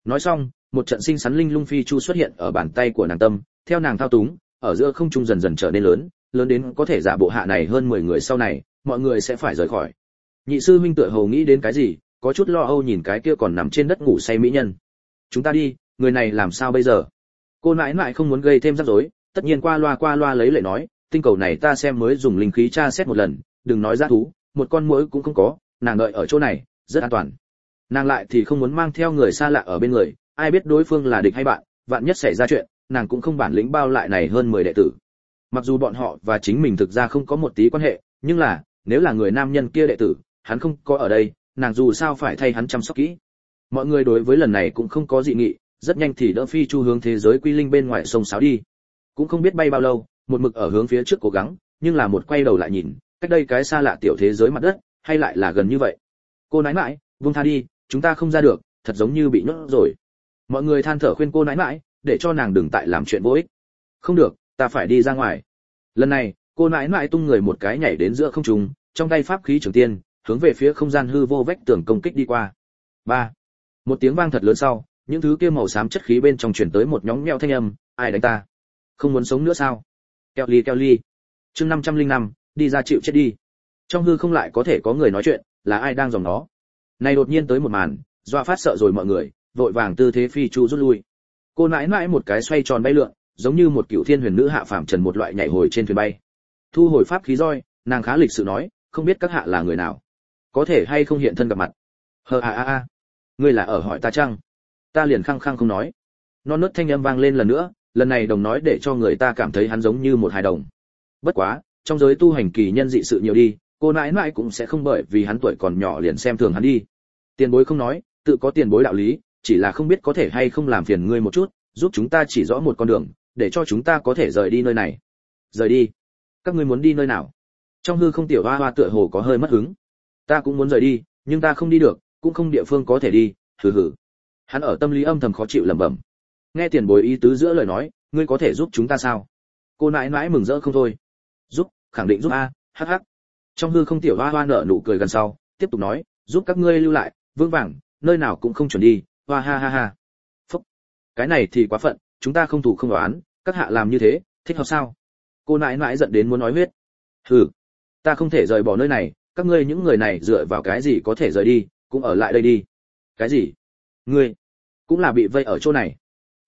Nói xong, một trận xinh xắn linh lung phi chu xuất hiện ở bàn tay của nàng tâm, theo nàng thao túng, ở giữa không trung dần dần trở nên lớn, lớn đến có thể giả bộ hạ này hơn 10 người sau này, mọi người sẽ phải rời khỏi. Nhị sư huynh tựa hồ nghĩ đến cái gì, có chút lo âu nhìn cái kia còn nằm trên đất ngủ say mỹ nhân. Chúng ta đi, người này làm sao bây giờ? Cô nãi nãi không muốn gây thêm rắc rối, tất nhiên qua loa lấy lệ nói, tinh cầu này ta xem mới dùng linh khí tra xét một lần, đừng nói dã thú, một con muỗi cũng không có, nàng đợi ở chỗ này, rất an toàn. Nàng lại thì không muốn mang theo người xa lạ ở bên người, ai biết đối phương là địch hay bạn, vạn nhất xảy ra chuyện, nàng cũng không bản lĩnh bao lại này hơn 10 đệ tử. Mặc dù bọn họ và chính mình thực ra không có một tí quan hệ, nhưng là, nếu là người nam nhân kia đệ tử, hắn không có ở đây, nàng dù sao phải thay hắn chăm sóc kỹ. Mọi người đối với lần này cũng không có dị nghị, rất nhanh thì đỡ phi chu hướng thế giới quy linh bên ngoài sông sáo đi. Cũng không biết bay bao lâu, một mực ở hướng phía trước cố gắng, nhưng là một quay đầu lại nhìn, cách đây cái xa lạ tiểu thế giới mặt đất, hay lại là gần như vậy. Cô nãi nãi, buông tha đi, chúng ta không ra được, thật giống như bị nhốt rồi. Mọi người than thở khuyên cô nãi nãi, để cho nàng đừng tại làm chuyện vô ích. Không được, ta phải đi ra ngoài. Lần này, cô nãi nãi tung người một cái nhảy đến giữa không trung, trong tay pháp khí trường tiên, hướng về phía không gian hư vô vách tường công kích đi qua. 3. Một tiếng vang thật lớn sau, những thứ kia màu xám chất khí bên trong truyền tới một nhóng nhẽo thanh âm, ai đánh ta? Không muốn sống nữa sao? Kelly. Chương 505, đi ra chịu chết đi. Trong hư không lại có thể có người nói chuyện, là ai đang dòng nó? Này đột nhiên tới một màn, dọa phát sợ rồi mọi người, vội vàng tư thế phi chu rút lui. Cô nãi nãi một cái xoay tròn bay lượn, giống như một cựu thiên huyền nữ hạ phàm trần một loại nhảy hồi trên thuyền bay. Thu hồi pháp khí roi, nàng khá lịch sự nói, không biết các hạ là người nào, có thể hay không hiện thân gặp mặt. Ngươi là ở hỏi ta chăng? Ta liền khăng khăng không nói. Non nớt thanh âm vang lên lần nữa, lần này đồng nói để cho người ta cảm thấy hắn giống như một hài đồng. Bất quá, trong giới tu hành kỳ nhân dị sự nhiều đi, cô nãi nãi cũng sẽ không bởi vì hắn tuổi còn nhỏ liền xem thường hắn đi. Tiền bối không nói, tự có tiền bối đạo lý, chỉ là không biết có thể hay không làm phiền ngươi một chút, giúp chúng ta chỉ rõ một con đường, để cho chúng ta có thể rời đi nơi này. Rời đi? Các ngươi muốn đi nơi nào? Trong hư không tiểu hoa hoa tựa hồ có hơi mất hứng. Ta cũng muốn rời đi, nhưng ta không đi được, cũng không địa phương có thể đi. Hừ. Hắn ở tâm lý âm thầm khó chịu lẩm bẩm. Nghe tiền bối ý tứ giữa lời nói, ngươi có thể giúp chúng ta sao? Cô nãi nãi mừng rỡ không thôi. Giúp, khẳng định giúp a, hắc. Trong hư không tiểu hoa hoa nở nụ cười gần sau, tiếp tục nói, giúp các ngươi lưu lại, vững vàng, nơi nào cũng không chuẩn đi. Hoa ha. Phúc. Cái này thì quá phận, chúng ta không thủ không đoán, các hạ làm như thế, thích hợp sao? Cô nãi nãi giận đến muốn nói huyết. Hừ, ta không thể rời bỏ nơi này, các ngươi những người này dựa vào cái gì có thể rời đi, cũng ở lại đây đi. Cái gì? Ngươi cũng là bị vây ở chỗ này?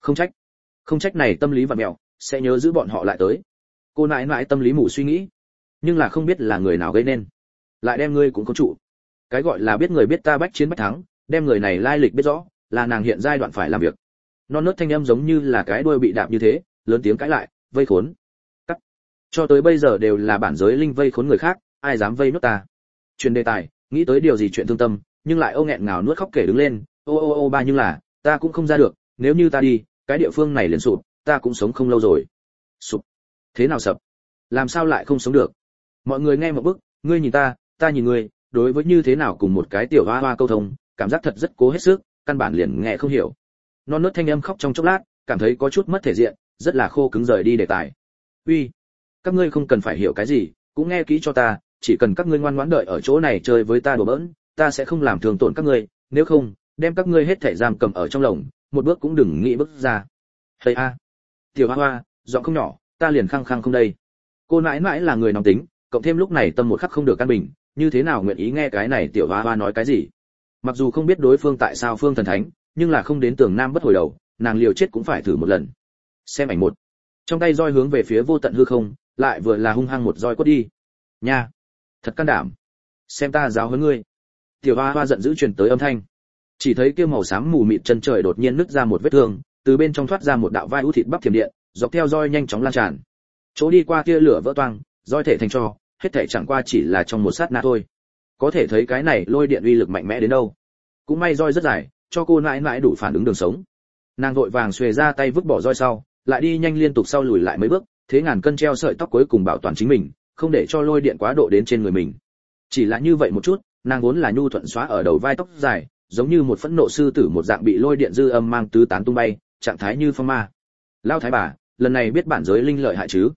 Không trách này tâm lý vặn mẹo, sẽ nhớ giữ bọn họ lại tới. Cô nãi nãi tâm lý mù suy nghĩ, nhưng là không biết là người nào gây nên, lại đem ngươi cũng có trụ. Cái gọi là biết người biết ta bách chiến bách thắng, đem người này lai lịch biết rõ, là nàng hiện giai đoạn phải làm việc. Non nớt thanh âm giống như là cái đuôi bị đạp như thế, lớn tiếng cãi lại, vây khốn. Cắt. Cho tới bây giờ đều là bản giới linh vây khốn người khác, ai dám vây nốt ta? Truyền đề tài, nghĩ tới điều gì chuyện thương tâm, nhưng lại nghẹn ngào nuốt khóc kể đứng lên, ô ba, nhưng là, ta cũng không ra được, nếu như ta đi, cái địa phương này liền sụp, ta cũng sống không lâu rồi. Sụp? Thế nào sập? Làm sao lại không sống được? Mọi người nghe một bức, ngươi nhìn ta nhìn ngươi, đối với như thế nào cùng một cái tiểu hoa hoa câu thông, cảm giác thật rất cố hết sức, căn bản liền nghe không hiểu. Non nớt thanh âm khóc trong chốc lát, cảm thấy có chút mất thể diện, rất là khô cứng rời đi đề tài. Uy, các ngươi không cần phải hiểu cái gì, cũng nghe kỹ cho ta, chỉ cần các ngươi ngoan ngoãn đợi ở chỗ này chơi với ta đùa bỡn, ta sẽ không làm thương tổn các ngươi, nếu không, đem các ngươi hết thảy giam cầm ở trong lồng, một bước cũng đừng nghĩ bước ra. Hây a, tiểu hoa hoa, giọng không nhỏ, ta liền khăng khăng không đây. Cô nãi nãi là người nóng tính, cộng thêm lúc này tâm một khắc không được căn bình, như thế nào nguyện ý nghe cái này tiểu hoa hoa nói cái gì? Mặc dù không biết đối phương tại sao phương thần thánh, nhưng là không đến tường nam bất hồi đầu, nàng liều chết cũng phải thử một lần. Xem ảnh một. Trong tay roi hướng về phía vô tận hư không, lại vừa là hung hăng một roi quất đi. Nha, thật can đảm. Xem ta giáo huấn ngươi. Tiểu hoa hoa giận dữ truyền tới âm thanh. Chỉ thấy kia màu xám mù mịt chân trời đột nhiên nứt ra một vết thương, từ bên trong thoát ra một đạo vai ưu thịt bắp thiểm điện, dọc theo roi nhanh chóng lan tràn. Chỗ đi qua kia lửa vỡ toang, roi thể thành tro, hết thảy chẳng qua chỉ là trong một sát na thôi. Có thể thấy cái này lôi điện uy lực mạnh mẽ đến đâu. Cũng may roi rất dài, cho cô nãi nãi đủ phản ứng đường sống. Nàng vội vàng xuề ra tay vứt bỏ roi sau, lại đi nhanh liên tục sau lùi lại mấy bước, thế ngàn cân treo sợi tóc cuối cùng bảo toàn chính mình, không để cho lôi điện quá độ đến trên người mình. Chỉ là như vậy một chút, nàng vốn là nhu thuận xóa ở đầu vai tóc dài, giống như một phẫn nộ sư tử một dạng bị lôi điện dư âm mang tứ tán tung bay, trạng thái như phong ma. Lao thái bà, lần này biết bản giới linh lợi hại chứ?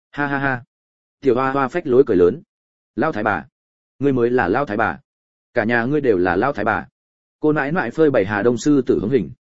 Ha. Tiểu hoa hoa phách lối cười lớn. Lao thái bà, ngươi mới là Lao thái bà, cả nhà ngươi đều là Lao thái bà. Cô nãi nãi phơi bày Hà Đông sư tử hướng hình.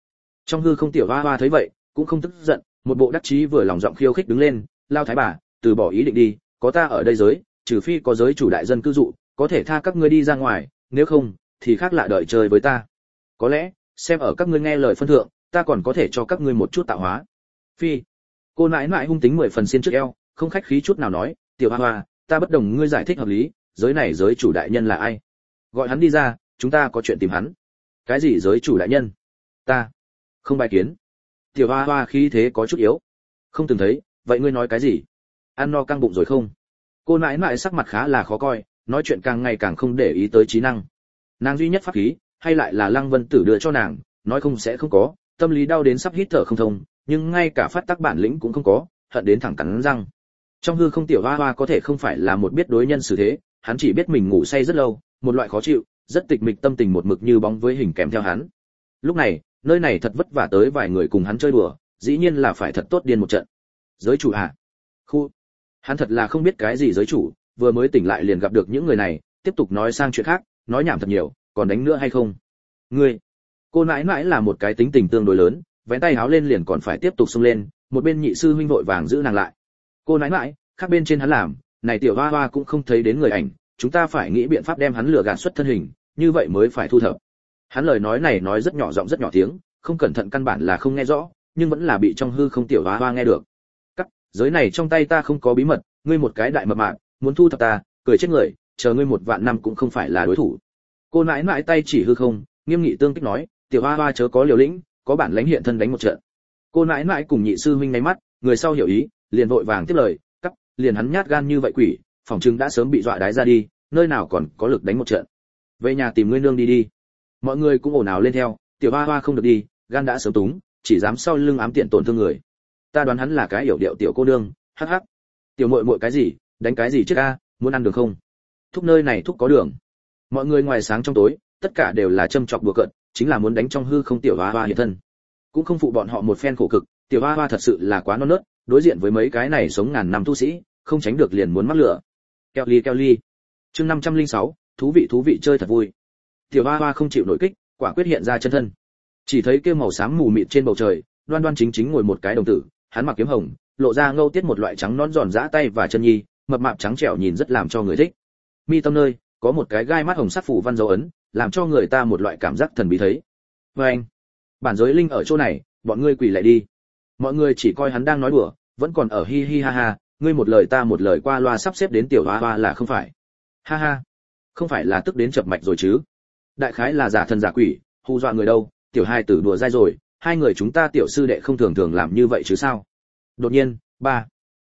Trong hư không tiểu hoa hoa thấy vậy cũng không tức giận, một bộ đắc chí vừa lòng giọng khiêu khích đứng lên, lao thái bà, từ bỏ ý định đi, có ta ở đây giới, trừ phi có giới chủ đại dân cư dụ, có thể tha các ngươi đi ra ngoài, nếu không thì khác lạ đợi chơi với ta. Có lẽ xem ở các ngươi nghe lời phân thượng, ta còn có thể cho các ngươi một chút tạo hóa. Phi. Cô nãi nãi hung tính 10 phần xiên trước eo, không khách khí chút nào nói, tiểu hoa hoa, ta bất đồng ngươi giải thích hợp lý, giới này giới chủ đại nhân là ai? Gọi hắn đi ra, chúng ta có chuyện tìm hắn. Cái gì giới chủ đại nhân? Ta không bài kiến. Tiểu hoa hoa khí thế có chút yếu. Không từng thấy, vậy ngươi nói cái gì? Ăn no căng bụng rồi không? Cô nãi nãi sắc mặt khá là khó coi, nói chuyện càng ngày càng không để ý tới trí năng. Nàng duy nhất pháp khí, hay lại là Lăng Vân Tử đưa cho nàng, nói không sẽ không có, tâm lý đau đến sắp hít thở không thông, nhưng ngay cả phát tác bản lĩnh cũng không có, hận đến thẳng cắn răng. Trong hư không tiểu hoa hoa có thể không phải là một biết đối nhân xử thế, hắn chỉ biết mình ngủ say rất lâu, một loại khó chịu, rất tịch mịch tâm tình một mực như bóng với hình kèm theo hắn. Lúc này, nơi này thật vất vả tới vài người cùng hắn chơi đùa, dĩ nhiên là phải thật tốt điên một trận. Giới chủ à? Khu. Hắn thật là không biết cái gì giới chủ, vừa mới tỉnh lại liền gặp được những người này, tiếp tục nói sang chuyện khác, nói nhảm thật nhiều, còn đánh nữa hay không? Ngươi. Cô nãi nãi là một cái tính tình tương đối lớn, vén tay háo lên liền còn phải tiếp tục xông lên, một bên nhị sư huynh vội vàng giữ nàng lại. Cô nãi nãi, khác bên trên hắn làm, này tiểu hoa hoa cũng không thấy đến người ảnh, chúng ta phải nghĩ biện pháp đem hắn lừa gạt xuất thân hình, như vậy mới phải thu thập. Hắn lời nói này nói rất nhỏ giọng rất nhỏ tiếng, không cẩn thận căn bản là không nghe rõ, nhưng vẫn là bị trong hư không tiểu hoa hoa nghe được. Cắt, giới này trong tay ta không có bí mật, ngươi một cái đại mập mạp, muốn thu thập ta, cười chết người, chờ ngươi 1 vạn năm cũng không phải là đối thủ. Cô nãi nãi tay chỉ hư không, nghiêm nghị tương kích nói, tiểu hoa hoa chớ có liều lĩnh, có bản lãnh hiện thân đánh một trận. Cô nãi nãi cùng nhị sư huynh nháy mắt, người sau hiểu ý, liền vội vàng tiếp lời, cắt, liền hắn nhát gan như vậy quỷ, phòng trưng đã sớm bị dọa đái ra đi, nơi nào còn có lực đánh một trận. Về nhà tìm ngươi nương đi đi. Mọi người cũng ồn ào lên theo, tiểu hoa hoa không được đi, gan đã sớm túng, chỉ dám sau lưng ám tiện tổn thương người. Ta đoán hắn là cái hiểu điệu tiểu cô nương, hắc hắc. Tiểu muội muội cái gì, đánh cái gì trước a, muốn ăn đường không? Thúc nơi này thúc có đường. Mọi người ngoài sáng trong tối, tất cả đều là châm chọc đùa cợt, chính là muốn đánh trong hư không tiểu hoa hoa hiện thân. Cũng không phụ bọn họ một phen khổ cực, tiểu hoa hoa thật sự là quá non nớt, đối diện với mấy cái này sống ngàn năm tu sĩ, không tránh được liền muốn mắc lửa. Keo ly. Chương 506, thú vị chơi thật vui. Tiểu hoa hoa không chịu nổi kích, quả quyết hiện ra chân thân. Chỉ thấy kia màu xám mù mịt trên bầu trời, đoan đoan chính chính ngồi một cái đồng tử, hắn mặc kiếm hồng, lộ ra ngâu tiết một loại trắng nón giòn giã tay và chân nhi, mập mạp trắng trẻo nhìn rất làm cho người thích. Mi tâm nơi có một cái gai mắt hồng sắc phủ văn dấu ấn, làm cho người ta một loại cảm giác thần bí thấy. Và anh, bản giới linh ở chỗ này, bọn ngươi quỳ lại đi. Mọi người chỉ coi hắn đang nói đùa, vẫn còn ở hi hi ha ha, ngươi một lời ta một lời qua loa sắp xếp đến tiểu hoa hoa là không phải. Ha ha, không phải là tức đến chập mạch rồi chứ? Đại khái là giả thần giả quỷ, hù dọa người đâu, tiểu hai tử đùa dai rồi, hai người chúng ta tiểu sư đệ không thường thường làm như vậy chứ sao? Đột nhiên, ba,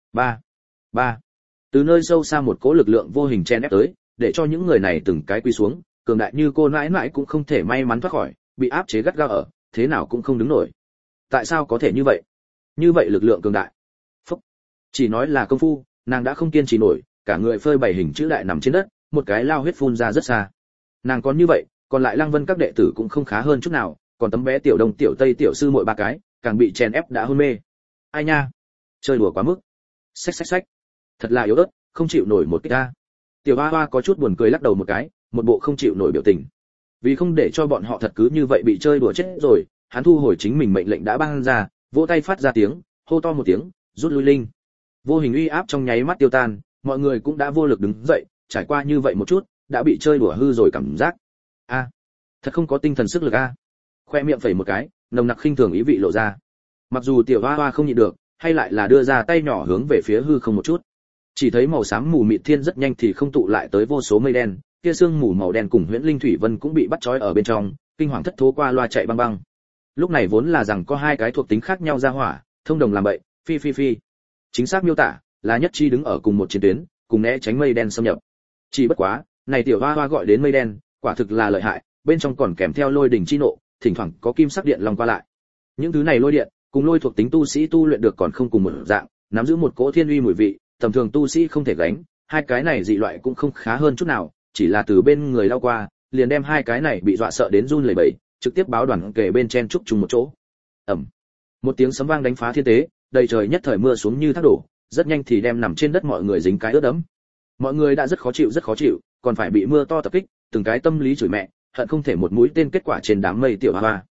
từ nơi sâu xa một cỗ lực lượng vô hình chen ép tới, để cho những người này từng cái quy xuống, cường đại như cô nãi nãi cũng không thể may mắn thoát khỏi, bị áp chế gắt gao ở, thế nào cũng không đứng nổi. Tại sao có thể như vậy? Như vậy lực lượng cường đại. Phúc. Chỉ nói là công phu, nàng đã không kiên trì nổi, cả người phơi bày hình chữ đại nằm trên đất, một cái lao huyết phun ra rất xa. Nàng còn như vậy, còn lại Lăng Vân các đệ tử cũng không khá hơn chút nào, còn tấm bé tiểu đông tiểu tây tiểu sư muội 3 cái, càng bị chèn ép đã hôn mê. Ai nha, chơi đùa quá mức. Xách. Thật là yếu ớt, không chịu nổi một cái ta. Tiểu Hoa Hoa có chút buồn cười lắc đầu một cái, một bộ không chịu nổi biểu tình. Vì không để cho bọn họ thật cứ như vậy bị chơi đùa chết rồi, hắn thu hồi chính mình mệnh lệnh đã ban ra, vỗ tay phát ra tiếng, hô to một tiếng, rút lui linh. Vô hình uy áp trong nháy mắt tiêu tan, mọi người cũng đã vô lực đứng dậy, trải qua như vậy một chút, đã bị chơi đùa hư rồi cảm giác. A, thật không có tinh thần sức lực a. Khoe miệng phẩy một cái, nồng nặc khinh thường ý vị lộ ra. Mặc dù Tiểu Hoa Hoa không nhịn được, hay lại là đưa ra tay nhỏ hướng về phía hư không một chút. Chỉ thấy màu xám mù mịt thiên rất nhanh thì không tụ lại tới vô số mây đen, kia sương mù màu đen cùng huyễn linh thủy vân cũng bị bắt trói ở bên trong, kinh hoàng thất thố qua loa chạy băng băng. Lúc này vốn là rằng có hai cái thuộc tính khác nhau ra hỏa, thông đồng làm bậy, phi. Chính xác miêu tả là nhất chi đứng ở cùng một chiến tuyến, cùng né tránh mây đen xâm nhập. Chỉ bất quá, này Tiểu Hoa Hoa gọi đến mây đen, quả thực là lợi hại, bên trong còn kèm theo lôi đỉnh chi nộ, thỉnh thoảng có kim sắc điện long qua lại. Những thứ này lôi điện, cùng lôi thuộc tính tu sĩ tu luyện được còn không cùng một dạng, nắm giữ một cỗ thiên uy mùi vị, tầm thường tu sĩ không thể gánh, hai cái này dị loại cũng không khá hơn chút nào, chỉ là từ bên người lao qua, liền đem hai cái này bị dọa sợ đến run lẩy bẩy, trực tiếp báo đoàn kề bên chen trúc chung một chỗ. Ầm. Một tiếng sấm vang đánh phá thiên tế, đầy trời nhất thời mưa xuống như thác đổ, rất nhanh thì đem nằm trên đất mọi người dính cái ướt đẫm. Mọi người đã rất khó chịu, còn phải bị mưa to tập kích, từng cái tâm lý chửi mẹ, hận không thể một mũi tên kết quả trên đám mây Tiểu Hoa Hoa.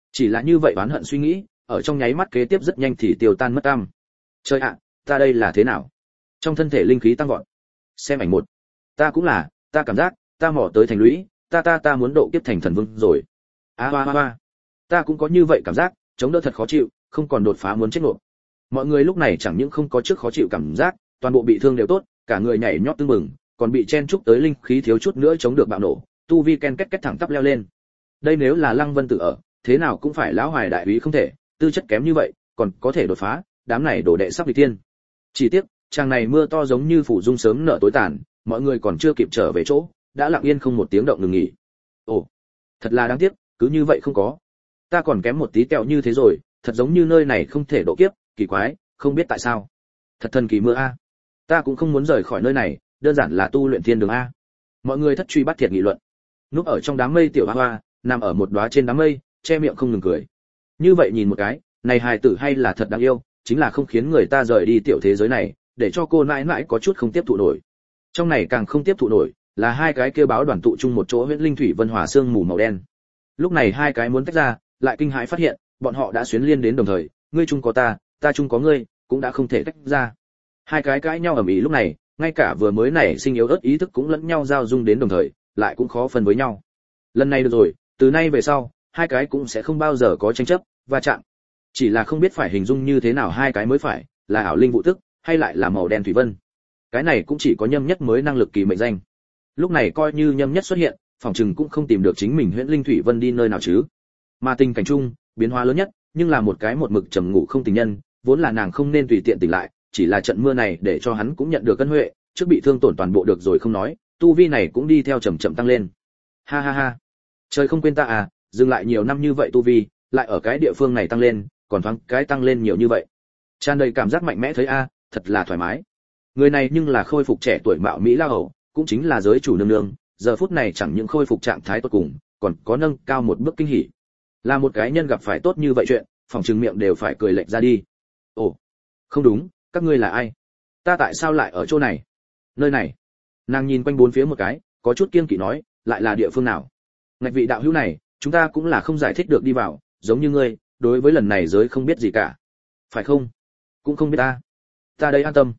Chỉ là như vậy oán hận suy nghĩ, ở trong nháy mắt kế tiếp rất nhanh thì tiêu tan mất tăm. Trời ạ, ta đây là thế nào? Trong thân thể linh khí tăng vọt. Xem ảnh một. Ta cũng là, ta cảm giác, ta mò tới thành lũy, ta muốn độ kiếp thành thần vương rồi. Hoa. Ta cũng có như vậy cảm giác, chống đỡ thật khó chịu, không còn đột phá muốn chết nộp. Mọi người lúc này chẳng những không có trước khó chịu cảm giác, toàn bộ bị thương đều tốt, cả người nhảy nhót tưng bừng, còn bị chen chúc tới linh khí thiếu chút nữa chống được bạo nổ, tu vi ken két thẳng tắp leo lên. Đây nếu là Lăng Vân Tử ở, thế nào cũng phải lão hoài đại úy không thể, tư chất kém như vậy, còn có thể đột phá, đám này đổ đệ sắp bị thiên. Chỉ tiếc, chàng này mưa to giống như phủ dung sớm nở tối tàn, mọi người còn chưa kịp trở về chỗ, đã lặng yên không một tiếng động ngừng nghỉ. Ồ, thật là đáng tiếc, cứ như vậy không có. Ta còn kém một tí kẹo như thế rồi, thật giống như nơi này không thể độ kiếp, kỳ quái, không biết tại sao. Thật thần kỳ mưa a. Ta cũng không muốn rời khỏi nơi này, đơn giản là tu luyện thiên đường a. Mọi người thất truy bắt thiệt nghị luận. Núp ở trong đám mây tiểu hoa nằm ở một đóa trên đám mây, che miệng không ngừng cười. Như vậy nhìn một cái, này hài tử hay là thật đáng yêu, chính là không khiến người ta rời đi tiểu thế giới này, để cho cô nãi nãi có chút không tiếp thụ nổi. Trong này càng không tiếp thụ nổi, là hai cái kêu báo đoàn tụ chung một chỗ huyễn linh thủy vân hỏa xương mù màu đen. Lúc này hai cái muốn tách ra, lại kinh hãi phát hiện, bọn họ đã xuyến liên đến đồng thời, ngươi chung có ta chung có ngươi, cũng đã không thể tách ra. Hai cái cãi nhau ầm ĩ lúc này, ngay cả vừa mới nảy sinh yếu ớt ý thức cũng lẫn nhau giao dung đến đồng thời, lại cũng khó phân với nhau. Lần này được rồi, từ nay về sau, hai cái cũng sẽ không bao giờ có tranh chấp va chạm. Chỉ là không biết phải hình dung như thế nào hai cái mới phải, là ảo linh vụ tức, hay lại là màu đen thủy vân. Cái này cũng chỉ có Nhâm Nhất mới năng lực kỳ mệnh danh. Lúc này coi như Nhâm Nhất xuất hiện, phòng trừng cũng không tìm được chính mình huyễn linh thủy vân đi nơi nào chứ. Mà tình cảnh chung, biến hóa lớn nhất, nhưng là một cái một mực trầm ngủ không tình nhân, vốn là nàng không nên tùy tiện tỉnh lại, chỉ là trận mưa này để cho hắn cũng nhận được ân huệ, trước bị thương tổn toàn bộ được rồi không nói, tu vi này cũng đi theo chậm chậm tăng lên. Ha. Trời không quên ta à, dừng lại nhiều năm như vậy tu vi, lại ở cái địa phương này tăng lên, còn thoáng cái tăng lên nhiều như vậy. Tràn đầy cảm giác mạnh mẽ thấy a, thật là thoải mái. Người này nhưng là khôi phục trẻ tuổi mạo mỹ lao hậu, cũng chính là giới chủ nương nương, giờ phút này chẳng những khôi phục trạng thái tốt cùng, còn có nâng cao một bước kinh hỉ. Là một cái nhân gặp phải tốt như vậy chuyện, phòng trừng miệng đều phải cười lệch ra đi. Ồ, không đúng, các ngươi là ai? Ta tại sao lại ở chỗ này? Nơi này. Nàng nhìn quanh bốn phía một cái, có chút kiêng kỵ nói, lại là địa phương nào? Ngạch vị đạo hữu này, chúng ta cũng là không giải thích được đi vào, giống như ngươi, đối với lần này giới không biết gì cả. Phải không? Cũng không biết ta. Ta đây an tâm.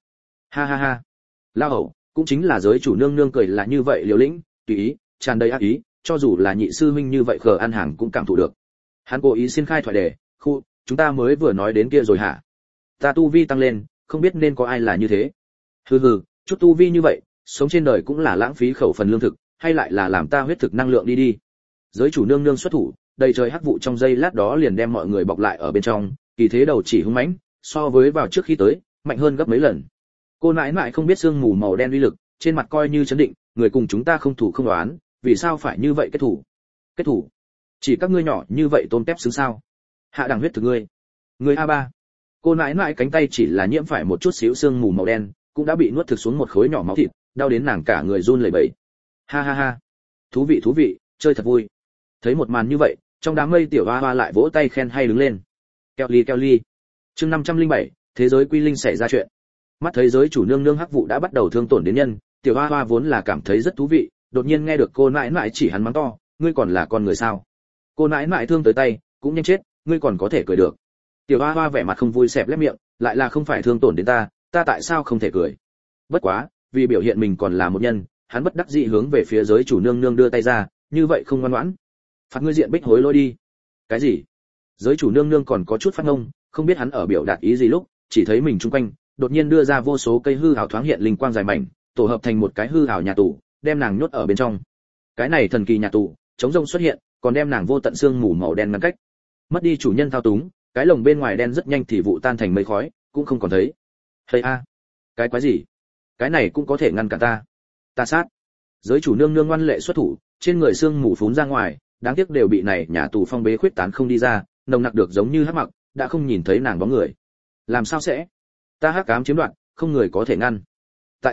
Ha. Lao hậu, cũng chính là giới chủ nương nương cười là như vậy liều lĩnh, tùy ý, tràn đầy ác ý, cho dù là nhị sư huynh như vậy khờ ăn hàng cũng cảm thụ được. Hắn cố ý xin khai thoại đề, khu, chúng ta mới vừa nói đến kia rồi hả? Ta tu vi tăng lên, không biết nên có ai là như thế. Hừ, chút tu vi như vậy, sống trên đời cũng là lãng phí khẩu phần lương thực, hay lại là làm ta huyết thực năng lượng đi. Giới chủ nương nương xuất thủ, đầy trời hắc vụ trong giây lát đó liền đem mọi người bọc lại ở bên trong, kỳ thế đầu chỉ hung mãnh, so với vào trước khi tới, mạnh hơn gấp mấy lần. Cô nãi nãi không biết sương mù màu đen uy lực, trên mặt coi như chấn định, người cùng chúng ta không thủ không đoán, vì sao phải như vậy kết thủ? Kết thủ? Chỉ các ngươi nhỏ như vậy tôm tép xứng sao? Hạ đẳng huyết thực ngươi. Người A3. Cô nãi nãi cánh tay chỉ là nhiễm phải một chút xíu sương mù màu đen, cũng đã bị nuốt thực xuống một khối nhỏ máu thịt, đau đến nàng cả người run lẩy bẩy. Ha. Thú vị, chơi thật vui. Thấy một màn như vậy, trong đám mây tiểu hoa lại vỗ tay khen hay đứng lên. Keo ly. Chương 507, thế giới quy linh xảy ra chuyện. Mắt thấy giới chủ nương nương hắc vụ đã bắt đầu thương tổn đến nhân, tiểu hoa vốn là cảm thấy rất thú vị, đột nhiên nghe được cô nãi nãi chỉ hắn mắng to, ngươi còn là con người sao? Cô nãi nãi thương tới tay, cũng nhanh chết, ngươi còn có thể cười được. Tiểu hoa vẻ mặt không vui xẹp lép miệng, lại là không phải thương tổn đến ta tại sao không thể cười? Bất quá, vì biểu hiện mình còn là một nhân, hắn bất đắc dĩ hướng về phía giới chủ nương nương đưa tay ra, như vậy không ngoan ngoãn. Phạt ngươi diện bích hối lỗi đi. Cái gì? Giới chủ nương nương còn có chút phát ngông, không biết hắn ở biểu đạt ý gì lúc, chỉ thấy mình chung quanh, đột nhiên đưa ra vô số cây hư ảo thoáng hiện linh quang dài mảnh, tổ hợp thành một cái hư ảo nhà tù, đem nàng nhốt ở bên trong. Cái này thần kỳ nhà tù, chống rông xuất hiện, còn đem nàng vô tận xương mù màu đen ngăn cách. Mất đi chủ nhân thao túng, cái lồng bên ngoài đen rất nhanh thì vụ tan thành mây khói, cũng không còn thấy. Hay a, cái quái gì? Cái này cũng có thể ngăn cản ta? Ta sát. Giới chủ nương nương ngoan lệ xuất thủ, trên người xương mù phún ra ngoài, đáng tiếc đều bị này nhà tù phong bế khuyết tán không đi ra, nồng nặc được giống như hắc mặc, đã không nhìn thấy nàng bóng người. Làm sao sẽ? Ta hắc ám chiếm đoạt, không người có thể ngăn. Tại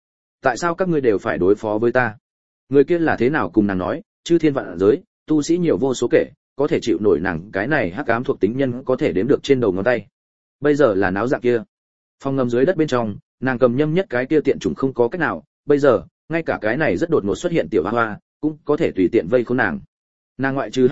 sao các ngươi đều phải đối phó với ta? Người kia là thế nào cùng nàng nói, chư thiên vạn giới, tu sĩ nhiều vô số kể, có thể chịu nổi nàng cái này hắc ám thuộc tính nhân có thể đếm được trên đầu ngón tay. Bây giờ là náo dạng kia. Phòng ngầm dưới đất bên trong, nàng cầm nhâm nhất cái kia tiện chủng không có cách nào, bây giờ, ngay cả cái này rất đột ngột xuất hiện tiểu hoa, cũng có thể tùy tiện vây khốn nàng. Nàng ngoại trừ hắc vụ,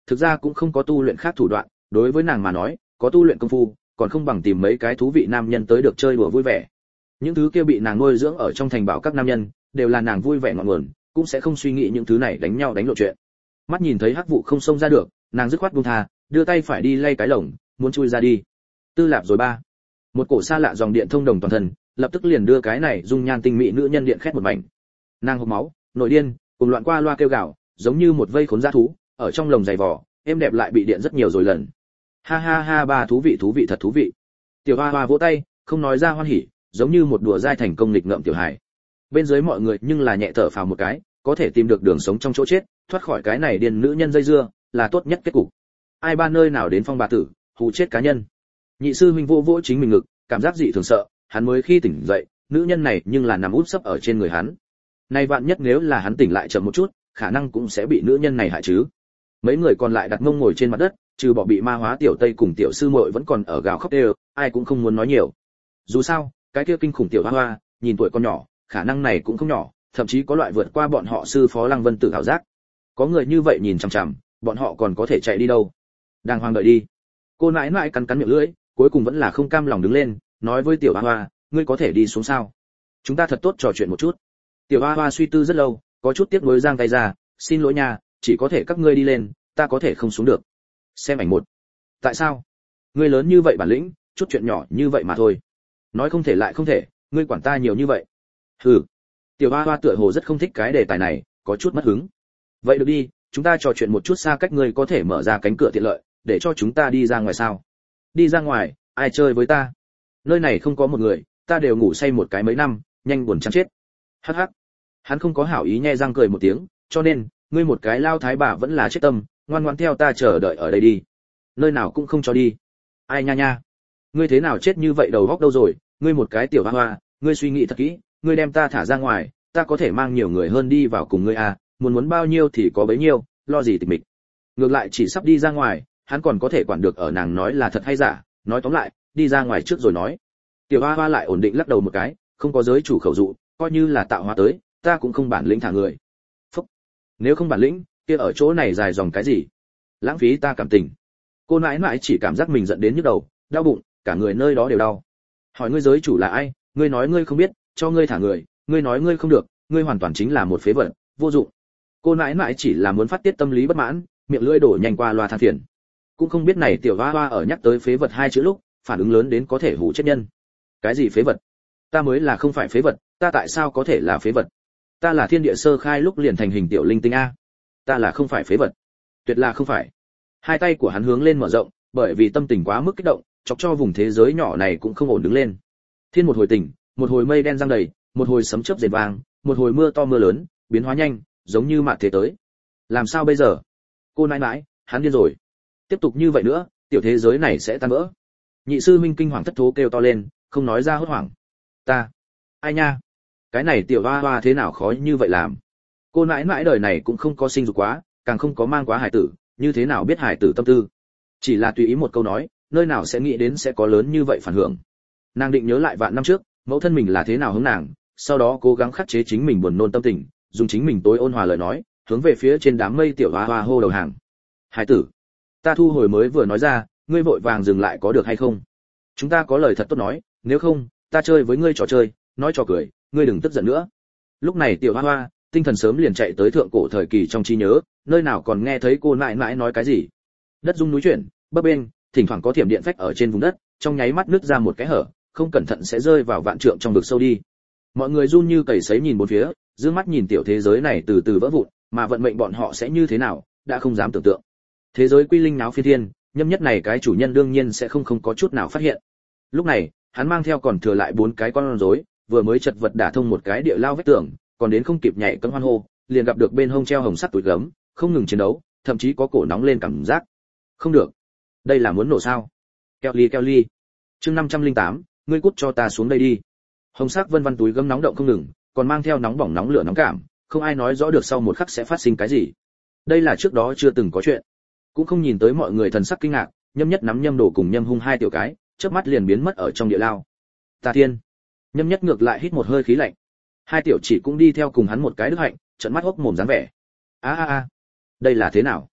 thực ra cũng không có tu luyện khác thủ đoạn, đối với nàng mà nói, có tu luyện công phu, còn không bằng tìm mấy cái thú vị nam nhân tới được chơi đùa vui vẻ. Những thứ kia bị nàng nuôi dưỡng ở trong thành bảo các nam nhân, đều là nàng vui vẻ ngọn nguồn, cũng sẽ không suy nghĩ những thứ này đánh nhau đánh lộ chuyện. Mắt nhìn thấy hắc vụ không xông ra được, nàng dứt khoát buông tha, đưa tay phải đi lay cái lồng, muốn chui ra đi. Tư lạp rồi ba. Một cổ xa lạ dòng điện thông đồng toàn thân, lập tức liền đưa cái này dung nhan tinh mỹ nữ nhân điện khét một mảnh. Nàng hộc máu, nổi điên, cùng loạn qua loa kêu gào, giống như một vây khốn dã thú, ở trong lồng dày vò, êm đẹp lại bị điện rất nhiều rồi lần. Ha ha ha, ba thú vị thật thú vị. Tiểu Hoa Hoa vỗ tay, không nói ra hoan hỉ, giống như một đùa dai thành công nghịch ngợm tiểu hài. Bên dưới mọi người nhưng là nhẹ thở phào một cái, có thể tìm được đường sống trong chỗ chết, thoát khỏi cái này điên nữ nhân dây dưa, là tốt nhất kết cục. Ai ba nơi nào đến phong bà tử, hù chết cá nhân. Nhị sư huynh vô vỗ chính mình ngực, cảm giác dị thường sợ, hắn mới khi tỉnh dậy, nữ nhân này nhưng là nằm úp sấp ở trên người hắn. Nay vạn nhất nếu là hắn tỉnh lại chậm một chút, khả năng cũng sẽ bị nữ nhân này hại chứ. Mấy người còn lại đặt mông ngồi trên mặt đất, trừ bỏ bị ma hóa tiểu Tây cùng tiểu sư muội vẫn còn ở gào khóc đều, ai cũng không muốn nói nhiều. Dù sao, cái kia kinh khủng tiểu Hoa Hoa, nhìn tuổi con nhỏ, khả năng này cũng không nhỏ, thậm chí có loại vượt qua bọn họ sư phó Lăng Vân Tử ảo giác. Có người như vậy nhìn chằm chằm, bọn họ còn có thể chạy đi đâu? Đang hoang đợi đi. Cô nãi nãi cắn cắn miệng lưỡi, cuối cùng vẫn là không cam lòng đứng lên, nói với tiểu Hoa Hoa, ngươi có thể đi xuống sao? Chúng ta thật tốt trò chuyện một chút. Tiểu Hoa Hoa suy tư rất lâu, có chút tiếc nuối giang tay ra, xin lỗi nha, chỉ có thể các ngươi đi lên, ta có thể không xuống được. Xem ảnh một. Tại sao? Ngươi lớn như vậy bản lĩnh, chút chuyện nhỏ như vậy mà thôi. Nói không thể lại không thể, ngươi quản ta nhiều như vậy. Hừ. Tiểu Hoa Hoa tựa hồ rất không thích cái đề tài này, có chút mất hứng. Vậy được đi, chúng ta trò chuyện một chút xa cách, ngươi có thể mở ra cánh cửa tiện lợi, để cho chúng ta đi ra ngoài sao? Đi ra ngoài, ai chơi với ta? Nơi này không có một người, ta đều ngủ say một cái mấy năm, nhanh buồn chán chết. Hắc hắc. Hắn không có hảo ý nhe răng cười một tiếng, cho nên, ngươi một cái lao thái bà vẫn là chết tâm, ngoan ngoãn theo ta chờ đợi ở đây đi. Nơi nào cũng không cho đi. Ai nha nha. Ngươi thế nào chết như vậy, đầu óc đâu rồi? Ngươi một cái tiểu Hoa Hoa, ngươi suy nghĩ thật kỹ, ngươi đem ta thả ra ngoài, ta có thể mang nhiều người hơn đi vào cùng ngươi à, muốn bao nhiêu thì có bấy nhiêu, lo gì tịch mịch. Ngược lại chỉ sắp đi ra ngoài, hắn còn có thể quản được ở nàng nói là thật hay giả, nói tóm lại, đi ra ngoài trước rồi nói. Tiểu Hoa Hoa lại ổn định lắc đầu một cái, không có giới chủ khẩu dụ, coi như là tạo hóa tới, ta cũng không bản lĩnh thả người. Phúc. Nếu không bản lĩnh, kia ở chỗ này dài dòng cái gì? Lãng phí ta cảm tình. Cô nãi nãi chỉ cảm giác mình giận đến nhức đầu, đau bụng, cả người nơi đó đều đau. Hỏi ngươi giới chủ là ai, ngươi nói ngươi không biết, cho ngươi thả người, ngươi nói ngươi không được, ngươi hoàn toàn chính là một phế vật, vô dụng. Cô nãi nãi chỉ là muốn phát tiết tâm lý bất mãn, miệng lưỡi đổ nhanh qua loa than phiền. Cũng không biết này tiểu Hoa Hoa ở nhắc tới phế vật hai chữ lúc, phản ứng lớn đến có thể hù chết nhân. Cái gì phế vật? Ta mới là không phải phế vật, ta tại sao có thể là phế vật? Ta là thiên địa sơ khai lúc liền thành hình tiểu linh tinh a. Ta là không phải phế vật. Tuyệt là không phải. Hai tay của hắn hướng lên mở rộng, bởi vì tâm tình quá mức kích động, chọc cho vùng thế giới nhỏ này cũng không ổn đứng lên. Thiên một hồi tỉnh, một hồi mây đen giăng đầy, một hồi sấm chớp rền vang, một hồi mưa to mưa lớn, biến hóa nhanh, giống như mạt thế tới. Làm sao bây giờ? Cô nãi nãi, hắn điên rồi. Tiếp tục như vậy nữa, tiểu thế giới này sẽ tan vỡ. Nhị sư minh kinh hoàng thất thố kêu to lên, không nói ra hốt hoảng. Ta, ai nha? Cái này tiểu Hoa Hoa thế nào khó như vậy làm? Cô nãi nãi đời này cũng không có sinh dục quá, càng không có mang quá hài tử, như thế nào biết hài tử tâm tư? Chỉ là tùy ý một câu nói, nơi nào sẽ nghĩ đến sẽ có lớn như vậy phản hưởng. Nàng định nhớ lại vạn năm trước, mẫu thân mình là thế nào hướng nàng, sau đó cố gắng khắc chế chính mình buồn nôn tâm tình, dùng chính mình tối ôn hòa lời nói, hướng về phía trên đám mây tiểu Hoa Hoa hô đầu hàng. Hài tử, ta thu hồi mới vừa nói ra, ngươi vội vàng dừng lại có được hay không? Chúng ta có lời thật tốt nói, nếu không, ta chơi với ngươi trò chơi, nói trò cười, ngươi đừng tức giận nữa. Lúc này tiểu Hoa Hoa, tinh thần sớm liền chạy tới thượng cổ thời kỳ trong trí nhớ, nơi nào còn nghe thấy cô nãi nãi nói cái gì. Đất rung núi chuyển, bấp bênh, thỉnh thoảng có thiểm điện phách ở trên vùng đất, trong nháy mắt nứt ra một cái hở, không cẩn thận sẽ rơi vào vạn trượng trong vực sâu đi. Mọi người run như cầy sấy nhìn bốn phía, dương mắt nhìn tiểu thế giới này từ từ vỡ vụn, mà vận mệnh bọn họ sẽ như thế nào, đã không dám tưởng tượng. Thế giới quy linh náo phi thiên, nhâm nhất này cái chủ nhân đương nhiên sẽ không có chút nào phát hiện. Lúc này, hắn mang theo còn thừa lại 4 cái con rối, vừa mới chật vật đả thông một cái địa lao vách tường, còn đến không kịp nhảy cẫng hoan hô, liền gặp được bên hông treo hồng sắt túi gấm, không ngừng chiến đấu, thậm chí có cổ nóng lên cảm giác. Không được, đây là muốn nổ sao? Kelly. Chương 508, ngươi cút cho ta xuống đây đi. Hồng sắc vân vân túi gấm nóng động không ngừng, còn mang theo nóng bỏng nóng lửa nóng cảm, không ai nói rõ được sau một khắc sẽ phát sinh cái gì. Đây là trước đó chưa từng có chuyện. Cũng không nhìn tới mọi người thần sắc kinh ngạc, nhâm nhất nắm nhâm đổ cùng nhâm hung hai tiểu cái, chớp mắt liền biến mất ở trong địa lao. Ta thiên. Nhâm nhất ngược lại hít một hơi khí lạnh. Hai tiểu chỉ cũng đi theo cùng hắn một cái đức hạnh, trợn mắt hốc mồm dáng vẻ. A, đây là thế nào?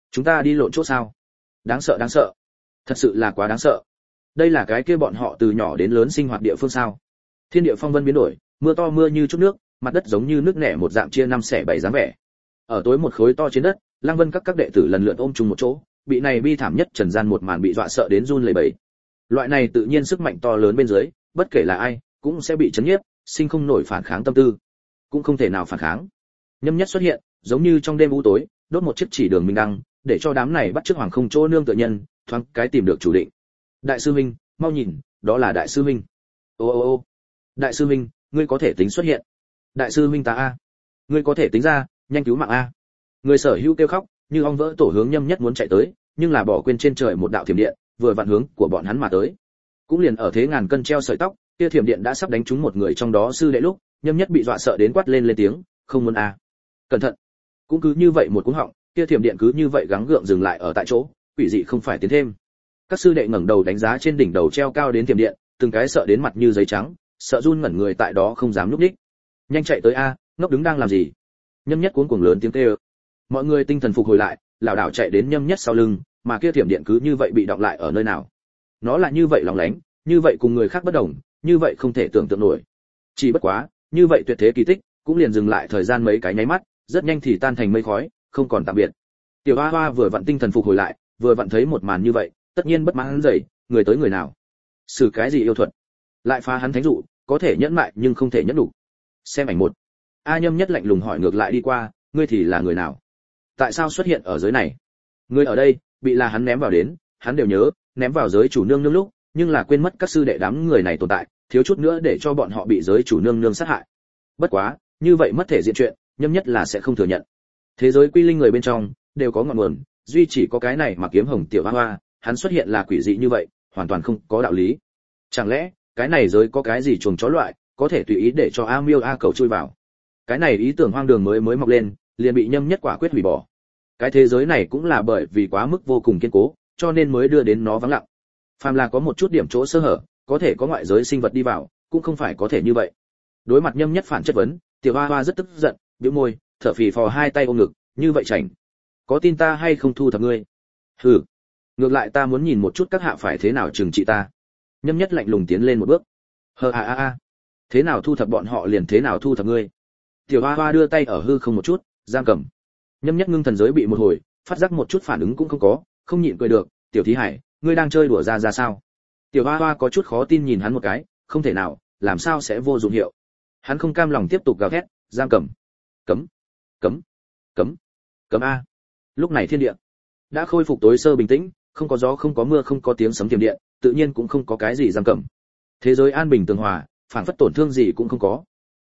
Chúng ta đi lộn chỗ sao? Đáng sợ đáng sợ. Thật sự là quá đáng sợ. Đây là cái kia bọn họ từ nhỏ đến lớn sinh hoạt địa phương sao? Thiên địa phong vân biến đổi, mưa to mưa như chút nước, mặt đất giống như nước nẻ một dạng chia năm xẻ bảy dáng vẻ. Ở tối một khối to trên đất, Lăng Vân các đệ tử lần lượt ôm chung một chỗ, bị này bi thảm nhất trần gian một màn bị dọa sợ đến run lẩy bẩy. Loại này tự nhiên sức mạnh to lớn bên dưới, bất kể là ai, cũng sẽ bị chấn nhiếp, sinh không nổi phản kháng tâm tư, cũng không thể nào phản kháng. Nhâm Nhất xuất hiện, giống như trong đêm u tối, đốt một chiếc chỉ đường minh đăng, để cho đám này bắt chước hoàng không chỗ nương tựa nhân, thoáng cái tìm được chủ định. Đại sư huynh, mau nhìn, đó là đại sư huynh. Ô ô ô, đại sư huynh, ngươi có thể tính xuất hiện. Đại sư huynh ta a, ngươi có thể tính ra, nhanh cứu mạng a. Người sở hữu kêu khóc, như ong vỡ tổ hướng Nhâm Nhất muốn chạy tới, nhưng là bỏ quên trên trời một đạo thiểm điện, vừa vặn hướng của bọn hắn mà tới. Cũng liền ở thế ngàn cân treo sợi tóc, kia thiểm điện đã sắp đánh trúng một người trong đó sư đệ lúc, Nhâm Nhất bị dọa sợ đến quát lên tiếng, không muốn a. Cẩn thận. Cũng cứ như vậy một cú họng, kia thiểm điện cứ như vậy gắng gượng dừng lại ở tại chỗ, quỷ dị không phải tiến thêm. Các sư đệ ngẩng đầu đánh giá trên đỉnh đầu treo cao đến thiểm điện, từng cái sợ đến mặt như giấy trắng, sợ run ngẩn người tại đó không dám nhúc nhích. Nhanh chạy tới a, ngốc đứng đang làm gì? Nhâm Nhất cuống cuồng lớn tiếng kêu. Mọi người tinh thần phục hồi lại, lảo đảo chạy đến Nhâm Nhất sau lưng, mà kia thiểm điện cứ như vậy bị đọng lại ở nơi nào? Nó là như vậy lóng lánh, như vậy cùng người khác bất đồng, như vậy không thể tưởng tượng nổi. Chỉ bất quá, như vậy tuyệt thế kỳ tích, cũng liền dừng lại thời gian mấy cái nháy mắt, rất nhanh thì tan thành mây khói, không còn tạm biệt. Tiểu Hoa Hoa vừa vặn tinh thần phục hồi lại, vừa vặn thấy một màn như vậy, tất nhiên bất mãn dậy, người tới người nào? Sử cái gì yêu thuật? Lại phá hắn thánh dụ, có thể nhẫn mại nhưng không thể nhẫn đủ. Xem ảnh một. A Nhâm Nhất lạnh lùng hỏi ngược lại đi qua, ngươi thì là người nào? Tại sao xuất hiện ở giới này? Ngươi ở đây, bị là hắn ném vào đến, hắn đều nhớ, ném vào giới chủ nương nương lúc, nhưng là quên mất các sư đệ đám người này tồn tại, thiếu chút nữa để cho bọn họ bị giới chủ nương nương sát hại. Bất quá, như vậy mất thể diện chuyện, Nhâm Nhất là sẽ không thừa nhận. Thế giới quy linh người bên trong đều có ngọn nguồn, duy chỉ có cái này mà kiếm hồng tiểu hoa hoa, hắn xuất hiện là quỷ dị như vậy, hoàn toàn không có đạo lý. Chẳng lẽ cái này giới có cái gì chuồng chó loại, có thể tùy ý để cho A Miêu A Cầu chui vào? Cái này ý tưởng hoang đường mới mọc lên, liền bị Nhâm Nhất quả quyết hủy bỏ. Cái thế giới này cũng là bởi vì quá mức vô cùng kiên cố, cho nên mới đưa đến nó vắng lặng. Phàm là có một chút điểm chỗ sơ hở, có thể có ngoại giới sinh vật đi vào, cũng không phải có thể như vậy. Đối mặt Nhâm Nhất phản chất vấn, tiểu hoa hoa rất tức giận, bĩu môi, thở phì phò hai tay ôm ngực, như vậy chảnh. Có tin ta hay không thu thập ngươi? Hừ. Ngược lại ta muốn nhìn một chút các hạ phải thế nào trừng trị ta. Nhâm Nhất lạnh lùng tiến lên một bước. Thế nào thu thập bọn họ liền thế nào thu thập ngươi. Tiểu hoa hoa đưa tay ở hư không một chút, giam cầm. Nhâm Nhất ngưng thần giới bị một hồi, phát giác một chút phản ứng cũng không có, không nhịn cười được, tiểu thí hải, ngươi đang chơi đùa ra sao? Tiểu hoa hoa có chút khó tin nhìn hắn một cái, không thể nào, làm sao sẽ vô dụng hiệu. Hắn không cam lòng tiếp tục gào thét, giam cầm. Cấm, cấm, cấm, cấm a. Lúc này thiên địa đã khôi phục tối sơ bình tĩnh, không có gió không có mưa không có tiếng sấm tiềm điện, tự nhiên cũng không có cái gì giam cầm. Thế giới an bình tường hòa, phản phất tổn thương gì cũng không có.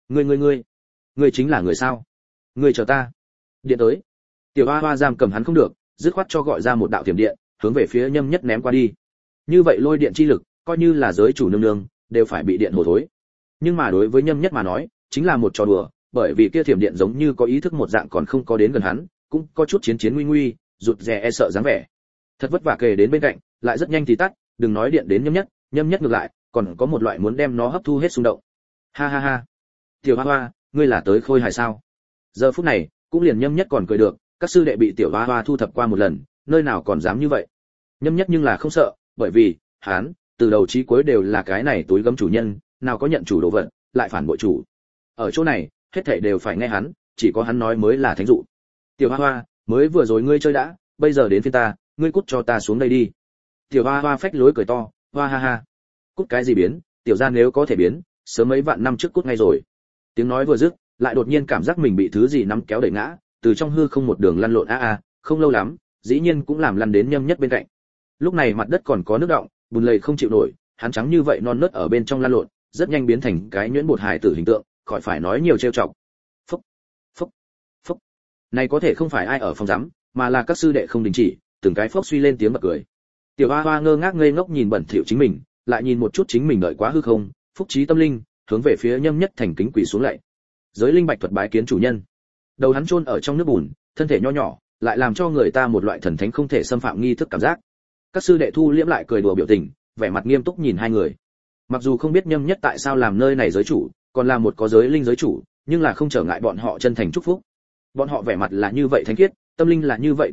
Ngươi chính là người sao? Ngươi chờ ta. Điện tới. Tiểu hoa hoa giam cầm hắn không được, dứt khoát cho gọi ra một đạo tiềm điện, hướng về phía Nhâm Nhất ném qua đi. Như vậy lôi điện chi lực, coi như là giới chủ nương nương, đều phải bị điện hồ thối. Nhưng mà đối với Nhâm Nhất mà nói, chính là một trò đùa, bởi vì kia thiểm điện giống như có ý thức một dạng còn không có đến gần hắn, cũng có chút chiến nguy nguy, rụt rè e sợ dáng vẻ. Thật vất vả kề đến bên cạnh, lại rất nhanh thì tắt, đừng nói điện đến Nhâm Nhất ngược lại, còn có một loại muốn đem nó hấp thu hết xung động. Ha ha ha. Tiểu Hoa Hoa, ngươi là tới khôi hài sao? Giờ phút này, cũng liền Nhâm Nhất còn cười được, các sư đệ bị Tiểu Hoa Hoa thu thập qua một lần, nơi nào còn dám như vậy. Nhâm Nhất nhưng là không sợ, bởi vì hắn từ đầu chí cuối đều là cái này túi gấm chủ nhân, nào có nhận chủ đồ vật, lại phản bội chủ. Ở chỗ này, hết thảy đều phải nghe hắn, chỉ có hắn nói mới là thánh dụ. Tiểu Hoa Hoa, mới vừa rồi ngươi chơi đã, bây giờ đến phiên ta, ngươi cút cho ta xuống đây đi. Tiểu Hoa Hoa phách lối cười to, hoa ha ha. Cút cái gì biến, tiểu gia nếu có thể biến, sớm mấy vạn năm trước cút ngay rồi. Tiếng nói vừa dứt, lại đột nhiên cảm giác mình bị thứ gì nắm kéo đẩy ngã, từ trong hư không một đường lăn lộn không lâu lắm, dĩ nhiên cũng làm lăn đến Nhâm Nhất bên cạnh. Lúc này mặt đất còn có nước đọng, bùn lầy không chịu nổi, hắn trắng như vậy non nớt ở bên trong lăn lộn, rất nhanh biến thành cái nhuyễn bột hài tử hình tượng, khỏi phải nói nhiều trêu chọc. Phúc, phúc, phúc. Này có thể không phải ai ở phòng giám, mà là các sư đệ không đình chỉ, từng cái phốc suy lên tiếng bật cười. Tiểu Hoa Hoa ngơ ngác ngây ngốc nhìn bẩn thỉu chính mình, lại nhìn một chút chính mình đợi quá hư không, phúc trí tâm linh, hướng về phía Nhâm Nhất thành kính quỳ xuống lạy. Giới linh bạch thuật bái kiến chủ nhân. Đầu hắn chôn ở trong nước bùn, thân thể nho nhỏ, lại làm cho người ta một loại thần thánh không thể xâm phạm nghi thức cảm giác. Các sư đệ thu liễm lại cười đùa biểu tình, vẻ mặt nghiêm túc nhìn hai người. Mặc dù không biết Nhâm Nhất tại sao làm nơi này giới chủ, còn là một có giới linh giới chủ, nhưng là không trở ngại bọn họ chân thành chúc phúc. Bọn họ vẻ mặt là như vậy thánh khiết, tâm linh là như vậy thông suốt,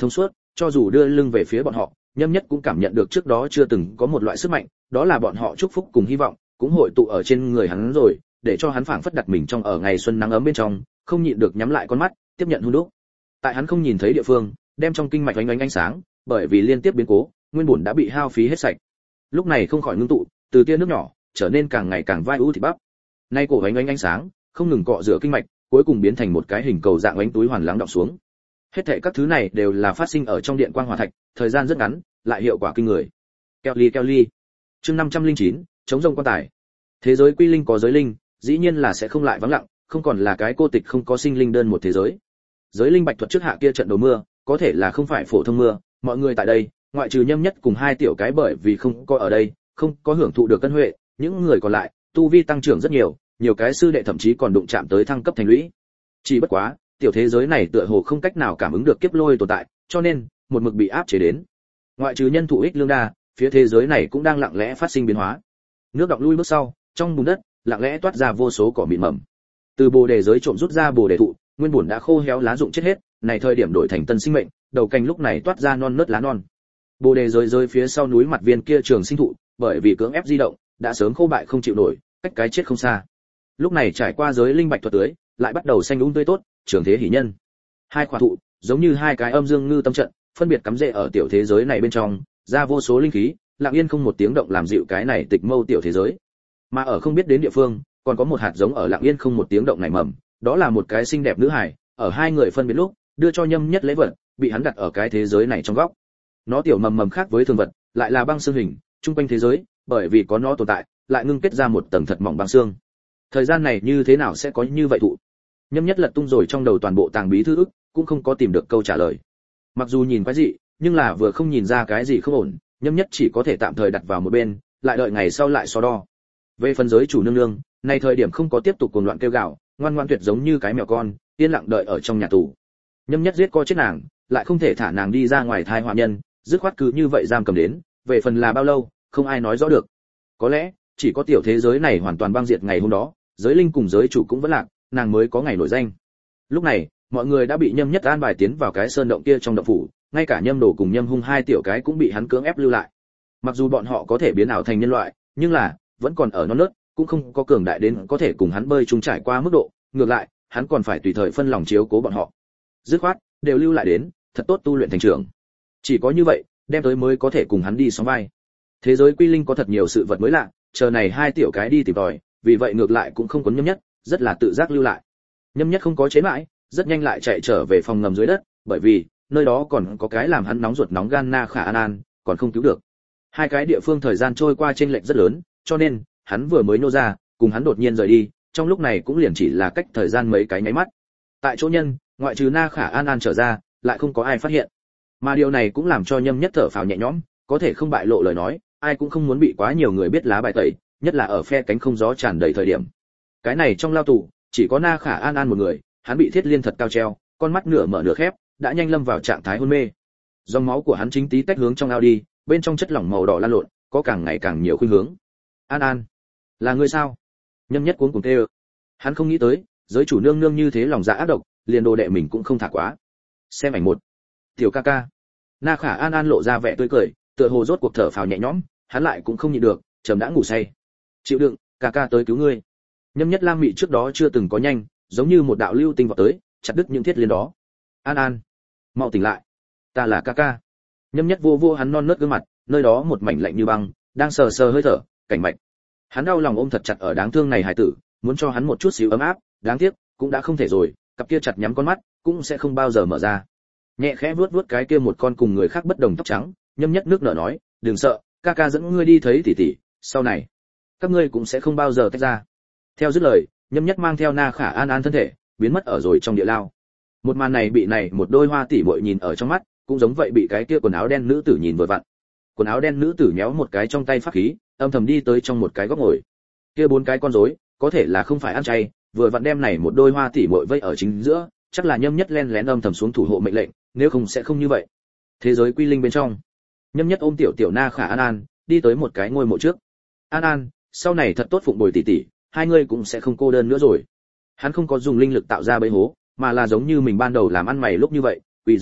cho dù đưa lưng về phía bọn họ, Nhâm Nhất cũng cảm nhận được trước đó chưa từng có một loại sức mạnh, đó là bọn họ chúc phúc cùng hy vọng, cũng hội tụ ở trên người hắn rồi, để cho hắn phảng phất đặt mình trong ở ngày xuân nắng ấm bên trong, không nhịn được nhắm lại con mắt, tiếp nhận hun đúc. Tại hắn không nhìn thấy địa phương, đem trong kinh mạch ánh sáng, bởi vì liên tiếp biến cố, nguyên bổn đã bị hao phí hết sạch. Lúc này không khỏi ngưng tụ, từ tia nước nhỏ trở nên càng ngày càng vai u thịt bắp. Nay cổ ánh sáng, không ngừng cọ rửa kinh mạch, cuối cùng biến thành một cái hình cầu dạng ánh túi hoàn lắng đọng xuống. Hết thảy các thứ này đều là phát sinh ở trong điện quang hỏa thạch, thời gian rất ngắn, lại hiệu quả kinh người. Kelly. Chương 509, chống rông quan tài. Thế giới quy linh có giới linh, dĩ nhiên là sẽ không lại vắng lặng, không còn là cái cô tịch không có sinh linh đơn một thế giới. Giới linh bạch thuật trước hạ kia trận đầu mưa, có thể là không phải phổ thông mưa, mọi người tại đây, ngoại trừ Nhâm Nhất cùng hai tiểu cái bởi vì không có ở đây, không có hưởng thụ được cân huệ, những người còn lại, tu vi tăng trưởng rất nhiều, nhiều cái sư đệ thậm chí còn đụng chạm tới thăng cấp thành lũy. Chỉ bất quá, tiểu thế giới này tựa hồ không cách nào cảm ứng được kiếp lôi tồn tại, cho nên một mực bị áp chế đến. Ngoại trừ nhân thụ ích lương đa, phía thế giới này cũng đang lặng lẽ phát sinh biến hóa. Nước đọng lui bước sau, trong bùn đất, lặng lẽ toát ra vô số cỏ mịn mầm. Từ bồ đề giới trộm rút ra bồ đề thụ, nguyên bổn đã khô héo lá rụng chết hết, này thời điểm đổi thành tân sinh mệnh, đầu cành lúc này toát ra non nớt lá non. Bồ đề giới rơi phía sau núi mặt viên kia trường sinh thụ, bởi vì cưỡng ép di động, đã sớm khô bại không chịu nổi, cách cái chết không xa. Lúc này trải qua giới linh bạch thuật tưới, lại bắt đầu xanh tươi tốt, trường thế hỷ nhân. Hai khỏa thụ, giống như hai cái âm dương ngư tâm trận, phân biệt cắm rễ ở tiểu thế giới này bên trong, ra vô số linh khí, lặng yên không một tiếng động làm dịu cái này tịch mâu tiểu thế giới. Mà ở không biết đến địa phương, còn có một hạt giống ở lặng yên không một tiếng động nảy mầm, đó là một cái xinh đẹp nữ hài, ở hai người phân biệt lúc, đưa cho Nhâm Nhất lễ vật, bị hắn đặt ở cái thế giới này trong góc. Nó tiểu mầm khác với thường vật, lại là băng xương hình, trung quanh thế giới, bởi vì có nó tồn tại, lại ngưng kết ra một tầng thật mỏng băng xương. Thời gian này như thế nào sẽ có như vậy thụ? Nhâm Nhất lật tung rồi trong đầu toàn bộ tàng bí thư ức, cũng không có tìm được câu trả lời. Mặc dù nhìn quái dị, nhưng là vừa không nhìn ra cái gì không ổn, Nhâm Nhất chỉ có thể tạm thời đặt vào một bên, lại đợi ngày sau lại so đo. Về phần giới chủ nương nương, nay thời điểm không có tiếp tục cuồng loạn kêu gào, ngoan ngoãn tuyệt giống như cái mèo con, yên lặng đợi ở trong nhà tù. Nhâm Nhất giết co chết nàng, lại không thể thả nàng đi ra ngoài thai họa nhân, dứt khoát cứ như vậy giam cầm đến, về phần là bao lâu, không ai nói rõ được. Có lẽ, chỉ có tiểu thế giới này hoàn toàn băng diệt ngày hôm đó, giới linh cùng giới chủ cũng vẫn lạc, nàng mới có ngày nổi danh. Lúc này, mọi người đã bị Nhâm Nhất an bài tiến vào cái sơn động kia trong động phủ, ngay cả Nhâm Đồ cùng Nhâm Hung hai tiểu cái cũng bị hắn cưỡng ép lưu lại. Mặc dù bọn họ có thể biến ảo thành nhân loại, nhưng là vẫn còn ở non nớt, cũng không có cường đại đến có thể cùng hắn bơi chung trải qua mức độ, ngược lại, hắn còn phải tùy thời phân lòng chiếu cố bọn họ. Dứt khoát, đều lưu lại đến, thật tốt tu luyện thành trưởng. Chỉ có như vậy, đem tới mới có thể cùng hắn đi sóng vai. Thế giới quy linh có thật nhiều sự vật mới lạ, chờ này hai tiểu cái đi tìm tòi, vì vậy ngược lại cũng không có Nhâm Nhất, rất là tự giác lưu lại. Nhâm Nhất không có chế mãi, rất nhanh lại chạy trở về phòng ngầm dưới đất, bởi vì nơi đó còn có cái làm hắn nóng ruột nóng gan Na Khả An, còn không cứu được. Hai cái địa phương thời gian trôi qua chênh lệch rất lớn, cho nên hắn vừa mới nô ra, cùng hắn đột nhiên rời đi, trong lúc này cũng liền chỉ là cách thời gian mấy cái nháy mắt. Tại chỗ nhân, ngoại trừ Na Khả An trở ra, lại không có ai phát hiện. Mà điều này cũng làm cho Nhâm Nhất thở phào nhẹ nhõm, có thể không bại lộ lời nói, ai cũng không muốn bị quá nhiều người biết lá bài tẩy, nhất là ở phe cánh không gió tràn đầy thời điểm. Cái này trong lao tù, chỉ có Na Khả An một người, hắn bị thiết liên thật cao treo, con mắt nửa mở nửa khép, đã nhanh lâm vào trạng thái hôn mê. Dòng máu của hắn chính tí tách hướng trong ao đi, bên trong chất lỏng màu đỏ lan lộn, có càng ngày càng nhiều khuynh hướng. An, là ngươi sao? Nhâm Nhất cuống cuồng kêu. Hắn không nghĩ tới, giới chủ nương nương như thế lòng dạ ác độc, liền đồ đệ mình cũng không thả quá. Xem ảnh một. Tiểu ca ca. Na Khả An lộ ra vẻ tươi cười, tựa hồ rốt cuộc thở phào nhẹ nhõm, hắn lại cũng không nhịn được, trầm đã ngủ say. Chịu đựng, ca ca tới cứu ngươi. Nhâm Nhất Lam mị trước đó chưa từng có nhanh, giống như một đạo lưu tinh vọt tới, chặt đứt những thiết liên đó. An, mau tỉnh lại, ta là ca ca. Nhâm Nhất vô hắn non nớt gương mặt, nơi đó một mảnh lạnh như băng, đang sờ sờ hơi thở, cảnh mạch. Hắn đau lòng ôm thật chặt ở đáng thương này hài tử, muốn cho hắn một chút xíu ấm áp, đáng tiếc, cũng đã không thể rồi, cặp kia chặt nhắm con mắt, cũng sẽ không bao giờ mở ra. Nhẹ khẽ vuốt cái kia một con cùng người khác bất đồng tóc trắng, Nhâm Nhất nước nở nói, đừng sợ, ca ca dẫn ngươi đi thấy tỷ tỷ, sau này các ngươi cũng sẽ không bao giờ tách ra. Theo dứt lời, Nhâm Nhất mang theo Na Khả An thân thể, biến mất ở rồi trong địa lao. Một màn này bị này một đôi hoa tỷ muội nhìn ở trong mắt, cũng giống vậy bị cái kia quần áo đen nữ tử nhìn vừa vặn. Quần áo đen nữ tử nhéo một cái trong tay pháp khí, âm thầm đi tới trong một cái góc ngồi. Kia bốn cái con rối, có thể là không phải ăn chay, vừa vặn đem này một đôi hoa tỷ muội vây ở chính giữa, chắc là Nhâm Nhất len lén âm thầm xuống thủ hộ mệnh lệnh, nếu không sẽ không như vậy. Thế giới quy linh bên trong, Nhâm Nhất ôm tiểu Na Khả An, đi tới một cái ngôi mộ trước. An, sau này thật tốt phụng bồi tỷ tỷ, hai người cũng sẽ không cô đơn nữa rồi. Hắn không có dùng linh lực tạo ra bẫy hố, mà là giống như mình ban đầu làm ăn mày lúc như vậy, quỳ dưới đất,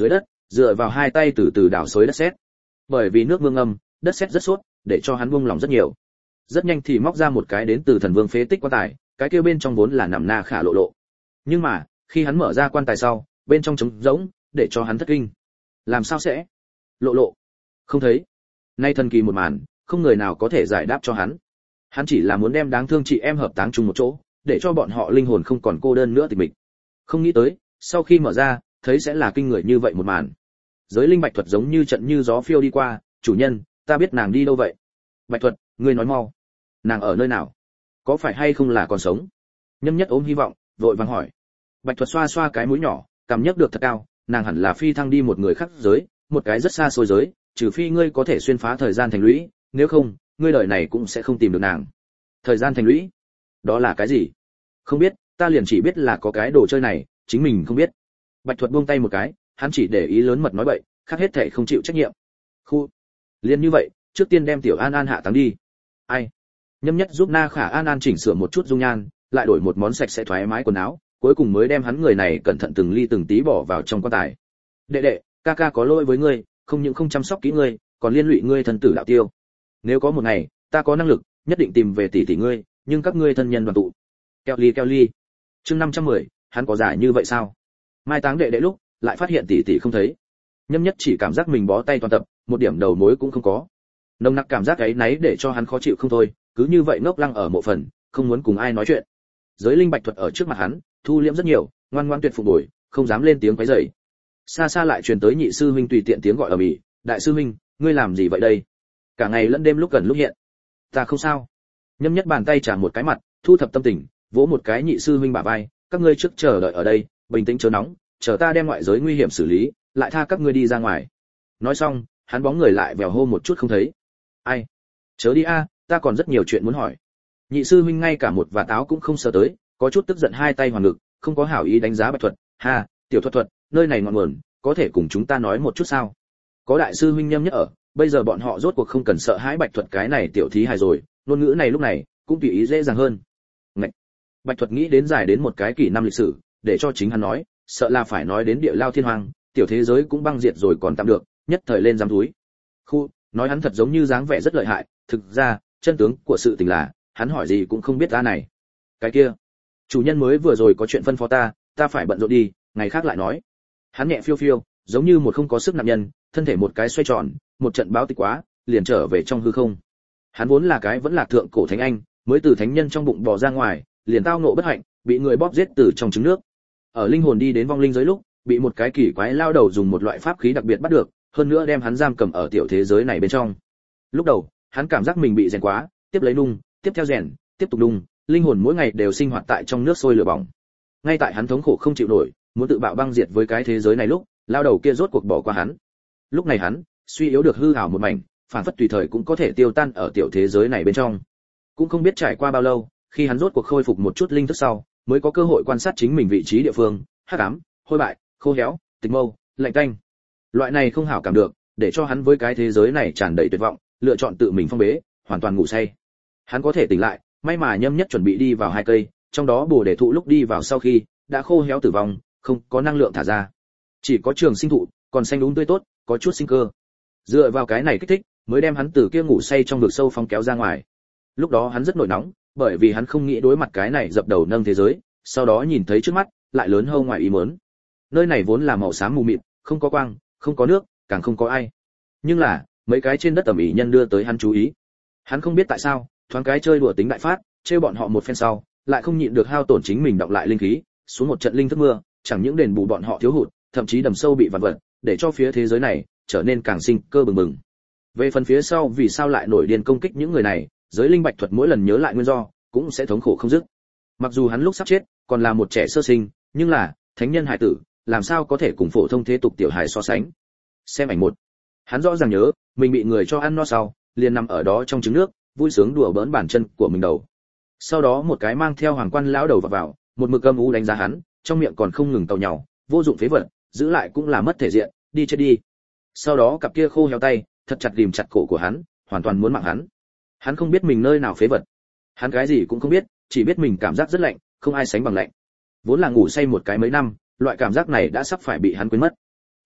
dựa vào hai tay từ từ đào xới đất sét. Bởi vì nước mưa ngâm, đất sét rất sốt, để cho hắn buông lòng rất nhiều. Rất nhanh thì móc ra một cái đến từ thần vương phế tích quan tài, cái kia bên trong vốn là nằm Na Khả Lộ Lộ. Nhưng mà, khi hắn mở ra quan tài sau, bên trong trống rỗng, để cho hắn thất kinh. Làm sao sẽ? Lộ Lộ không thấy. Nay thần kỳ một màn, không người nào có thể giải đáp cho hắn. Hắn chỉ là muốn đem đáng thương chị em hợp táng chung một chỗ, để cho bọn họ linh hồn không còn cô đơn nữa tịch mịch. Không nghĩ tới, sau khi mở ra, thấy sẽ là kinh người như vậy một màn. Giới linh Bạch Thuật giống như trận như gió phiêu đi qua, "Chủ nhân, ta biết nàng đi đâu vậy?" "Bạch Thuật, ngươi nói mau. Nàng ở nơi nào? Có phải hay không là còn sống?" Nhâm Nhất ôm hy vọng, vội vàng hỏi. Bạch Thuật xoa xoa cái mũi nhỏ, cảm nhấc được thật cao, nàng hẳn là phi thăng đi một người khác giới, một cái rất xa xôi giới, trừ phi ngươi có thể xuyên phá thời gian thành lũy, nếu không, ngươi đời này cũng sẽ không tìm được nàng. Thời gian thành lũy? Đó là cái gì? Không biết, ta liền chỉ biết là có cái đồ chơi này, chính mình không biết. Bạch Thuật buông tay một cái, hắn chỉ để ý lớn mật nói bậy, khác hết thảy không chịu trách nhiệm. Khu. Liên như vậy, trước tiên đem Tiểu An An hạ táng đi. Ai? Nhâm Nhất giúp Na Khả An An chỉnh sửa một chút dung nhan, lại đổi một món sạch sẽ thoải mái quần áo, cuối cùng mới đem hắn người này cẩn thận từng ly từng tí bỏ vào trong quan tài. "Đệ đệ, ca ca có lỗi với ngươi, không những không chăm sóc kỹ ngươi, còn liên lụy ngươi thân tử đạo tiêu. Nếu có một ngày, ta có năng lực, nhất định tìm về tỷ tỷ ngươi, nhưng các ngươi thân nhân đoàn tụ." Kelly. Chương 510, hắn có giải như vậy sao? Mai táng đệ đệ lúc, lại phát hiện tỷ tỷ không thấy. Nhâm Nhất chỉ cảm giác mình bó tay toàn tập, một điểm đầu mối cũng không có. Nồng nặc cảm giác ấy náy để cho hắn khó chịu không thôi, cứ như vậy ngốc lăng ở mộ phần, không muốn cùng ai nói chuyện. Giới linh Bạch Thuật ở trước mặt hắn, thu liễm rất nhiều, ngoan ngoãn tuyệt phục bồi, không dám lên tiếng quấy rầy. Xa xa lại truyền tới nhị sư huynh tùy tiện tiếng gọi ầm ĩ, "Đại sư huynh, ngươi làm gì vậy đây? Cả ngày lẫn đêm lúc gần lúc hiện." "Ta không sao." Nhâm Nhất bàn tay trả một cái mặt, thu thập tâm tình, vỗ một cái nhị sư huynh bả vai, "Các ngươi trước chờ đợi ở đây, bình tĩnh chớ nóng, chờ ta đem ngoại giới nguy hiểm xử lý, lại tha các ngươi đi ra ngoài." Nói xong, hắn bóng người lại vèo hô một chút không thấy. "Ai? Chớ đi a, ta còn rất nhiều chuyện muốn hỏi." Nhị sư huynh ngay cả một vạt áo cũng không sờ tới, có chút tức giận hai tay hoàn ngực, không có hảo ý đánh giá Bạch Thuật, "Ha, Tiểu Thuật, nơi này ngọn nguồn, có thể cùng chúng ta nói một chút sao? Có đại sư huynh Nhâm Nhất ở, bây giờ bọn họ rốt cuộc không cần sợ hãi Bạch Thuật cái này tiểu thí hài rồi, ngôn ngữ này lúc này cũng tùy ý dễ dàng hơn." Ngạch. Bạch Thuật nghĩ đến dài đến một cái kỷ năm lịch sử, để cho chính hắn nói, sợ là phải nói đến địa lao thiên hoàng, tiểu thế giới cũng băng diệt rồi còn tạm được, nhất thời lên giám túi. Khu, nói hắn thật giống như dáng vẻ rất lợi hại, thực ra, chân tướng của sự tình là, hắn hỏi gì cũng không biết ra này. "Cái kia, chủ nhân mới vừa rồi có chuyện phân phó ta phải bận rộn đi, ngày khác lại nói." Hắn nhẹ phiêu phiêu, giống như một không có sức nặng nhân, thân thể một cái xoay tròn, một trận báo tịch quá, liền trở về trong hư không. Hắn vốn là cái vẫn là thượng cổ thánh anh, mới từ thánh nhân trong bụng bò ra ngoài, liền tao ngộ bất hạnh, bị người bóp giết từ trong trứng nước. Ở linh hồn đi đến vong linh giới lúc, bị một cái kỳ quái lao đầu dùng một loại pháp khí đặc biệt bắt được, hơn nữa đem hắn giam cầm ở tiểu thế giới này bên trong. Lúc đầu, hắn cảm giác mình bị rèn quá, tiếp lấy nung, tiếp theo rèn, tiếp tục nung, linh hồn mỗi ngày đều sinh hoạt tại trong nước sôi lửa bỏng. Ngay tại hắn thống khổ không chịu nổi, muốn tự bạo băng diệt với cái thế giới này lúc, lao đầu kia rốt cuộc bỏ qua hắn. Lúc này hắn, suy yếu được hư ảo một mảnh, phản phất tùy thời cũng có thể tiêu tan ở tiểu thế giới này bên trong. Cũng không biết trải qua bao lâu, khi hắn rốt cuộc khôi phục một chút linh thức sau, mới có cơ hội quan sát chính mình vị trí địa phương, hắc ám, hôi bại, khô héo, tịch mâu, lạnh tanh. Loại này không hảo cảm được, để cho hắn với cái thế giới này tràn đầy tuyệt vọng, lựa chọn tự mình phong bế, hoàn toàn ngủ say. Hắn có thể tỉnh lại, may mà Nhâm Nhất chuẩn bị đi vào hai cây, trong đó bồ đề thụ lúc đi vào sau khi đã khô héo tử vong, không có năng lượng thả ra. Chỉ có trường sinh thụ, còn xanh đúng tươi tốt, có chút sinh cơ. Dựa vào cái này kích thích, mới đem hắn từ kia ngủ say trong vực sâu phóng kéo ra ngoài. Lúc đó hắn rất nổi nóng, bởi vì hắn không nghĩ đối mặt cái này dập đầu nâng thế giới, sau đó nhìn thấy trước mắt, lại lớn hơn ngoài ý muốn. Nơi này vốn là màu xám mù mịt, không có quang, không có nước, càng không có ai. Nhưng là, mấy cái trên đất ẩm ĩ nhân đưa tới hắn chú ý. Hắn không biết tại sao, thoáng cái chơi đùa tính đại phát, trêu bọn họ một phen sau, lại không nhịn được hao tổn chính mình đọc lại linh khí, xuống một trận linh thức mưa, chẳng những đền bù bọn họ thiếu hụt, thậm chí đầm sâu bị vặn vẹo, để cho phía thế giới này trở nên càng sinh cơ bừng bừng. Về phần phía sau vì sao lại nổi điên công kích những người này, giới linh Bạch Thuật mỗi lần nhớ lại nguyên do, cũng sẽ thống khổ không dứt. Mặc dù hắn lúc sắp chết, còn là một trẻ sơ sinh, nhưng là thánh nhân hải tử, làm sao có thể cùng phổ thông thế tục tiểu hài so sánh. Xem ảnh một. Hắn rõ ràng nhớ, mình bị người cho ăn no sau, liền nằm ở đó trong trứng nước, vui sướng đùa bỡn bàn chân của mình đầu. Sau đó một cái mang theo hoàng quan lão đầu vào, một mực âm u đánh giá hắn, trong miệng còn không ngừng tàu nhàu, vô dụng phế vật, giữ lại cũng là mất thể diện, đi chết đi. Sau đó cặp kia khô héo tay, thật chặt ghìm chặt cổ của hắn, hoàn toàn muốn mạng hắn. Hắn không biết mình nơi nào phế vật. Hắn cái gì cũng không biết, chỉ biết mình cảm giác rất lạnh, không ai sánh bằng lạnh. Vốn là ngủ say một cái mấy năm, loại cảm giác này đã sắp phải bị hắn quên mất.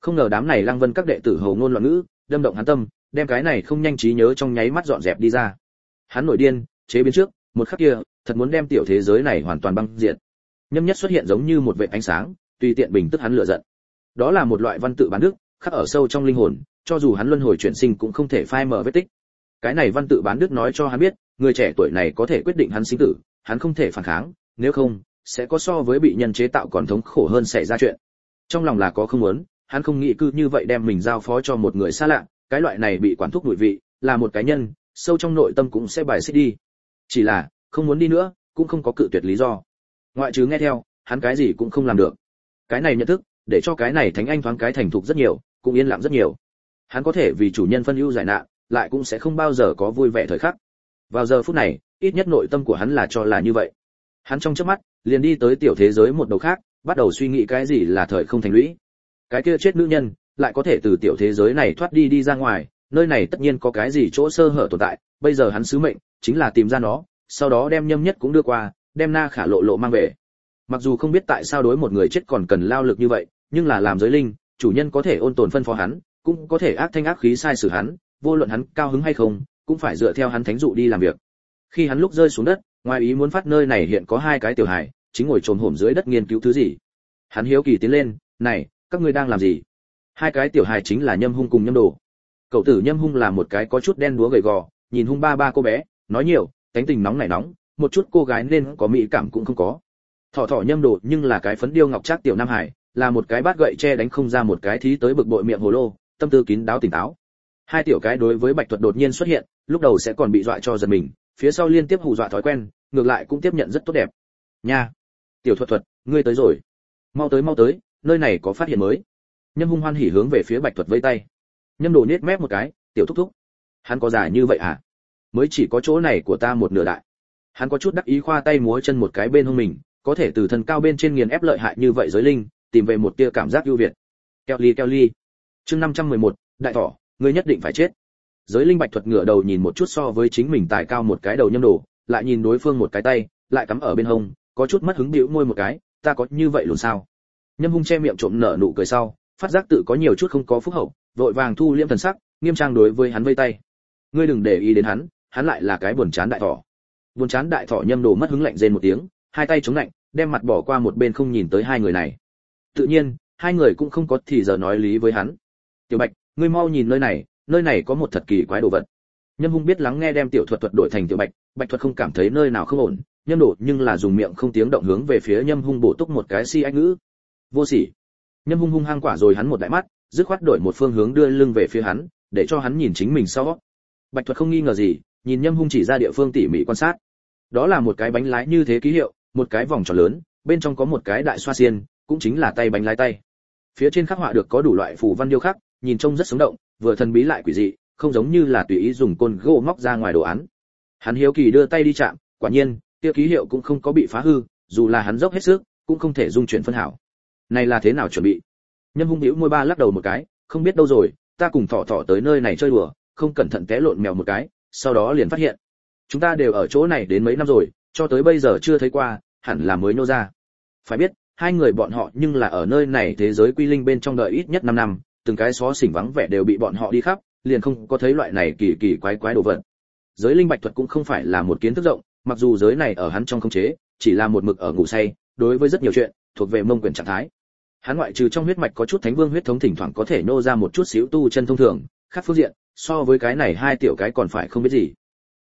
Không ngờ đám này Lăng Vân các đệ tử hầu ngôn loạn ngữ, đâm động hắn tâm, đem cái này không nhanh trí nhớ trong nháy mắt dọn dẹp đi ra. Hắn nổi điên, chế biến trước, một khắc kia, thật muốn đem tiểu thế giới này hoàn toàn băng diệt. Nhâm Nhất xuất hiện giống như một vệt ánh sáng, tùy tiện bình tức hắn lửa giận. Đó là một loại văn tự bán đức, khắc ở sâu trong linh hồn, cho dù hắn luân hồi chuyển sinh cũng không thể phai mờ vết tích. Cái này văn tự bán đức nói cho hắn biết, người trẻ tuổi này có thể quyết định hắn sinh tử, hắn không thể phản kháng, nếu không, sẽ có so với bị nhân chế tạo còn thống khổ hơn xảy ra chuyện. Trong lòng là có không muốn, hắn không nghĩ cứ như vậy đem mình giao phó cho một người xa lạ, cái loại này bị quản thúc đuổi vị, là một cá nhân, sâu trong nội tâm cũng sẽ bài xích đi. Chỉ là, không muốn đi nữa, cũng không có cự tuyệt lý do. Ngoại trừ nghe theo, hắn cái gì cũng không làm được. Cái này nhận thức, để cho cái này thánh anh thoáng cái thành thục rất nhiều, cũng yên lặng rất nhiều. Hắn có thể vì chủ nhân phân ưu giải nạn, lại cũng sẽ không bao giờ có vui vẻ thời khắc. Vào giờ phút này, ít nhất nội tâm của hắn là cho là như vậy. Hắn trong chớp mắt, liền đi tới tiểu thế giới một đầu khác, bắt đầu suy nghĩ cái gì là thời không thành lũy. Cái kia chết nữ nhân, lại có thể từ tiểu thế giới này thoát đi ra ngoài, nơi này tất nhiên có cái gì chỗ sơ hở tồn tại, bây giờ hắn sứ mệnh chính là tìm ra nó, sau đó đem Nhâm Nhất cũng đưa qua, đem Na Khả Lộ mang về. Mặc dù không biết tại sao đối một người chết còn cần lao lực như vậy, nhưng là làm giới linh, chủ nhân có thể ôn tồn phân phó hắn, cũng có thể ác thanh ác khí sai xử hắn, vô luận hắn cao hứng hay không, cũng phải dựa theo hắn thánh dụ đi làm việc. Khi hắn lúc rơi xuống đất, ngoài ý muốn phát nơi này hiện có hai cái tiểu hài, chính ngồi chồm hổm dưới đất nghiên cứu thứ gì. Hắn hiếu kỳ tiến lên, "Này, các ngươi đang làm gì?" Hai cái tiểu hài chính là Nhâm Hung cùng Nhâm Đồ. Cậu tử Nhâm Hung là một cái có chút đen đúa gầy gò, nhìn hung ba cô bé, nói nhiều, cánh tình nóng nảy nóng, một chút cô gái nên có mỹ cảm cũng không có. Thỏ thỏ Nhâm Đồ nhưng là cái phấn điêu ngọc trác tiểu nam hải, là một cái bát gậy che đánh không ra một cái thí tới bực bội miệng hồ lô, tâm tư kín đáo tỉnh táo. Hai tiểu cái đối với Bạch Thuật đột nhiên xuất hiện, lúc đầu sẽ còn bị dọa cho giật mình, phía sau liên tiếp hù dọa thói quen, ngược lại cũng tiếp nhận rất tốt đẹp. Nha, Tiểu Thuật Thuật, ngươi tới rồi. Mau tới, nơi này có phát hiện mới. Nhâm Hung hoan hỉ hướng về phía Bạch Thuật vẫy tay. Nhâm Đồ nhếch mép một cái, "Tiểu thúc thúc, hắn có dài như vậy à? Mới chỉ có chỗ này của ta một nửa đại." Hắn có chút đắc ý khoa tay múa chân một cái bên hông mình, có thể từ thân cao bên trên nghiền ép lợi hại như vậy giới linh, tìm về một tia cảm giác ưu việt. Keo ly. Chương 511, đại thỏ, ngươi nhất định phải chết. Giới linh Bạch Thuật ngửa đầu nhìn một chút so với chính mình tài cao một cái đầu Nhâm Đồ, lại nhìn đối phương một cái tay, lại cắm ở bên hông, có chút mất hứng bĩu môi một cái, "Ta có như vậy luôn sao?" Nhâm Hung che miệng trộm nở nụ cười sau, phát giác tự có nhiều chút không có phúc hậu, vội vàng thu liễm thần sắc, nghiêm trang đối với hắn vây tay. "Ngươi đừng để ý đến hắn lại là cái buồn chán đại thỏ." Buồn chán đại thỏ Nhâm Đồ mất hứng lạnh rên một tiếng, hai tay chống lạnh, đem mặt bỏ qua một bên không nhìn tới hai người này. Tự nhiên, hai người cũng không có thì giờ nói lý với hắn. "Tiểu Bạch, ngươi mau nhìn nơi này có một thật kỳ quái đồ vật." Nhâm Hung biết lắng nghe đem Tiểu Thuật Thuật đổi thành Tiểu Bạch, Bạch Thuật không cảm thấy nơi nào không ổn, Nhâm Đồ nhưng là dùng miệng không tiếng động hướng về phía Nhâm Hung bổ túc một cái si ách ngữ. "Vô sỉ." Nhâm Hung hung hăng quả rồi hắn một đại mắt, dứt khoát đổi một phương hướng đưa lưng về phía hắn, để cho hắn nhìn chính mình sau. Bạch Thuật không nghi ngờ gì, nhìn Nhâm Hung chỉ ra địa phương tỉ mỉ quan sát. Đó là một cái bánh lái như thế ký hiệu, một cái vòng tròn lớn, bên trong có một cái đại xoa xiên, cũng chính là tay bánh lái tay. Phía trên khắc họa được có đủ loại phù văn điêu khắc, nhìn trông rất sống động, vừa thần bí lại quỷ dị, không giống như là tùy ý dùng côn gỗ móc ra ngoài đồ án. Hắn hiếu kỳ đưa tay đi chạm, quả nhiên, kia ký hiệu cũng không có bị phá hư, dù là hắn dốc hết sức, cũng không thể dung chuyển phân hảo. Này là thế nào chuẩn bị? Nhâm Hung bĩu môi ba lắc đầu một cái, "Không biết đâu rồi, ta cùng thỏ thỏ tới nơi này chơi đùa, không cẩn thận té lộn mèo một cái, sau đó liền phát hiện. Chúng ta đều ở chỗ này đến mấy năm rồi, cho tới bây giờ chưa thấy qua, hẳn là mới nô ra." Phải biết, hai người bọn họ nhưng là ở nơi này thế giới quy linh bên trong đợi ít nhất 5 năm, từng cái xó xỉnh vắng vẻ đều bị bọn họ đi khắp, liền không có thấy loại này kỳ kỳ quái đồ vật. Giới linh Bạch Thuật cũng không phải là một kiến thức rộng, mặc dù giới này ở hắn trong khống chế, chỉ là một mực ở ngủ say, đối với rất nhiều chuyện thuộc về mông quyền trạng thái. Hắn ngoại trừ trong huyết mạch có chút thánh vương huyết thống thỉnh thoảng có thể nô ra một chút xíu tu chân thông thường, khác phương diện, so với cái này hai tiểu cái còn phải không biết gì.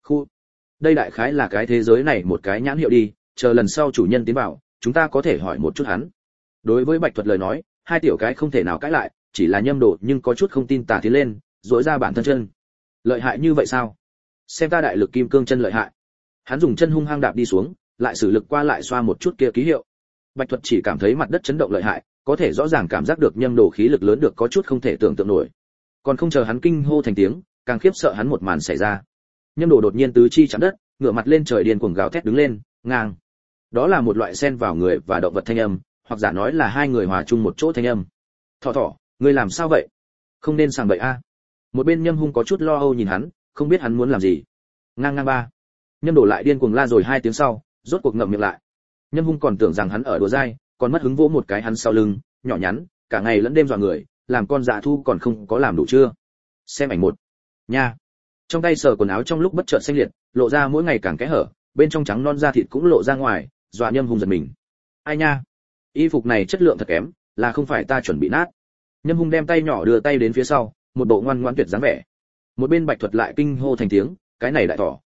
Đây đại khái là cái thế giới này một cái nhãn hiệu đi, chờ lần sau chủ nhân tiến vào, chúng ta có thể hỏi một chút hắn. Đối với Bạch Thuật lời nói, hai tiểu cái không thể nào cãi lại, chỉ là Nhâm Đồ nhưng có chút không tin tà tiến lên, rũa ra bản thân chân. "Lợi hại như vậy sao? Xem ta đại lực kim cương chân lợi hại." Hắn dùng chân hung hăng đạp đi xuống, lại sử lực qua lại xoa một chút kia ký hiệu. Bạch Thuật chỉ cảm thấy mặt đất chấn động lợi hại, có thể rõ ràng cảm giác được Nhâm Đồ khí lực lớn được có chút không thể tưởng tượng nổi. Còn không chờ hắn kinh hô thành tiếng, càng khiếp sợ hắn một màn xảy ra. Nhâm Đồ đột nhiên tứ chi chạm đất, ngửa mặt lên trời điên cuồng gào thét đứng lên, ngang. Đó là một loại xen vào người và động vật thanh âm, hoặc giả nói là hai người hòa chung một chỗ thanh âm. "Thỏ thỏ, ngươi làm sao vậy? Không nên sảng bậy a." Một bên Nhâm Hung có chút lo âu nhìn hắn, không biết hắn muốn làm gì. Ngang ba. Nhâm Đồ lại điên cuồng la rồi 2 tiếng sau, rốt cuộc ngậm miệng lại. Nhâm Hung còn tưởng rằng hắn ở đùa dai, còn mất hứng vỗ một cái hắn sau lưng, nhỏ nhắn, cả ngày lẫn đêm dọa người, làm con dạ thu còn không có làm đủ chưa? Xem ảnh một. Nha. Trong tay sờ quần áo trong lúc bất chợt xanh liệt, lộ ra mỗi ngày càng kẽ hở, bên trong trắng non da thịt cũng lộ ra ngoài, dọa Nhâm Hung giật mình. Ai nha, y phục này chất lượng thật kém, là không phải ta chuẩn bị nát. Nhâm Hung đem tay nhỏ đưa tay đến phía sau, một bộ ngoan ngoãn tuyệt dáng vẻ. Một bên Bạch Thuật lại kinh hô thành tiếng, cái này đại thỏ,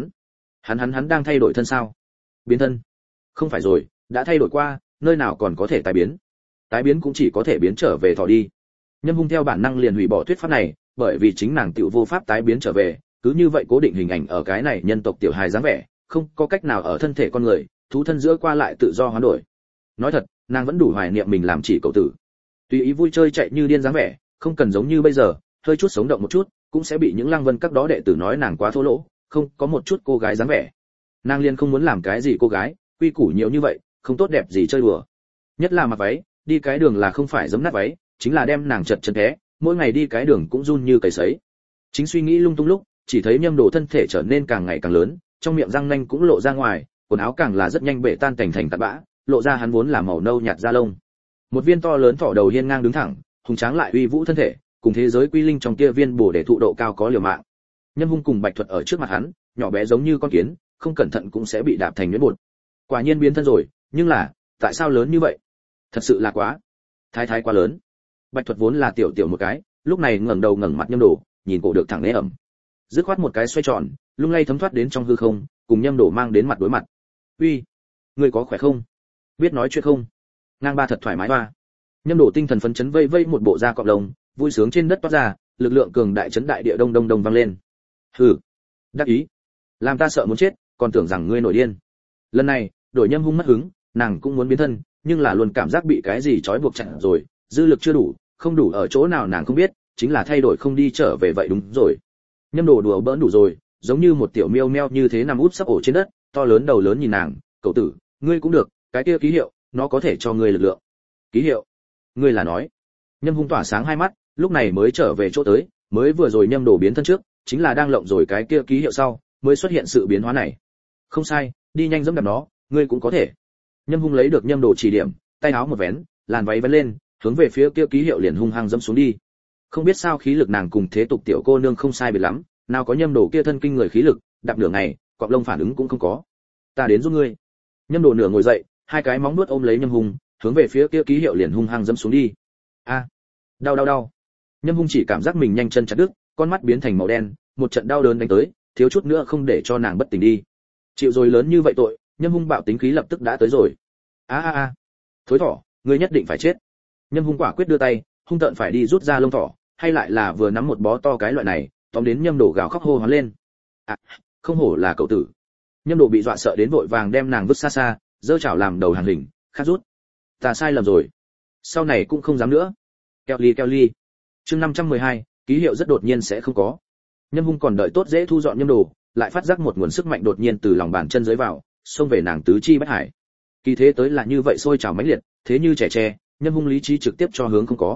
hắn đang thay đổi thân sao? Biến thân? Không phải rồi, đã thay đổi qua, nơi nào còn có thể tái biến? Tái biến cũng chỉ có thể biến trở về thỏ đi. Nhâm Hung theo bản năng liền hủy bỏ thuyết pháp này, bởi vì chính nàng tiểu vô pháp tái biến trở về, cứ như vậy cố định hình ảnh ở cái này nhân tộc tiểu hài dáng vẻ, không có cách nào ở thân thể con người, thú thân giữa qua lại tự do hoán đổi. Nói thật, nàng vẫn đủ hoài niệm mình làm chỉ cậu tử. Tùy ý vui chơi chạy như điên dáng vẻ, không cần giống như bây giờ, hơi chút sống động một chút, cũng sẽ bị những Lăng Vân các đó đệ tử nói nàng quá thô lỗ, không có một chút cô gái dáng vẻ. Nàng liền không muốn làm cái gì cô gái, quy củ nhiều như vậy, không tốt đẹp gì chơi đùa. Nhất là mặc váy, đi cái đường là không phải giẫm nát váy, chính là đem nàng chật chân té, mỗi ngày đi cái đường cũng run như cầy sấy. Chính suy nghĩ lung tung lúc, chỉ thấy Nhâm Đồ thân thể trở nên càng ngày càng lớn, trong miệng răng nanh cũng lộ ra ngoài, quần áo càng là rất nhanh bể tan thành tạt bã, lộ ra hắn vốn là màu nâu nhạt da lông. Một viên to lớn thỏ đầu hiên ngang đứng thẳng, hùng tráng lại uy vũ thân thể, cùng thế giới quy linh trong kia viên bổ để thụ độ cao có liều mạng. Nhâm Hung cùng Bạch Thuật ở trước mặt hắn, nhỏ bé giống như con kiến, không cẩn thận cũng sẽ bị đạp thành nhuyễn bột. Quả nhiên biến thân rồi, nhưng là, tại sao lớn như vậy? Thật sự là quá, thái quá lớn. Bạch Thuật vốn là tiểu tiểu một cái, lúc này ngẩng đầu ngẩng mặt Nhâm Đồ, nhìn cổ được thẳng nế ẩm. Dứt khoát một cái xoay tròn, lung lay thấm thoát đến trong hư không, cùng Nhâm Đồ mang đến mặt đối mặt. "Uy, ngươi có khỏe không? Biết nói chuyện không?" Ngang ba thật thoải mái hoa. Nhâm Đồ tinh thần phấn chấn vây vây một bộ da cọp lông, vui sướng trên đất toát ra, lực lượng cường đại chấn đại địa đông đông đông vang lên. "Hừ, đắc ý, làm ta sợ muốn chết, còn tưởng rằng ngươi nổi điên." Lần này, đổi Nhâm Hung mất hứng, nàng cũng muốn biến thân, nhưng là luôn cảm giác bị cái gì trói buộc chặt rồi, dư lực chưa đủ, không đủ ở chỗ nào nàng không biết, chính là thay đổi không đi trở về vậy đúng rồi. Nhâm Đồ đùa bỡn đủ rồi, giống như một tiểu miêu meo như thế nằm úp sấp ổ trên đất, to lớn đầu lớn nhìn nàng, "Cậu tử, ngươi cũng được, cái kia ký hiệu, nó có thể cho ngươi lực lượng." "Ký hiệu? Ngươi là nói?" Nhâm Hung tỏa sáng hai mắt, lúc này mới trở về chỗ tới, mới vừa rồi Nhâm Đồ biến thân trước, chính là đang lộng rồi cái kia ký hiệu sau, mới xuất hiện sự biến hóa này. "Không sai, đi nhanh dẫm đạp nó, ngươi cũng có thể." Nhâm Hung lấy được Nhâm Đồ chỉ điểm, tay áo một vén, làn váy vén lên, hướng về phía kia ký hiệu liền hung hăng dẫm xuống đi. Không biết sao khí lực nàng cùng thế tục tiểu cô nương không sai biệt lắm, nào có Nhâm Đồ kia thân kinh người khí lực, đạp nửa ngày, cọp lông phản ứng cũng không có. "Ta đến giúp ngươi." Nhâm Đồ nửa ngồi dậy, hai cái móng vuốt ôm lấy Nhâm Hung, hướng về phía kia ký hiệu liền hung hăng dẫm xuống đi. "A, đau." Nhâm Hung chỉ cảm giác mình nhanh chân chặt đứt, con mắt biến thành màu đen, một trận đau đớn đánh tới, thiếu chút nữa không để cho nàng bất tỉnh đi. Chịu rồi lớn như vậy tội, Nhâm Hung bạo tính khí lập tức đã tới rồi. A, thối thỏ, ngươi nhất định phải chết." Nhâm Hung quả quyết đưa tay, hung tợn phải đi rút ra lông thỏ, hay lại là vừa nắm một bó to cái loại này, tóm đến Nhâm Đồ gào khóc hô hoán lên. Không hổ là cậu tử. Nhâm Đồ bị dọa sợ đến vội vàng đem nàng vứt xa xa, giơ chảo làm đầu hàng hình, khát rút. "Ta sai lầm rồi, sau này cũng không dám nữa." Keo ly. Chương 512, ký hiệu rất đột nhiên sẽ không có. Nhâm Hung còn đợi tốt dễ thu dọn Nhâm Đồ, lại phát giác một nguồn sức mạnh đột nhiên từ lòng bàn chân dưới vào, xông về nàng tứ chi bách hải. Kỳ thế tới là như vậy sôi trào mãnh liệt, thế như trẻ tre, Nhâm Hung lý trí trực tiếp cho hướng không có.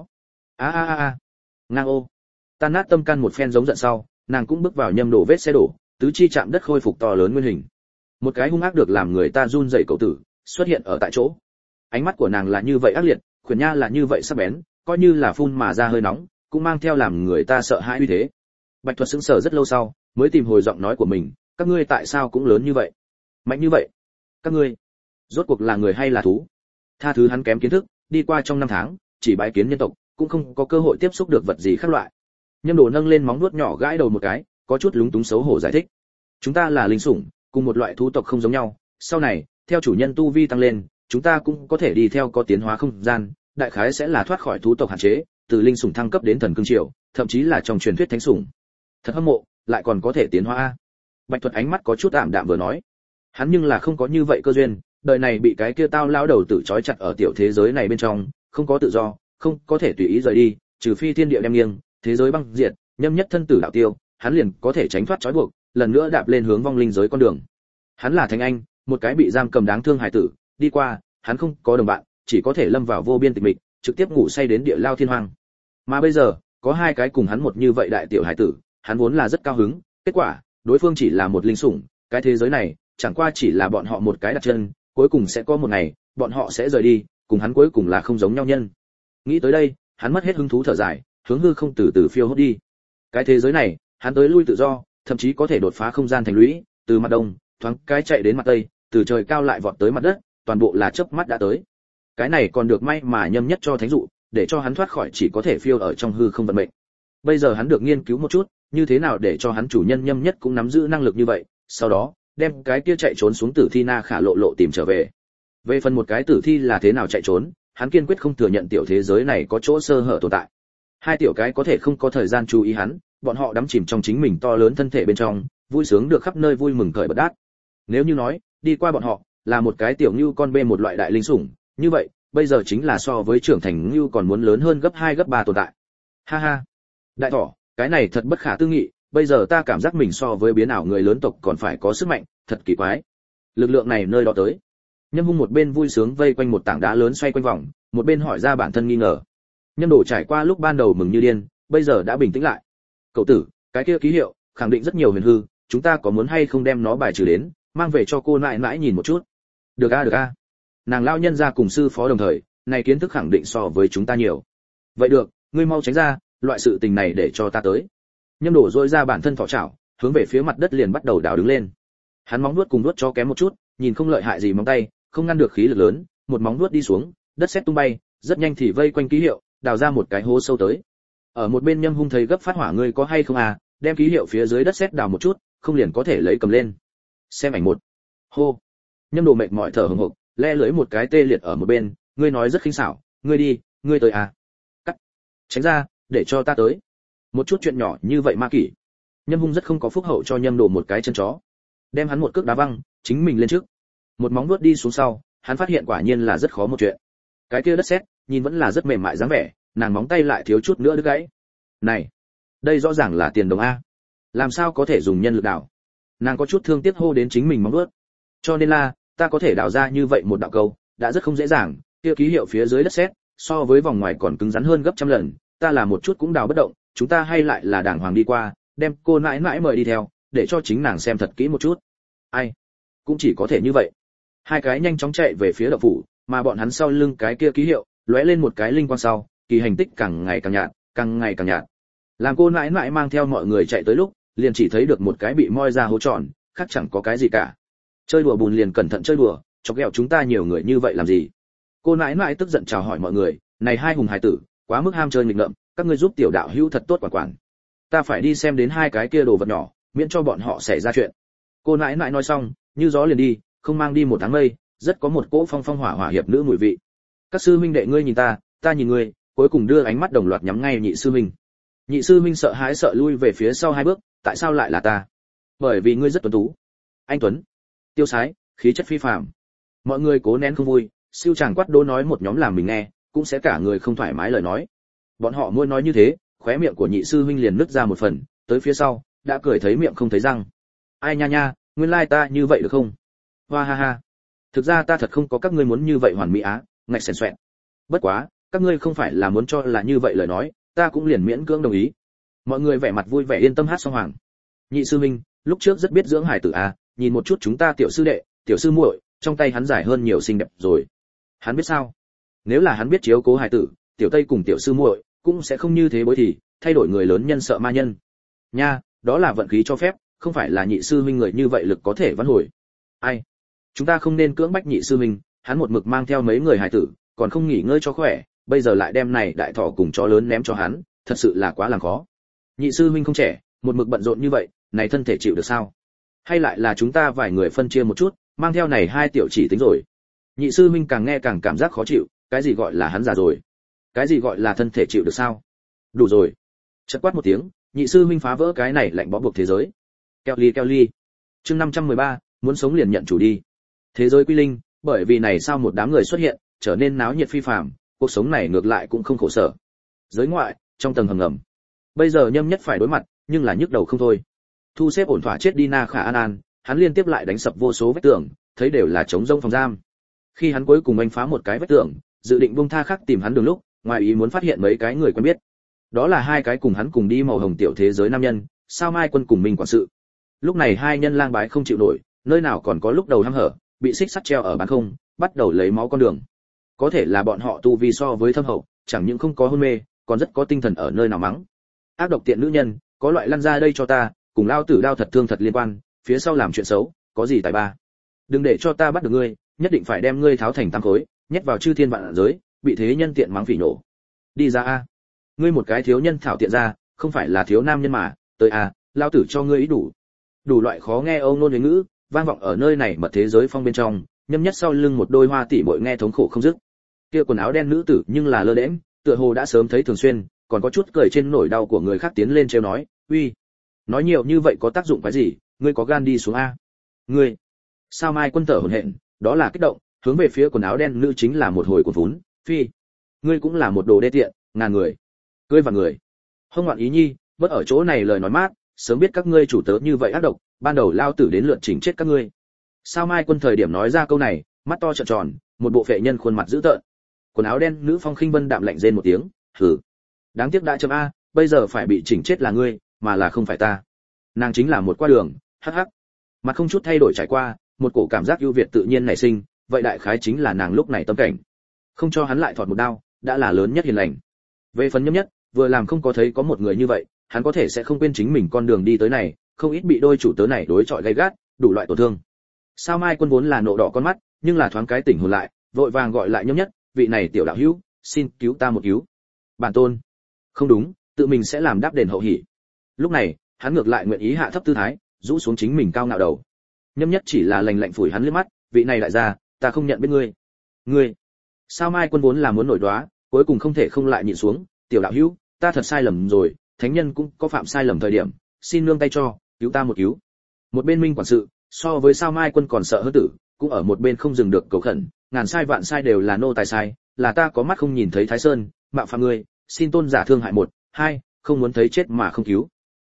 A. Ngang ô. Tan nát tâm can một phen giống giận sau, nàng cũng bước vào Nhâm Đồ vết xe đổ, tứ chi chạm đất khôi phục to lớn nguyên hình. Một cái hung ác được làm người ta run rẩy cậu tử, xuất hiện ở tại chỗ. Ánh mắt của nàng là như vậy ác liệt, khuyển nha là như vậy sắc bén, coi như là phun mà ra hơi nóng, cũng mang theo làm người ta sợ hãi uy thế. Bạch Thuật sững sờ rất lâu sau, mới tìm hồi giọng nói của mình, "Các ngươi tại sao cũng lớn như vậy, mạnh như vậy? Các ngươi rốt cuộc là người hay là thú?" Tha thứ hắn kém kiến thức, đi qua trong năm tháng, chỉ bái kiến nhân tộc, cũng không có cơ hội tiếp xúc được vật gì khác loại. Nhâm Đồ nâng lên móng vuốt nhỏ gãi đầu một cái, có chút lúng túng xấu hổ giải thích. "Chúng ta là linh sủng, cùng một loại thú tộc không giống nhau, sau này, theo chủ nhân tu vi tăng lên, chúng ta cũng có thể đi theo có tiến hóa không gian, đại khái sẽ là thoát khỏi thú tộc hạn chế, từ linh sủng thăng cấp đến thần cương triều, thậm chí là trong truyền thuyết thánh sủng. Thật hâm mộ, lại còn có thể tiến hóa a." Bạch Thuật ánh mắt có chút ảm đạm vừa nói. Hắn nhưng là không có như vậy cơ duyên, đời này bị cái kia tao lão đầu tử trói chặt ở tiểu thế giới này bên trong, không có tự do, không có thể tùy ý rời đi, trừ phi thiên địa đem nghiêng, thế giới băng diệt, nhâm nhất thân tử đạo tiêu, hắn liền có thể tránh thoát trói buộc, lần nữa đạp lên hướng vong linh giới con đường. Hắn là thánh anh, một cái bị giam cầm đáng thương hải tử, đi qua, hắn không có đồng bạn, chỉ có thể lâm vào vô biên tịch mịch, trực tiếp ngủ say đến địa lao thiên hoang. Mà bây giờ, có hai cái cùng hắn một như vậy đại tiểu hải tử, hắn vốn là rất cao hứng, kết quả, đối phương chỉ là một linh sủng, cái thế giới này, chẳng qua chỉ là bọn họ một cái đặt chân, cuối cùng sẽ có một ngày, bọn họ sẽ rời đi, cùng hắn cuối cùng là không giống nhau nhân. Nghĩ tới đây, hắn mất hết hứng thú thở dài, hướng hư không từ từ phiêu hốt đi. Cái thế giới này, hắn tới lui tự do, thậm chí có thể đột phá không gian thành lũy, từ mặt đông, thoáng cái chạy đến mặt tây, từ trời cao lại vọt tới mặt đất, toàn bộ là chớp mắt đã tới. Cái này còn được may mà Nhâm Nhất cho thánh dụ, để cho hắn thoát khỏi chỉ có thể phiêu ở trong hư không vận mệnh. Bây giờ hắn được nghiên cứu một chút, như thế nào để cho hắn chủ nhân Nhâm Nhất cũng nắm giữ năng lực như vậy, sau đó, đem cái kia chạy trốn xuống tử thi Na Khả lộ lộ tìm trở về. Về phần một cái tử thi là thế nào chạy trốn, hắn kiên quyết không thừa nhận tiểu thế giới này có chỗ sơ hở tồn tại. Hai tiểu cái có thể không có thời gian chú ý hắn, bọn họ đắm chìm trong chính mình to lớn thân thể bên trong, vui sướng được khắp nơi vui mừng cởi bật đát. Nếu như nói, đi qua bọn họ, là một cái tiểu như con bê một loại đại linh sủng, như vậy, bây giờ chính là so với trưởng thành như còn muốn lớn hơn gấp 2 gấp 3 tồn tại. Ha ha. Đại thỏ, cái này thật bất khả tư nghị, bây giờ ta cảm giác mình so với biến ảo người lớn tộc còn phải có sức mạnh, thật kỳ quái. Lực lượng này nơi đó tới. Nhâm Hung một bên vui sướng vây quanh một tảng đá lớn xoay quanh vòng, một bên hỏi ra bản thân nghi ngờ. Nhâm Đổ trải qua lúc ban đầu mừng như điên, bây giờ đã bình tĩnh lại. Cậu tử, cái kia ký hiệu, khẳng định rất nhiều huyền hư, chúng ta có muốn hay không đem nó bài trừ đến, mang về cho cô nãi nãi nhìn một chút. Được a được a. Nàng lao nhân ra cùng sư phó đồng thời, này kiến thức khẳng định so với chúng ta nhiều. Vậy được, ngươi mau tránh ra, loại sự tình này để cho ta tới. Nhâm Đổ rỗi ra bản thân thỏ chảo, hướng về phía mặt đất liền bắt đầu đào đứng lên. Hắn móng vuốt cùng vuốt cho kém một chút, nhìn không lợi hại gì móng tay, không ngăn được khí lực lớn, một móng vuốt đi xuống, đất sét tung bay, rất nhanh thì vây quanh ký hiệu, đào ra một cái hố sâu tới. Ở một bên Nhâm Hung thấy gấp phát hỏa, ngươi có hay không à, đem ký hiệu phía dưới đất sét đào một chút, không liền có thể lấy cầm lên. Xem ảnh một. Hô. Nhâm Đồ mệt mỏi thở hổn hộc, le lưỡi một cái tê liệt ở một bên, ngươi nói rất khinh xảo, ngươi đi, ngươi tới à. Cắt. Tránh ra, để cho ta tới. Một chút chuyện nhỏ như vậy ma kỷ. Nhâm Hung rất không có phúc hậu cho Nhâm Đồ một cái chân chó. Đem hắn một cước đá văng, chính mình lên trước. Một móng vuốt đi xuống sau, hắn phát hiện quả nhiên là rất khó một chuyện. Cái kia đất sét, nhìn vẫn là rất mềm mại dáng vẻ, nàng móng tay lại thiếu chút nữa đứt gãy. Này, đây rõ ràng là tiền đồng a. Làm sao có thể dùng nhân lực đào? Nàng có chút thương tiếc hô đến chính mình móng vuốt. Cho nên là, ta có thể đào ra như vậy một đạo câu, đã rất không dễ dàng, kia ký hiệu phía dưới đất sét, so với vòng ngoài còn cứng rắn hơn gấp trăm lần, ta là một chút cũng đào bất động, chúng ta hay lại là đàng hoàng đi qua, đem cô nãi nãi mời đi theo, để cho chính nàng xem thật kỹ một chút. Ai, cũng chỉ có thể như vậy. Hai cái nhanh chóng chạy về phía động phủ, mà bọn hắn sau lưng cái kia ký hiệu, lóe lên một cái linh quang sau, kỳ hành tích càng ngày càng nhạt, càng ngày càng nhạt. Làm cô nãi nãi mang theo mọi người chạy tới lúc, liền chỉ thấy được một cái bị moi ra hố tròn, khác chẳng có cái gì cả. Chơi đùa bùn liền cẩn thận chơi đùa, chọc ghẹo chúng ta nhiều người như vậy làm gì? Cô nãi nãi tức giận chào hỏi mọi người, này hai hùng hài tử, quá mức ham chơi nghịch ngợm, các ngươi giúp tiểu đạo hữu thật tốt quản quản. Ta phải đi xem đến hai cái kia đồ vật nhỏ, miễn cho bọn họ xảy ra chuyện. Cô nãi nãi nói xong, như gió liền đi, không mang đi một tháng mây, rất có một cỗ phong phong hỏa hỏa hiệp nữ mùi vị. Các sư huynh đệ ngươi nhìn ta, ta nhìn ngươi, cuối cùng đưa ánh mắt đồng loạt nhắm ngay nhị sư huynh. Nhị sư huynh sợ hãi sợ lui về phía sau hai bước, tại sao lại là ta? Bởi vì ngươi rất tuấn tú. Anh tuấn, tiêu sái, khí chất phi phàm. Mọi người cố nén không vui, siêu chàng quát đố nói một nhóm làm mình nghe, cũng sẽ cả người không thoải mái lời nói. Bọn họ muốn nói như thế, khóe miệng của nhị sư huynh liền nứt ra một phần, tới phía sau, đã cười thấy miệng không thấy răng. Ai nha nha, nguyên lai ta như vậy được không? Hoa ha ha. Thực ra ta thật không có các ngươi muốn như vậy hoàn mỹ á, ngạch xèn xoẹn. Bất quá, các ngươi không phải là muốn cho là như vậy lời nói, ta cũng liền miễn cưỡng đồng ý. Mọi người vẻ mặt vui vẻ yên tâm hát xong hoàng. Nhị sư huynh, lúc trước rất biết dưỡng hải tử à, nhìn một chút chúng ta tiểu sư đệ, tiểu sư muội, trong tay hắn dài hơn nhiều xinh đẹp rồi. Hắn biết sao? Nếu là hắn biết chiếu cố hải tử, tiểu tây cùng tiểu sư muội cũng sẽ không như thế bối thì, thay đổi người lớn nhân sợ ma nhân. Nha, đó là vận khí cho phép, không phải là nhị sư huynh người như vậy lực có thể vãn hồi. Ai? Chúng ta không nên cưỡng bách nhị sư huynh, hắn một mực mang theo mấy người hải tử, còn không nghỉ ngơi cho khỏe, bây giờ lại đem này đại thọ cùng chó lớn ném cho hắn, thật sự là quá làm khó. Nhị sư huynh không trẻ, một mực bận rộn như vậy, này thân thể chịu được sao? Hay lại là chúng ta vài người phân chia một chút, mang theo này hai tiểu chỉ tính rồi. Nhị sư huynh càng nghe càng cảm giác khó chịu, cái gì gọi là hắn già rồi? Cái gì gọi là thân thể chịu được sao? Đủ rồi. Chợt quát một tiếng, nhị sư huynh phá vỡ cái này lạnh bó buộc thế giới. Keo ly. Chương 513, muốn sống liền nhận chủ đi. Thế giới quy linh, bởi vì này sao một đám người xuất hiện, trở nên náo nhiệt phi phàm, cuộc sống này ngược lại cũng không khổ sở. Giới ngoại, trong tầng hầm ngầm. Bây giờ Nhâm Nhất phải đối mặt, nhưng là nhức đầu không thôi. Thu xếp ổn thỏa chết đi Na Khả An, hắn liên tiếp lại đánh sập vô số vách tường, thấy đều là trống rông phòng giam. Khi hắn cuối cùng anh phá một cái vách tường, dự định buông tha khắc tìm hắn đường lúc, ngoài ý muốn phát hiện mấy cái người quen biết. Đó là hai cái cùng hắn cùng đi màu hồng tiểu thế giới nam nhân, Sao Mai Quân cùng mình quản sự. Lúc này hai nhân lang bái không chịu nổi, nơi nào còn có lúc đầu hăm hở, bị xích sắt treo ở bán không, bắt đầu lấy máu con đường. Có thể là bọn họ tu vi so với thâm hậu, chẳng những không có hôn mê, còn rất có tinh thần ở nơi nào mắng. Ác độc tiện nữ nhân, có loại lăn ra đây cho ta, cùng lao tử đao thật thương thật liên quan, phía sau làm chuyện xấu, có gì tài ba. Đừng để cho ta bắt được ngươi, nhất định phải đem ngươi tháo thành tam khối, nhét vào chư thiên vạn giới, bị thế nhân tiện mắng phỉ nổ. Đi ra a. Ngươi một cái thiếu nhân thảo tiện ra, không phải là thiếu nam nhân mà, tới a, lao tử cho ngươi ý đủ. Đủ loại khó nghe âu nôn huế ngữ, vang vọng ở nơi này mật thế giới phong bên trong, Nhâm Nhất sau lưng một đôi hoa tỷ muội nghe thống khổ không dứt. Kia quần áo đen nữ tử nhưng là lơ đễnh, tựa hồ đã sớm thấy thường xuyên, còn có chút cười trên nỗi đau của người khác tiến lên trêu nói, "Uy, nói nhiều như vậy có tác dụng cái gì, ngươi có gan đi xuống a?" "Ngươi?" Sao Mai Quân thở hổn hển, đó là kích động, hướng về phía quần áo đen nữ chính là một hồi cuồn vốn, "Phi, ngươi cũng là một đồ đê tiện, ngàn người, cưỡi vào người." Hông Ngoạn Ý Nhi, bất ở chỗ này lời nói mát, sớm biết các ngươi chủ tớ như vậy ác độc, ban đầu lao tử đến lượt chỉnh chết các ngươi. Sao Mai Quân thời điểm nói ra câu này, mắt to trợn tròn, một bộ phệ nhân khuôn mặt dữ tợn. Quần áo đen nữ Phong Khinh Vân đạm lạnh rên một tiếng, "Hừ, đáng tiếc đã chấm a, bây giờ phải bị chỉnh chết là ngươi, mà là không phải ta." Nàng chính là một qua đường, hắc hắc. Mặt không chút thay đổi trải qua, một cổ cảm giác ưu việt tự nhiên nảy sinh, vậy đại khái chính là nàng lúc này tâm cảnh. Không cho hắn lại thọt một đao, đã là lớn nhất hiền lành. Về phần Nhâm Nhất, vừa làm không có thấy có một người như vậy, hắn có thể sẽ không quên chính mình con đường đi tới này, không ít bị đôi chủ tớ này đối chọi gay gắt, đủ loại tổn thương. Sao Mai Quân vốn là nộ đỏ con mắt, nhưng là thoáng cái tỉnh hồn lại, vội vàng gọi lại Nhâm Nhất, "Vị này tiểu đạo hữu, xin cứu ta một cứu." "Bản tôn." "Không đúng, tự mình sẽ làm đáp đền hậu hỉ." Lúc này, hắn ngược lại nguyện ý hạ thấp tư thái, rũ xuống chính mình cao ngạo đầu. Nhâm Nhất chỉ là lạnh lạnh phủi hắn liếc mắt, "Vị này đại gia, ta không nhận biết ngươi." "Ngươi?" Sao Mai Quân vốn là muốn nổi đoá, cuối cùng không thể không lại nhịn xuống, "Tiểu đạo hữu, ta thật sai lầm rồi, thánh nhân cũng có phạm sai lầm thời điểm, xin nương tay cho, cứu ta một cứu." Một bên Minh quản sự, so với Sao Mai Quân còn sợ hơn tử, cũng ở một bên không dừng được cầu khẩn, "Ngàn sai vạn sai đều là nô tài sai, là ta có mắt không nhìn thấy Thái Sơn, mạo phạm ngươi, xin tôn giả thương hại một, hai, không muốn thấy chết mà không cứu."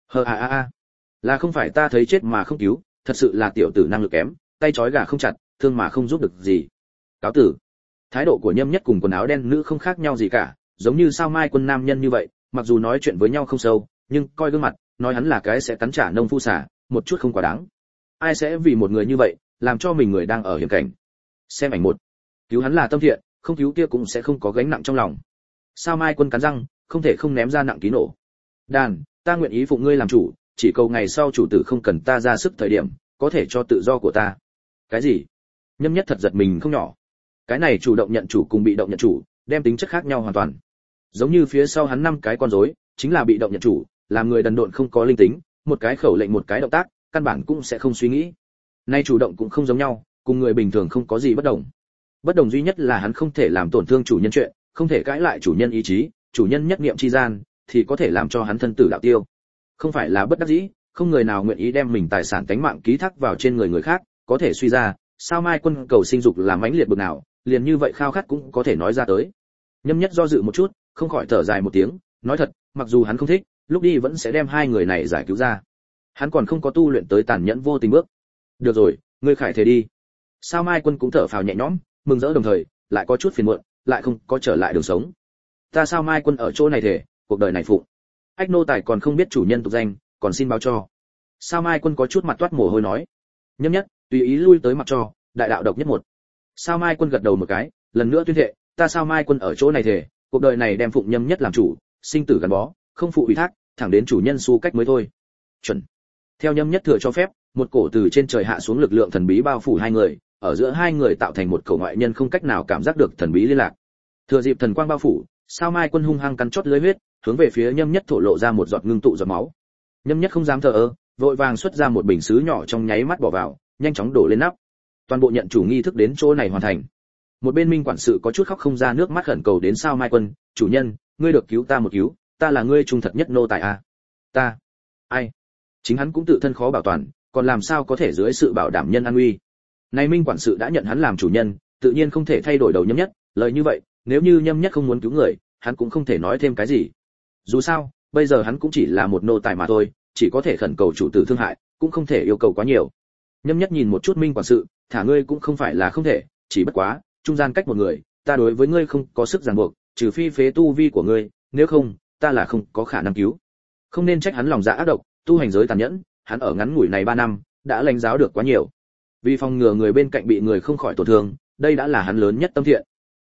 Là không phải ta thấy chết mà không cứu, thật sự là tiểu tử năng lực kém, tay trói gà không chặt, thương mà không giúp được gì. Cáo tử. Thái độ của Nhâm Nhất cùng quần áo đen nữ không khác nhau gì cả, giống như Sao Mai Quân nam nhân như vậy, mặc dù nói chuyện với nhau không sâu, nhưng coi gương mặt, nói hắn là cái sẽ cắn trả nông phu xả, một chút không quá đáng. Ai sẽ vì một người như vậy, làm cho mình người đang ở hiểm cảnh. Xem ảnh một. Cứu hắn là tâm thiện, không cứu kia cũng sẽ không có gánh nặng trong lòng. Sao Mai Quân cắn răng, không thể không ném ra nặng ký nổ. "Đàn, ta nguyện ý phụng ngươi làm chủ, chỉ cầu ngày sau chủ tử không cần ta ra sức thời điểm, có thể cho tự do của ta." "Cái gì?" Nhâm Nhất thật giật mình không nhỏ. Cái này chủ động nhận chủ cùng bị động nhận chủ, đem tính chất khác nhau hoàn toàn. Giống như phía sau hắn 5 cái con rối, chính là bị động nhận chủ, làm người đần độn không có linh tính, một cái khẩu lệnh một cái động tác, căn bản cũng sẽ không suy nghĩ. Nay chủ động cũng không giống nhau, cùng người bình thường không có gì bất đồng. Bất đồng duy nhất là hắn không thể làm tổn thương chủ nhân chuyện, không thể cãi lại chủ nhân ý chí, chủ nhân nhất niệm chi gian, thì có thể làm cho hắn thân tử đạo tiêu. Không phải là bất đắc dĩ, không người nào nguyện ý đem mình tài sản tánh mạng ký thác vào trên người người khác, có thể suy ra, Sao Mai Quân cầu sinh dục là mãnh liệt bực nào, liền như vậy khao khát cũng có thể nói ra tới. Nhâm Nhất do dự một chút, không khỏi thở dài một tiếng, nói thật, mặc dù hắn không thích, lúc đi vẫn sẽ đem hai người này giải cứu ra. Hắn còn không có tu luyện tới tàn nhẫn vô tình bước. "Được rồi, ngươi khải thể đi." Sao Mai Quân cũng thở phào nhẹ nhõm, mừng rỡ đồng thời, lại có chút phiền muộn, lại không có trở lại đường sống. "Ta Sao Mai Quân ở chỗ này thể, cuộc đời này phụng." Ách nô tài còn không biết chủ nhân tục danh, còn xin báo cho. Sao Mai Quân có chút mặt toát mồ hôi nói. Nhâm Nhất, tùy ý lui tới mặt cho, đại đạo độc nhất một. Sao Mai Quân gật đầu một cái, lần nữa tuyên thệ, "Ta Sao Mai Quân ở chỗ này thể, cuộc đời này đem phụng Nhâm Nhất làm chủ, sinh tử gắn bó, không phụ ủy thác, thẳng đến chủ nhân su cách mới thôi." Chuẩn. Theo Nhâm Nhất thừa cho phép, một cổ từ trên trời hạ xuống lực lượng thần bí bao phủ hai người, ở giữa hai người tạo thành một cầu ngoại nhân không cách nào cảm giác được thần bí liên lạc. Thừa dịp thần quang bao phủ, Sao Mai Quân hung hăng cắn chót lưỡi huyết, hướng về phía Nhâm Nhất thổ lộ ra một giọt ngưng tụ giọt máu. Nhâm Nhất không dám thờ ơ, vội vàng xuất ra một bình sứ nhỏ trong nháy mắt bỏ vào, nhanh chóng đổ lên nắp. Toàn bộ nhận chủ nghi thức đến chỗ này hoàn thành. Một bên Minh quản sự có chút khóc không ra nước mắt khẩn cầu đến Sao Mai Quân, "Chủ nhân, ngươi được cứu ta một cứu, ta là ngươi trung thật nhất nô tài a." "Ta?" "Ai?" Chính hắn cũng tự thân khó bảo toàn, còn làm sao có thể dưới sự bảo đảm nhân an nguy. Này Minh quản sự đã nhận hắn làm chủ nhân, tự nhiên không thể thay đổi đầu Nhâm Nhất, lời như vậy, nếu như Nhâm Nhất không muốn cứu người, hắn cũng không thể nói thêm cái gì. Dù sao, bây giờ hắn cũng chỉ là một nô tài mà thôi, chỉ có thể khẩn cầu chủ tử thương hại, cũng không thể yêu cầu quá nhiều. Nhâm Nhất nhìn một chút Minh quản sự, "Thả ngươi cũng không phải là không thể, chỉ bất quá, trung gian cách một người, ta đối với ngươi không có sức ràng buộc, trừ phi phế tu vi của ngươi, nếu không, ta là không có khả năng cứu." Không nên trách hắn lòng dạ ác độc, tu hành giới tàn nhẫn, hắn ở ngắn ngủi này 3 năm, đã lãnh giáo được quá nhiều. Vì phòng ngừa người bên cạnh bị người không khỏi tổn thương, đây đã là hắn lớn nhất tâm thiện.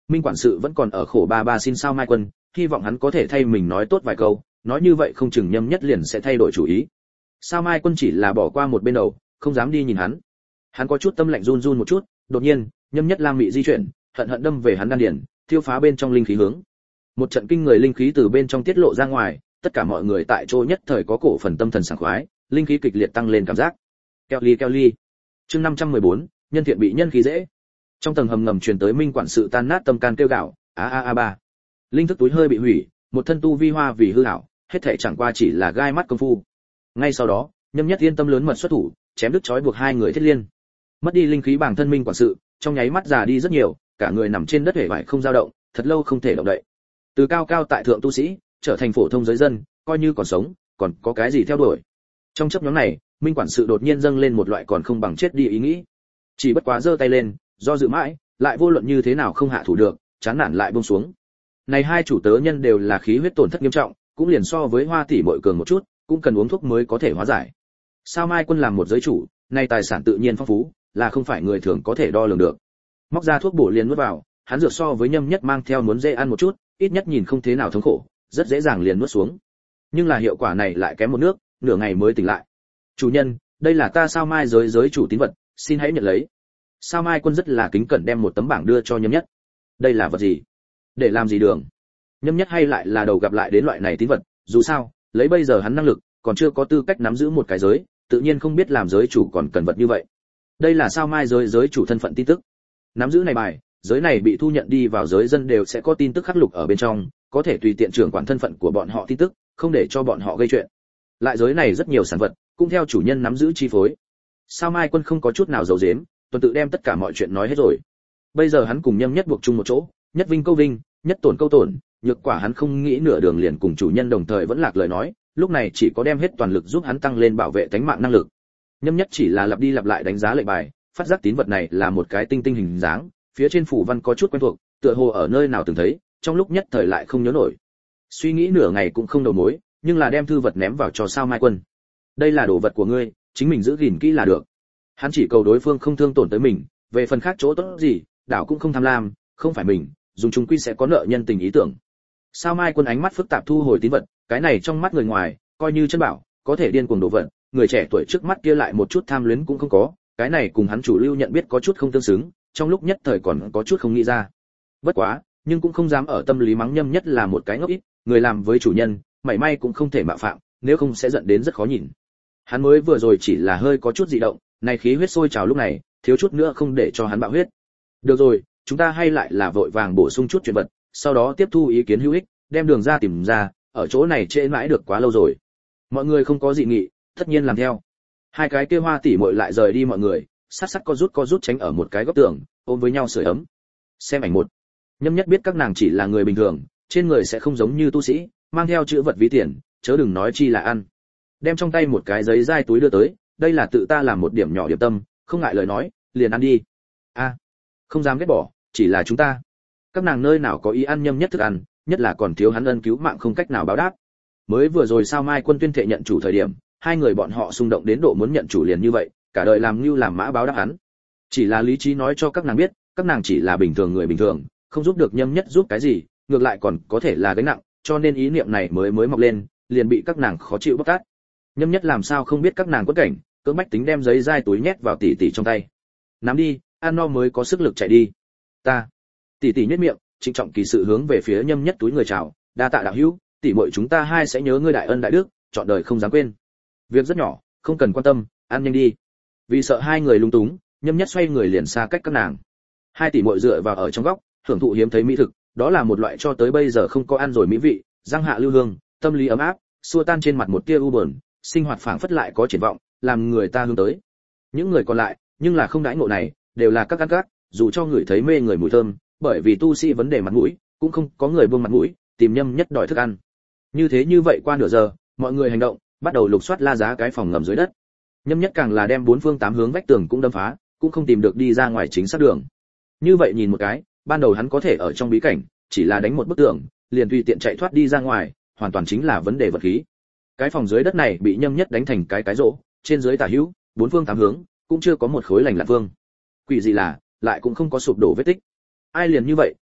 Minh quản sự vẫn còn ở khổ ba ba xin sao Mai Quân, hy vọng hắn có thể thay mình nói tốt vài câu, nói như vậy không chừng Nhâm Nhất liền sẽ thay đổi chủ ý. Sao Mai Quân chỉ là bỏ qua một bên đầu, không dám đi nhìn hắn. Hắn có chút tâm lạnh run run một chút, đột nhiên, Nhâm Nhất Lam mị di chuyển, hận hận đâm về hắn đan điền, thiêu phá bên trong linh khí hướng. Một trận kinh người linh khí từ bên trong tiết lộ ra ngoài, tất cả mọi người tại chỗ nhất thời có cổ phần tâm thần sảng khoái, linh khí kịch liệt tăng lên cảm giác. Keo ly. Chương 514, nhân thiện bị nhân khí dễ. Trong tầng hầm ngầm truyền tới Minh quản sự tan nát tâm can kêu gào, a ba. Linh thức túi hơi bị hủy, một thân tu vi hoa vì hư ảo, hết thảy chẳng qua chỉ là gai mắt công phu. Ngay sau đó, Nhâm Nhất yên tâm lớn mật xuất thủ, chém đứt trói buộc hai người thiết liên. Mất đi linh khí bản thân Minh quản sự, trong nháy mắt già đi rất nhiều, cả người nằm trên đất hể vải không dao động, thật lâu không thể động đậy. Từ cao cao tại thượng tu sĩ, trở thành phổ thông giới dân, coi như còn sống, còn có cái gì theo đuổi. Trong chốc ngắn này, Minh quản sự đột nhiên dâng lên một loại còn không bằng chết đi ý nghĩ. Chỉ bất quá giơ tay lên, do dự mãi, lại vô luận như thế nào không hạ thủ được, chán nản lại buông xuống. Này hai chủ tớ nhân đều là khí huyết tổn thất nghiêm trọng, cũng liền so với Hoa tỷ muội cường một chút, cũng cần uống thuốc mới có thể hóa giải. Sao Mai Quân làm một giới chủ, nay tài sản tự nhiên phong phú, là không phải người thường có thể đo lường được. Móc ra thuốc bổ liền nuốt vào, hắn dược so với Nhâm Nhất mang theo muốn dễ ăn một chút, ít nhất nhìn không thế nào thống khổ, rất dễ dàng liền nuốt xuống. Nhưng là hiệu quả này lại kém một nước, nửa ngày mới tỉnh lại. Chủ nhân, đây là ta Sao Mai giới chủ tín vật, xin hãy nhận lấy. Sao Mai Quân rất là kính cẩn đem một tấm bảng đưa cho Nhâm Nhất. Đây là vật gì? Để làm gì đường? Nhâm Nhất hay lại là đầu gặp lại đến loại này tín vật, dù sao, lấy bây giờ hắn năng lực, còn chưa có tư cách nắm giữ một cái giới, tự nhiên không biết làm giới chủ còn cần vật như vậy. Đây là Sao Mai giới chủ thân phận tin tức. Nắm giữ này bài, giới này bị thu nhận đi vào giới dân đều sẽ có tin tức khắc lục ở bên trong, có thể tùy tiện trưởng quản thân phận của bọn họ tin tức, không để cho bọn họ gây chuyện. Lại giới này rất nhiều sản vật, cũng theo chủ nhân nắm giữ chi phối. Sao Mai Quân không có chút nào giấu giếm, tuần tự đem tất cả mọi chuyện nói hết rồi. Bây giờ hắn cùng Nhâm Nhất buộc chung một chỗ, nhất vinh câu vinh, nhất tổn câu tổn, nhược quả hắn không nghĩ nửa đường liền cùng chủ nhân đồng thời vẫn lạc lời nói, lúc này chỉ có đem hết toàn lực giúp hắn tăng lên bảo vệ tính mạng năng lực. Nhâm Nhất chỉ là lặp đi lặp lại đánh giá lệnh bài, phát giác tín vật này là một cái tinh tinh hình dáng, phía trên phủ văn có chút quen thuộc, tựa hồ ở nơi nào từng thấy, trong lúc nhất thời lại không nhớ nổi. Suy nghĩ nửa ngày cũng không đầu mối, nhưng là đem thư vật ném vào cho Sao Mai Quân. Đây là đồ vật của ngươi, chính mình giữ gìn kỹ là được. Hắn chỉ cầu đối phương không thương tổn tới mình, về phần khác chỗ tốt gì, đảo cũng không tham lam, không phải mình, dùng chúng quy sẽ có nợ nhân tình ý tưởng. Sao Mai Quân ánh mắt phức tạp thu hồi tín vật, cái này trong mắt người ngoài, coi như chân bảo, có thể điên cuồng đồ vật, người trẻ tuổi trước mắt kia lại một chút tham luyến cũng không có, cái này cùng hắn chủ lưu nhận biết có chút không tương xứng, trong lúc nhất thời còn có chút không nghĩ ra. Bất quá, nhưng cũng không dám ở tâm lý mắng Nhâm Nhất là một cái ngốc ít, người làm với chủ nhân, mảy may cũng không thể mạo phạm, nếu không sẽ giận đến rất khó nhìn. Hắn mới vừa rồi chỉ là hơi có chút dị động, này khí huyết sôi trào lúc này, thiếu chút nữa không để cho hắn bạo huyết. Được rồi, chúng ta hay lại là vội vàng bổ sung chút chuyện vật, sau đó tiếp thu ý kiến hữu ích, đem đường ra tìm ra, ở chỗ này trễ mãi được quá lâu rồi. Mọi người không có dị nghị, tất nhiên làm theo. Hai cái kia Hoa tỷ muội lại rời đi mọi người, sát sát có rút tránh ở một cái góc tường, ôm với nhau sưởi ấm. Xem ảnh một. Nhâm Nhất biết các nàng chỉ là người bình thường, trên người sẽ không giống như tu sĩ, mang theo chữ vật ví tiền, chớ đừng nói chi là ăn. Đem trong tay một cái giấy dai túi đưa tới, đây là tự ta làm một điểm nhỏ điểm tâm, không ngại lời nói, liền ăn đi. A, không dám ghét bỏ, chỉ là chúng ta. Các nàng nơi nào có ý ăn Nhâm Nhất thức ăn, nhất là còn thiếu hắn ân cứu mạng không cách nào báo đáp. Mới vừa rồi Sao Mai Quân tuyên thệ nhận chủ thời điểm, hai người bọn họ xung động đến độ muốn nhận chủ liền như vậy, cả đời làm như làm mã báo đáp hắn. Chỉ là lý trí nói cho các nàng biết, các nàng chỉ là bình thường người bình thường, không giúp được Nhâm Nhất giúp cái gì, ngược lại còn có thể là gánh nặng, cho nên ý niệm này mới mọc lên, liền bị các nàng khó chịu bóc tát. Nhâm Nhất làm sao không biết các nàng quất cảnh, cưỡng bách tính đem giấy dai túi nhét vào tỷ tỷ trong tay. Nắm đi, ăn no mới có sức lực chạy đi. Ta. Tỷ tỷ nhếch miệng, trịnh trọng kỳ sự hướng về phía Nhâm Nhất túi người chào, đa tạ đạo hữu, tỷ muội chúng ta hai sẽ nhớ ngươi đại ân đại đức, trọn đời không dám quên. Việc rất nhỏ, không cần quan tâm, ăn nhanh đi. Vì sợ hai người lung túng, Nhâm Nhất xoay người liền xa cách các nàng. Hai tỷ muội dựa vào ở trong góc, hưởng thụ hiếm thấy mỹ thực, đó là một loại cho tới bây giờ không có ăn rồi mỹ vị, răng hạ lưu hương, tâm lý ấm áp, xua tan trên mặt một tia u buồn, sinh hoạt phảng phất lại có triển vọng, làm người ta hướng tới. Những người còn lại, nhưng là không đãi ngộ này, đều là các ăn cát, dù cho người thấy mê người mùi thơm, bởi vì tu sĩ vấn đề mặt mũi, cũng không có người buông mặt mũi, tìm Nhâm Nhất đòi thức ăn. Như vậy qua nửa giờ, mọi người hành động, bắt đầu lục soát la giá cái phòng ngầm dưới đất. Nhâm Nhất càng là đem bốn phương tám hướng vách tường cũng đâm phá, cũng không tìm được đi ra ngoài chính xác đường. Như vậy nhìn một cái, ban đầu hắn có thể ở trong bí cảnh, chỉ là đánh một bức tường, liền tùy tiện chạy thoát đi ra ngoài, hoàn toàn chính là vấn đề vật khí. Cái phòng dưới đất này bị Nhâm Nhất đánh thành cái rỗ, trên dưới tả hữu, bốn phương tám hướng, cũng chưa có một khối lành lặn vương. Quỷ gì là, lại cũng không có sụp đổ vết tích. Ai liền như vậy,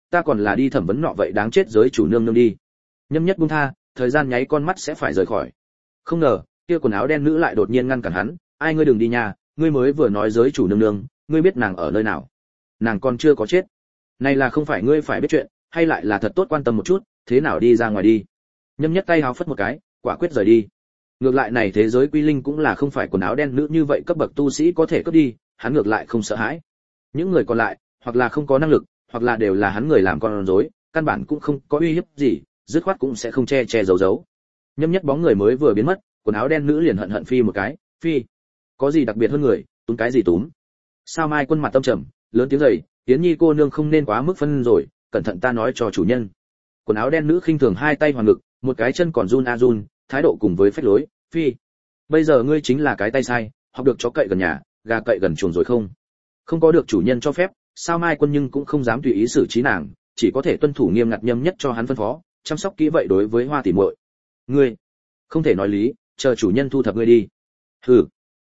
ta còn là đi thẩm vấn nọ vậy đáng chết giới chủ nương nương đi. Nhâm Nhất buông tha, thời gian nháy con mắt sẽ phải rời khỏi. Không ngờ, kia quần áo đen nữ lại đột nhiên ngăn cản hắn, ai ngươi đừng đi nha, ngươi mới vừa nói giới chủ nương nương, ngươi biết nàng ở nơi nào? Nàng còn chưa có chết. Này là không phải ngươi phải biết chuyện, hay lại là thật tốt quan tâm một chút, thế nào đi ra ngoài đi. Nhâm Nhất tay háo phất một cái, quả quyết rời đi. Ngược lại này thế giới quy linh cũng là không phải quần áo đen nữ như vậy cấp bậc tu sĩ có thể cướp đi, hắn ngược lại không sợ hãi. Những người còn lại, hoặc là không có năng lực, hoặc là đều là hắn người làm con rối, căn bản cũng không có uy hiếp gì, dứt khoát cũng sẽ không che che giấu giấu. Nhâm Nhất bóng người mới vừa biến mất, quần áo đen nữ liền hận hận phi một cái, phi. Có gì đặc biệt hơn người, túm cái gì túm? Sao Mai Quân mặt tâm trầm, lớn tiếng dậy, Yến Nhi cô nương không nên quá mức phân rồi, cẩn thận ta nói cho chủ nhân. Quần áo đen nữ khinh thường hai tay hoàn ngực, một cái chân còn run a run, thái độ cùng với phách lối, phi. Bây giờ ngươi chính là cái tay sai, học được chó cậy gần nhà, gà cậy gần chuồng rồi không? Không có được chủ nhân cho phép, Sao Mai Quân nhưng cũng không dám tùy ý xử trí nàng, chỉ có thể tuân thủ nghiêm ngặt Nhâm Nhất cho hắn phân phó, chăm sóc kỹ vậy đối với Hoa tỷ muội. Ngươi không thể nói lý, chờ chủ nhân thu thập ngươi đi. Hừ.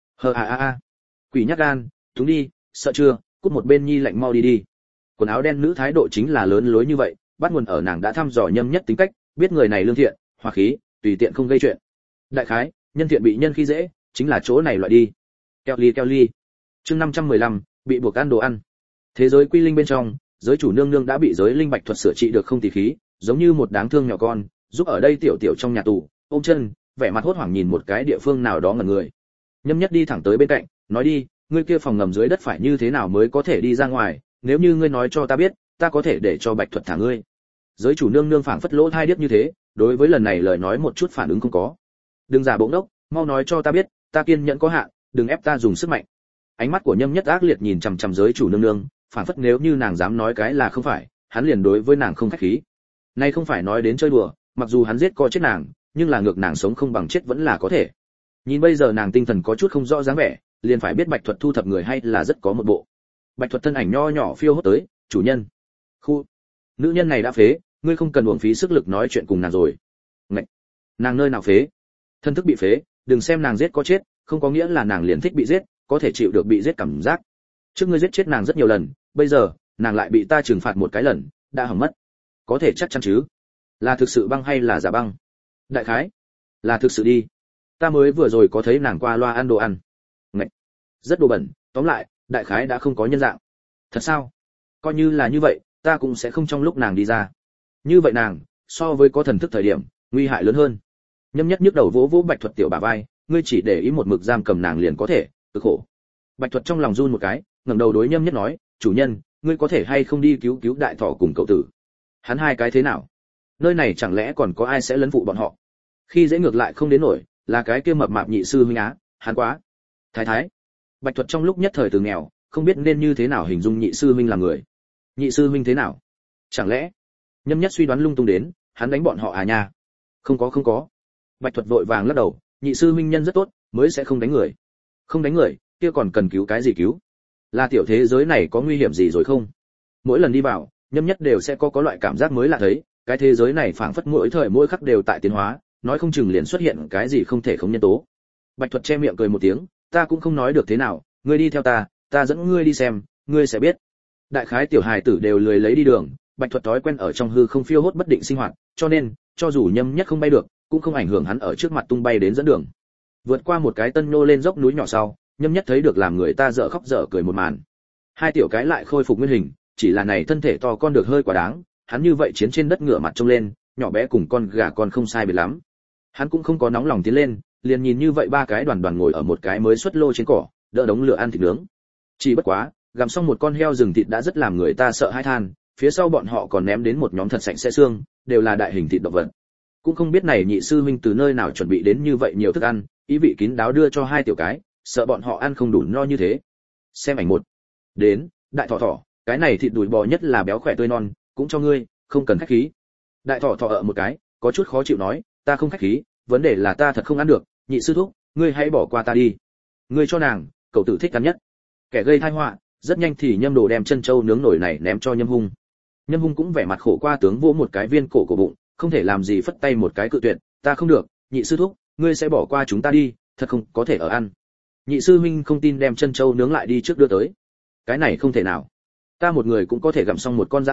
Quỷ nhát gan, chúng đi, sợ chưa, cút một bên nhi lạnh mau đi đi. Quần áo đen nữ thái độ chính là lớn lối như vậy, bắt nguồn ở nàng đã thăm dò Nhâm Nhất tính cách, biết người này lương thiện, hòa khí, tùy tiện không gây chuyện. Đại khái, nhân thiện bị nhân khi dễ, chính là chỗ này loại đi. Keo ly. Chương 515, bị buộc ăn đồ ăn. Thế giới quy linh bên trong, giới chủ nương nương đã bị giới linh bạch thuật sửa trị được không tì khí, giống như một đáng thương nhỏ con, giúp ở đây tiểu tiểu trong nhà tù, ôm chân, vẻ mặt hốt hoảng nhìn một cái địa phương nào đó ngẩn người. Nhâm Nhất đi thẳng tới bên cạnh, nói đi, ngươi kia phòng ngầm dưới đất phải như thế nào mới có thể đi ra ngoài, nếu như ngươi nói cho ta biết, ta có thể để cho bạch thuật thả ngươi. Giới chủ nương nương phảng phất lỗ thai điếc như thế, đối với lần này lời nói một chút phản ứng không có. Đừng giả bộ ngốc, mau nói cho ta biết, ta kiên nhẫn có hạn, đừng ép ta dùng sức mạnh. Ánh mắt của Nhâm Nhất ác liệt nhìn chằm chằm giới chủ nương nương, phảng phất nếu như nàng dám nói cái là không phải, hắn liền đối với nàng không khách khí. Nay không phải nói đến chơi đùa, mặc dù hắn giết co chết nàng, nhưng là ngược nàng sống không bằng chết vẫn là có thể. Nhìn bây giờ nàng tinh thần có chút không rõ dáng vẻ, liền phải biết Bạch Thuật thu thập người hay là rất có một bộ. Bạch Thuật thân ảnh nho nhỏ phiêu hốt tới, chủ nhân. Khu, nữ nhân này đã phế, ngươi không cần uổng phí sức lực nói chuyện cùng nàng rồi. Ngạch, nàng nơi nào phế? Thân thức bị phế, đừng xem nàng giết có chết, không có nghĩa là nàng liền thích bị giết, có thể chịu được bị giết cảm giác. Trước ngươi giết chết nàng rất nhiều lần, bây giờ nàng lại bị ta trừng phạt một cái lần, đã hỏng mất. Có thể chắc chắn chứ? Là thực sự băng hay là giả băng? Đại khái là thực sự đi. Ta mới vừa rồi có thấy nàng qua loa ăn đồ ăn. Ngậy, rất đồ bẩn, tóm lại, đại khái đã không có nhân dạng. Thật sao? Coi như là như vậy, ta cũng sẽ không trong lúc nàng đi ra. Như vậy nàng, so với có thần thức thời điểm, nguy hại lớn hơn. Nhâm Nhất nhức đầu vỗ vỗ Bạch Thuật tiểu bả vai, ngươi chỉ để ý một mực giam cầm nàng liền có thể, cực khổ. Bạch Thuật trong lòng run một cái, ngẩng đầu đối Nhâm Nhất nói, chủ nhân, ngươi có thể hay không đi cứu cứu đại thỏ cùng cậu tử? Hắn hai cái thế nào? Nơi này chẳng lẽ còn có ai sẽ lấn phụ bọn họ? Khi dễ ngược lại không đến nổi, là cái kia mập mạp nhị sư huynh á, hắn quá. Thái. Bạch Thuật trong lúc nhất thời từ nghèo, không biết nên như thế nào hình dung nhị sư huynh là người. Nhị sư huynh thế nào? Chẳng lẽ? Nhâm Nhất suy đoán lung tung đến, hắn đánh bọn họ à nha? Không có. Bạch Thuật vội vàng lắc đầu, nhị sư huynh nhân rất tốt, mới sẽ không đánh người. Không đánh người, kia còn cần cứu cái gì cứu? Là tiểu thế giới này có nguy hiểm gì rồi không? Mỗi lần đi vào, Nhâm Nhất đều sẽ có loại cảm giác mới lạ thấy, cái thế giới này phảng phất mỗi thời mỗi khắc đều tại tiến hóa, nói không chừng liền xuất hiện cái gì không thể không nhân tố. Bạch Thuật che miệng cười một tiếng, ta cũng không nói được thế nào, ngươi đi theo ta dẫn ngươi đi xem, ngươi sẽ biết. Đại khái tiểu hài tử đều lười lấy đi đường, Bạch Thuật thói quen ở trong hư không phiêu hốt bất định sinh hoạt, cho nên, cho dù Nhâm Nhất không bay được, cũng không ảnh hưởng hắn ở trước mặt tung bay đến dẫn đường. Vượt qua một cái tân nô lên dốc núi nhỏ sau, Nhâm Nhất thấy được làm người ta dở khóc dở cười một màn. Hai tiểu cái lại khôi phục nguyên hình, chỉ là này thân thể to con được hơi quá đáng, hắn như vậy chiến trên đất ngửa mặt trông lên, nhỏ bé cùng con gà con không sai biệt lắm. Hắn cũng không có nóng lòng tiến lên, liền nhìn như vậy ba cái đoàn đoàn ngồi ở một cái mới xuất lô trên cỏ, đỡ đống lửa ăn thịt nướng. Chỉ bất quá, gặm xong một con heo rừng thịt đã rất làm người ta sợ hãi than, phía sau bọn họ còn ném đến một nhóm thật sạch sẽ xương, đều là đại hình thịt động vật. Cũng không biết này nhị sư huynh từ nơi nào chuẩn bị đến như vậy nhiều thức ăn, ý vị kín đáo đưa cho hai tiểu cái, sợ bọn họ ăn không đủ no như thế. Xem ảnh một. Đến, đại thỏ, cái này thịt đùi bò nhất là béo khỏe tươi non, cũng cho ngươi, không cần khách khí. Đại thỏ ở một cái, có chút khó chịu nói, ta không khách khí, vấn đề là ta thật không ăn được, nhị sư thúc, ngươi hãy bỏ qua ta đi. Ngươi cho nàng, cậu tử thích ăn nhất. Kẻ gây tai họa, rất nhanh thì Nhâm Đồ đem chân trâu nướng nổi này ném cho Nhâm Hung. Nhâm Hung cũng vẻ mặt khổ qua tướng vỗ một cái viên cổ bụng, không thể làm gì phất tay một cái cự tuyệt, ta không được, nhị sư thúc, ngươi sẽ bỏ qua chúng ta đi, thật không có thể ở ăn. Nhị sư huynh không tin đem chân trâu nướng lại đi trước đưa tới. Cái này không thể nào. Ta một người cũng có thể gặm xong một con dã ngưu,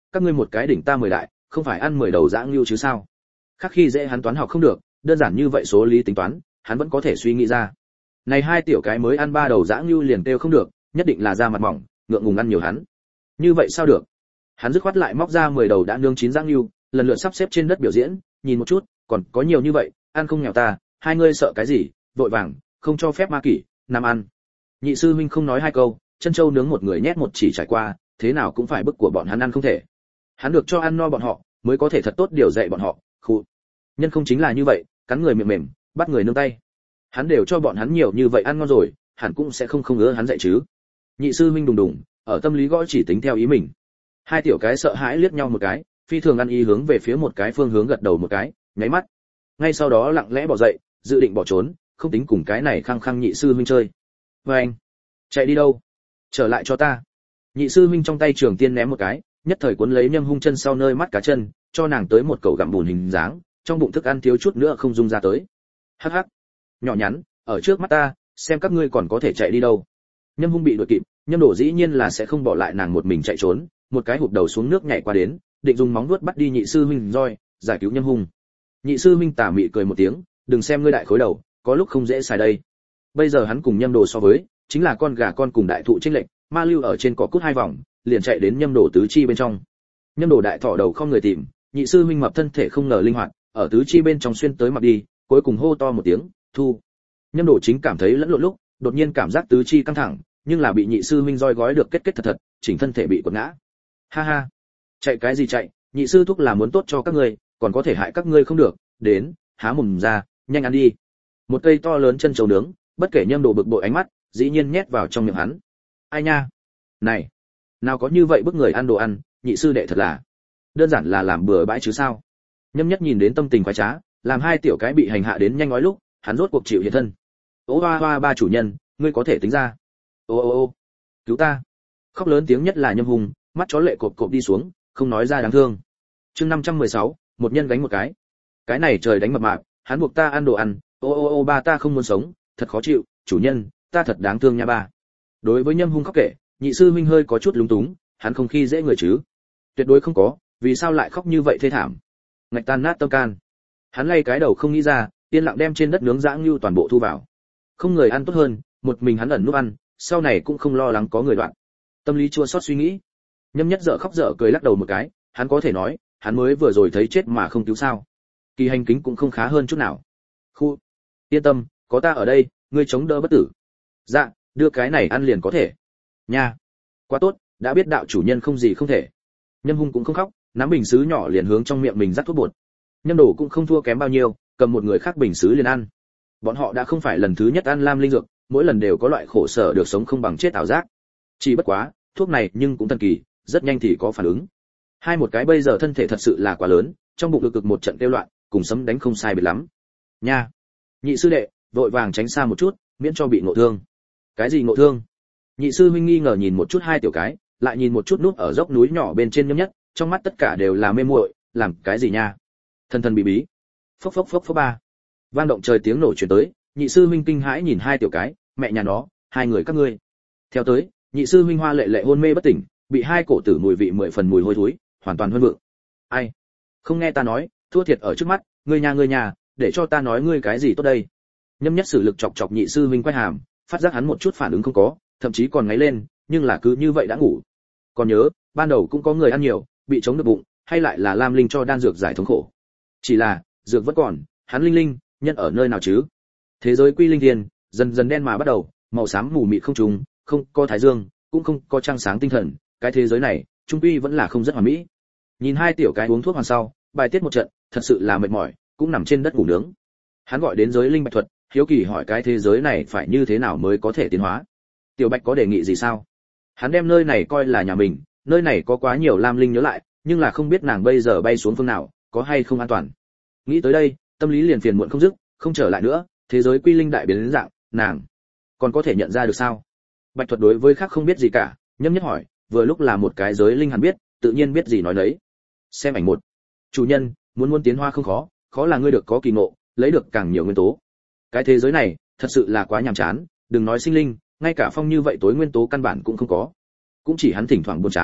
các ngươi một cái đỉnh ta 10 đại, không phải ăn 10 đầu dã ngưu chứ sao? Khác khi dễ hắn toán học không được, đơn giản như vậy số lý tính toán, hắn vẫn có thể suy nghĩ ra. Này hai tiểu cái mới ăn 3 đầu dã ngưu liền kêu không được, nhất định là da mặt mỏng, ngượng ngùng ăn nhiều hắn. Như vậy sao được? Hắn dứt khoát lại móc ra 10 đầu đã nướng chín dã ngưu, lần lượt sắp xếp trên đất biểu diễn, nhìn một chút, còn có nhiều như vậy, ăn không nghèo ta, hai ngươi sợ cái gì? Vội vàng, không cho phép ma kỷ, nằm ăn. Nhị sư huynh không nói hai câu, chân châu nướng một người nhét một chỉ trải qua, thế nào cũng phải bức của bọn hắn ăn không thể. Hắn được cho ăn no bọn họ, mới có thể thật tốt điều dạy bọn họ. Khụ. Nhân không chính là như vậy, cắn người miệng mềm, bắt người nương tay. Hắn đều cho bọn hắn nhiều như vậy ăn ngon rồi, hẳn cũng sẽ không ngứa hắn dạy chứ. Nhị sư huynh đùng đùng, ở tâm lý gõ chỉ tính theo ý mình. Hai tiểu cái sợ hãi liếc nhau một cái, phi thường ăn ý hướng về phía một cái phương hướng gật đầu một cái, nháy mắt. Ngay sau đó lặng lẽ bỏ dậy, dự định bỏ trốn, không tính cùng cái này khăng khăng nhị sư huynh chơi. Và anh, chạy đi đâu? Trở lại cho ta. Nhị sư huynh trong tay trường tiên ném một cái, nhất thời cuốn lấy Nhâm Hung chân sau nơi mắt cá chân, cho nàng tới một cầu gặm bùn hình dáng, trong bụng thức ăn thiếu chút nữa không dung ra tới. Hắc hắc, nhỏ nhắn, ở trước mắt ta, xem các ngươi còn có thể chạy đi đâu. Nhâm Hung bị đuổi kịp, Nhâm Đổ dĩ nhiên là sẽ không bỏ lại nàng một mình chạy trốn, một cái hụt đầu xuống nước nhảy qua đến, định dùng móng vuốt bắt đi nhị sư huynh roi, giải cứu Nhâm Hung. Nhị sư huynh tà mị cười một tiếng, đừng xem ngươi đại khối đầu, có lúc không dễ xài đây. Bây giờ hắn cùng Nhâm Đồ so với, chính là con gà con cùng đại thụ chênh lệch, ma lưu ở trên cỏ cút hai vòng, liền chạy đến Nhâm Đồ tứ chi bên trong. Nhâm Đồ đại thỏ đầu không người tìm, nhị sư huynh mập thân thể không ngờ linh hoạt, ở tứ chi bên trong xuyên tới mặc đi, cuối cùng hô to một tiếng, thu. Nhâm Đồ chính cảm thấy lẫn lộn lúc, đột nhiên cảm giác tứ chi căng thẳng, nhưng là bị nhị sư huynh roi gói được kết kết thật thật, chỉnh thân thể bị quật ngã. Ha ha, chạy cái gì chạy, nhị sư thúc là muốn tốt cho các ngươi, còn có thể hại các ngươi không được, đến, há mồm ra, nhanh ăn đi. Một cây to lớn chân trâu nướng, bất kể Nhâm Đồ bực bội ánh mắt, dĩ nhiên nhét vào trong miệng hắn. Ai nha, này, nào có như vậy bức người ăn đồ ăn, nhị sư đệ thật là, đơn giản là làm bừa bãi chứ sao? Nhâm Nhất nhìn đến tâm tình khoái trá, làm hai tiểu cái bị hành hạ đến nhanh nói lúc, hắn rốt cuộc chịu hiện thân. Ô hoa hoa ba chủ nhân, ngươi có thể tính ra. Ô ô ô, cứu ta! Khóc lớn tiếng nhất là Nhâm Hung, mắt chó lệ cộp cộp đi xuống, không nói ra đáng thương. Chương 516, một nhân gánh một cái. Cái này trời đánh mập mạp, hắn buộc ta ăn đồ ăn, ô ô ô ba ta không muốn sống, thật khó chịu, chủ nhân, ta thật đáng thương nha ba. Đối với Nhâm Hung khóc kể, nhị sư huynh hơi có chút lúng túng, hắn không khi dễ người chứ? Tuyệt đối không có, vì sao lại khóc như vậy thê thảm? Ngạch tan nát tâm can. Hắn lay cái đầu không nghĩ ra, yên lặng đem trên đất nướng dã ngưu toàn bộ thu vào. Không người ăn tốt hơn, một mình hắn ẩn núp ăn, sau này cũng không lo lắng có người đoạn. Tâm lý chua xót suy nghĩ. Nhâm Nhất dở khóc dở cười lắc đầu một cái, hắn có thể nói, hắn mới vừa rồi thấy chết mà không cứu sao? Kỳ hành kính cũng không khá hơn chút nào. Khu, yên tâm, có ta ở đây, ngươi chống đỡ bất tử. Dạ, đưa cái này ăn liền có thể. Nha, quá tốt, đã biết đạo chủ nhân không gì không thể. Nhâm Hung cũng không khóc, nắm bình sứ nhỏ liền hướng trong miệng mình dắt thuốc bột. Nhâm Đồ cũng không thua kém bao nhiêu, cầm một người khác bình sứ liền ăn. Bọn họ đã không phải lần thứ nhất ăn lam linh dược, mỗi lần đều có loại khổ sở được sống không bằng chết ảo giác. Chỉ bất quá, thuốc này nhưng cũng thần kỳ, rất nhanh thì có phản ứng. Hai một cái bây giờ thân thể thật sự là quá lớn, trong bụng cực một trận tiêu loạn, cùng sấm đánh không sai biệt lắm. Nha, nhị sư đệ, vội vàng tránh xa một chút, miễn cho bị ngộ thương. Cái gì ngộ thương? Nhị sư huynh nghi ngờ nhìn một chút hai tiểu cái, lại nhìn một chút núp ở dốc núi nhỏ bên trên Nhâm Nhất, trong mắt tất cả đều là mê muội, làm cái gì nha? Thần thần bí bí. Phốc phốc phốc phốc ba. Vang động trời tiếng nổ truyền tới, nhị sư huynh kinh hãi nhìn hai tiểu cái, mẹ nhà nó, hai người các ngươi. Theo tới, nhị sư huynh hoa lệ lệ hôn mê bất tỉnh, bị hai cổ tử mùi vị 10 phần mùi hôi thối, hoàn toàn hơn vượng. Ai? Không nghe ta nói, thua thiệt ở trước mắt, ngươi nhà, để cho ta nói ngươi cái gì tốt đây? Nhâm Nhất sử lực chọc chọc nhị sư huynh quay hàm, phát giác hắn một chút phản ứng không có, thậm chí còn ngáy lên, nhưng là cứ như vậy đã ngủ. Còn nhớ, ban đầu cũng có người ăn nhiều, bị chống được bụng, hay lại là Lam Linh cho đan dược giải thống khổ. Chỉ là, dược vẫn còn, hắn linh, nhân ở nơi nào chứ? Thế giới quy linh thiên, dần dần đen mà bắt đầu, màu xám mù mịt không trùng, không có thái dương, cũng không có trăng sáng tinh thần, cái thế giới này, trung quy vẫn là không rất hoàn mỹ. Nhìn hai tiểu cái uống thuốc hoàn sau, bài tiết một trận, thật sự là mệt mỏi, cũng nằm trên đất ngủ nướng. Hắn gọi đến giới linh bạch thuật, hiếu kỳ hỏi cái thế giới này phải như thế nào mới có thể tiến hóa. Tiểu Bạch có đề nghị gì sao? Hắn đem nơi này coi là nhà mình, nơi này có quá nhiều lam linh nhớ lại, nhưng là không biết nàng bây giờ bay xuống phương nào, có hay không an toàn. Nghĩ tới đây, tâm lý liền phiền muộn không dứt, không trở lại nữa, thế giới quy linh đại biến đến dạng, nàng còn có thể nhận ra được sao? Bạch thuật đối với khác không biết gì cả, Nhâm Nhất hỏi, vừa lúc là một cái giới linh hẳn biết, tự nhiên biết gì nói đấy. Xem ảnh một. Chủ nhân, muốn tiến hóa không khó, khó là ngươi được có kỳ ngộ, lấy được càng nhiều nguyên tố. Cái thế giới này, thật sự là quá nhàm chán, đừng nói sinh linh, ngay cả phong như vậy tối nguyên tố căn bản cũng không có. Cũng chỉ hắn thỉnh thoảng buồn chán,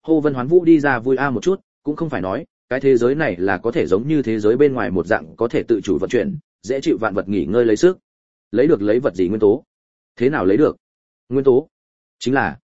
Hồ Vân Hoán Vũ đi ra vui a một chút, cũng không phải nói cái thế giới này là có thể giống như thế giới bên ngoài một dạng có thể tự chủ vận chuyển, dễ chịu vạn vật nghỉ ngơi lấy sức. Lấy được lấy vật gì nguyên tố? Thế nào lấy được? Nguyên tố chính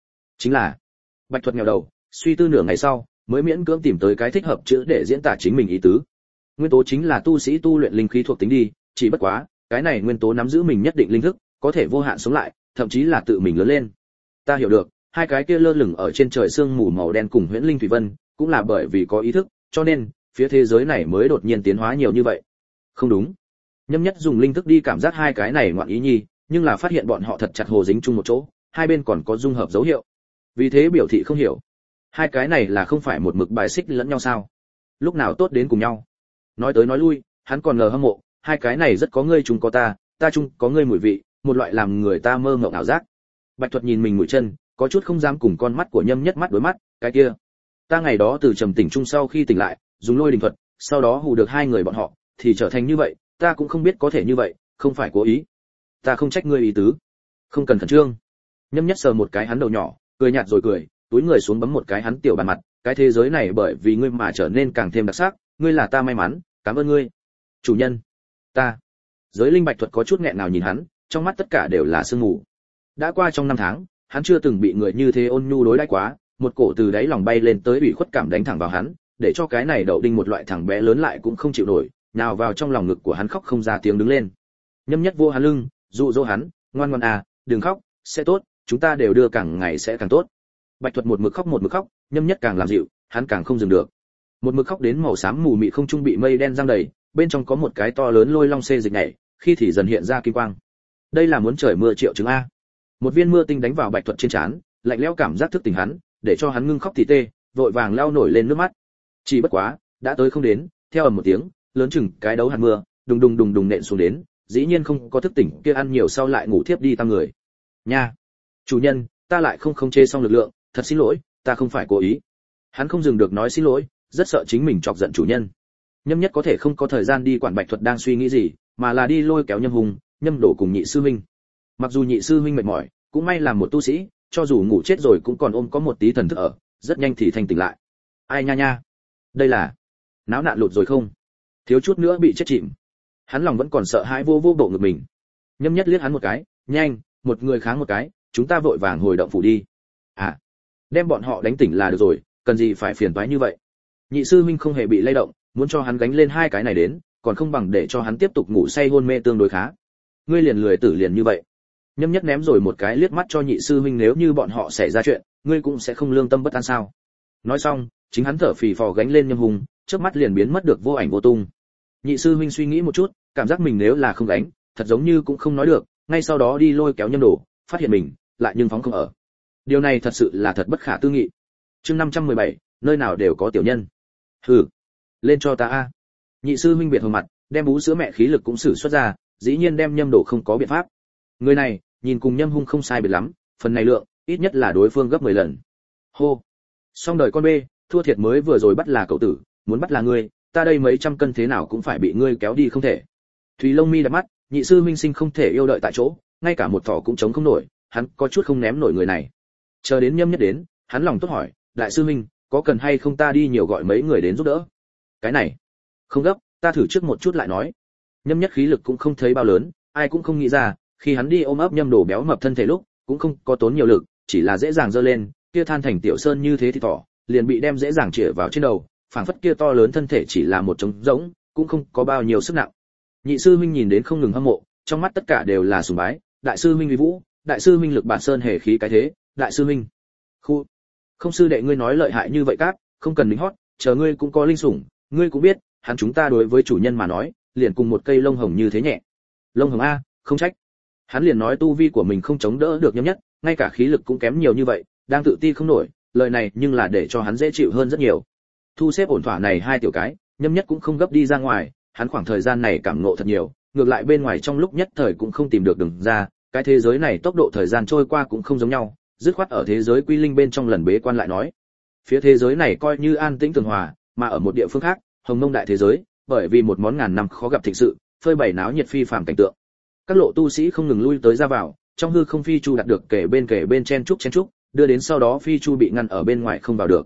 là Bạch Thuật nghèo đầu, suy tư nửa ngày sau, mới miễn cưỡng tìm tới cái thích hợp chữ để diễn tả chính mình ý tứ. Nguyên tố chính là tu sĩ tu luyện linh khí thuộc tính đi, chỉ bất quá, cái này nguyên tố nắm giữ mình nhất định linh thức, có thể vô hạn sống lại, thậm chí là tự mình lớn lên. Ta hiểu được, hai cái kia lơ lửng ở trên trời sương mù màu đen cùng huyễn linh thủy vân, cũng là bởi vì có ý thức, cho nên phía thế giới này mới đột nhiên tiến hóa nhiều như vậy. Không đúng. Nhâm Nhất dùng linh thức đi cảm giác hai cái này ngoạn ý nhi, nhưng là phát hiện bọn họ thật chặt hồ dính chung một chỗ, hai bên còn có dung hợp dấu hiệu. Vì thế biểu thị không hiểu. Hai cái này là không phải một mực bài xích lẫn nhau sao? Lúc nào tốt đến cùng nhau? Nói tới nói lui, hắn còn ngờ hâm mộ, hai cái này rất có ngươi chung có ta, ta chung có ngươi mùi vị, một loại làm người ta mơ mộng ảo giác. Bạch Thuật nhìn mình mũi chân, có chút không dám cùng con mắt của Nhâm Nhất mắt đối mắt, cái kia, ta ngày đó từ trầm tỉnh chung sau khi tỉnh lại, dùng lôi đình thuật, sau đó hù được hai người bọn họ, thì trở thành như vậy, ta cũng không biết có thể như vậy, không phải cố ý. Ta không trách ngươi ý tứ, không cần khẩn trương. Nhâm Nhất sờ một cái hắn đầu nhỏ, cười nhạt rồi cười, túi người xuống bấm một cái hắn tiểu bàn mặt, cái thế giới này bởi vì ngươi mà trở nên càng thêm đặc sắc, ngươi là ta may mắn, cảm ơn ngươi. Chủ nhân, ta. Giới linh Bạch Thuật có chút nghẹn nào nhìn hắn, trong mắt tất cả đều là sương mù. Đã qua trong 5 tháng, hắn chưa từng bị người như thế ôn nhu đối đãi quá, một cổ từ đáy lòng bay lên tới ủy khuất cảm đánh thẳng vào hắn, để cho cái này đậu đinh một loại thằng bé lớn lại cũng không chịu nổi, nào vào trong lòng ngực của hắn khóc không ra tiếng đứng lên. Nhâm Nhất vô hắn lưng, dụ dỗ hắn, ngoan ngoan à, đừng khóc, sẽ tốt, chúng ta đều đưa càng ngày sẽ càng tốt. Bạch Thuật một mực khóc, Nhâm Nhất càng làm dịu, hắn càng không dừng được. Một mực khóc đến màu xám mù mịt không trung bị mây đen giăng đầy, bên trong có một cái to lớn lôi long xê dịch nhảy, khi thì dần hiện ra kim quang. Đây là muốn trời mưa triệu chứng a. Một viên mưa tinh đánh vào Bạch Thuật trên trán, lạnh lẽo cảm giác thức tỉnh hắn, để cho hắn ngưng khóc thì tê, vội vàng lau nổi lên nước mắt. Chỉ bất quá, đã tới không đến, theo ầm một tiếng, lớn chừng cái đấu hạt mưa, đùng đùng nện xuống đến, dĩ nhiên không có thức tỉnh, kia ăn nhiều sau lại ngủ thiếp đi tăng người. Nha, chủ nhân, ta lại không khống chế xong lực lượng, thật xin lỗi, ta không phải cố ý. Hắn không dừng được nói xin lỗi, rất sợ chính mình chọc giận chủ nhân. Nhâm Nhất có thể không có thời gian đi quản Bạch Thuật đang suy nghĩ gì, mà là đi lôi kéo Nhâm Hùng, Nhâm Đổ cùng nhị sư huynh. Mặc dù nhị sư huynh mệt mỏi, cũng may là một tu sĩ, cho dù ngủ chết rồi cũng còn ôm có một tí thần thức ở, rất nhanh thì thanh tỉnh lại. Ai nha nha, đây là náo nạn lụt rồi không? Thiếu chút nữa bị chết chìm. Hắn lòng vẫn còn sợ hãi vô bộ ngực mình. Nhâm Nhất liếc hắn một cái, nhanh, một người kháng một cái, chúng ta vội vàng hồi động phủ đi. À, đem bọn họ đánh tỉnh là được rồi, cần gì phải phiền toái như vậy? Nhị sư huynh không hề bị lay động, muốn cho hắn gánh lên hai cái này đến, còn không bằng để cho hắn tiếp tục ngủ say hôn mê tương đối khá. Ngươi liền lười tử liền như vậy. Nhâm Nhất ném rồi một cái liếc mắt cho nhị sư huynh, nếu như bọn họ xảy ra chuyện, ngươi cũng sẽ không lương tâm bất an sao? Nói xong, chính hắn thở phì phò gánh lên Nhâm Hùng, chớp mắt liền biến mất được vô ảnh vô tung. Nhị sư huynh suy nghĩ một chút, cảm giác mình nếu là không gánh, thật giống như cũng không nói được, ngay sau đó đi lôi kéo Nhâm Đổ, phát hiện mình lại nhưng phóng không ở. Điều này thật sự là thật bất khả tư nghị. Chương 517, nơi nào đều có tiểu nhân. Hừ, lên cho ta a. Nhị sư huynh biệt hồng mặt, đem bú sữa mẹ khí lực cũng sử xuất ra, dĩ nhiên đem Nhâm Đổ không có biện pháp. Người này, nhìn cùng Nhâm Hung không sai biệt lắm, phần này lượng, ít nhất là đối phương gấp 10 lần. Hô. Xong đời con bê, thua thiệt mới vừa rồi bắt là cậu tử, muốn bắt là ngươi, ta đây mấy trăm cân thế nào cũng phải bị ngươi kéo đi không thể. Thùy Long mi đập mắt, nhị sư huynh sinh không thể yêu đợi tại chỗ, ngay cả một thỏ cũng chống không nổi, hắn có chút không ném nổi người này. Chờ đến Nhâm Nhất đến, hắn lòng tốt hỏi, đại sư huynh, có cần hay không ta đi nhiều gọi mấy người đến giúp đỡ? Cái này, không gấp, ta thử trước một chút lại nói. Nhâm Nhất khí lực cũng không thấy bao lớn, ai cũng không nghĩ ra, khi hắn đi ôm ấp Nhâm Đổ béo mập thân thể lúc, cũng không có tốn nhiều lực, chỉ là dễ dàng giơ lên, kia than thành tiểu sơn như thế thì thỏ, liền bị đem dễ dàng chĩa vào trên đầu, phảng phất kia to lớn thân thể chỉ là một trống rỗng, cũng không có bao nhiêu sức nặng. Nhị sư huynh nhìn đến không ngừng hâm mộ, trong mắt tất cả đều là sùng bái, đại sư huynh uy vũ, đại sư huynh lực bản sơn hề khí cái thế, đại sư huynh. Khu, không sư đệ ngươi nói lợi hại như vậy cát, không cần lính hót, chờ ngươi cũng có linh sủng, ngươi cũng biết, hắn chúng ta đối với chủ nhân mà nói, liền cùng một cây lông hồng như thế nhẹ. Lông hồng a, không trách. Hắn liền nói tu vi của mình không chống đỡ được Nhâm Nhất, ngay cả khí lực cũng kém nhiều như vậy, đang tự ti không nổi, lời này nhưng là để cho hắn dễ chịu hơn rất nhiều. Thu xếp ổn thỏa này hai tiểu cái, Nhâm Nhất cũng không gấp đi ra ngoài, hắn khoảng thời gian này cảm ngộ thật nhiều, ngược lại bên ngoài trong lúc nhất thời cũng không tìm được đường ra, cái thế giới này tốc độ thời gian trôi qua cũng không giống nhau, dứt khoát ở thế giới quy linh bên trong lần bế quan lại nói. Phía thế giới này coi như an tĩnh tường hòa, mà ở một địa phương khác, Hồng Mông đại thế giới, bởi vì một món ngàn năm khó gặp thịnh sự, phơi bày náo nhiệt phi phàm cảnh tượng. Các lộ tu sĩ không ngừng lui tới ra vào, trong hư không phi chu đặt được kể bên chen trúc, đưa đến sau đó phi chu bị ngăn ở bên ngoài không vào được.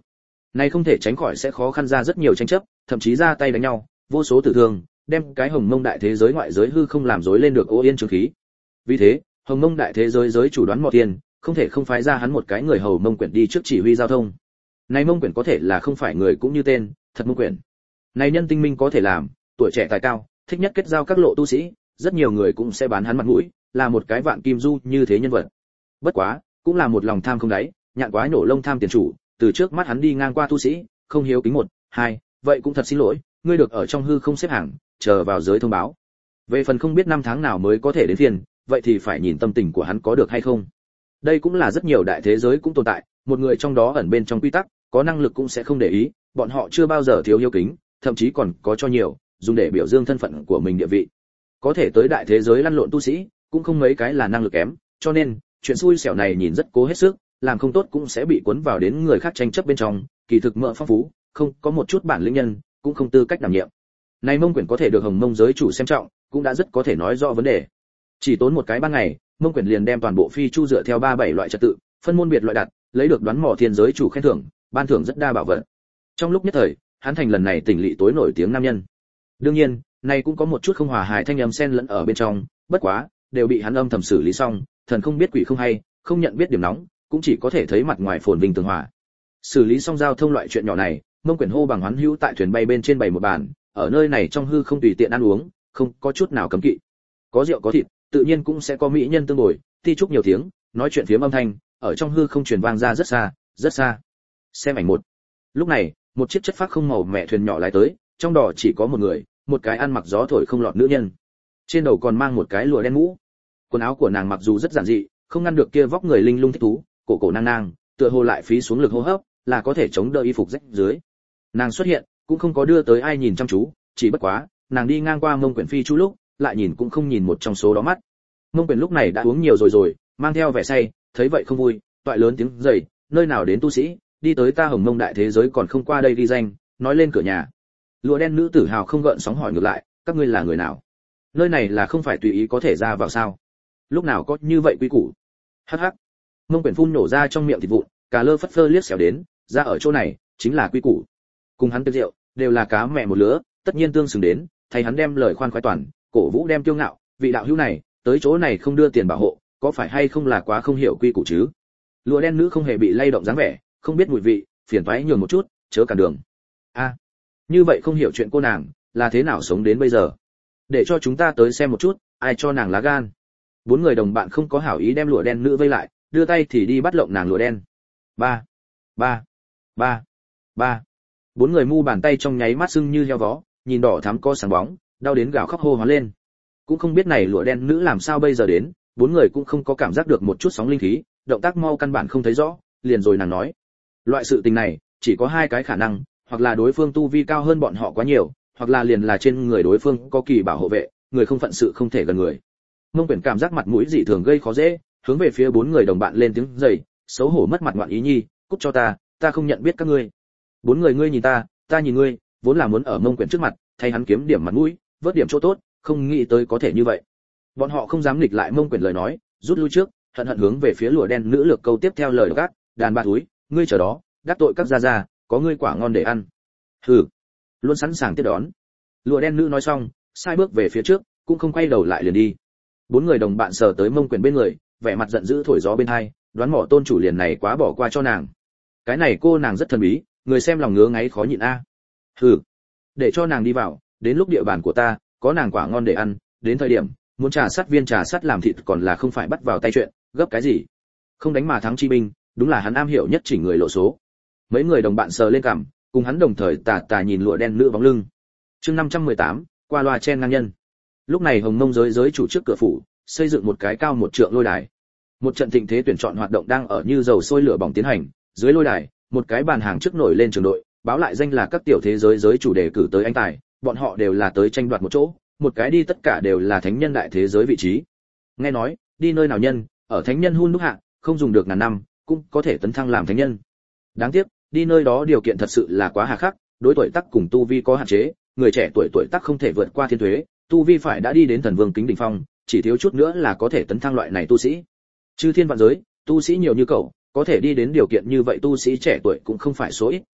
Này không thể tránh khỏi sẽ khó khăn ra rất nhiều tranh chấp, thậm chí ra tay đánh nhau, vô số tử thương, đem cái Hồng Mông đại thế giới ngoại giới hư không làm rối lên được ô yên trường khí. Vì thế, Hồng Mông đại thế giới giới chủ Đoán Mò Thiên, không thể không phái ra hắn một cái người hầu Mông Quyển đi trước chỉ huy giao thông. Này Mông Quyển có thể là không phải người cũng như tên, thật Mông Quyển. Này nhân tinh minh có thể làm, tuổi trẻ tài cao, thích nhất kết giao các lộ tu sĩ, rất nhiều người cũng sẽ bán hắn mặt mũi, là một cái vạn kim du như thế nhân vật. Bất quá, cũng là một lòng tham không đáy, nhạn quái nổ lông tham tiền chủ, từ trước mắt hắn đi ngang qua tu sĩ, không hiếu kính một, hai, vậy cũng thật xin lỗi, ngươi được ở trong hư không xếp hàng, chờ vào giới thông báo. Về phần không biết năm tháng nào mới có thể đến phiên, vậy thì phải nhìn tâm tình của hắn có được hay không. Đây cũng là rất nhiều đại thế giới cũng tồn tại, một người trong đó ẩn bên trong quy tắc, có năng lực cũng sẽ không để ý, bọn họ chưa bao giờ thiếu hiếu kính, thậm chí còn có cho nhiều, dùng để biểu dương thân phận của mình địa vị. Có thể tới đại thế giới lăn lộn tu sĩ, cũng không mấy cái là năng lực kém, cho nên, chuyện xui xẻo này nhìn rất cố hết sức, làm không tốt cũng sẽ bị cuốn vào đến người khác tranh chấp bên trong, kỳ thực mỡ phong phú, không có một chút bản lĩnh nhân, cũng không tư cách đảm nhiệm. Này Mông Quyển có thể được Hồng Mông giới chủ xem trọng, cũng đã rất có thể nói rõ vấn đề. Chỉ tốn một cái ban ngày, Mông Quyển liền đem toàn bộ phi chu dựa theo 37 loại trật tự, phân môn biệt loại đặt, lấy được Đoán Mò Thiên giới chủ khen thưởng, ban thưởng rất đa bảo vật. Trong lúc nhất thời, hắn thành lần này tỉnh lỵ tối nổi tiếng nam nhân. Đương nhiên, này cũng có một chút không hòa hài thanh âm xen lẫn ở bên trong, bất quá, đều bị hắn âm thầm xử lý xong, thần không biết quỷ không hay, không nhận biết điểm nóng, cũng chỉ có thể thấy mặt ngoài phồn vinh tường hòa. Xử lý xong giao thông loại chuyện nhỏ này, Mông Quyển hô bằng hoán hữu tại thuyền bay bên trên bày một bàn, ở nơi này trong hư không tùy tiện ăn uống, không có chút nào cấm kỵ. Có rượu có thịt, tự nhiên cũng sẽ có mỹ nhân tương ngồi, ti trúc nhiều tiếng, nói chuyện phiếm âm thanh, ở trong hư không truyền vang ra rất xa, rất xa. Xem ảnh một. Lúc này, một chiếc chất phác không màu mẹ thuyền nhỏ lái tới, trong đò chỉ có một người, một cái ăn mặc gió thổi không lọt nữ nhân. Trên đầu còn mang một cái lụa đen mũ. Quần áo của nàng mặc dù rất giản dị, không ngăn được kia vóc người linh lung thích thú, cổ cổ nang nang, tựa hồ lại phí xuống lực hô hấp, là có thể chống đỡ y phục rách dưới. Nàng xuất hiện, cũng không có đưa tới ai nhìn chăm chú, chỉ bất quá, nàng đi ngang qua Mông Quyển phi chú lúc, lại nhìn cũng không nhìn một trong số đó mắt. Mông Quyển lúc này đã uống nhiều rồi, mang theo vẻ say, thấy vậy không vui, toại lớn tiếng dậy, nơi nào đến tu sĩ, đi tới ta Hồng Mông đại thế giới còn không qua đây đi danh, nói lên cửa nhà. Lụa đen nữ tử hào không gợn sóng hỏi ngược lại, các ngươi là người nào? Nơi này là không phải tùy ý có thể ra vào sao? Lúc nào có như vậy quy củ? Hắc hắc. Mông Quyển phun nổ ra trong miệng thịt vụn, cả lơ phất phơ liếc xẻo đến, ra ở chỗ này chính là quy củ. Cùng hắn tiệc rượu, đều là cá mẹ một lứa, tất nhiên tương xứng đến, thay hắn đem lời khoan khoái toàn, cổ vũ đem kiêu ngạo, vị đạo hữu này, tới chỗ này không đưa tiền bảo hộ, có phải hay không là quá không hiểu quy củ chứ? Lụa đen nữ không hề bị lay động dáng vẻ, không biết mùi vị, phiền toái nhường một chút, chớ cản đường. A, như vậy không hiểu chuyện cô nàng, là thế nào sống đến bây giờ? Để cho chúng ta tới xem một chút, ai cho nàng lá gan? Bốn người đồng bạn không có hảo ý đem lụa đen nữ vây lại, đưa tay thì đi bắt lộng nàng lụa đen. Ba, ba, ba, ba. Bốn người mu bàn tay trong nháy mắt sưng như heo vó, nhìn đỏ thắm co sáng bóng, đau đến gào khóc hô hoán lên. Cũng không biết này lụa đen nữ làm sao bây giờ đến, bốn người cũng không có cảm giác được một chút sóng linh khí, động tác mau căn bản không thấy rõ, liền rồi nàng nói. Loại sự tình này, chỉ có hai cái khả năng, hoặc là đối phương tu vi cao hơn bọn họ quá nhiều, hoặc là liền là trên người đối phương có kỳ bảo hộ vệ, người không phận sự không thể gần người. Mông Quyển cảm giác mặt mũi dị thường gây khó dễ, hướng về phía bốn người đồng bạn lên tiếng dày, xấu hổ mất mặt ngoạn ý nhi, cút cho ta không nhận biết các ngươi. Bốn người ngươi nhìn ta nhìn ngươi, vốn là muốn ở Mông Quyển trước mặt, thay hắn kiếm điểm mặt mũi, vớt điểm chỗ tốt, không nghĩ tới có thể như vậy. Bọn họ không dám nghịch lại Mông Quyển lời nói, rút lui trước, hận hận hướng về phía lụa đen nữ lược câu tiếp theo lời gác, đàn bà túi, ngươi chờ đó, đắc tội các gia gia, có ngươi quả ngon để ăn. Hừ, luôn sẵn sàng tiếp đón. Lụa đen nữ nói xong, sai bước về phía trước, cũng không quay đầu lại liền đi. Bốn người đồng bạn sờ tới Mông Quyển bên người, vẻ mặt giận dữ thổi gió bên hai, đoán mỏ tôn chủ liền này quá bỏ qua cho nàng. Cái này cô nàng rất thần bí, người xem lòng ngứa ngáy khó nhịn a. Hừ, để cho nàng đi vào, đến lúc địa bàn của ta, có nàng quả ngon để ăn, đến thời điểm muốn trà sắt viên trà sắt làm thịt còn là không phải bắt vào tay chuyện, gấp cái gì? Không đánh mà thắng chi binh, đúng là hắn am hiểu nhất chỉnh người lộ số. Mấy người đồng bạn sờ lên cằm, cùng hắn đồng thời tà nhìn lụa đen nữ bóng lưng. Chương 518, qua loa chen ngang nhân. Lúc này Hồng Mông giới chủ trước cửa phủ, xây dựng một cái cao một trượng lôi đài. Một trận thịnh thế tuyển chọn hoạt động đang ở như dầu sôi lửa bỏng tiến hành, dưới lôi đài, một cái bàn hàng trước nổi lên trường đội, báo lại danh là các tiểu thế giới chủ đề cử tới anh tài, bọn họ đều là tới tranh đoạt một chỗ, một cái đi tất cả đều là thánh nhân đại thế giới vị trí. Nghe nói, đi nơi nào nhân, ở thánh nhân hun đúc hạ, không dùng được ngàn năm, cũng có thể tấn thăng làm thánh nhân. Đáng tiếc, đi nơi đó điều kiện thật sự là quá hà khắc, đối tuổi tác cùng tu vi có hạn chế, người trẻ tuổi tác không thể vượt qua thiên thuế, tu vi phải đã đi đến thần vương kính đỉnh phong, chỉ thiếu chút nữa là có thể tấn thăng loại này tu sĩ. Chư thiên vạn giới, tu sĩ nhiều như cậu, có thể đi đến điều kiện như vậy tu sĩ trẻ tuổi cũng không phải số ít,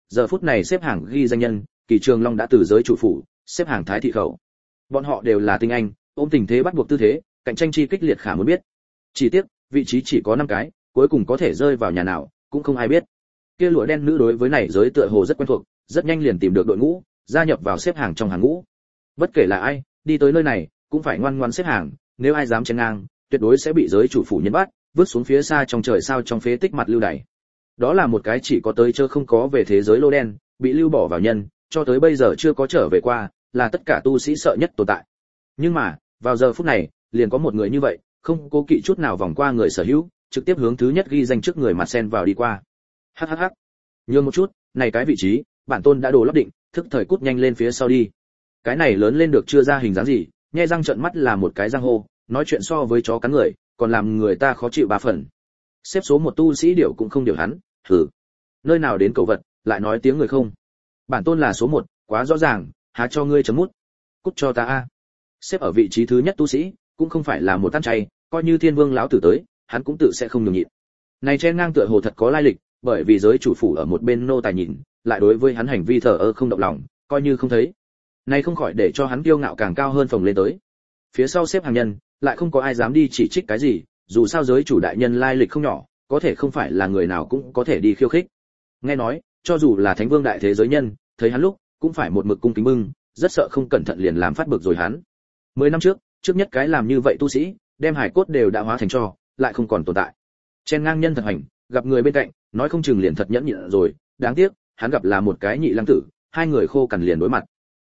giờ phút này xếp hàng ghi danh nhân, Kỳ Trường Long đã từ giới chủ phủ, xếp hàng thái thị khẩu. Bọn họ đều là tinh anh, ôm tình thế bắt buộc tư thế, cạnh tranh chi kịch liệt khả muốn biết. Chỉ tiếc, vị trí chỉ có 5 cái, cuối cùng có thể rơi vào nhà nào, cũng không ai biết. Kia lụa đen nữ đối với này giới tựa hồ rất quen thuộc, rất nhanh liền tìm được đội ngũ, gia nhập vào xếp hàng trong hàng ngũ. Bất kể là ai, đi tới nơi này, cũng phải ngoan ngoãn xếp hàng, nếu ai dám chen ngang, tuyệt đối sẽ bị giới chủ phủ nhân bắt, vứt xuống phía xa trong trời sao trong phế tích mặt lưu đày. Đó là một cái chỉ có tới chớ không có về thế giới lô đen, bị lưu bỏ vào nhân, cho tới bây giờ chưa có trở về qua, là tất cả tu sĩ sợ nhất tồn tại. Nhưng mà, vào giờ phút này, liền có một người như vậy, không cố kỵ chút nào vòng qua người sở hữu, trực tiếp hướng thứ nhất ghi danh trước người mặt sen vào đi qua. Hắc. Nhường một chút, này cái vị trí, bản tôn đã đồ lấp định, thức thời cút nhanh lên phía sau đi. Cái này lớn lên được chưa ra hình dáng gì, nhe răng trợn mắt là một cái răng hô, nói chuyện so với chó cắn người, còn làm người ta khó chịu 3 phần. Xếp số 1 tu sĩ điệu cũng không điều hắn, hừ. Nơi nào đến cẩu vật, lại nói tiếng người không. Bản tôn là số 1, quá rõ ràng, há cho ngươi chấm mút. Cút cho ta a. Xếp ở vị trí thứ nhất tu sĩ, cũng không phải là một tan chay, coi như Thiên Vương lão tử tới, hắn cũng tự sẽ không nhường nhịn. Này chen ngang tựa hồ thật có lai lịch, bởi vì giới chủ phủ ở một bên nô tài nhìn, lại đối với hắn hành vi thờ ơ không động lòng, coi như không thấy. Này không khỏi để cho hắn kiêu ngạo càng cao hơn phồng lên tới. Phía sau xếp hàng nhân, lại không có ai dám đi chỉ trích cái gì, dù sao giới chủ đại nhân lai lịch không nhỏ, có thể không phải là người nào cũng có thể đi khiêu khích. Nghe nói, cho dù là Thánh Vương đại thế giới nhân, thấy hắn lúc, cũng phải một mực cung kính bưng, rất sợ không cẩn thận liền làm phát bực rồi hắn. 10 năm trước nhất cái làm như vậy tu sĩ, đem hải cốt đều đã hóa thành tro, lại không còn tồn tại. Chen ngang nhân thật hành, gặp người bên cạnh, nói không chừng liền thật nhẫn nhịn rồi, đáng tiếc, hắn gặp là một cái nhị lăng tử, hai người khô cằn liền đối mặt.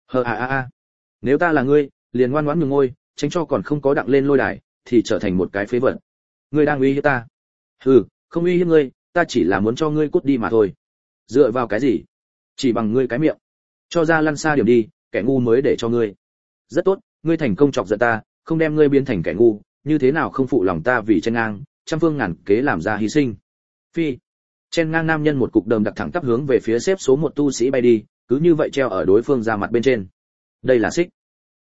Nếu ta là ngươi, liền ngoan ngoãn nhường ngôi, tránh cho còn không có đặng lên lôi đài, thì trở thành một cái phế vật. Ngươi đang uy hiếp ta? Hừ, không uy hiếp ngươi, ta chỉ là muốn cho ngươi cút đi mà thôi. Dựa vào cái gì? Chỉ bằng ngươi cái miệng. Cho ra lăn xa điểm đi, kẻ ngu mới để cho ngươi. Rất tốt, ngươi thành công chọc giận ta, không đem ngươi biến thành kẻ ngu, như thế nào không phụ lòng ta vì chen ngang, trăm phương ngàn kế làm ra hy sinh. Phi. Chen ngang nam nhân một cục đờm đặc thẳng tắp hướng về phía xếp số 1 tu sĩ bay đi, cứ như vậy treo ở đối phương ra mặt bên trên. Đây là xích.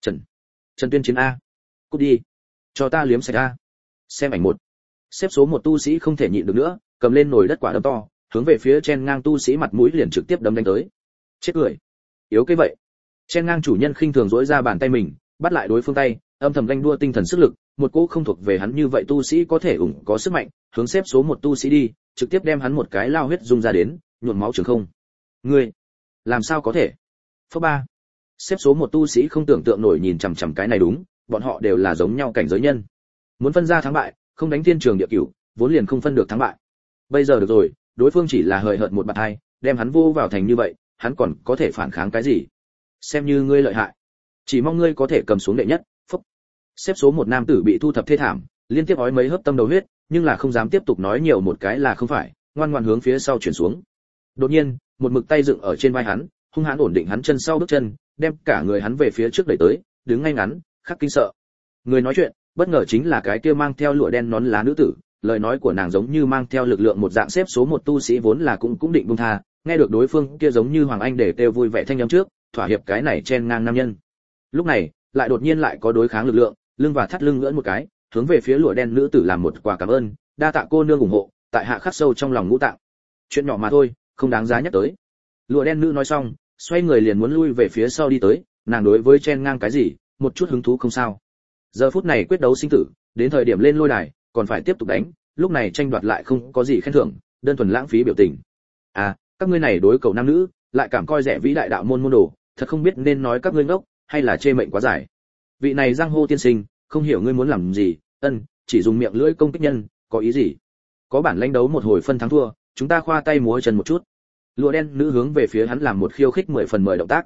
Trần Tuyên Chiến a. Cút đi. Cho ta liếm sạch a. Xem ảnh 1. Xếp số 1 tu sĩ không thể nhịn được nữa, cầm lên nồi đất quả đấm to, hướng về phía chen ngang tu sĩ mặt mũi liền trực tiếp đấm đánh tới. Chết cười. Yếu cái vậy. Chen ngang chủ nhân khinh thường dỗi ra bàn tay mình, bắt lại đối phương tay, âm thầm ganh đua tinh thần sức lực, một cỗ không thuộc về hắn như vậy tu sĩ có thể ủng có sức mạnh, hướng xếp số 1 tu sĩ đi, trực tiếp đem hắn một cái lao huyết dung ra đến, nhuộm máu trường không. Ngươi, làm sao có thể? Phớ 3. Xếp số 1 tu sĩ không tưởng tượng nổi nhìn chằm chằm cái này đúng, bọn họ đều là giống nhau cảnh giới nhân. Muốn phân ra thắng bại, không đánh thiên trường địa cửu, vốn liền không phân được thắng bại. Bây giờ được rồi, đối phương chỉ là hời hợt một bạt hai, đem hắn vô vào thành như vậy, hắn còn có thể phản kháng cái gì? Xem như ngươi lợi hại, chỉ mong ngươi có thể cầm xuống đệ nhất. Phúc. Xếp số 1 nam tử bị thu thập thê thảm, liên tiếp ói mấy hớp tâm đầu huyết, nhưng là không dám tiếp tục nói nhiều một cái là không phải, ngoan ngoãn hướng phía sau chuyển xuống. Đột nhiên, một mực tay dựng ở trên vai hắn, hung hãn ổn định hắn chân sau bước chân, đem cả người hắn về phía trước đẩy tới, đứng ngay ngắn, khắc kinh sợ. Người nói chuyện, bất ngờ chính là cái kia mang theo lụa đen nón lá nữ tử, lời nói của nàng giống như mang theo lực lượng một dạng. Xếp số 1 tu sĩ vốn là cũng định buông tha, nghe được đối phương kia giống như hoàng anh để kêu vui vẻ thanh âm trước, thỏa hiệp cái này chen ngang nam nhân. Lúc này, lại đột nhiên lại có đối kháng lực lượng, lưng và thắt lưng ngỡn một cái, hướng về phía lụa đen nữ tử làm một quà cảm ơn, đa tạ cô nương ủng hộ, tại hạ khắc sâu trong lòng ngũ tạng. Chuyện nhỏ mà thôi, không đáng giá nhắc tới. Lụa đen nữ nói xong, xoay người liền muốn lui về phía sau đi tới, nàng đối với chen ngang cái gì, một chút hứng thú không sao. Giờ phút này quyết đấu sinh tử, đến thời điểm lên lôi đài, còn phải tiếp tục đánh, lúc này tranh đoạt lại không có gì khen thưởng, đơn thuần lãng phí biểu tình. À, các ngươi này đối cầu nam nữ, lại cảm coi rẻ vĩ đại đạo môn môn đồ, thật không biết nên nói các ngươi ngốc, hay là chê mệnh quá dài. Vị này giang hô tiên sinh, không hiểu ngươi muốn làm gì, chỉ dùng miệng lưỡi công kích nhân, có ý gì? Có bản lãnh đấu một hồi phân thắng thua, chúng ta khoa tay múa chân một chút. Lụa đen nữ hướng về phía hắn làm một khiêu khích 10 phần 10 động tác.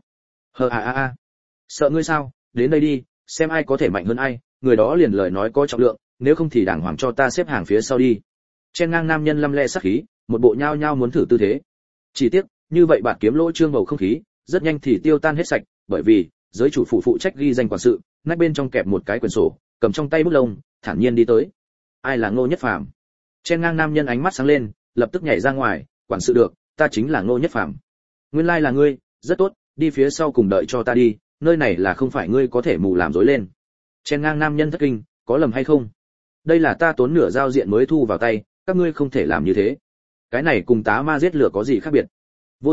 Sợ ngươi sao? Đến đây đi, xem ai có thể mạnh hơn ai, người đó liền lời nói có trọng lượng, nếu không thì đàng hoàng cho ta xếp hàng phía sau đi. Chen ngang nam nhân lăm le sắc khí, một bộ nhao nhao muốn thử tư thế. Chỉ tiếc, như vậy bạn kiếm lỗ trương bầu không khí, rất nhanh thì tiêu tan hết sạch, bởi vì giới chủ phụ trách ghi danh quản sự, nách bên trong kẹp một cái quyển sổ, cầm trong tay bút lông, thản nhiên đi tới. Ai là Ngô Nhất Phàm? Chen ngang nam nhân ánh mắt sáng lên, lập tức nhảy ra ngoài, quản sự được, ta chính là Ngô Nhất Phàm. Nguyên lai là ngươi, rất tốt, đi phía sau cùng đợi cho ta đi, nơi này là không phải ngươi có thể mù làm rối lên. Chen ngang nam nhân thất kinh, có lầm hay không? Đây là ta tốn nửa giao diện mới thu vào tay, các ngươi không thể làm như thế. Cái này cùng tá ma giết lửa có gì khác biệt? Vô sỉ,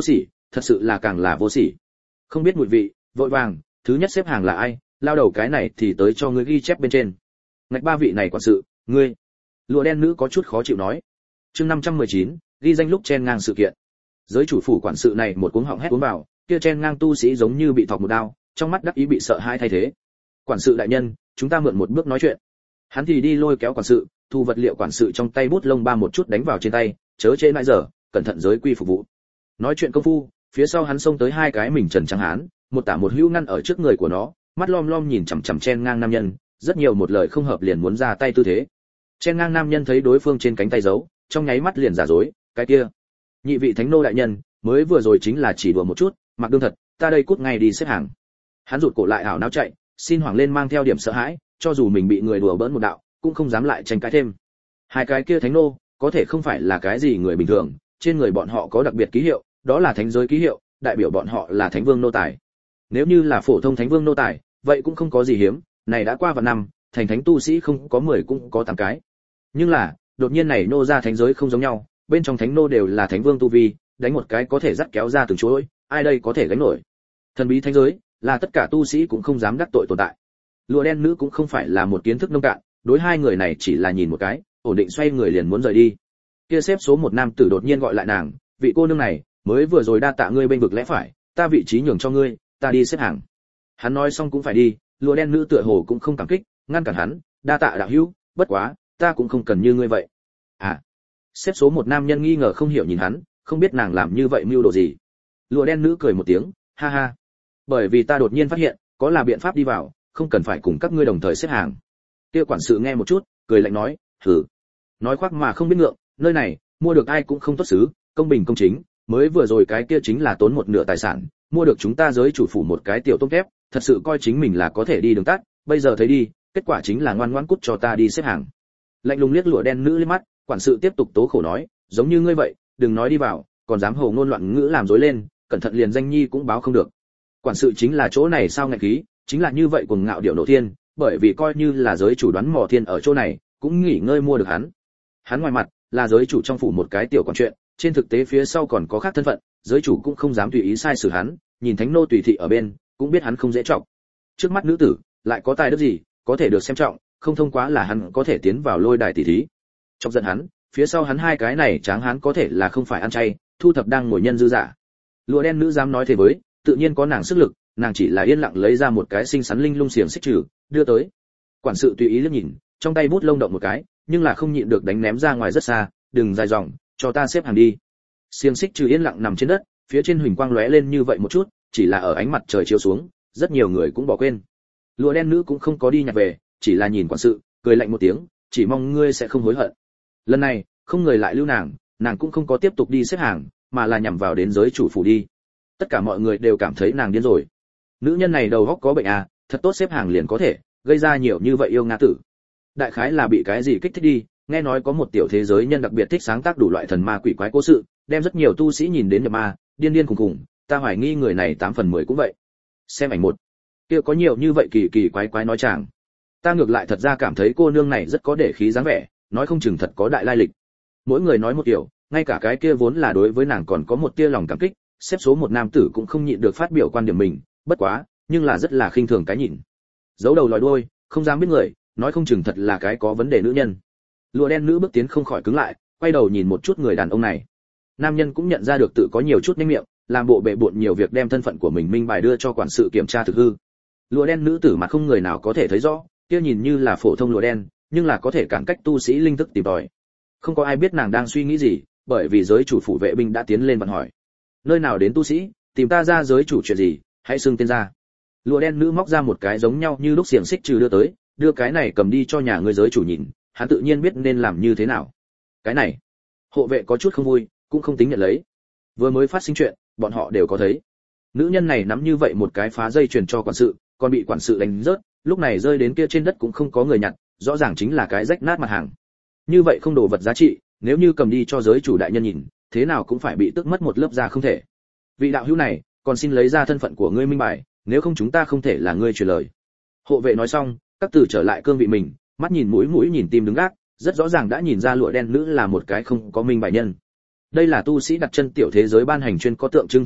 thật sự là càng là vô sỉ. Không biết mùi vị, vội vàng, thứ nhất xếp hàng là ai, lao đầu cái này thì tới cho ngươi ghi chép bên trên. Ngạch ba vị này quản sự, ngươi. Lụa đen nữ có chút khó chịu nói. Chương 519, ghi danh lúc chen ngang sự kiện. Giới chủ phủ quản sự này một cuống họng hét cuốn vào, kia chen ngang tu sĩ giống như bị thọc một đao, trong mắt đắc ý bị sợ hãi thay thế. Quản sự đại nhân, chúng ta mượn một bước nói chuyện. Hắn thì đi lôi kéo quản sự, thu vật liệu quản sự trong tay bút lông ba một chút đánh vào trên tay, chớ chế nãy giờ, cẩn thận giới quy phục vụ. Nói chuyện công phu, phía sau hắn xông tới hai cái mình trần trắng hán, một tả một hữu ngăn ở trước người của nó, mắt lom lom nhìn chằm chằm chen ngang nam nhân, rất nhiều một lời không hợp liền muốn ra tay tư thế. Chen ngang nam nhân thấy đối phương trên cánh tay giấu, trong nháy mắt liền giả dối, cái kia, nhị vị thánh nô đại nhân, mới vừa rồi chính là chỉ đùa một chút, mặc đương thật, ta đây cút ngay đi xếp hàng. Hắn rụt cổ lại ảo não chạy, xin hoảng lên mang theo điểm sợ hãi, cho dù mình bị người đùa bỡn một đạo, cũng không dám lại tranh cãi thêm. Hai cái kia thánh nô, có thể không phải là cái gì người bình thường, trên người bọn họ có đặc biệt ký hiệu, đó là thánh giới ký hiệu, đại biểu bọn họ là thánh vương nô tài. Nếu như là phổ thông thánh vương nô tài, vậy cũng không có gì hiếm, này đã qua vạn năm, thành thánh tu sĩ không có 10 cũng có 8 cái. Nhưng là, đột nhiên này nô ra thánh giới không giống nhau, bên trong thánh nô đều là thánh vương tu vi, đánh một cái có thể dắt kéo ra từng chuỗi, ai đây có thể gánh nổi. Thần bí thánh giới, là tất cả tu sĩ cũng không dám đắc tội tồn tại. Lụa đen nữ cũng không phải là một kiến thức nông cạn, đối hai người này chỉ là nhìn một cái, ổn định xoay người liền muốn rời đi. Kia xếp số một nam tử đột nhiên gọi lại nàng, vị cô nương này, mới vừa rồi đa tạ ngươi bên vực lẽ phải, ta vị trí nhường cho ngươi, ta đi xếp hàng. Hắn nói xong cũng phải đi, lụa đen nữ tựa hồ cũng không cảm kích, ngăn cản hắn, đa tạ đạo hữu, bất quá, ta cũng không cần như ngươi vậy. À, xếp số một nam nhân nghi ngờ không hiểu nhìn hắn, không biết nàng làm như vậy mưu đồ gì. Lụa đen nữ cười một tiếng, ha ha, bởi vì ta đột nhiên phát hiện, có là biện pháp đi vào, không cần phải cùng các ngươi đồng thời xếp hàng. Kia quản sự nghe một chút, cười lạnh nói, hừ, nói khoác mà không biết ngượng, nơi này mua được ai cũng không tốt xứ, công bình công chính, mới vừa rồi cái kia chính là tốn một nửa tài sản, mua được chúng ta giới chủ phủ một cái tiểu tôm thép, thật sự coi chính mình là có thể đi đường tắt, bây giờ thấy đi, kết quả chính là ngoan ngoãn cút cho ta đi xếp hàng. Lạnh lùng liếc lụa đen nữ lên mắt, quản sự tiếp tục tố khổ nói, giống như ngươi vậy, đừng nói đi vào, còn dám hồ ngôn loạn ngữ làm rối lên, cẩn thận liền danh nhi cũng báo không được. Quản sự chính là chỗ này sao ngạnh khí, chính là như vậy cuồng ngạo điệu nổ thiên, bởi vì coi như là giới chủ đoán mò thiên ở chỗ này, cũng nghỉ ngơi mua được hắn. Hắn ngoài mặt là giới chủ trong phủ một cái tiểu quản chuyện, trên thực tế phía sau còn có khác thân phận, giới chủ cũng không dám tùy ý sai xử hắn, nhìn thánh nô tùy thị ở bên, cũng biết hắn không dễ trọng. Trước mắt nữ tử, lại có tài đức gì, có thể được xem trọng, không thông quá là hắn có thể tiến vào lôi đài tỷ thí. Trong giận hắn, phía sau hắn hai cái này tráng hắn có thể là không phải ăn chay, thu thập đang ngồi nhân dư giả. Lụa đen nữ dám nói thế với, tự nhiên có nàng sức lực, nàng chỉ là yên lặng lấy ra một cái xinh xắn linh lung xiềng xích trừ, đưa tới. Quản sự tùy ý liếc nhìn, trong tay bút lông động một cái, nhưng là không nhịn được đánh ném ra ngoài rất xa, đừng dài dòng, cho ta xếp hàng đi. Xiềng xích trừ yên lặng nằm trên đất, phía trên huỳnh quang lóe lên như vậy một chút, chỉ là ở ánh mặt trời chiếu xuống, rất nhiều người cũng bỏ quên. Lụa đen nữ cũng không có đi nhặt về, chỉ là nhìn quản sự, cười lạnh một tiếng, chỉ mong ngươi sẽ không hối hận. Lần này, không người lại lưu nàng, nàng cũng không có tiếp tục đi xếp hàng, mà là nhằm vào đến giới chủ phủ đi. Tất cả mọi người đều cảm thấy nàng điên rồi. Nữ nhân này đầu óc có bệnh à, thật tốt xếp hàng liền có thể, gây ra nhiều như vậy yêu nga tử. Đại khái là bị cái gì kích thích đi, nghe nói có một tiểu thế giới nhân đặc biệt thích sáng tác đủ loại thần ma quỷ quái cố sự, đem rất nhiều tu sĩ nhìn đến nhập ma, điên điên khùng khùng, ta hoài nghi người này 8 phần 10 cũng vậy. Xem ảnh một, kia có nhiều như vậy kỳ kỳ quái quái nói chàng. Ta ngược lại thật ra cảm thấy cô nương này rất có để khí dáng vẻ, nói không chừng thật có đại lai lịch. Mỗi người nói một kiểu, ngay cả cái kia vốn là đối với nàng còn có một tia lòng cảm kích, xếp số một nam tử cũng không nhịn được phát biểu quan điểm mình, bất quá, nhưng là rất là khinh thường cái nhìn. Giấu đầu lòi đuôi, không dám biết người, nói không chừng thật là cái có vấn đề nữ nhân. Lụa đen nữ bước tiến không khỏi cứng lại, quay đầu nhìn một chút người đàn ông này. Nam nhân cũng nhận ra được tự có nhiều chút nhanh miệng, làm bộ bệ bội nhiều việc đem thân phận của mình minh bài đưa cho quản sự kiểm tra thực hư. Lụa đen nữ tử mặt không người nào có thể thấy rõ, kia nhìn như là phổ thông lụa đen, nhưng là có thể cản cách tu sĩ linh thức tìm tòi. Không có ai biết nàng đang suy nghĩ gì, bởi vì giới chủ phủ vệ binh đã tiến lên bận hỏi. Nơi nào đến tu sĩ, tìm ta ra giới chủ chuyện gì, hãy xưng tên ra. Lụa đen nữ móc ra một cái giống nhau như lúc xiềng xích trừ đưa tới, đưa cái này cầm đi cho nhà ngươi giới chủ nhìn, hắn tự nhiên biết nên làm như thế nào. Cái này, hộ vệ có chút không vui, cũng không tính nhận lấy. Vừa mới phát sinh chuyện, bọn họ đều có thấy. Nữ nhân này nắm như vậy một cái phá dây truyền cho quản sự, còn bị quản sự đánh rớt, lúc này rơi đến kia trên đất cũng không có người nhặt, rõ ràng chính là cái rách nát mặt hàng. Như vậy không đồ vật giá trị, nếu như cầm đi cho giới chủ đại nhân nhìn, thế nào cũng phải bị tước mất một lớp da không thể. Vị đạo hữu này, còn xin lấy ra thân phận của ngươi minh bài, nếu không chúng ta không thể là ngươi truyền lời. Hộ vệ nói xong, các tử trở lại cương vị mình, mắt nhìn mũi nhìn tim đứng gác, rất rõ ràng đã nhìn ra lụa đen nữ là một cái không có minh bài nhân. Đây là tu sĩ đặt chân tiểu thế giới ban hành chuyên có tượng trưng thân phận,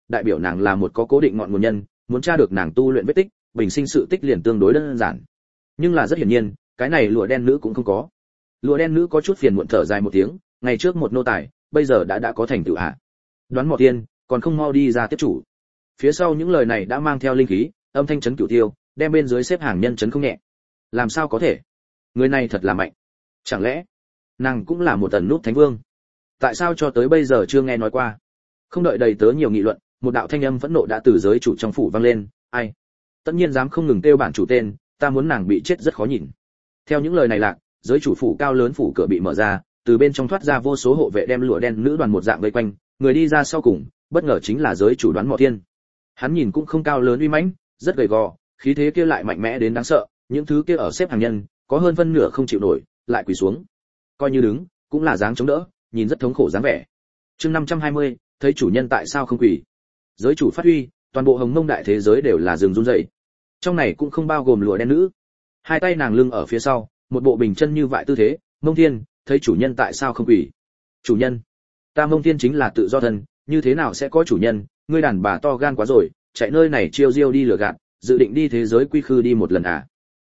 đại biểu nàng là một có cố định ngọn nguồn nhân, muốn tra được nàng tu luyện vết tích, bình sinh sự tích liền tương đối đơn giản. Nhưng là rất hiển nhiên, cái này lụa đen nữ cũng không có. Lụa đen nữ có chút phiền muộn thở dài một tiếng, ngày trước một nô tài, bây giờ đã có thành tựu hạ. Đoán Mộ Tiên, còn không mau đi ra tiếp chủ. Phía sau những lời này đã mang theo linh khí, âm thanh chấn cửu tiêu, đem bên dưới xếp hàng nhân chấn không nhẹ. Làm sao có thể? Người này thật là mạnh. Chẳng lẽ nàng cũng là một tần nút thánh vương? Tại sao cho tới bây giờ chưa nghe nói qua? Không đợi đầy tớ nhiều nghị luận, một đạo thanh âm phẫn nộ đã từ giới chủ trong phủ vang lên, ai? Tất nhiên dám không ngừng kêu bản chủ tên, ta muốn nàng bị chết rất khó nhìn. Theo những lời này lạc, giới chủ phủ cao lớn phủ cửa bị mở ra, từ bên trong thoát ra vô số hộ vệ đem lụa đen nữ đoàn một dạng vây quanh, người đi ra sau cùng, bất ngờ chính là giới chủ Đoán Mộ Thiên. Hắn nhìn cũng không cao lớn uy mãnh, rất gầy gò, khí thế kia lại mạnh mẽ đến đáng sợ, những thứ kia ở xếp hàng nhân, có hơn phân nửa không chịu nổi, lại quỳ xuống. Coi như đứng, cũng là dáng chống đỡ, nhìn rất thống khổ dáng vẻ. Chương 520, thấy chủ nhân tại sao không quỳ. Giới chủ phát huy, toàn bộ Hồng Mông đại thế giới đều là rừng run rẩy. Trong này cũng không bao gồm lụa đen nữ. Hai tay nàng lưng ở phía sau, một bộ bình chân như vậy tư thế, Mông Thiên, thấy chủ nhân tại sao không quỳ. Chủ nhân, ta Mông Thiên chính là tự do thân, như thế nào sẽ có chủ nhân, ngươi đàn bà to gan quá rồi, chạy nơi này chiêu diêu đi lừa gạt, dự định đi thế giới quy khư đi một lần à?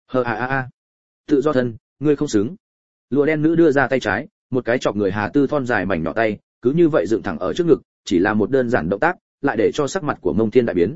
Tự do thân, ngươi không xứng. Lụa đen nữ đưa ra tay trái, một cái chọc người Hà Tư thon dài mảnh nhỏ tay, cứ như vậy dựng thẳng ở trước ngực, chỉ là một đơn giản động tác, lại để cho sắc mặt của Mông Thiên đại biến.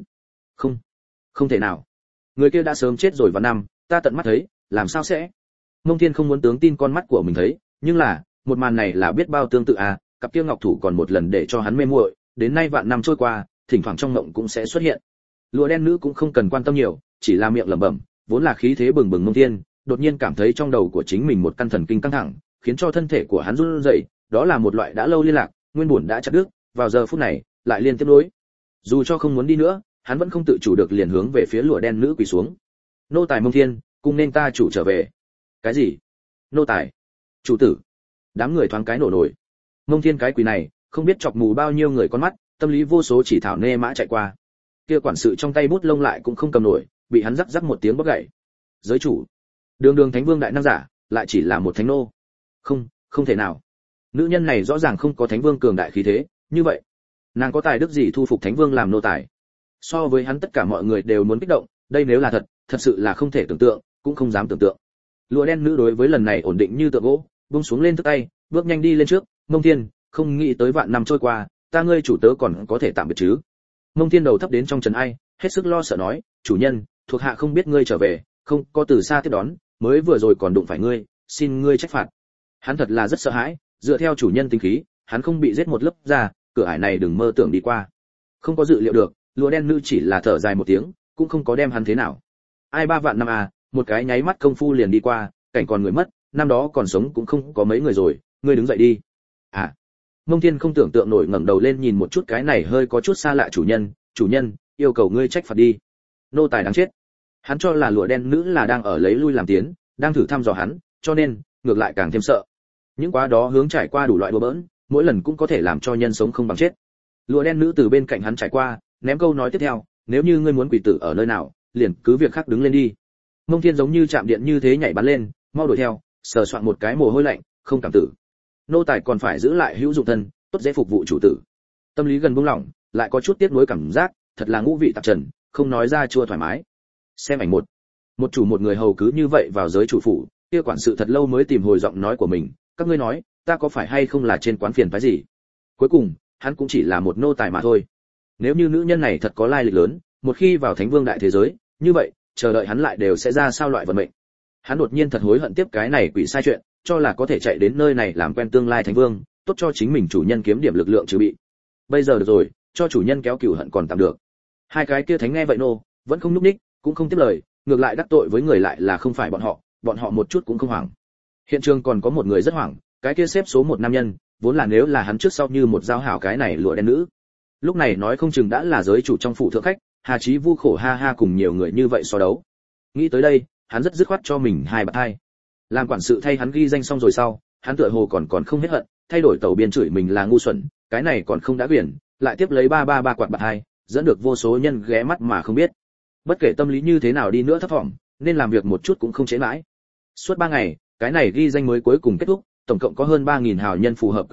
Không thể nào. Người kia đã sớm chết rồi vào năm, ta tận mắt thấy, làm sao sẽ? Mông Thiên không muốn tướng tin con mắt của mình thấy, nhưng là, một màn này là biết bao tương tự à, cặp kia ngọc thủ còn một lần để cho hắn mê muội, đến nay vạn năm trôi qua, thỉnh thoảng trong mộng cũng sẽ xuất hiện. Lụa đen nữ cũng không cần quan tâm nhiều, chỉ là miệng lẩm bẩm, vốn là khí thế bừng bừng Mông Thiên, đột nhiên cảm thấy trong đầu của chính mình một căn thần kinh căng thẳng, khiến cho thân thể của hắn run rẩy, đó là một loại đã lâu liên lạc, nguyên buồn đã chặt đứt, vào giờ phút này, lại liên tiếp nối. Dù cho không muốn đi nữa, hắn vẫn không tự chủ được liền hướng về phía lụa đen nữ quỳ xuống. Nô tài Mông Thiên, cùng nên ta chủ trở về. Cái gì? Nô tài? Chủ tử? Đám người thoáng cái nổ nổi. Mông Thiên cái quỳ này, không biết chọc mù bao nhiêu người con mắt, tâm lý vô số chỉ thảo nê mã chạy qua. Kia quản sự trong tay bút lông lại cũng không cầm nổi, bị hắn rắc rắc một tiếng bóc gãy. Giới chủ, đường thánh vương đại năng giả, lại chỉ là một thánh nô. Không thể nào. Nữ nhân này rõ ràng không có thánh vương cường đại khí thế, như vậy, nàng có tài đức gì thu phục thánh vương làm nô tài? So với hắn tất cả mọi người đều muốn kích động, đây nếu là thật sự là không thể tưởng tượng, cũng không dám tưởng tượng. Lụa đen nữ đối với lần này ổn định như tượng gỗ, buông xuống lên thức tay, bước nhanh đi lên trước. Mông Thiên, không nghĩ tới vạn năm trôi qua, ta ngươi chủ tớ còn có thể tạm biệt chứ? Mông Thiên đầu thấp đến trong trần ai, hết sức lo sợ nói, chủ nhân, thuộc hạ không biết ngươi trở về, không có từ xa tiếp đón, mới vừa rồi còn đụng phải ngươi, xin ngươi trách phạt. Hắn thật là rất sợ hãi, dựa theo chủ nhân tính khí, hắn không bị giết một lớp ra, cửa ải này đừng mơ tưởng đi qua. Không có dự liệu được, lụa đen nữ chỉ là thở dài một tiếng, cũng không có đem hắn thế nào. Ai 3 vạn năm à, một cái nháy mắt công phu liền đi qua, cảnh còn người mất, năm đó còn sống cũng không có mấy người rồi, ngươi đứng dậy đi. À. Mông Thiên không tưởng tượng nổi ngẩng đầu lên nhìn một chút cái này hơi có chút xa lạ chủ nhân, yêu cầu ngươi trách phạt đi. Nô tài đáng chết. Hắn cho là lụa đen nữ là đang ở lấy lui làm tiến, đang thử thăm dò hắn, cho nên ngược lại càng thêm sợ. Những quá đó hướng trải qua đủ loại đùa bỡn, mỗi lần cũng có thể làm cho nhân sống không bằng chết. Lụa đen nữ từ bên cạnh hắn trải qua, ném câu nói tiếp theo, nếu như ngươi muốn quỷ tử ở nơi nào, liền cứ việc khác đứng lên đi. Mông Thiên giống như chạm điện như thế nhảy bắn lên, mau đuổi theo, sờ soạn một cái mồ hôi lạnh, không cảm tử. Nô tài còn phải giữ lại hữu dụng thân, tốt dễ phục vụ chủ tử. Tâm lý gần buông lỏng, lại có chút tiếc nuối cảm giác, thật là ngũ vị tạp trần, không nói ra chua thoải mái. Xem ảnh một chủ một người hầu cứ như vậy vào giới chủ phủ, kia quản sự thật lâu mới tìm hồi giọng nói của mình, các ngươi nói, ta có phải hay không là trên quán phiền phái gì? Cuối cùng, hắn cũng chỉ là một nô tài mà thôi. Nếu như nữ nhân này thật có lai lịch lớn, một khi vào thánh vương đại thế giới, như vậy, chờ đợi hắn lại đều sẽ ra sao loại vận mệnh. Hắn đột nhiên thật hối hận tiếp cái này quỷ sai chuyện, cho là có thể chạy đến nơi này làm quen tương lai thánh vương, tốt cho chính mình chủ nhân kiếm điểm lực lượng trừ bị. Bây giờ được rồi, cho chủ nhân kéo cừu hận còn tạm được. Hai cái kia thánh nghe vậy nô, vẫn không nhúc nhích, cũng không tiếp lời, ngược lại đắc tội với người lại là không phải bọn họ một chút cũng không hoảng. Hiện trường còn có một người rất hoảng, cái kia xếp số 1 nam nhân, vốn là nếu là hắn trước sau như một giao hảo cái này lụa đen nữ. Lúc này nói không chừng đã là giới chủ trong phủ thượng khách, Hà Chí Vu khổ ha ha cùng nhiều người như vậy so đấu. Nghĩ tới đây, hắn rất dứt khoát cho mình hai bạt hai. Làm quản sự thay hắn ghi danh xong rồi sau, hắn tựa hồ còn không hết hận, thay đổi tàu biên chửi mình là ngu xuẩn, cái này còn không đã quyển, lại tiếp lấy 333 quạt bạt hai, dẫn được vô số nhân ghé mắt mà không biết. Bất kể tâm lý như thế nào đi nữa thấp vọng, nên làm việc một chút cũng không chế mãi. Suốt 3 ngày, cái này ghi danh mới cuối cùng kết thúc, tổng cộng có hơn 3000 hào nhân phù hợp quy tắc,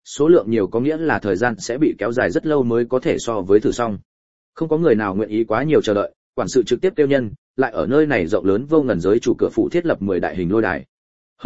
số lượng nhiều có nghĩa là thời gian sẽ bị kéo dài rất lâu mới có thể so với thử xong. Không có người nào nguyện ý quá nhiều chờ đợi, quản sự trực tiếp kêu nhân, lại ở nơi này rộng lớn vô ngần giới chủ cửa phủ thiết lập 10 đại hình lôi đài.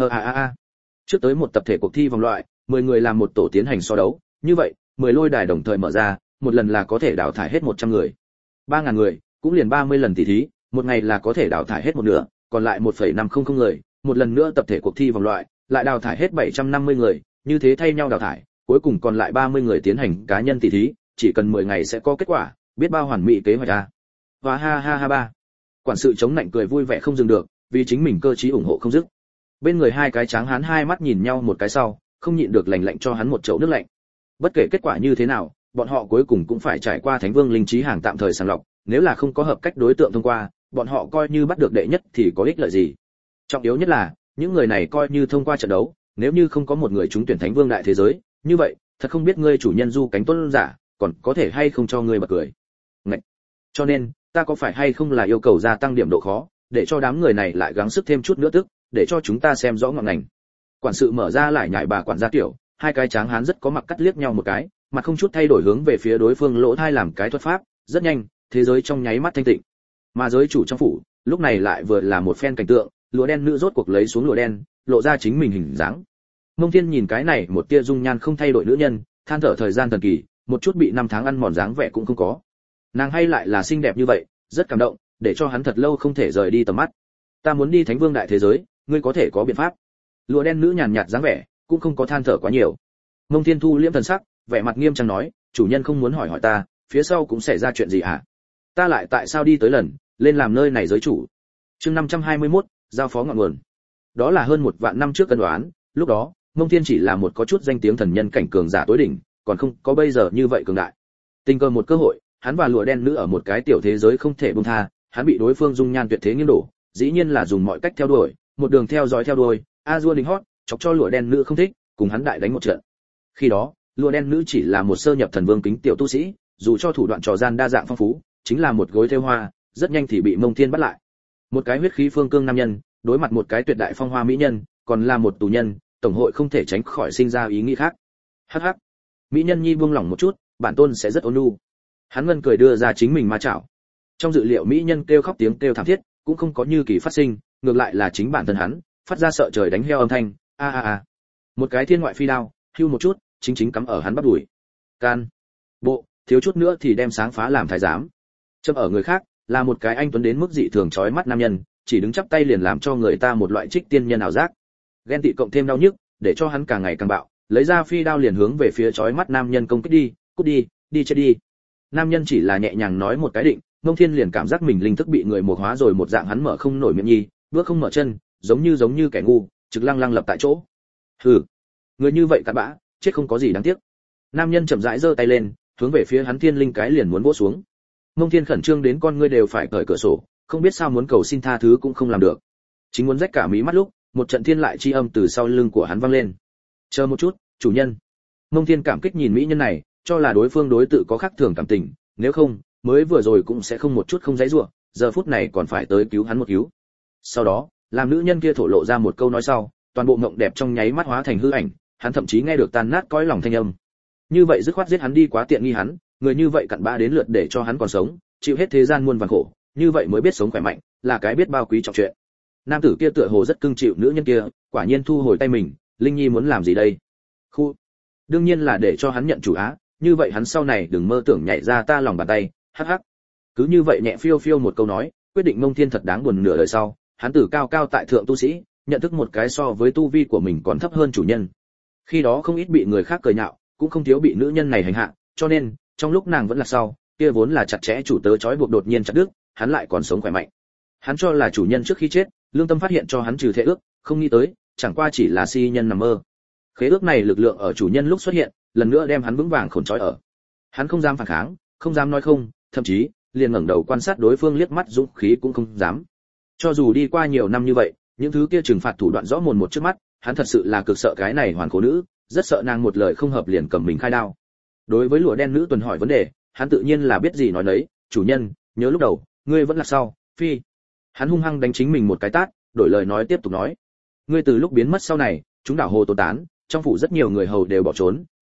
Trước tới một tập thể cuộc thi vòng loại, 10 người làm một tổ tiến hành so đấu, như vậy, 10 lôi đài đồng thời mở ra, một lần là có thể đào thải hết 100 người. 3000 người, cũng liền 30 lần tỷ thí, một ngày là có thể đào thải hết một nửa, còn lại 1,500 người, một lần nữa tập thể cuộc thi vòng loại, lại đào thải hết 750 người, như thế thay nhau đào thải, cuối cùng còn lại 30 người tiến hành cá nhân tỷ thí, chỉ cần 10 ngày sẽ có kết quả, biết bao hoàn mỹ kế hoạch a. Và ha ba. Quản sự chống nạnh cười vui vẻ không dừng được, vì chính mình cơ trí ủng hộ không dứt. Bên người hai cái tráng hán hai mắt nhìn nhau một cái sau, không nhịn được lạnh lạnh cho hắn một chậu nước lạnh. Bất kể kết quả như thế nào, bọn họ cuối cùng cũng phải trải qua Thánh Vương linh trí hàng tạm thời sàng lọc, nếu là không có hợp cách đối tượng thông qua, bọn họ coi như bắt được đệ nhất thì có ích lợi gì? Trọng yếu nhất là, những người này coi như thông qua trận đấu, nếu như không có một người trúng tuyển Thánh Vương đại thế giới, như vậy, thật không biết ngươi chủ nhân Du Cánh Tuấn giả, còn có thể hay không cho ngươi bật cười. Ngậy. Cho nên, ta có phải hay không là yêu cầu gia tăng điểm độ khó, để cho đám người này lại gắng sức thêm chút nữa tức, để cho chúng ta xem rõ ngọn ngành. Quản sự mở ra lại nhảy bà quản gia tiểu, hai cái tráng hán rất có mặt cắt liếc nhau một cái, mặt không chút thay đổi hướng về phía đối phương lỗ thai làm cái thuật pháp, rất nhanh, thế giới trong nháy mắt thanh tịnh. Mà giới chủ trong phủ, lúc này lại vừa là một phen cảnh tượng, lụa đen nữ rốt cuộc lấy xuống lụa đen, lộ ra chính mình hình dáng. Mông Thiên nhìn cái này một tia dung nhan không thay đổi nữ nhân, than thở thời gian thần kỳ, một chút bị năm tháng ăn mòn dáng vẻ cũng không có. Nàng hay lại là xinh đẹp như vậy, rất cảm động, để cho hắn thật lâu không thể rời đi tầm mắt. Ta muốn đi Thánh Vương đại thế giới, ngươi có thể có biện pháp. Lụa đen nữ nhàn nhạt dáng vẻ, cũng không có than thở quá nhiều. Mông Thiên thu liễm thần sắc, vẻ mặt nghiêm trang nói, chủ nhân không muốn hỏi ta, phía sau cũng xảy ra chuyện gì hả? Ta lại tại sao đi tới lần, lên làm nơi này giới chủ? Chương 521, giao phó ngọn nguồn. Đó là hơn 1 vạn năm trước cân đoán, lúc đó, Mông Thiên chỉ là một có chút danh tiếng thần nhân cảnh cường giả tối đỉnh, còn không có bây giờ như vậy cường đại. Tình cờ một cơ hội, hắn và lụa đen nữ ở một cái tiểu thế giới không thể buông tha, hắn bị đối phương dung nhan tuyệt thế nghiêng đổ, dĩ nhiên là dùng mọi cách theo đuổi, một đường theo dõi theo đuổi, a dua đình hót, chọc cho lụa đen nữ không thích, cùng hắn đại đánh một trận. Khi đó, lụa đen nữ chỉ là một sơ nhập thần vương kính tiểu tu sĩ, dù cho thủ đoạn trò gian đa dạng phong phú, chính là một gối thêu hoa, rất nhanh thì bị Mông Thiên bắt lại. Một cái huyết khí phương cương nam nhân, đối mặt một cái tuyệt đại phong hoa mỹ nhân, còn là một tù nhân, tổng hội không thể tránh khỏi sinh ra ý nghĩ khác. Hắc hắc. Mỹ nhân nhi buông lỏng một chút, bản tôn sẽ rất ôn nhu. Hắn ngân cười đưa ra chính mình ma chảo. Trong dự liệu mỹ nhân kêu khóc tiếng kêu thảm thiết, cũng không có như kỳ phát sinh, ngược lại là chính bản thân hắn, phát ra sợ trời đánh heo âm thanh, a. Một cái thiên ngoại phi đao, hưu một chút, chính cắm ở hắn bắp đùi. Can. Bộ, thiếu chút nữa thì đem sáng phá làm thái giám. Châm ở người khác, là một cái anh tuấn đến mức dị thường chói mắt nam nhân, chỉ đứng chắp tay liền làm cho người ta một loại trích tiên nhân ảo giác. Ghen tị cộng thêm đau nhức, để cho hắn càng ngày càng bạo, lấy ra phi đao liền hướng về phía chói mắt nam nhân công kích đi, cút đi chết đi. Nam nhân chỉ là nhẹ nhàng nói một cái định, Mông Thiên liền cảm giác mình linh thức bị người mục hóa rồi một dạng, hắn mở không nổi miệng nhi, bước không mở chân, giống như kẻ ngu, trực lăng lập tại chỗ. Hừ, người như vậy cặn bã, chết không có gì đáng tiếc. Nam nhân chậm rãi giơ tay lên, hướng về phía hắn thiên linh cái liền muốn vỗ xuống. Mông Thiên khẩn trương đến con ngươi đều phải cởi cửa sổ, không biết sao muốn cầu xin tha thứ cũng không làm được. Chính muốn rách cả mí mắt lúc, một trận thiên lại chi âm từ sau lưng của hắn vang lên. Chờ một chút, chủ nhân. Mông Thiên cảm kích nhìn mỹ nhân này, cho là đối phương đối tự có khác thường cảm tình, nếu không, mới vừa rồi cũng sẽ không một chút không dãy rủa, giờ phút này còn phải tới cứu hắn một cứu. Sau đó, làm nữ nhân kia thổ lộ ra một câu nói sau, toàn bộ mộng đẹp trong nháy mắt hóa thành hư ảnh, hắn thậm chí nghe được tan nát cõi lòng thanh âm. Như vậy dứt khoát giết hắn đi quá tiện nghi hắn, người như vậy cặn bã đến lượt để cho hắn còn sống, chịu hết thế gian muôn vàn khổ, như vậy mới biết sống khỏe mạnh, là cái biết bao quý trọng chuyện. Nam tử kia tựa hồ rất cưng chịu nữ nhân kia, quả nhiên thu hồi tay mình, Linh Nhi muốn làm gì đây? Khu, đương nhiên là để cho hắn nhận chủ á, như vậy hắn sau này đừng mơ tưởng nhảy ra ta lòng bàn tay, hắc hắc. Cứ như vậy nhẹ phiêu phiêu một câu nói, quyết định Mông Thiên thật đáng buồn nửa đời sau, hắn tử cao cao tại thượng tu sĩ, nhận thức một cái so với tu vi của mình còn thấp hơn chủ nhân. Khi đó không ít bị người khác cười nhạo, cũng không thiếu bị nữ nhân này hành hạ, cho nên, trong lúc nàng vẫn là sau, kia vốn là chặt chẽ chủ tớ trói buộc đột nhiên chặt đứt, hắn lại còn sống khỏe mạnh. Hắn cho là chủ nhân trước khi chết, lương tâm phát hiện cho hắn trừ thệ ước, không nghĩ tới, chẳng qua chỉ là si nhân nằm mơ. Khế ước này lực lượng ở chủ nhân lúc xuất hiện, lần nữa đem hắn vững vàng khổn trói ở. Hắn không dám phản kháng, không dám nói không, thậm chí liền ngẩng đầu quan sát đối phương liếc mắt dũng khí cũng không dám. Cho dù đi qua nhiều năm như vậy, những thứ kia trừng phạt thủ đoạn rõ mồn một trước mắt, hắn thật sự là cực sợ cái này hoàn khổ nữ, rất sợ nàng một lời không hợp liền cầm mình khai đao. Đối với lụa đen nữ tuần hỏi vấn đề, hắn tự nhiên là biết gì nói nấy, chủ nhân, nhớ lúc đầu, ngươi vẫn là sau, phi. Hắn hung hăng đánh chính mình một cái tát, đổi lời nói tiếp tục nói, ngươi từ lúc biến mất sau này, chúng đảo hồ tố tán, trong phủ rất nhiều người hầu đều bỏ trốn,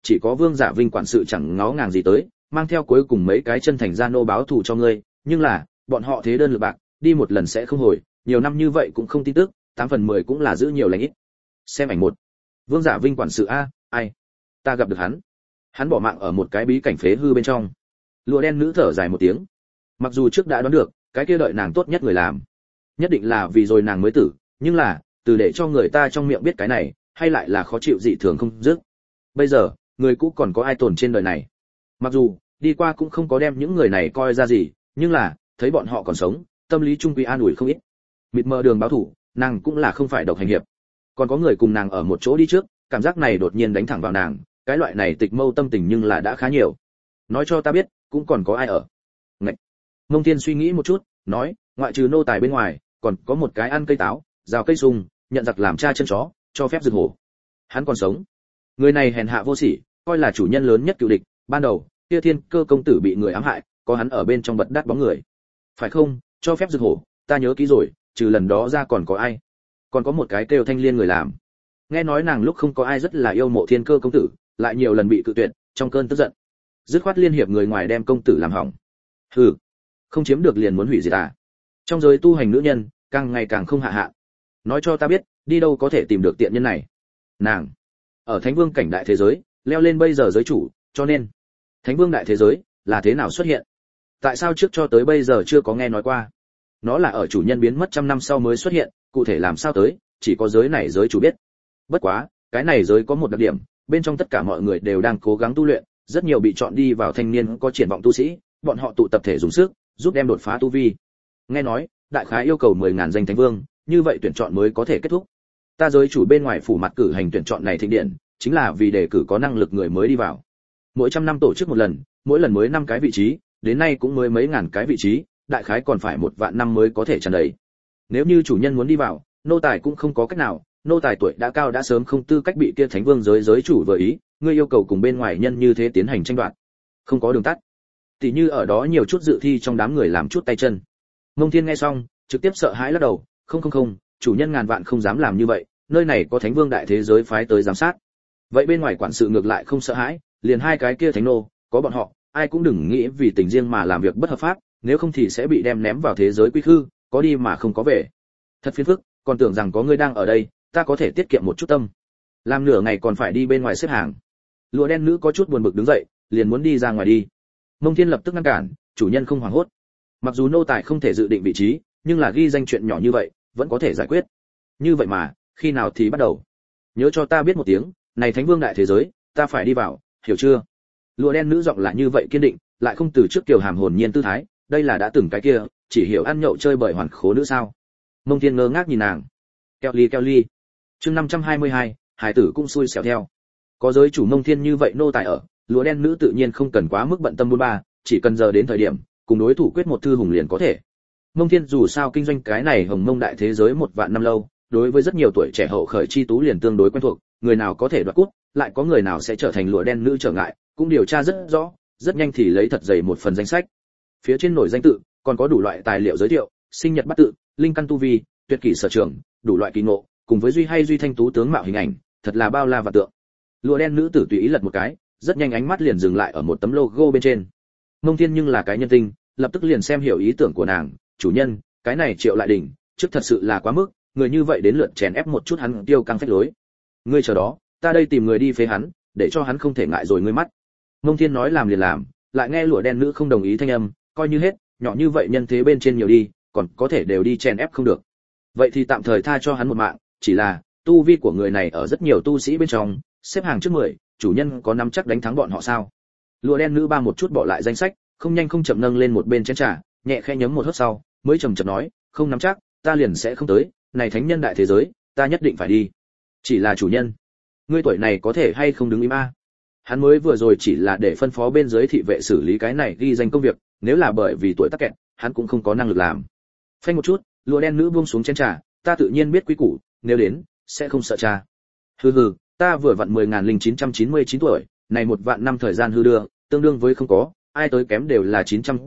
chỉ có Vương Giả Vinh quản sự chẳng ngó ngàng gì tới, mang theo cuối cùng mấy cái chân thành gia nô báo thù cho ngươi, nhưng là, bọn họ thế đơn lực bạc, đi một lần sẽ không hồi, nhiều năm như vậy cũng không tin tức, 8/10 cũng là giữ nhiều lành ít. Xem ảnh một. Vương Giả Vinh quản sự a, ai? Ta gặp được hắn. Hắn bỏ mạng ở một cái bí cảnh phế hư bên trong. Lụa đen nữ thở dài một tiếng. Mặc dù trước đã đoán được, cái kia đợi nàng tốt nhất người làm, nhất định là vì rồi nàng mới tử, nhưng là, từ để cho người ta trong miệng biết cái này, hay lại là khó chịu dị thường không dứt. Bây giờ, người cũ còn có ai tồn trên đời này? Mặc dù đi qua cũng không có đem những người này coi ra gì, nhưng là thấy bọn họ còn sống, tâm lý trung quy an ủi không ít. Mịt mờ đường báo thủ, nàng cũng là không phải độc hành hiệp. Còn có người cùng nàng ở một chỗ đi trước, cảm giác này đột nhiên đánh thẳng vào nàng, cái loại này tịch mâu tâm tình nhưng là đã khá nhiều. Nói cho ta biết, cũng còn có ai ở. Ngậy. Mông Thiên suy nghĩ một chút, nói, ngoại trừ nô tài bên ngoài, còn có một cái ăn cây táo, rào cây sung, nhận giặc làm cha chân chó, cho phép rừng hổ. Hắn còn sống. Người này hèn hạ vô sỉ, coi là chủ nhân lớn nhất cựu địch, ban đầu, kia Thiên Cơ công tử bị người ám hại, có hắn ở bên trong bật đắt bóng người. Phải không? Cho phép rừng hổ, ta nhớ kỹ rồi, trừ lần đó ra còn có ai? Còn có một cái kêu Thanh Liên người làm. Nghe nói nàng lúc không có ai rất là yêu mộ Thiên Cơ công tử, lại nhiều lần bị cự tuyệt, trong cơn tức giận, dứt khoát liên hiệp người ngoài đem công tử làm hỏng. Hừ, không chiếm được liền muốn hủy diệt à? Trong giới tu hành nữ nhân, càng ngày càng không hạ hạ. Nói cho ta biết, đi đâu có thể tìm được tiện nhân này? Nàng ở Thánh Vương cảnh đại thế giới, leo lên bây giờ giới chủ, cho nên Thánh Vương đại thế giới là thế nào xuất hiện? Tại sao trước cho tới bây giờ chưa có nghe nói qua? Nó là ở chủ nhân biến mất trăm năm sau mới xuất hiện, cụ thể làm sao tới, chỉ có giới này giới chủ biết. Bất quá, cái này giới có một đặc điểm, bên trong tất cả mọi người đều đang cố gắng tu luyện, rất nhiều bị chọn đi vào thanh niên có triển vọng tu sĩ, bọn họ tụ tập thể dùng sức, giúp đem đột phá tu vi. Nghe nói, đại khái yêu cầu 10.000 danh thánh vương, như vậy tuyển chọn mới có thể kết thúc. Ta giới chủ bên ngoài phủ mặt cử hành tuyển chọn này thịnh điện, chính là vì đề cử có năng lực người mới đi vào. Mỗi trăm năm tổ chức một lần, mỗi lần mới 5 cái vị trí, đến nay cũng mới mấy ngàn cái vị trí, đại khái còn phải 1 vạn năm mới có thể tràn đầy. Nếu như chủ nhân muốn đi vào, nô tài cũng không có cách nào, nô tài tuổi đã cao đã sớm không tư cách bị kia thánh vương giới chủ vừa ý, ngươi yêu cầu cùng bên ngoài nhân như thế tiến hành tranh đoạt, không có đường tắt. Tỷ như ở đó nhiều chút dự thi trong đám người làm chút tay chân. Mông Thiên nghe xong, trực tiếp sợ hãi lắc đầu, không, chủ nhân ngàn vạn không dám làm như vậy, nơi này có thánh vương đại thế giới phái tới giám sát. Vậy bên ngoài quản sự ngược lại không sợ hãi, liền 2 cái kia thánh nô, có bọn họ, ai cũng đừng nghĩ vì tình riêng mà làm việc bất hợp pháp, nếu không thì sẽ bị đem ném vào thế giới quy khư, có đi mà không có về. Thật phiền phức, còn tưởng rằng có ngươi đang ở đây, ta có thể tiết kiệm một chút tâm. Làm nửa ngày còn phải đi bên ngoài xếp hàng. Lụa đen nữ có chút buồn bực đứng dậy, liền muốn đi ra ngoài đi. Mông Thiên lập tức ngăn cản, chủ nhân không hoảng hốt. Mặc dù nô tài không thể dự định vị trí, nhưng là ghi danh chuyện nhỏ như vậy, vẫn có thể giải quyết. Như vậy mà, khi nào thì bắt đầu? Nhớ cho ta biết một tiếng, này Thánh Vương đại thế giới, ta phải đi vào, hiểu chưa? Lụa đen nữ giọng lại như vậy kiên định, lại không từ trước kiều hàm hồn nhiên tư thái, đây là đã từng cái kia, chỉ hiểu ăn nhậu chơi bời hoàn khố nữ sao? Mông Thiên ngơ ngác nhìn nàng. Kelly. Chương 522, hải tử cũng xui xẻo theo. Có giới chủ Mông Thiên như vậy nô tài ở, lụa đen nữ tự nhiên không cần quá mức bận tâm buôn ba, chỉ cần giờ đến thời điểm, cùng đối thủ quyết một thư hùng liền có thể. Mông Thiên dù sao kinh doanh cái này hồng mông đại thế giới 1 vạn năm lâu, đối với rất nhiều tuổi trẻ hậu khởi chi tú liền tương đối quen thuộc, người nào có thể đoạt cúp, lại có người nào sẽ trở thành lụa đen nữ trở ngại, cũng điều tra rất rõ, rất nhanh thì lấy thật dày một phần danh sách. Phía trên nổi danh tự, còn có đủ loại tài liệu giới thiệu, sinh nhật bắt tự, linh căn tu vi, tuyệt kỷ sở trường, đủ loại kỳ ngộ, cùng với duy thanh tú tướng mạo hình ảnh, thật là bao la và tượng. Lụa đen nữ tử tùy ý lật một cái, rất nhanh ánh mắt liền dừng lại ở một tấm logo bên trên. Mông Thiên nhưng là cái nhân tinh, lập tức liền xem hiểu ý tưởng của nàng, chủ nhân, cái này Triệu Lại Đình, trước thật sự là quá mức, người như vậy đến lượt chèn ép một chút hắn tiêu căng phách lối. Ngươi chờ đó, ta đây tìm người đi phế hắn, để cho hắn không thể ngại rồi ngươi mắt. Mông Thiên nói làm liền làm, lại nghe lụa đen nữ không đồng ý thanh âm, coi như hết, nhỏ như vậy nhân thế bên trên nhiều đi, còn có thể đều đi chèn ép không được. Vậy thì tạm thời tha cho hắn một mạng, chỉ là tu vi của người này ở rất nhiều tu sĩ bên trong, xếp hàng trước 10, chủ nhân có nắm chắc đánh thắng bọn họ sao? Lụa đen nữ ba một chút bỏ lại danh sách, không nhanh không chậm nâng lên một bên chén trà, nhẹ khẽ nhấm một hớp sau, mới chậm chậm nói, không nắm chắc, ta liền sẽ không tới, này thánh nhân đại thế giới, ta nhất định phải đi. Chỉ là chủ nhân, ngươi tuổi này có thể hay không đứng im a? Hắn mới vừa rồi chỉ là để phân phó bên dưới thị vệ xử lý cái này ghi danh công việc, nếu là bởi vì tuổi tắc kẹt, hắn cũng không có năng lực làm. Phanh một chút, lụa đen nữ buông xuống chén trà, ta tự nhiên biết quý củ, nếu đến, sẽ không sợ cha. Hừ, ta vừa vặn 10.999 tuổi, này 1 vạn năm thời gian hư đưa, tương đương với không có, ai tới kém đều là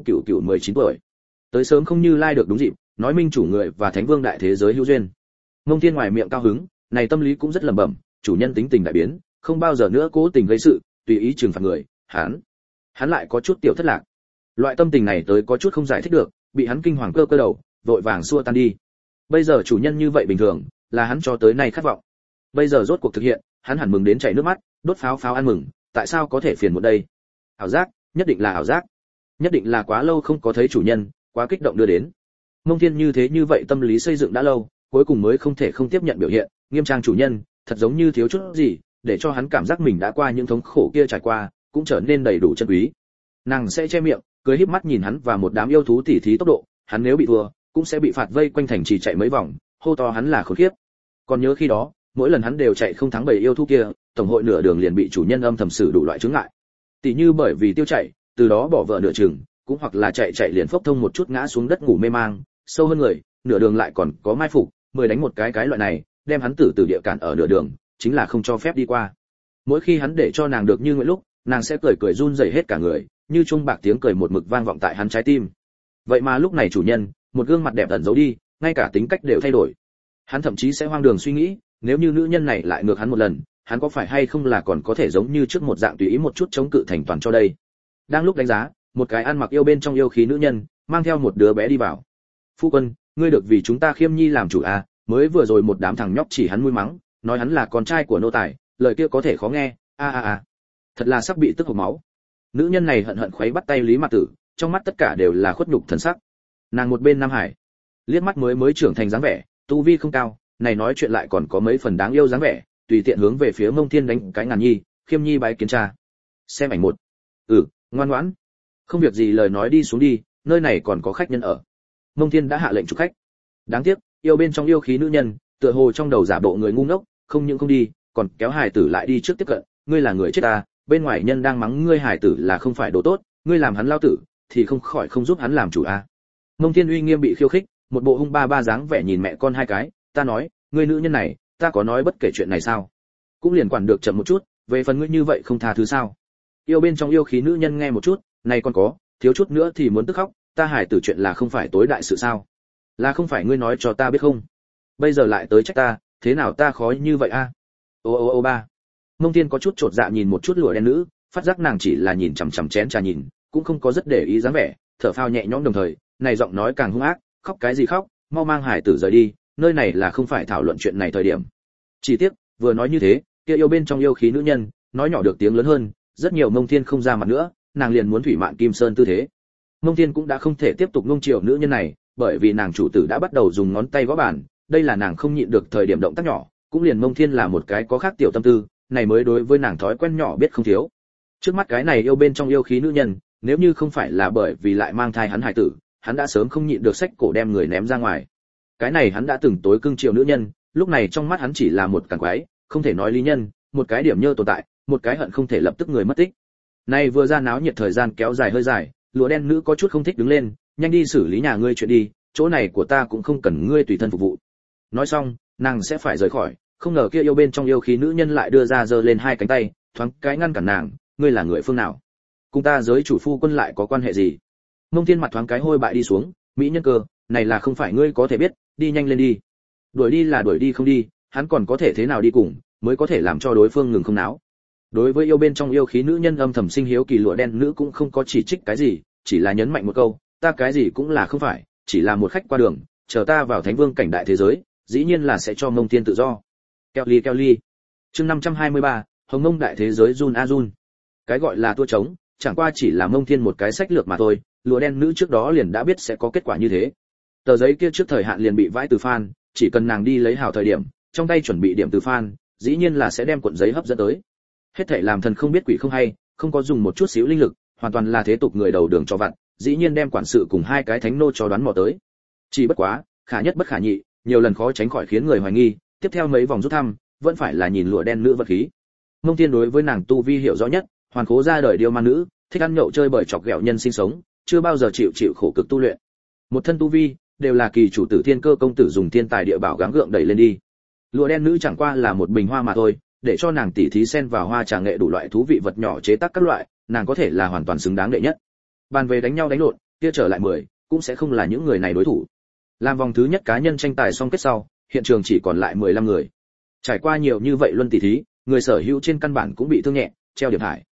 919 tuổi. Tới sớm không như lai được đúng dịp, nói minh chủ người và thánh vương đại thế giới hữu duyên. Mông Thiên ngoài miệng cao hứng, này tâm lý cũng rất lẩm bẩm, chủ nhân tính tình đại biến, không bao giờ nữa cố tình gây sự, tùy ý trừng phạt người, hắn lại có chút tiểu thất lạc. Loại tâm tình này tới có chút không giải thích được, bị hắn kinh hoàng cơ cơ đầu, vội vàng xua tan đi. Bây giờ chủ nhân như vậy bình thường, là hắn cho tới nay khát vọng. Bây giờ rốt cuộc thực hiện, hắn hẳn mừng đến chảy nước mắt, đốt pháo pháo ăn mừng, tại sao có thể phiền muộn đây? Ảo giác, nhất định là ảo giác. Nhất định là quá lâu không có thấy chủ nhân, quá kích động đưa đến. Mông Thiên như thế như vậy tâm lý xây dựng đã lâu, cuối cùng mới không thể không tiếp nhận biểu hiện, nghiêm trang chủ nhân, thật giống như thiếu chút gì, để cho hắn cảm giác mình đã qua những thống khổ kia trải qua, cũng trở nên đầy đủ chân quý. Nàng sẽ che miệng, cười híp mắt nhìn hắn và một đám yêu thú tỉ thí tốc độ, hắn nếu bị thua, cũng sẽ bị phạt vây quanh thành trì chạy mấy vòng, hô to hắn là khốn kiếp. Còn nhớ khi đó, mỗi lần hắn đều chạy không thắng bầy yêu thú kia, tổng hội nửa đường liền bị chủ nhân âm thầm xử đủ loại chướng ngại. Tỷ như bởi vì tiêu chạy, từ đó bỏ vợ nửa chừng, cũng hoặc là chạy chạy liền phốc thông một chút ngã xuống đất ngủ mê mang, sâu hơn người, nửa đường lại còn có mai phục, 10 đánh một cái loại này, đem hắn tử địa cản ở nửa đường, chính là không cho phép đi qua. Mỗi khi hắn để cho nàng được như nguyện lúc, nàng sẽ cười cười run rẩy hết cả người, như chuông bạc tiếng cười một mực vang vọng tại hắn trái tim. Vậy mà lúc này chủ nhân, một gương mặt đẹp ẩn giấu đi, ngay cả tính cách đều thay đổi. Hắn thậm chí sẽ hoang đường suy nghĩ, nếu như nữ nhân này lại ngược hắn một lần, hắn có phải hay không là còn có thể giống như trước một dạng tùy ý một chút chống cự thành toàn cho đây. Đang lúc đánh giá, một cái ăn mặc yêu bên trong yêu khí nữ nhân, mang theo một đứa bé đi vào. Phu quân, ngươi được vì chúng ta Khiêm Nhi làm chủ à? Mới vừa rồi một đám thằng nhóc chỉ hắn mũi mắng, nói hắn là con trai của nô tài, lời kia có thể khó nghe, thật là sắp bị tức hộc máu. Nữ nhân này hận hận khuấy bắt tay Lý Mạc Tử, trong mắt tất cả đều là khuất nhục thần sắc. Nàng một bên Nam Hải, liếc mắt mới trưởng thành dáng vẻ, tu vi không cao, này nói chuyện lại còn có mấy phần đáng yêu dáng vẻ, tùy tiện hướng về phía Mông Thiên đánh cái ngàn nhi, Khiêm Nhi bái kiến cha. Xem ảnh một. Ngoan ngoãn. Không việc gì lời nói đi xuống đi, nơi này còn có khách nhân ở. Mông Thiên đã hạ lệnh chụp khách. Đáng tiếc, yêu bên trong yêu khí nữ nhân, tựa hồ trong đầu giả bộ người ngu ngốc, không những không đi, còn kéo hài tử lại đi trước tiếp cận, ngươi là người chết ta, bên ngoài nhân đang mắng ngươi hài tử là không phải đồ tốt, ngươi làm hắn lao tử, thì không khỏi không giúp hắn làm chủ a. Mông Thiên uy nghiêm bị khiêu khích, một bộ hung ba dáng vẻ nhìn mẹ con hai cái, ta nói, ngươi nữ nhân này, ta có nói bất kể chuyện này sao? Cũng liền quản được chậm một chút, về phần ngươi như vậy không tha thứ sao? Yêu bên trong yêu khí nữ nhân nghe một chút, này còn có, thiếu chút nữa thì muốn tức khóc, ta hài tử chuyện là không phải tối đại sự sao? Là không phải ngươi nói cho ta biết không? Bây giờ lại tới trách ta, thế nào ta khó như vậy a? Ô ba. Mông Thiên có chút chột dạ nhìn một chút lụa đen nữ, phát giác nàng chỉ là nhìn chằm chằm chén trà nhìn, cũng không có rất để ý dáng vẻ, thở phào nhẹ nhõm đồng thời, này giọng nói càng hung ác, khóc cái gì khóc, mau mang hải tử rời đi, nơi này là không phải thảo luận chuyện này thời điểm. Chỉ tiếc, vừa nói như thế, kia yêu bên trong yêu khí nữ nhân, nói nhỏ được tiếng lớn hơn, rất nhiều Mông Thiên không ra mặt nữa, nàng liền muốn thủy mạn kim sơn tư thế. Mông Thiên cũng đã không thể tiếp tục nuông chiều nữ nhân này, bởi vì nàng chủ tử đã bắt đầu dùng ngón tay gõ bàn, đây là nàng không nhịn được thời điểm động tác nhỏ, cũng liền Mông Thiên là một cái có khác tiểu tâm tư, này mới đối với nàng thói quen nhỏ biết không thiếu. Trước mắt cái này yêu bên trong yêu khí nữ nhân, nếu như không phải là bởi vì lại mang thai hắn hài tử, hắn đã sớm không nhịn được xách cổ đem người ném ra ngoài. Cái này hắn đã từng tối cưng chiều nữ nhân, lúc này trong mắt hắn chỉ là một càn quái, không thể nói lý nhân, một cái điểm nhơ tồn tại, một cái hận không thể lập tức người mất tích. Này vừa ra náo nhiệt thời gian kéo dài hơi dài, lụa đen nữ có chút không thích đứng lên, nhanh đi xử lý nhà ngươi chuyện đi, chỗ này của ta cũng không cần ngươi tùy thân phục vụ. Nói xong, nàng sẽ phải rời khỏi, không ngờ kia yêu bên trong yêu khí nữ nhân lại đưa ra giơ lên hai cánh tay, thoáng cái ngăn cản nàng, ngươi là người phương nào? Cùng ta giới chủ phu quân lại có quan hệ gì? Mông Thiên mặt thoáng cái hôi bại đi xuống, mỹ nhân cơ, này là không phải ngươi có thể biết, đi nhanh lên đi. Đuổi đi là đuổi đi không đi, hắn còn có thể thế nào đi cùng, mới có thể làm cho đối phương ngừng không náo. Đối với yêu bên trong yêu khí nữ nhân âm thầm sinh hiếu kỳ lụa đen nữ cũng không có chỉ trích cái gì, chỉ là nhấn mạnh một câu, ta cái gì cũng là không phải, chỉ là một khách qua đường, chờ ta vào thánh vương cảnh đại thế giới, dĩ nhiên là sẽ cho Mông Thiên tự do. Kelly. Chương 523, Hồng Mông đại thế giới run a run. Cái gọi là tua trống, chẳng qua chỉ là Mông Thiên một cái sách lược mà thôi, lụa đen nữ trước đó liền đã biết sẽ có kết quả như thế. Tờ giấy kia trước thời hạn liền bị vãi từ fan, chỉ cần nàng đi lấy hào thời điểm, trong tay chuẩn bị điểm từ fan, dĩ nhiên là sẽ đem cuộn giấy hấp dẫn tới. Hết thảy làm thần không biết quỷ không hay, không có dùng một chút xíu linh lực, hoàn toàn là thế tục người đầu đường cho vặt, dĩ nhiên đem quản sự cùng hai cái thánh nô cho đoán mò tới. Chỉ bất quá, khả nhất bất khả nhị, nhiều lần khó tránh khỏi khiến người hoài nghi, tiếp theo mấy vòng rút thăm, vẫn phải là nhìn lụa đen nữ vật khí. Mông Thiên đối với nàng tu vi hiểu rõ nhất, hoàn cố ra đời điêu ma nữ, thích ăn nhậu chơi bời chọc ghẹo nhân sinh sống, chưa bao giờ chịu khổ cực tu luyện. Một thân tu vi đều là kỳ chủ tử thiên cơ công tử dùng thiên tài địa bảo gắng gượng đẩy lên đi. Lụa đen nữ chẳng qua là một bình hoa mà thôi, để cho nàng tỉ thí xen vào hoa trà nghệ đủ loại thú vị vật nhỏ chế tác các loại, nàng có thể là hoàn toàn xứng đáng đệ nhất. Bàn về đánh nhau đánh lộn, kia trở lại 10, cũng sẽ không là những người này đối thủ. Làm vòng thứ nhất cá nhân tranh tài xong kết sau, hiện trường chỉ còn lại 15 người. Trải qua nhiều như vậy luân tỉ thí, người sở hữu trên căn bản cũng bị thương nhẹ, treo điểm thải,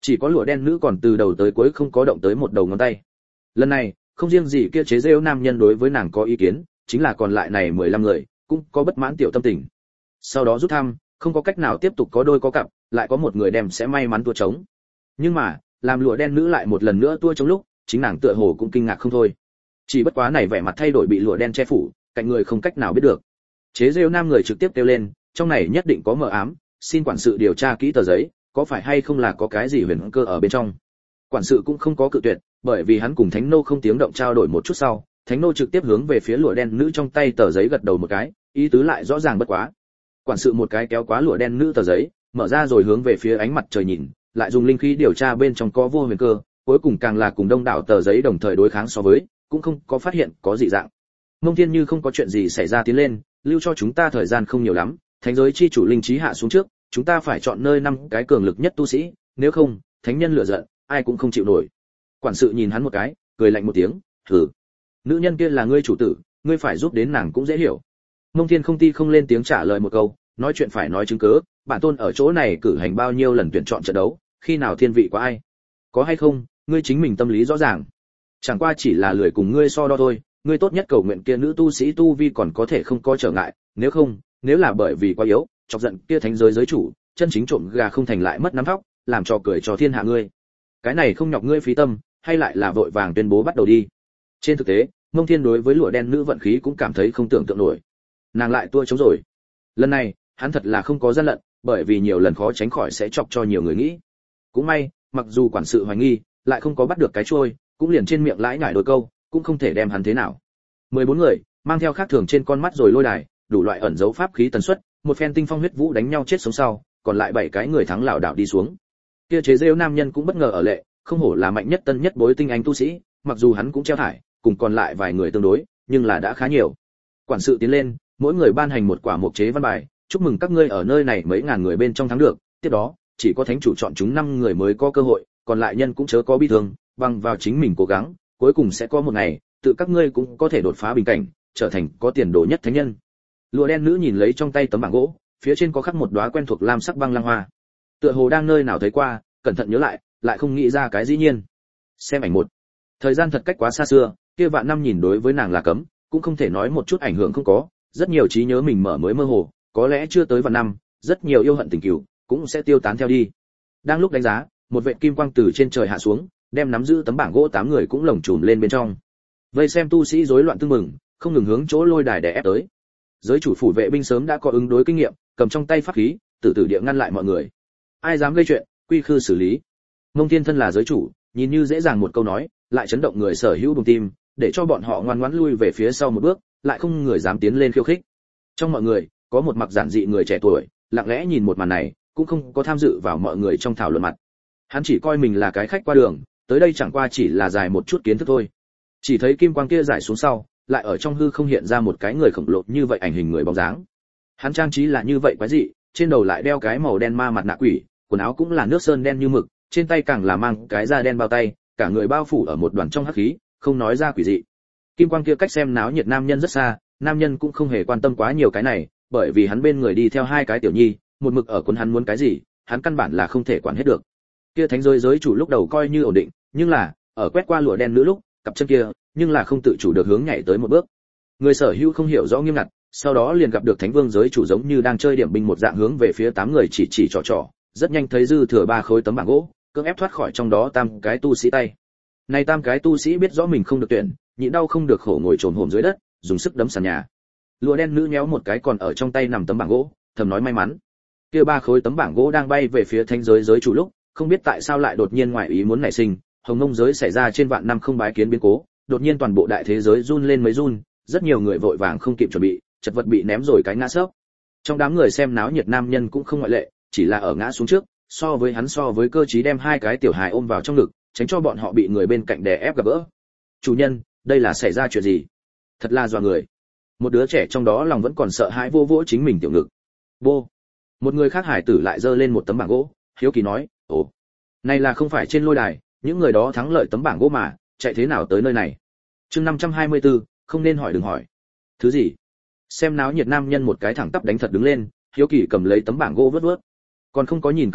Chỉ có lụa đen nữ còn từ đầu tới cuối không có động tới một đầu ngón tay. Lần này, không riêng gì kia chế giễu nam nhân đối với nàng có ý kiến, chính là còn lại này 15 người cũng có bất mãn tiểu tâm tình. Sau đó rút thăm, không có cách nào tiếp tục có đôi có cặp, lại có một người đem sẽ may mắn tua trống. Nhưng mà, làm lụa đen nữ lại một lần nữa tua trống lúc, chính nàng tựa hồ cũng kinh ngạc không thôi. Chỉ bất quá này vẻ mặt thay đổi bị lụa đen che phủ, cạnh người không cách nào biết được. Chế giễu nam người trực tiếp kêu lên, trong này nhất định có mờ ám, xin quản sự điều tra kỹ tờ giấy, có phải hay không là có cái gì huyền cơ ở bên trong. Quản sự cũng không có cự tuyệt, bởi vì hắn cùng Thánh nô không tiếng động trao đổi một chút sau, Thánh nô trực tiếp hướng về phía lụa đen nữ trong tay tờ giấy gật đầu một cái, ý tứ lại rõ ràng bất quá. Quản sự một cái kéo quá lụa đen nữ tờ giấy, mở ra rồi hướng về phía ánh mặt trời nhìn, lại dùng linh khí điều tra bên trong có vô huyền cơ, cuối cùng càng là cùng đông đảo tờ giấy đồng thời đối kháng so với, cũng không có phát hiện có dị dạng. Mông Thiên như không có chuyện gì xảy ra tiến lên, lưu cho chúng ta thời gian không nhiều lắm, thánh giới chi chủ linh trí hạ xuống trước, chúng ta phải chọn nơi 5 cái cường lực nhất tu sĩ, nếu không, thánh nhân lựa giận, ai cũng không chịu nổi. Quản sự nhìn hắn một cái, cười lạnh một tiếng, "Hừ, nữ nhân kia là ngươi chủ tử, ngươi phải giúp đến nàng cũng dễ hiểu." Mông Thiên không ti không lên tiếng trả lời một câu, nói chuyện phải nói chứng cớ, bản tôn ở chỗ này cử hành bao nhiêu lần tuyển chọn trận đấu, khi nào thiên vị có ai? Có hay không, ngươi chính mình tâm lý rõ ràng. Chẳng qua chỉ là lười cùng ngươi so đo thôi, ngươi tốt nhất cầu nguyện kia nữ tu sĩ tu vi còn có thể không có trở ngại, nếu không, nếu là bởi vì quá yếu, chọc giận kia thánh giới giới chủ, chân chính trộm gà không thành lại mất nắm thóc, làm cho cười cho thiên hạ ngươi. Cái này không nhọc ngươi phí tâm, hay lại là vội vàng tuyên bố bắt đầu đi. Trên thực tế, Mông Thiên đối với lụa đen nữ vận khí cũng cảm thấy không tưởng tượng nổi. Nàng lại tua trống rồi. Lần này, hắn thật là không có gian lận, bởi vì nhiều lần khó tránh khỏi sẽ chọc cho nhiều người nghĩ. Cũng may, mặc dù quản sự hoài nghi, lại không có bắt được cái trôi, cũng liền trên miệng lãi nhải đôi câu, cũng không thể đem hắn thế nào. 14 người, mang theo khác thường trên con mắt rồi lôi đài, đủ loại ẩn dấu pháp khí tần suất, một phen tinh phong huyết vũ đánh nhau chết sống sau, còn lại 7 cái người thắng lảo đảo đi xuống. Kia chế giễu nam nhân cũng bất ngờ ở lệ, không hổ là mạnh nhất tân nhất bối tinh anh tu sĩ, mặc dù hắn cũng treo thải, cùng còn lại vài người tương đối, nhưng là đã khá nhiều. Quản sự tiến lên, mỗi người ban hành một quả mục chế văn bài, chúc mừng các ngươi ở nơi này mấy ngàn người bên trong thắng được, tiếp đó, chỉ có thánh chủ chọn chúng 5 người mới có cơ hội, còn lại nhân cũng chớ có bi thương, bằng vào chính mình cố gắng, cuối cùng sẽ có một ngày, tự các ngươi cũng có thể đột phá bình cảnh, trở thành có tiền đồ nhất thánh nhân. Lụa đen nữ nhìn lấy trong tay tấm bảng gỗ, phía trên có khắc một đóa quen thuộc lam sắc băng lăng hoa. Tựa hồ đang nơi nào thấy qua, cẩn thận nhớ lại không nghĩ ra cái dĩ nhiên. Xem ảnh một. Thời gian thật cách quá xa xưa, kia vạn năm nhìn đối với nàng là cấm, cũng không thể nói một chút ảnh hưởng không có, rất nhiều trí nhớ mình mở mới mơ hồ, có lẽ chưa tới vạn năm, rất nhiều yêu hận tình cừu cũng sẽ tiêu tán theo đi. Đang lúc đánh giá, một vệt kim quang từ trên trời hạ xuống, đem nắm giữ tấm bảng gỗ 8 người cũng lồng chùm lên bên trong. Vây xem tu sĩ rối loạn tương mừng, không ngừng hướng chỗ lôi đài để ép tới. Giới chủ phủ vệ binh sớm đã có ứng đối kinh nghiệm, cầm trong tay pháp khí, tử địa ngăn lại mọi người. Ai dám gây chuyện, quy khư xử lý. Mông Thiên thân là giới chủ, nhìn như dễ dàng một câu nói, lại chấn động người sở hữu đồng tim, để cho bọn họ ngoan ngoãn lui về phía sau một bước, lại không người dám tiến lên khiêu khích. Trong mọi người, có một mặc giản dị người trẻ tuổi, lặng lẽ nhìn một màn này, cũng không có tham dự vào mọi người trong thảo luận mặt. Hắn chỉ coi mình là cái khách qua đường, tới đây chẳng qua chỉ là dài một chút kiến thức thôi. Chỉ thấy kim quang kia rải xuống sau, lại ở trong hư không hiện ra một cái người khổng lồ như vậy ảnh hình người bóng dáng. Hắn trang trí là như vậy quái dị, trên đầu lại đeo cái màu đen ma mặt nạ quỷ, quần áo cũng là nước sơn đen như mực, trên tay càng là mang cái da đen bao tay, cả người bao phủ ở một đoàn trong hắc khí, không nói ra quỷ dị. Kim quang kia cách xem náo nhiệt nam nhân rất xa, nam nhân cũng không hề quan tâm quá nhiều cái này, bởi vì hắn bên người đi theo 2 cái tiểu nhi, một mực ở quân hắn muốn cái gì, hắn căn bản là không thể quản hết được. Kia thánh giới chủ lúc đầu coi như ổn định, nhưng là, ở quét qua lụa đen nữ lúc, cặp chân kia, nhưng là không tự chủ được hướng nhảy tới một bước. Người sở hữu không hiểu rõ nghiêm ngặt, sau đó liền gặp được thánh vương giới chủ giống như đang chơi điểm binh một dạng hướng về phía 8 người chỉ trò, rất nhanh thấy dư thừa 3 khối tấm bảng gỗ, cưỡng ép thoát khỏi trong đó 8 cái tu sĩ tay. Này 8 cái tu sĩ biết rõ mình không được tuyển, nhịn đau không được khổ ngồi trồm hổm dưới đất, dùng sức đấm sàn nhà. Lụa đen nữ nhéo một cái còn ở trong tay nằm tấm bảng gỗ, thầm nói may mắn. Kia 3 khối tấm bảng gỗ đang bay về phía thánh giới chủ lúc, không biết tại sao lại đột nhiên ngoài ý muốn nảy sinh, hồng ngông giới xảy ra trên vạn năm không bái kiến biến cố, đột nhiên toàn bộ đại thế giới run lên mấy run, rất nhiều người vội vàng không kịp chuẩn bị, chật vật bị ném rồi cái ngã sấp. Trong đám người xem náo nhiệt nam nhân cũng không ngoại lệ, chỉ là ở ngã xuống trước, so với cơ trí đem 2 cái tiểu hài ôm vào trong ngực, tránh cho bọn họ bị người bên cạnh đè ép gặp gỡ. Chủ nhân, đây là xảy ra chuyện gì? Thật là dọa người. Một đứa trẻ trong đó lòng vẫn còn sợ hãi vô vỗ chính mình tiểu ngực. Vô. Một người khác hải tử lại giơ lên một tấm bảng gỗ, hiếu kỳ nói, ồ, này là không phải trên lôi đài, những người đó thắng lợi tấm bảng gỗ mà, chạy thế nào tới nơi này? Chương 524, không nên hỏi đừng hỏi. Thứ gì? Xem náo nhiệt nam nhân một cái thẳng tắp đánh thật đứng lên, hiếu kỳ cầm lấy tấm bảng gỗ vớt vớt. Còn không có nhìn cẩn thận,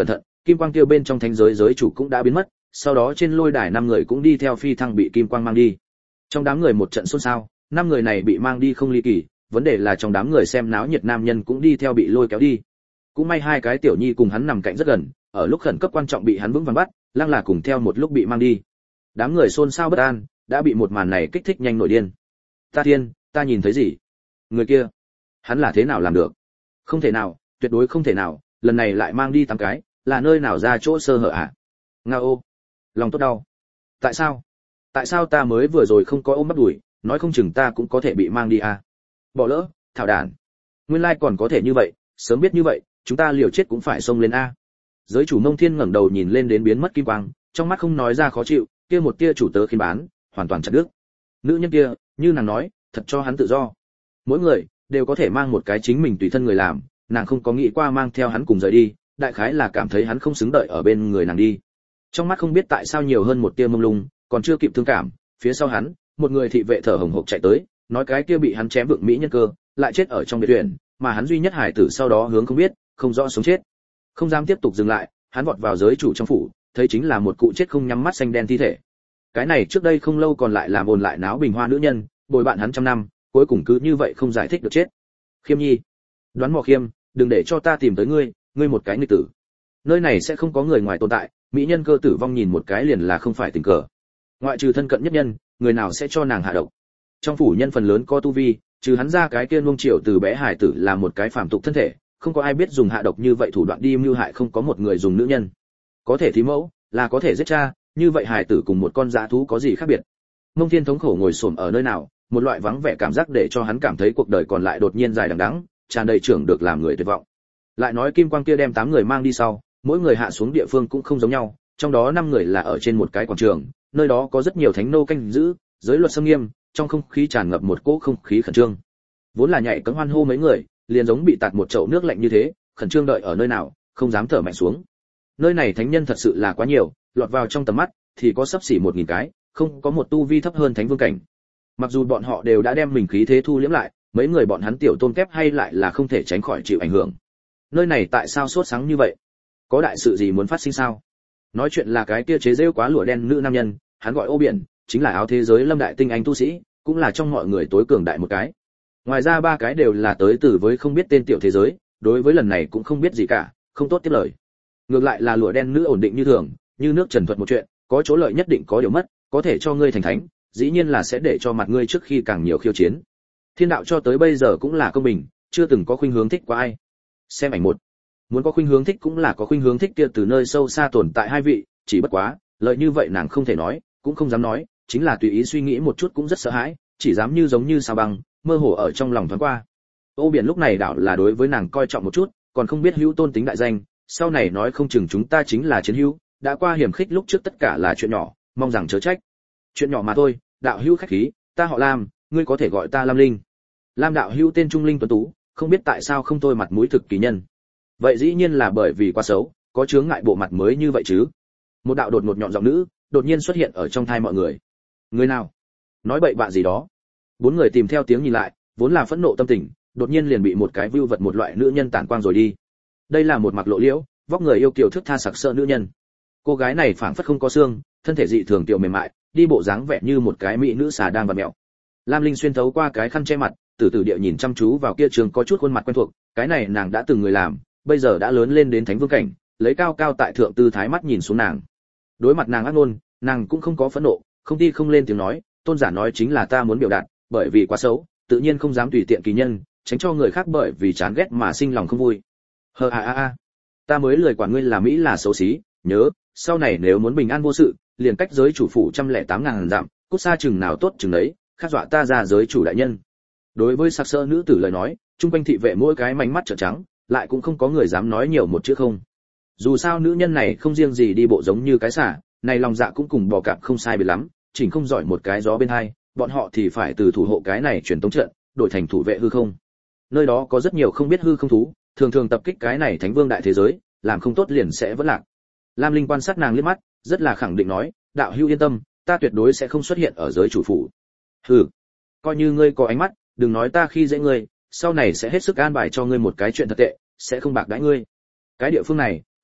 kim quang kia bên trong thánh giới giới chủ cũng đã biến mất, sau đó trên lôi đài 5 người cũng đi theo phi thăng bị kim quang mang đi. Trong đám người một trận xôn xao, 5 người này bị mang đi không ly kỳ, vấn đề là trong đám người xem náo nhiệt nam nhân cũng đi theo bị lôi kéo đi. Cũng may 2 cái tiểu nhi cùng hắn nằm cạnh rất gần, ở lúc khẩn cấp quan trọng bị hắn vững vàng bắt, lăng là cùng theo một lúc bị mang đi. Đám người xôn xao bất an, đã bị một màn này kích thích nhanh nổi điên. Ta thiên, ta nhìn thấy gì? Người kia, hắn là thế nào làm được? Không thể nào, tuyệt đối không thể nào, lần này lại mang đi 8 cái, là nơi nào ra chỗ sơ hở à? Ngao, lòng tốt đau. Tại sao? Tại sao ta mới vừa rồi không có ôm bắt đuổi, nói không chừng ta cũng có thể bị mang đi à? Bỏ lỡ, thảo đản. Nguyên lai còn có thể như vậy, sớm biết như vậy, chúng ta liều chết cũng phải xông lên a. Giới chủ Mông Thiên ngẩng đầu nhìn lên đến biến mất kim quang, trong mắt không nói ra khó chịu, kia một tia chủ tớ khiến bán, hoàn toàn chặt đứt. Nữ nhân kia, như nàng nói, thật cho hắn tự do. Mỗi người đều có thể mang một cái chính mình tùy thân người làm, nàng không có nghĩ qua mang theo hắn cùng rời đi, đại khái là cảm thấy hắn không xứng đợi ở bên người nàng đi. Trong mắt không biết tại sao nhiều hơn một tia mông lung, còn chưa kịp thương cảm, phía sau hắn, một người thị vệ thở hổn hộc chạy tới, nói cái kia bị hắn chém vượng mỹ nhân cơ, lại chết ở trong biệt viện, mà hắn duy nhất hải tử sau đó hướng không biết, không rõ sống chết. Không dám tiếp tục dừng lại, hắn vọt vào giới chủ trong phủ, thấy chính là một cụ chết không nhắm mắt xanh đen thi thể. Cái này trước đây không lâu còn lại làm ồn lại náo bình hoa nữ nhân, bồi bạn hắn trăm năm, cuối cùng cứ như vậy không giải thích được chết. Khiêm Nhi, đoán mò Khiêm, đừng để cho ta tìm tới ngươi, ngươi một cái nghịch tử. Nơi này sẽ không có người ngoài tồn tại, mỹ nhân cơ tử vong nhìn một cái liền là không phải tình cờ. Ngoại trừ thân cận nhất nhân, người nào sẽ cho nàng hạ độc? Trong phủ nhân phần lớn có tu vi, trừ hắn ra cái kia nuông chiều từ bé hải tử là một cái phàm tục thân thể, không có ai biết dùng hạ độc như vậy thủ đoạn đi mưu hại, không có một người dùng nữ nhân. Có thể thí mẫu, là có thể giết cha, như vậy hải tử cùng một con dã thú có gì khác biệt? Mông Thiên thống khổ ngồi xổm ở nơi nào, một loại vắng vẻ cảm giác để cho hắn cảm thấy cuộc đời còn lại đột nhiên dài đằng đẵng, tràn đầy trưởng được làm người tuyệt vọng. Lại nói kim quang kia đem 8 người mang đi sau, mỗi người hạ xuống địa phương cũng không giống nhau, trong đó 5 người là ở trên một cái quảng trường, nơi đó có rất nhiều thánh nô canh giữ, giới luật nghiêm nghiêm, trong không khí tràn ngập một cỗ không khí khẩn trương. Vốn là nhảy cẫng hoan hô mấy người, liền giống bị tạt một chậu nước lạnh như thế, khẩn trương đợi ở nơi nào, không dám thở mạnh xuống. Nơi này thánh nhân thật sự là quá nhiều, lọt vào trong tầm mắt thì có sắp xỉ 1000 cái, không có một tu vi thấp hơn thánh vương cảnh. Mặc dù bọn họ đều đã đem mình khí thế thu liễm lại, mấy người bọn hắn tiểu tôn kép hay lại là không thể tránh khỏi chịu ảnh hưởng. Nơi này tại sao sốt sáng như vậy? Có đại sự gì muốn phát sinh sao? Nói chuyện là cái kia chế giễu quá lụa đen nữ nam nhân, hắn gọi Ô Biển, chính là áo thế giới lâm đại tinh anh tu sĩ, cũng là trong mọi người tối cường đại một cái. Ngoài ra 3 cái đều là tới từ với không biết tên tiểu thế giới, đối với lần này cũng không biết gì cả, không tốt tiếp lời. Ngược lại là lụa đen nữ ổn định như thường, như nước trần thuật một chuyện, có chỗ lợi nhất định có điều mất, có thể cho ngươi thành thánh, dĩ nhiên là sẽ để cho mặt ngươi trước khi càng nhiều khiêu chiến. Thiên đạo cho tới bây giờ cũng là công bình, chưa từng có khuynh hướng thích qua ai. Xem ảnh 1. Muốn có khuynh hướng thích cũng là có khuynh hướng thích kia từ nơi sâu xa tồn tại 2 vị, chỉ bất quá, lợi như vậy nàng không thể nói, cũng không dám nói, chính là tùy ý suy nghĩ một chút cũng rất sợ hãi, chỉ dám như giống như sao băng, mơ hồ ở trong lòng thoáng qua. Ô Biển lúc này đảo là đối với nàng coi trọng một chút, còn không biết hữu tôn tính đại danh, sau này nói không chừng chúng ta chính là chiến hữu, đã qua hiểm khích lúc trước tất cả là chuyện nhỏ, mong rằng chớ trách. Chuyện nhỏ mà thôi, đạo hữu khách khí, ta họ Lam, ngươi có thể gọi ta Lam Linh. Lam đạo hữu tên trung linh tuấn tú, không biết tại sao không tôi mặt mũi thực kỳ nhân. Vậy dĩ nhiên là bởi vì quá xấu, có chướng ngại bộ mặt mới như vậy chứ. Một đạo đột ngột nhọn giọng nữ đột nhiên xuất hiện ở trong tai mọi người. Người nào? Nói bậy bạ gì đó? 4 người tìm theo tiếng nhìn lại, vốn là phẫn nộ tâm tình, đột nhiên liền bị một cái vưu vật một loại nữ nhân tản quang rồi đi. Đây là một mặc lộ liễu, vóc người yêu kiều thước tha sặc sỡ nữ nhân. Cô gái này phảng phất không có xương, thân thể dị thường tiểu mềm mại, đi bộ dáng vẻ như một cái mỹ nữ xà đang vặn mèo. Lam Linh xuyên thấu qua cái khăn che mặt, từ từ địa nhìn chăm chú vào kia trường có chút khuôn mặt quen thuộc, cái này nàng đã từng người làm, bây giờ đã lớn lên đến thánh vương cảnh, lấy cao cao tại thượng tư thái mắt nhìn xuống nàng. Đối mặt nàng ác ngôn, nàng cũng không có phẫn nộ, không đi không lên tiếng nói, tôn giả nói chính là ta muốn biểu đạt, bởi vì quá xấu, tự nhiên không dám tùy tiện kỳ nhân, tránh cho người khác bởi vì chán ghét mà sinh lòng không vui. Ta mới lười quản ngươi là mỹ là xấu xí, nhớ, sau này nếu muốn bình an vô sự, liền cách giới chủ phủ 108.000 dặm, cút xa chừng nào tốt chừng đấy, khác dọa ta ra giới chủ đại nhân. Đối với sặc sỡ nữ tử lời nói, trung quanh thị vệ mỗi cái mánh mắt trợn trắng, lại cũng không có người dám nói nhiều một chữ không. Dù sao nữ nhân này không riêng gì đi bộ giống như cái xả, này lòng dạ cũng cùng bò cạp không sai biệt lắm, chỉnh không giỏi một cái gió bên hai, bọn họ thì phải từ thủ hộ cái này truyền tống trận, đổi thành thủ vệ hư không. Nơi đó có rất nhiều không biết hư không thú, thường thường tập kích cái này thánh vương đại thế giới, làm không tốt liền sẽ vẫn lạc. Lam Linh quan sát nàng liếc mắt, rất là khẳng định nói, đạo hữu yên tâm, ta tuyệt đối sẽ không xuất hiện ở giới chủ phủ. Hừ, coi như ngươi có ánh mắt, đừng nói ta khi dễ ngươi, sau này sẽ hết sức an bài cho ngươi một cái chuyện thật tệ, sẽ không bạc đãi ngươi. Cái địa phương này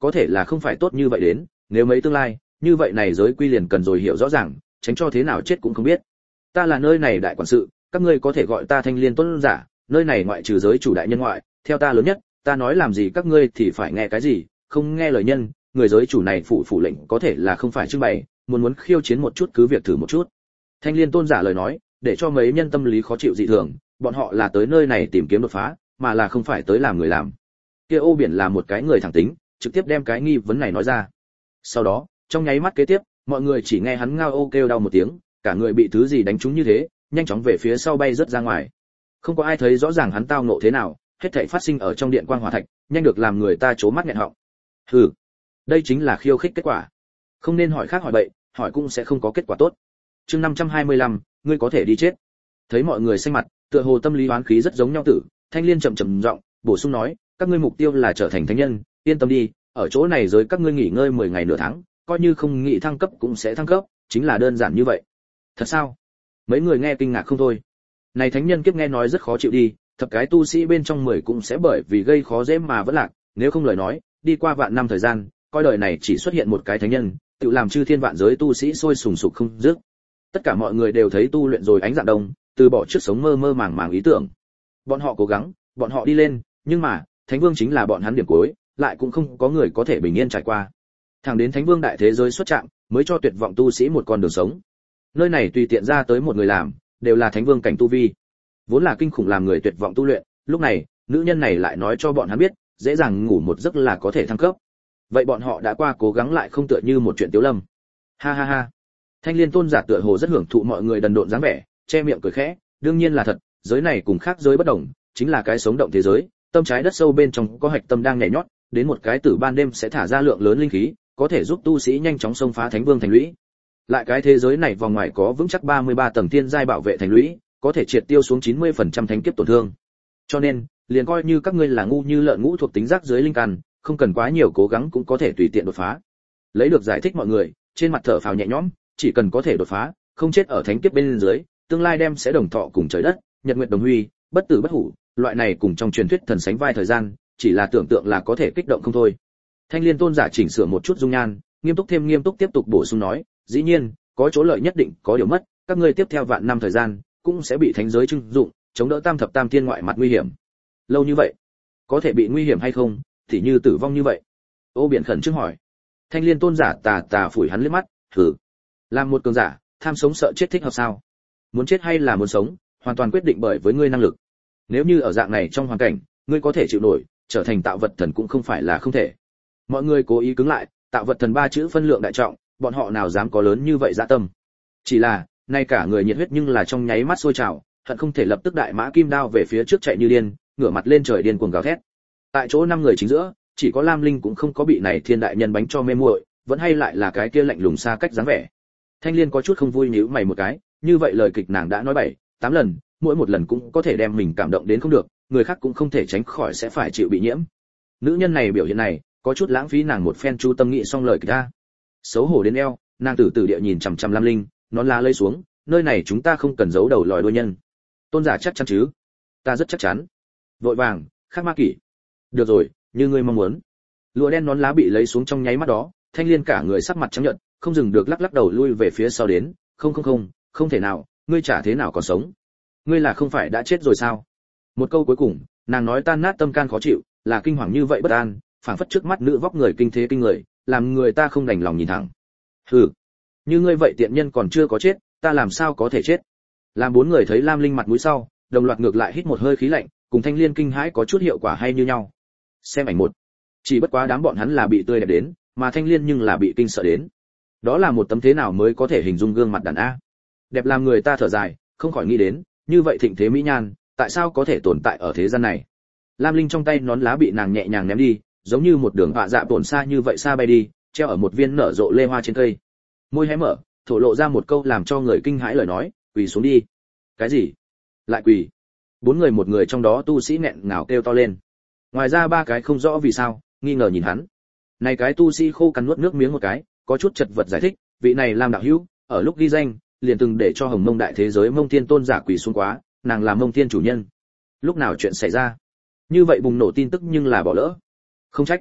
có thể là không phải tốt như vậy đến, nếu mấy tương lai, như vậy này giới quy liền cần rồi hiểu rõ ràng, tránh cho thế nào chết cũng không biết. Ta là nơi này đại quản sự, các ngươi có thể gọi ta Thanh Liên Tôn giả, nơi này ngoại trừ giới chủ đại nhân ngoại, theo ta lớn nhất, ta nói làm gì các ngươi thì phải nghe cái gì, không nghe lời nhân, người giới chủ này phủ lệnh có thể là không phải trưng bày, muốn khiêu chiến một chút cứ việc thử một chút. Thanh Liên Tôn giả lời nói, để cho mấy nhân tâm lý khó chịu dị thường, bọn họ là tới nơi này tìm kiếm đột phá, mà là không phải tới làm người làm. Kia Ô Biển là một cái người thẳng tính, trực tiếp đem cái nghi vấn này nói ra. Sau đó, trong nháy mắt kế tiếp, mọi người chỉ nghe hắn ngao ô kêu đau một tiếng, cả người bị thứ gì đánh trúng như thế, nhanh chóng về phía sau bay rớt ra ngoài. Không có ai thấy rõ ràng hắn tao ngộ thế nào, hết thảy phát sinh ở trong điện quang hỏa thạch, nhanh được làm người ta chố mắt nghẹn họng. Hừ, đây chính là khiêu khích kết quả. Không nên hỏi khác hỏi bậy, hỏi cũng sẽ không có kết quả tốt. Chương 525, ngươi có thể đi chết. Thấy mọi người xanh mặt, tựa hồ tâm lý oán khí rất giống nhau tử, Thanh Liên trầm giọng, bổ sung nói, các ngươi mục tiêu là trở thành thánh nhân, yên tâm đi, ở chỗ này giới các ngươi nghỉ ngơi 10 ngày nửa tháng, coi như không nghĩ thăng cấp cũng sẽ thăng cấp, chính là đơn giản như vậy. Thật sao? Mấy người nghe kinh ngạc không thôi. Này thánh nhân kiếp nghe nói rất khó chịu đi, thập cái tu sĩ bên trong 10 cũng sẽ bởi vì gây khó dễ mà vẫn lạc, nếu không lời nói, đi qua vạn năm thời gian, coi đời này chỉ xuất hiện một cái thánh nhân, tự làm chư thiên vạn giới tu sĩ sôi sùng sục không dứt. Tất cả mọi người đều thấy tu luyện rồi ánh dạng đông, từ bỏ trước sống mơ mơ màng ý tưởng. Bọn họ cố gắng, bọn họ đi lên, nhưng mà, Thánh Vương chính là bọn hắn điểm cuối, lại cũng không có người có thể bình yên trải qua. Thẳng đến Thánh Vương đại thế giới xuất trạng, mới cho tuyệt vọng tu sĩ một con đường sống. Nơi này tùy tiện ra tới một người làm, đều là Thánh Vương cảnh tu vi. Vốn là kinh khủng làm người tuyệt vọng tu luyện, lúc này, nữ nhân này lại nói cho bọn hắn biết, dễ dàng ngủ một giấc là có thể thăng cấp. Vậy bọn họ đã qua cố gắng lại không tựa như một chuyện tiếu lâm. Ha ha ha. Thanh Liên Tôn giả tựa hồ rất hưởng thụ mọi người đần độn dáng vẻ, che miệng cười khẽ, đương nhiên là thật, giới này cùng khác giới bất đồng, chính là cái sống động thế giới, tâm trái đất sâu bên trong có hạch tâm đang nhảy nhót, đến một cái tử ban đêm sẽ thả ra lượng lớn linh khí, có thể giúp tu sĩ nhanh chóng xông phá Thánh Vương thành lũy. Lại cái thế giới này vòng ngoài có vững chắc 33 tầng thiên giai bảo vệ thành lũy, có thể triệt tiêu xuống 90% thánh kiếp tổn thương. Cho nên, liền coi như các ngươi là ngu như lợn ngũ thuộc tính rác dưới linh căn, không cần quá nhiều cố gắng cũng có thể tùy tiện đột phá. Lấy được giải thích mọi người, trên mặt thở phào nhẹ nhõm, chỉ cần có thể đột phá, không chết ở thánh kiếp bên dưới, tương lai đem sẽ đồng thọ cùng trời đất, nhật nguyệt đồng huy, bất tử bất hủ, loại này cùng trong truyền thuyết thần sánh vai thời gian, chỉ là tưởng tượng là có thể kích động không thôi. Thanh Liên Tôn giả chỉnh sửa một chút dung nhan, nghiêm túc tiếp tục bổ sung nói, dĩ nhiên, có chỗ lợi nhất định có điều mất, các ngươi tiếp theo vạn năm thời gian, cũng sẽ bị thánh giới trưng dụng, chống đỡ tam thập tam thiên ngoại mặt nguy hiểm. Lâu như vậy, có thể bị nguy hiểm hay không, thì như tử vong như vậy. Ô Biển khẩn trương hỏi. Thanh Liên Tôn giả tà phủi hắn liếc mắt, thử. Làm một cường giả, tham sống sợ chết thích hợp sao? Muốn chết hay là muốn sống, hoàn toàn quyết định bởi với ngươi năng lực. Nếu như ở dạng này trong hoàn cảnh, ngươi có thể chịu nổi, trở thành tạo vật thần cũng không phải là không thể. Mọi người cố ý cứng lại, tạo vật thần ba chữ phân lượng đại trọng, bọn họ nào dám có lớn như vậy dạ tâm. Chỉ là, nay cả người nhiệt huyết nhưng là trong nháy mắt sôi trào, hận không thể lập tức đại mã kim đao về phía trước chạy như điên, ngửa mặt lên trời điên cuồng gào thét. Tại chỗ 5 người chính giữa, chỉ có Lam Linh cũng không có bị này thiên đại nhân bánh cho mê muội, vẫn hay lại là cái kia lạnh lùng xa cách dáng vẻ. Thanh Liên có chút không vui nhíu mày một cái, như vậy lời kịch nàng đã nói 7-8 lần, mỗi một lần cũng có thể đem mình cảm động đến không được, người khác cũng không thể tránh khỏi sẽ phải chịu bị nhiễm. Nữ nhân này biểu hiện này, có chút lãng phí nàng một phen chú tâm nghĩ xong lời kịch ra. Xấu hổ đến eo, nàng từ từ địa nhìn chằm chằm Lam Linh, nón lá lây xuống, nơi này chúng ta không cần giấu đầu lòi đuôi nhân. Tôn giả chắc chắn chứ? Ta rất chắc chắn. Vội vàng, khắc ma kỷ. Được rồi, như ngươi mong muốn. Lụa đen nón lá bị lấy xuống trong nháy mắt đó, Thanh Liên cả người sắc mặt trắng nhợt, không dừng được lắc đầu lui về phía sau đến, không thể nào, ngươi chả thế nào còn sống. Ngươi là không phải đã chết rồi sao? Một câu cuối cùng, nàng nói tan nát tâm can khó chịu, là kinh hoàng như vậy bất an, phảng phất trước mắt nữ vóc người kinh thế kinh người, làm người ta không đành lòng nhìn thẳng. Hừ, như ngươi vậy tiện nhân còn chưa có chết, ta làm sao có thể chết? Làm 4 người thấy Lam Linh mặt mũi sau, đồng loạt ngược lại hít một hơi khí lạnh, cùng Thanh Liên kinh hãi có chút hiệu quả hay như nhau. Xem ảnh 1. Chỉ bất quá đám bọn hắn là bị tươi đẹp đến, mà Thanh Liên nhưng là bị kinh sợ đến. Đó là một tấm thế nào mới có thể hình dung gương mặt đàn a? Đẹp làm người ta thở dài, không khỏi nghĩ đến, như vậy thịnh thế mỹ nhan, tại sao có thể tồn tại ở thế gian này? Lam Linh trong tay nón lá bị nàng nhẹ nhàng ném đi, giống như một đường họa dạ tổn xa như vậy xa bay đi, treo ở một viên nở rộ lê hoa trên cây. Môi hé mở, thổ lộ ra một câu làm cho người kinh hãi lời nói, quỳ xuống đi. Cái gì? Lại quỳ? 4 người một người trong đó tu sĩ nghẹn ngào kêu to lên. Ngoài ra 3 cái không rõ vì sao, nghi ngờ nhìn hắn. Này cái tu sĩ khô cắn nuốt nước miếng một cái, có chút chật vật giải thích, vị này làm đạo hữu, ở lúc ghi danh, liền từng để cho Hồng Mông đại thế giới Mông Thiên Tôn giả quỳ xuống quá, nàng là Mông Thiên chủ nhân. Lúc nào chuyện xảy ra? Như vậy bùng nổ tin tức nhưng là bỏ lỡ. Không trách.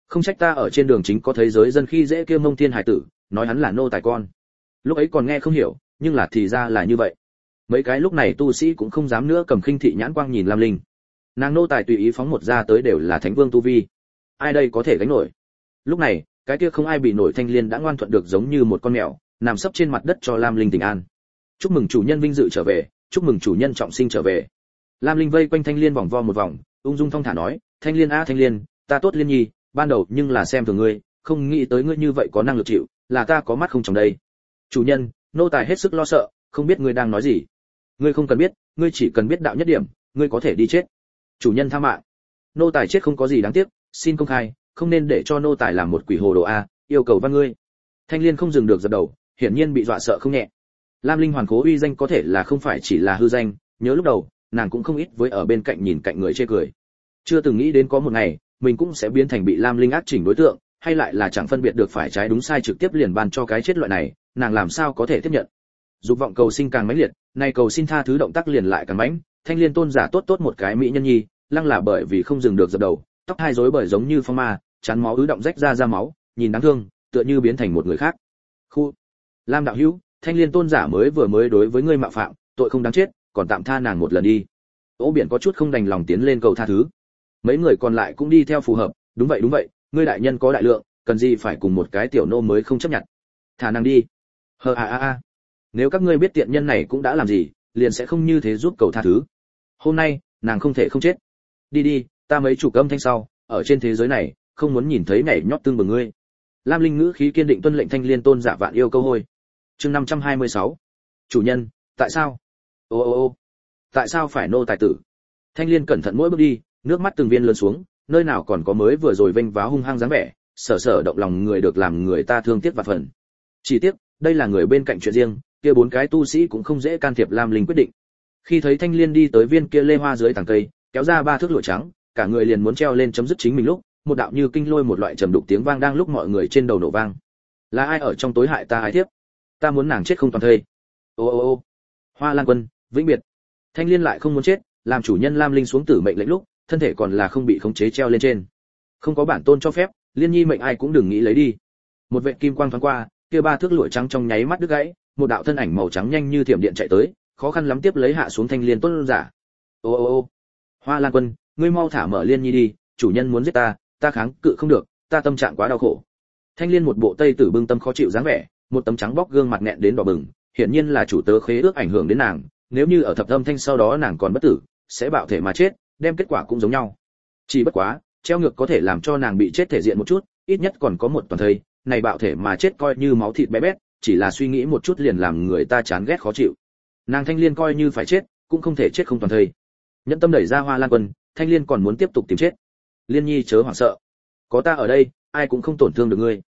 Không trách ta ở trên đường chính có thấy giới dân khi dễ kia Mông Thiên hải tử, nói hắn là nô tài con. Lúc ấy còn nghe không hiểu, nhưng là thì ra là như vậy. Mấy cái lúc này tu sĩ cũng không dám nữa cầm khinh thị nhãn quang nhìn Lam Linh. Nàng nô tài tùy ý phóng một ra tới đều là thánh vương tu vi. Ai đây có thể gánh nổi? Lúc này, cái kia không ai bị nổi Thanh Liên đã ngoan thuận được giống như một con mèo, nằm sấp trên mặt đất cho Lam Linh tỉnh an. Chúc mừng chủ nhân vinh dự trở về, chúc mừng chủ nhân trọng sinh trở về. Lam Linh vây quanh Thanh Liên vòng vo một vòng, ung dung thong thả nói, Thanh Liên a Thanh Liên, ta tốt Liên nhi, ban đầu nhưng là xem thường ngươi, không nghĩ tới ngươi như vậy có năng lực chịu, là ta có mắt không trong đây. Chủ nhân, nô tài hết sức lo sợ, không biết ngươi đang nói gì. Ngươi không cần biết, ngươi chỉ cần biết đạo nhất điểm, ngươi có thể đi chết. Chủ nhân tha mạng. Nô tài chết không có gì đáng tiếc, xin công khai, không nên để cho nô tài làm một quỷ hồ đồ a, yêu cầu văn ngươi. Thanh Liên không dừng được giật đầu, hiển nhiên bị dọa sợ không nhẹ. Lam Linh hoàn cố uy danh có thể là không phải chỉ là hư danh, nhớ lúc đầu, nàng cũng không ít với ở bên cạnh nhìn cạnh người chê cười. Chưa từng nghĩ đến có một ngày, mình cũng sẽ biến thành bị Lam Linh ác chỉnh đối tượng, hay lại là chẳng phân biệt được phải trái đúng sai trực tiếp liền ban cho cái chết loại này, nàng làm sao có thể tiếp nhận. Dục vọng cầu sinh càng mãnh liệt, nay cầu xin tha thứ động tác liền lại càng mãnh, Thanh Liên tôn giả tốt tốt một cái mỹ nhân nhi, lăng là bởi vì không dừng được giật đầu, tóc hai rối bời giống như phong ma, chán máu ứ động rách ra máu, nhìn đáng thương, tựa như biến thành một người khác. Khu, Lam đạo hữu, Thanh Liên tôn giả mới đối với ngươi mạo phạm, tội không đáng chết, còn tạm tha nàng một lần đi. Ô Biển có chút không đành lòng tiến lên cầu tha thứ. Mấy người còn lại cũng đi theo phù hợp, đúng vậy, ngươi đại nhân có đại lượng, cần gì phải cùng một cái tiểu nô mới không chấp nhận. Thả nàng đi. Nếu các ngươi biết tiện nhân này cũng đã làm gì, liền sẽ không như thế giúp cầu tha thứ. Hôm nay, nàng không thể không chết. Đi, ta mấy chủ âm thanh sau, ở trên thế giới này, không muốn nhìn thấy nhảy nhót tương bừng ngươi. Lam Linh ngữ khí kiên định tuân lệnh Thanh Liên tôn giả vạn yêu câu hôi. Chương 526. Chủ nhân, tại sao? Ô, tại sao phải nô tài tử? Thanh Liên cẩn thận mỗi bước đi, nước mắt từng viên lớn xuống, nơi nào còn có mới vừa rồi vênh váo hung hăng dáng vẻ, sở động lòng người được làm người ta thương tiếc và phần. Chỉ tiếc, đây là người bên cạnh chuyện riêng, kia bốn cái tu sĩ cũng không dễ can thiệp Lam Linh quyết định. Khi thấy Thanh Liên đi tới viên kia lê hoa dưới tàng cây, kéo ra ba thước lụa trắng, cả người liền muốn treo lên chấm dứt chính mình lúc, một đạo như kinh lôi một loại trầm đục tiếng vang đang lúc mọi người trên đầu nổ vang. Là ai ở trong tối hại ta ái thiếp? Ta muốn nàng chết không toàn thây. Ô. Hoa Lan Quân, vĩnh biệt. Thanh Liên lại không muốn chết, làm chủ nhân Lam Linh xuống tử mệnh lệnh lúc, thân thể còn là không bị khống chế treo lên trên. Không có bản tôn cho phép, Liên nhi mệnh ai cũng đừng nghĩ lấy đi. Một vệt kim quang thoáng qua, kia ba thước lụa trắng trong nháy mắt đứt gãy, một đạo thân ảnh màu trắng nhanh như thiểm điện chạy tới, khó khăn lắm tiếp lấy hạ xuống Thanh Liên tôn giả. Ô. Hoa Lan Quân, ngươi mau thả mở Liên nhi đi, chủ nhân muốn giết ta kháng cự không được, ta tâm trạng quá đau khổ. Thanh Liên một bộ tây tử bưng tâm khó chịu dáng vẻ, một tấm trắng bóc gương mặt nghẹn đến đỏ bừng, hiển nhiên là chủ tớ khế ước ảnh hưởng đến nàng, nếu như ở thập âm thanh sau đó nàng còn bất tử, sẽ bạo thể mà chết, đem kết quả cũng giống nhau. Chỉ bất quá, treo ngược có thể làm cho nàng bị chết thể diện một chút, ít nhất còn có một toàn thây, này bạo thể mà chết coi như máu thịt bé bét, chỉ là suy nghĩ một chút liền làm người ta chán ghét khó chịu. Nàng Thanh Liên coi như phải chết, cũng không thể chết không toàn thây. Nhẫn tâm đẩy ra Hoa Lan Quân, Thanh Liên còn muốn tiếp tục tìm chết. Liên nhi chớ hoảng sợ, có ta ở đây, ai cũng không tổn thương được ngươi.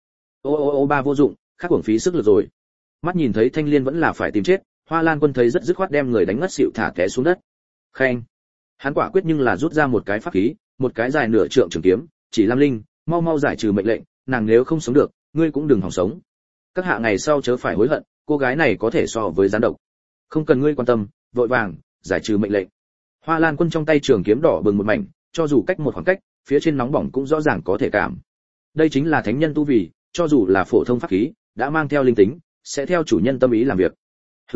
Ô ba vô dụng, khác uổng phí sức lực rồi. Mắt nhìn thấy Thanh Liên vẫn là phải tìm chết, Hoa Lan Quân thấy rất dứt khoát đem người đánh ngất xỉu thả té xuống đất. Khen. Hắn quả quyết nhưng là rút ra một cái pháp khí, một cái dài nửa trượng trường kiếm, chỉ Lam Linh, mau giải trừ mệnh lệnh, nàng nếu không sống được, ngươi cũng đừng hòng sống. Các hạ ngày sau chớ phải hối hận, cô gái này có thể so với gián độc. Không cần ngươi quan tâm, vội vàng giải trừ mệnh lệnh. Hoa Lan Quân trong tay trường kiếm đỏ bừng một mảnh, cho dù cách một khoảng cách, phía trên nóng bỏng cũng rõ ràng có thể cảm. Đây chính là thánh nhân tu vì, cho dù là phổ thông pháp khí, đã mang theo linh tính, sẽ theo chủ nhân tâm ý làm việc.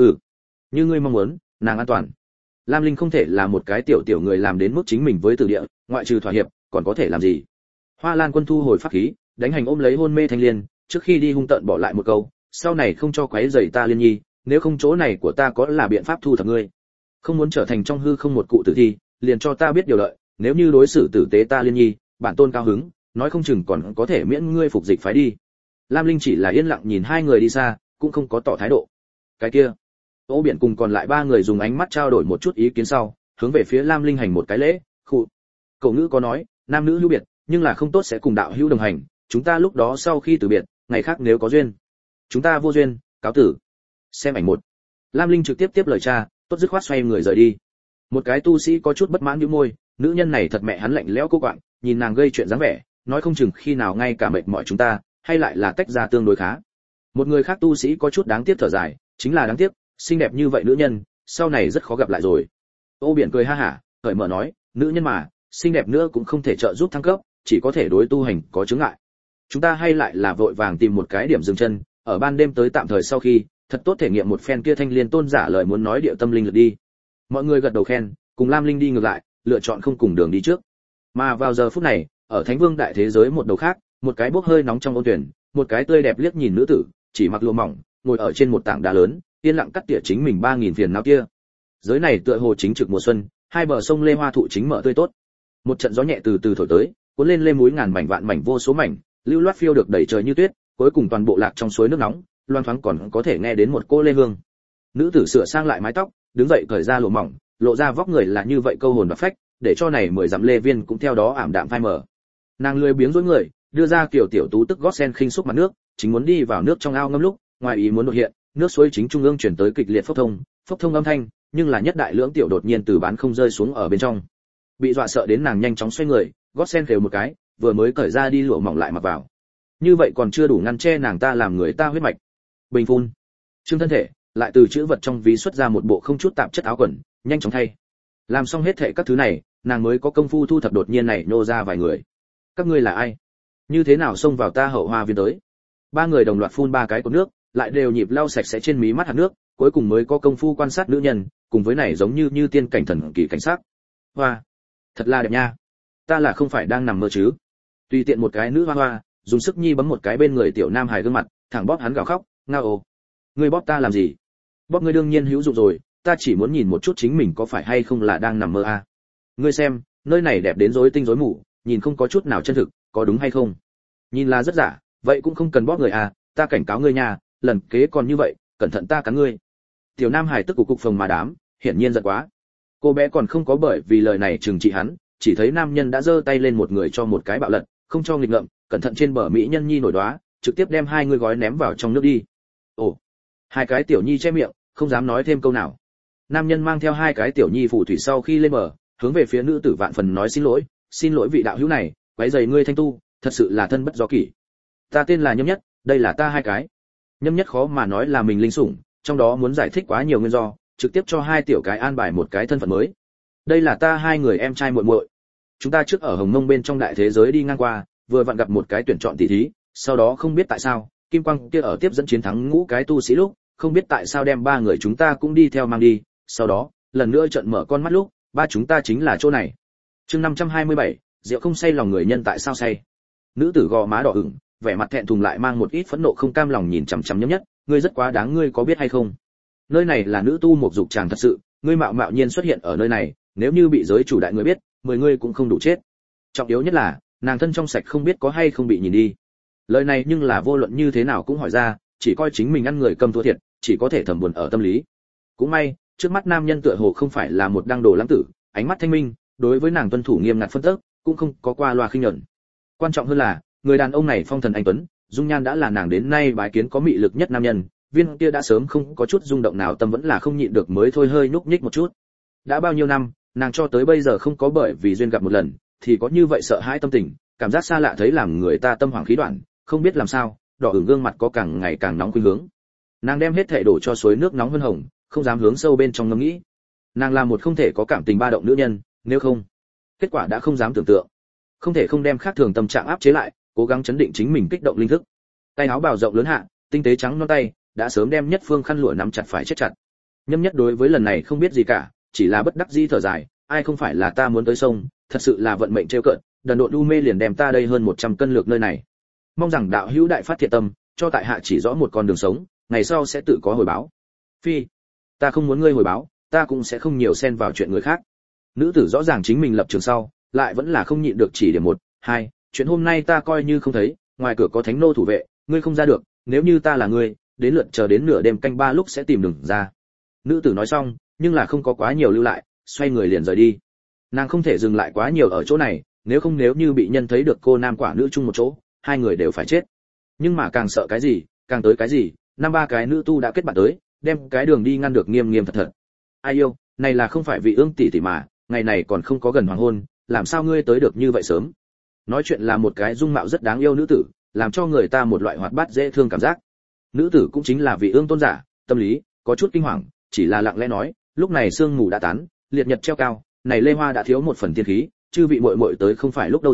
Như ngươi mong muốn, nàng an toàn. Lam Linh không thể là một cái tiểu người làm đến mức chính mình với tử địa, ngoại trừ thỏa hiệp, còn có thể làm gì? Hoa Lan Quân thu hồi pháp khí, đánh hành ôm lấy hôn mê Thanh Liên, trước khi đi hung tợn bỏ lại một câu, sau này không cho quấy rầy ta Liên nhi, nếu không chỗ này của ta có là biện pháp thu thập ngươi. Không muốn trở thành trong hư không một cụ tử thi, liền cho ta biết điều lợi, nếu như đối xử tử tế ta Liên nhi, bản tôn cao hứng, nói không chừng còn có thể miễn ngươi phục dịch phái đi. Lam Linh chỉ là yên lặng nhìn hai người đi xa, cũng không có tỏ thái độ. Cái kia, Ô Biển cùng còn lại ba người dùng ánh mắt trao đổi một chút ý kiến sau, hướng về phía Lam Linh hành một cái lễ. Cậu ngữ có nói, nam nữ hữu biệt, nhưng là không tốt sẽ cùng đạo hữu đồng hành, chúng ta lúc đó sau khi từ biệt, ngày khác nếu có duyên, chúng ta vô duyên, cáo tử. Xem ảnh một. Lam Linh trực tiếp tiếp lời cha, tốt dứt khoát xoay người rời đi. Một cái tu sĩ có chút bất mãn nhíu môi, nữ nhân này thật mẹ hắn lạnh lẽo cô quạng, nhìn nàng gây chuyện dáng vẻ, nói không chừng khi nào ngay cả mệt mỏi chúng ta, hay lại là tách ra tương đối khá. Một người khác tu sĩ có chút đáng tiếc thở dài, chính là đáng tiếc, xinh đẹp như vậy nữ nhân, sau này rất khó gặp lại rồi. Ô Biển cười ha hả, cởi mở nói, nữ nhân mà, xinh đẹp nữa cũng không thể trợ giúp thăng cấp, chỉ có thể đối tu hành có chướng ngại. Chúng ta hay lại là vội vàng tìm một cái điểm dừng chân, ở ban đêm tới tạm thời sau khi, thật tốt thể nghiệm một phen kia Thanh Liên tôn giả lời muốn nói địa tâm linh lực đi. Mọi người gật đầu khen, cùng Lam Linh đi ngược lại, lựa chọn không cùng đường đi trước. Mà vào giờ phút này, ở Thánh Vương đại thế giới một đầu khác, một cái bốc hơi nóng trong ôn tuyển, một cái tươi đẹp liếc nhìn nữ tử, chỉ mặc lụa mỏng, ngồi ở trên một tảng đá lớn, yên lặng cắt tỉa chính mình 3000 phiền não kia. Giới này tựa hồ chính trực mùa xuân, hai bờ sông lê hoa thụ chính mở tươi tốt. Một trận gió nhẹ từ từ thổi tới, cuốn lên lê múi ngàn mảnh vạn mảnh vô số mảnh, lưu loát phiêu được đầy trời như tuyết, cuối cùng toàn bộ lạc trong suối nước nóng, loang thoáng còn có thể nghe đến một cô lê hương. Nữ tử sửa sang lại mái tóc, đứng dậy cởi ra lụa mỏng, lộ ra vóc người là như vậy câu hồn và phách, để cho này 10 dặm lê viên cũng theo đó ảm đạm phai mờ. Nàng lười biếng rối người, đưa ra kiểu tiểu tú tức gót sen khinh xúc mặt nước, chính muốn đi vào nước trong ao ngâm lúc, ngoài ý muốn đột hiện, nước suối chính trung ương chuyển tới kịch liệt phốc thông âm thanh, nhưng là nhất đại lưỡng tiểu đột nhiên từ bán không rơi xuống ở bên trong. Bị dọa sợ đến nàng nhanh chóng xoay người, gót sen kêu một cái, vừa mới cởi ra đi lụa mỏng lại mặc vào. Như vậy còn chưa đủ ngăn che nàng ta làm người ta huyết mạch. Bình phun, trương thân thể, lại từ chữ vật trong ví xuất ra một bộ không chút tạp chất áo quần, nhanh chóng thay. Làm xong hết thảy các thứ này, nàng mới có công phu thu thập đột nhiên này nô ra vài người. Các ngươi là ai? Như thế nào xông vào ta Hậu Hoa viên tới? Ba người đồng loạt phun ba cái cột nước, lại đều nhịp lau sạch sẽ trên mí mắt hạt nước, cuối cùng mới có công phu quan sát nữ nhân, cùng với này giống như tiên cảnh thần kỳ cảnh sát. Hoa, thật là đẹp nha. Ta là không phải đang nằm mơ chứ? Tùy tiện một cái nữ hoa hoa, dùng sức nhi bấm một cái bên người tiểu nam hài gương mặt, thẳng bóp hắn gào khóc, ngao ồ. Ngươi bóp ta làm gì? Bóp ngươi đương nhiên hữu dụng rồi, ta chỉ muốn nhìn một chút chính mình có phải hay không là đang nằm mơ à. Ngươi xem, nơi này đẹp đến rối tinh rối mù, nhìn không có chút nào chân thực, có đúng hay không? Nhìn là rất giả, vậy cũng không cần bóp người à, ta cảnh cáo ngươi nha, lần kế còn như vậy, cẩn thận ta cắn ngươi. Tiểu nam hải tức cục phồng mà đám, hiển nhiên giận quá. Cô bé còn không có bởi vì lời này trừng trị hắn, chỉ thấy nam nhân đã giơ tay lên một người cho một cái bạo lật, không cho nghịch ngợm, cẩn thận trên bờ mỹ nhân nhi nổi đóa, trực tiếp đem hai người gói ném vào trong nước đi. Ồ, hai cái tiểu nhi che miệng, không dám nói thêm câu nào. Nam nhân mang theo hai cái tiểu nhi phù thủy sau khi lên bờ, hướng về phía nữ tử vạn phần nói xin lỗi vị đạo hữu này, quấy rầy ngươi thanh tu, thật sự là thân bất do kỷ. Ta tên là Nhâm Nhất, đây là ta hai cái. Nhâm Nhất khó mà nói là mình linh sủng, trong đó muốn giải thích quá nhiều nguyên do, trực tiếp cho hai tiểu cái an bài một cái thân phận mới. Đây là ta hai người em trai muội muội. Chúng ta trước ở Hồng Mông bên trong đại thế giới đi ngang qua, vừa vặn gặp một cái tuyển chọn tỷ thí, sau đó không biết tại sao, Kim Quang kia ở tiếp dẫn chiến thắng ngũ cái tu sĩ lúc, không biết tại sao đem ba người chúng ta cũng đi theo mang đi, sau đó, lần nữa trợn mở con mắt lúc, ba chúng ta chính là chỗ này. Chương 527, rượu không say lòng người nhân tại sao say. Nữ tử gò má đỏ ửng, vẻ mặt thẹn thùng lại mang một ít phẫn nộ không cam lòng nhìn chằm chằm Nhâm Nhất, ngươi rất quá đáng, ngươi có biết hay không? Nơi này là nữ tu một dục chàng thật sự, ngươi mạo mạo nhiên xuất hiện ở nơi này, nếu như bị giới chủ đại người biết, 10 ngươi cũng không đủ chết. Trọng yếu nhất là, nàng thân trong sạch không biết có hay không bị nhìn đi. Lời này nhưng là vô luận như thế nào cũng hỏi ra, chỉ coi chính mình ăn người cầm thua thiệt, chỉ có thể thầm buồn ở tâm lý. Cũng may, trước mắt nam nhân tựa hồ không phải là một đăng đồ lãng tử, ánh mắt thanh minh, đối với nàng tuân thủ nghiêm ngặt phân tích, cũng không có qua loa khinh nhẫn. Quan trọng hơn là, người đàn ông này phong thần anh tuấn, dung nhan đã là nàng đến nay bái kiến có mị lực nhất nam nhân, viên kia đã sớm không có chút rung động nào tâm vẫn là không nhịn được mới thôi hơi nhúc nhích một chút. Đã bao nhiêu năm, nàng cho tới bây giờ không có bởi vì duyên gặp một lần, thì có như vậy sợ hãi tâm tình, cảm giác xa lạ thấy làm người ta tâm hoảng khí đoạn, không biết làm sao, đỏ ửng gương mặt có càng ngày càng nóng khuynh hướng. Nàng đem hết thể đổ cho suối nước nóng hơn hồng, không dám hướng sâu bên trong ngẫm nghĩ. Nàng là một không thể có cảm tình ba động nữ nhân, nếu không, kết quả đã không dám tưởng tượng. Không thể không đem khác thường tâm trạng áp chế lại, cố gắng chấn định chính mình kích động linh thức. Tay áo bào rộng lớn hạ, tinh tế trắng non tay, đã sớm đem Nhất Phương khăn lụa nắm chặt phải chết chặt. Nhâm Nhất đối với lần này không biết gì cả, chỉ là bất đắc dĩ thở dài, ai không phải là ta muốn tới sông, thật sự là vận mệnh trêu cợt, đần độn u mê liền đem ta đây hơn 100 cân lược nơi này. Mong rằng đạo hữu đại phát thiện tâm, cho tại hạ chỉ rõ một con đường sống, ngày sau sẽ tự có hồi báo. Phi, ta không muốn ngươi hồi báo, ta cũng sẽ không nhiều xen vào chuyện người khác. Nữ tử rõ ràng chính mình lập trường sau, lại vẫn là không nhịn được chỉ điểm 1, 2, chuyện hôm nay ta coi như không thấy, ngoài cửa có thánh nô thủ vệ, ngươi không ra được, nếu như ta là ngươi, đến lượt chờ đến nửa đêm canh 3 lúc sẽ tìm đường ra. Nữ tử nói xong, nhưng là không có quá nhiều lưu lại, xoay người liền rời đi. Nàng không thể dừng lại quá nhiều ở chỗ này, nếu như bị nhân thấy được cô nam quả nữ chung một chỗ, hai người đều phải chết. Nhưng mà càng sợ cái gì, càng tới cái gì, năm ba cái nữ tu đã kết bạn tới, đem cái đường đi ngăn được nghiêm nghiêm thật thật. Ai yêu, này là không phải vị ương tỷ tỷ mà, ngày này còn không có gần hoàng hôn, làm sao ngươi tới được như vậy sớm? Nói chuyện là một cái dung mạo rất đáng yêu nữ tử, làm cho người ta một loại hoạt bát dễ thương cảm giác. Nữ tử cũng chính là vị ương tôn giả, tâm lý có chút kinh hoàng, chỉ là lặng lẽ nói, lúc này sương mù đã tán, liệt nhật treo cao, này lê hoa đã thiếu một phần tiên khí, chư vị muội muội tới không phải lúc đâu rồi,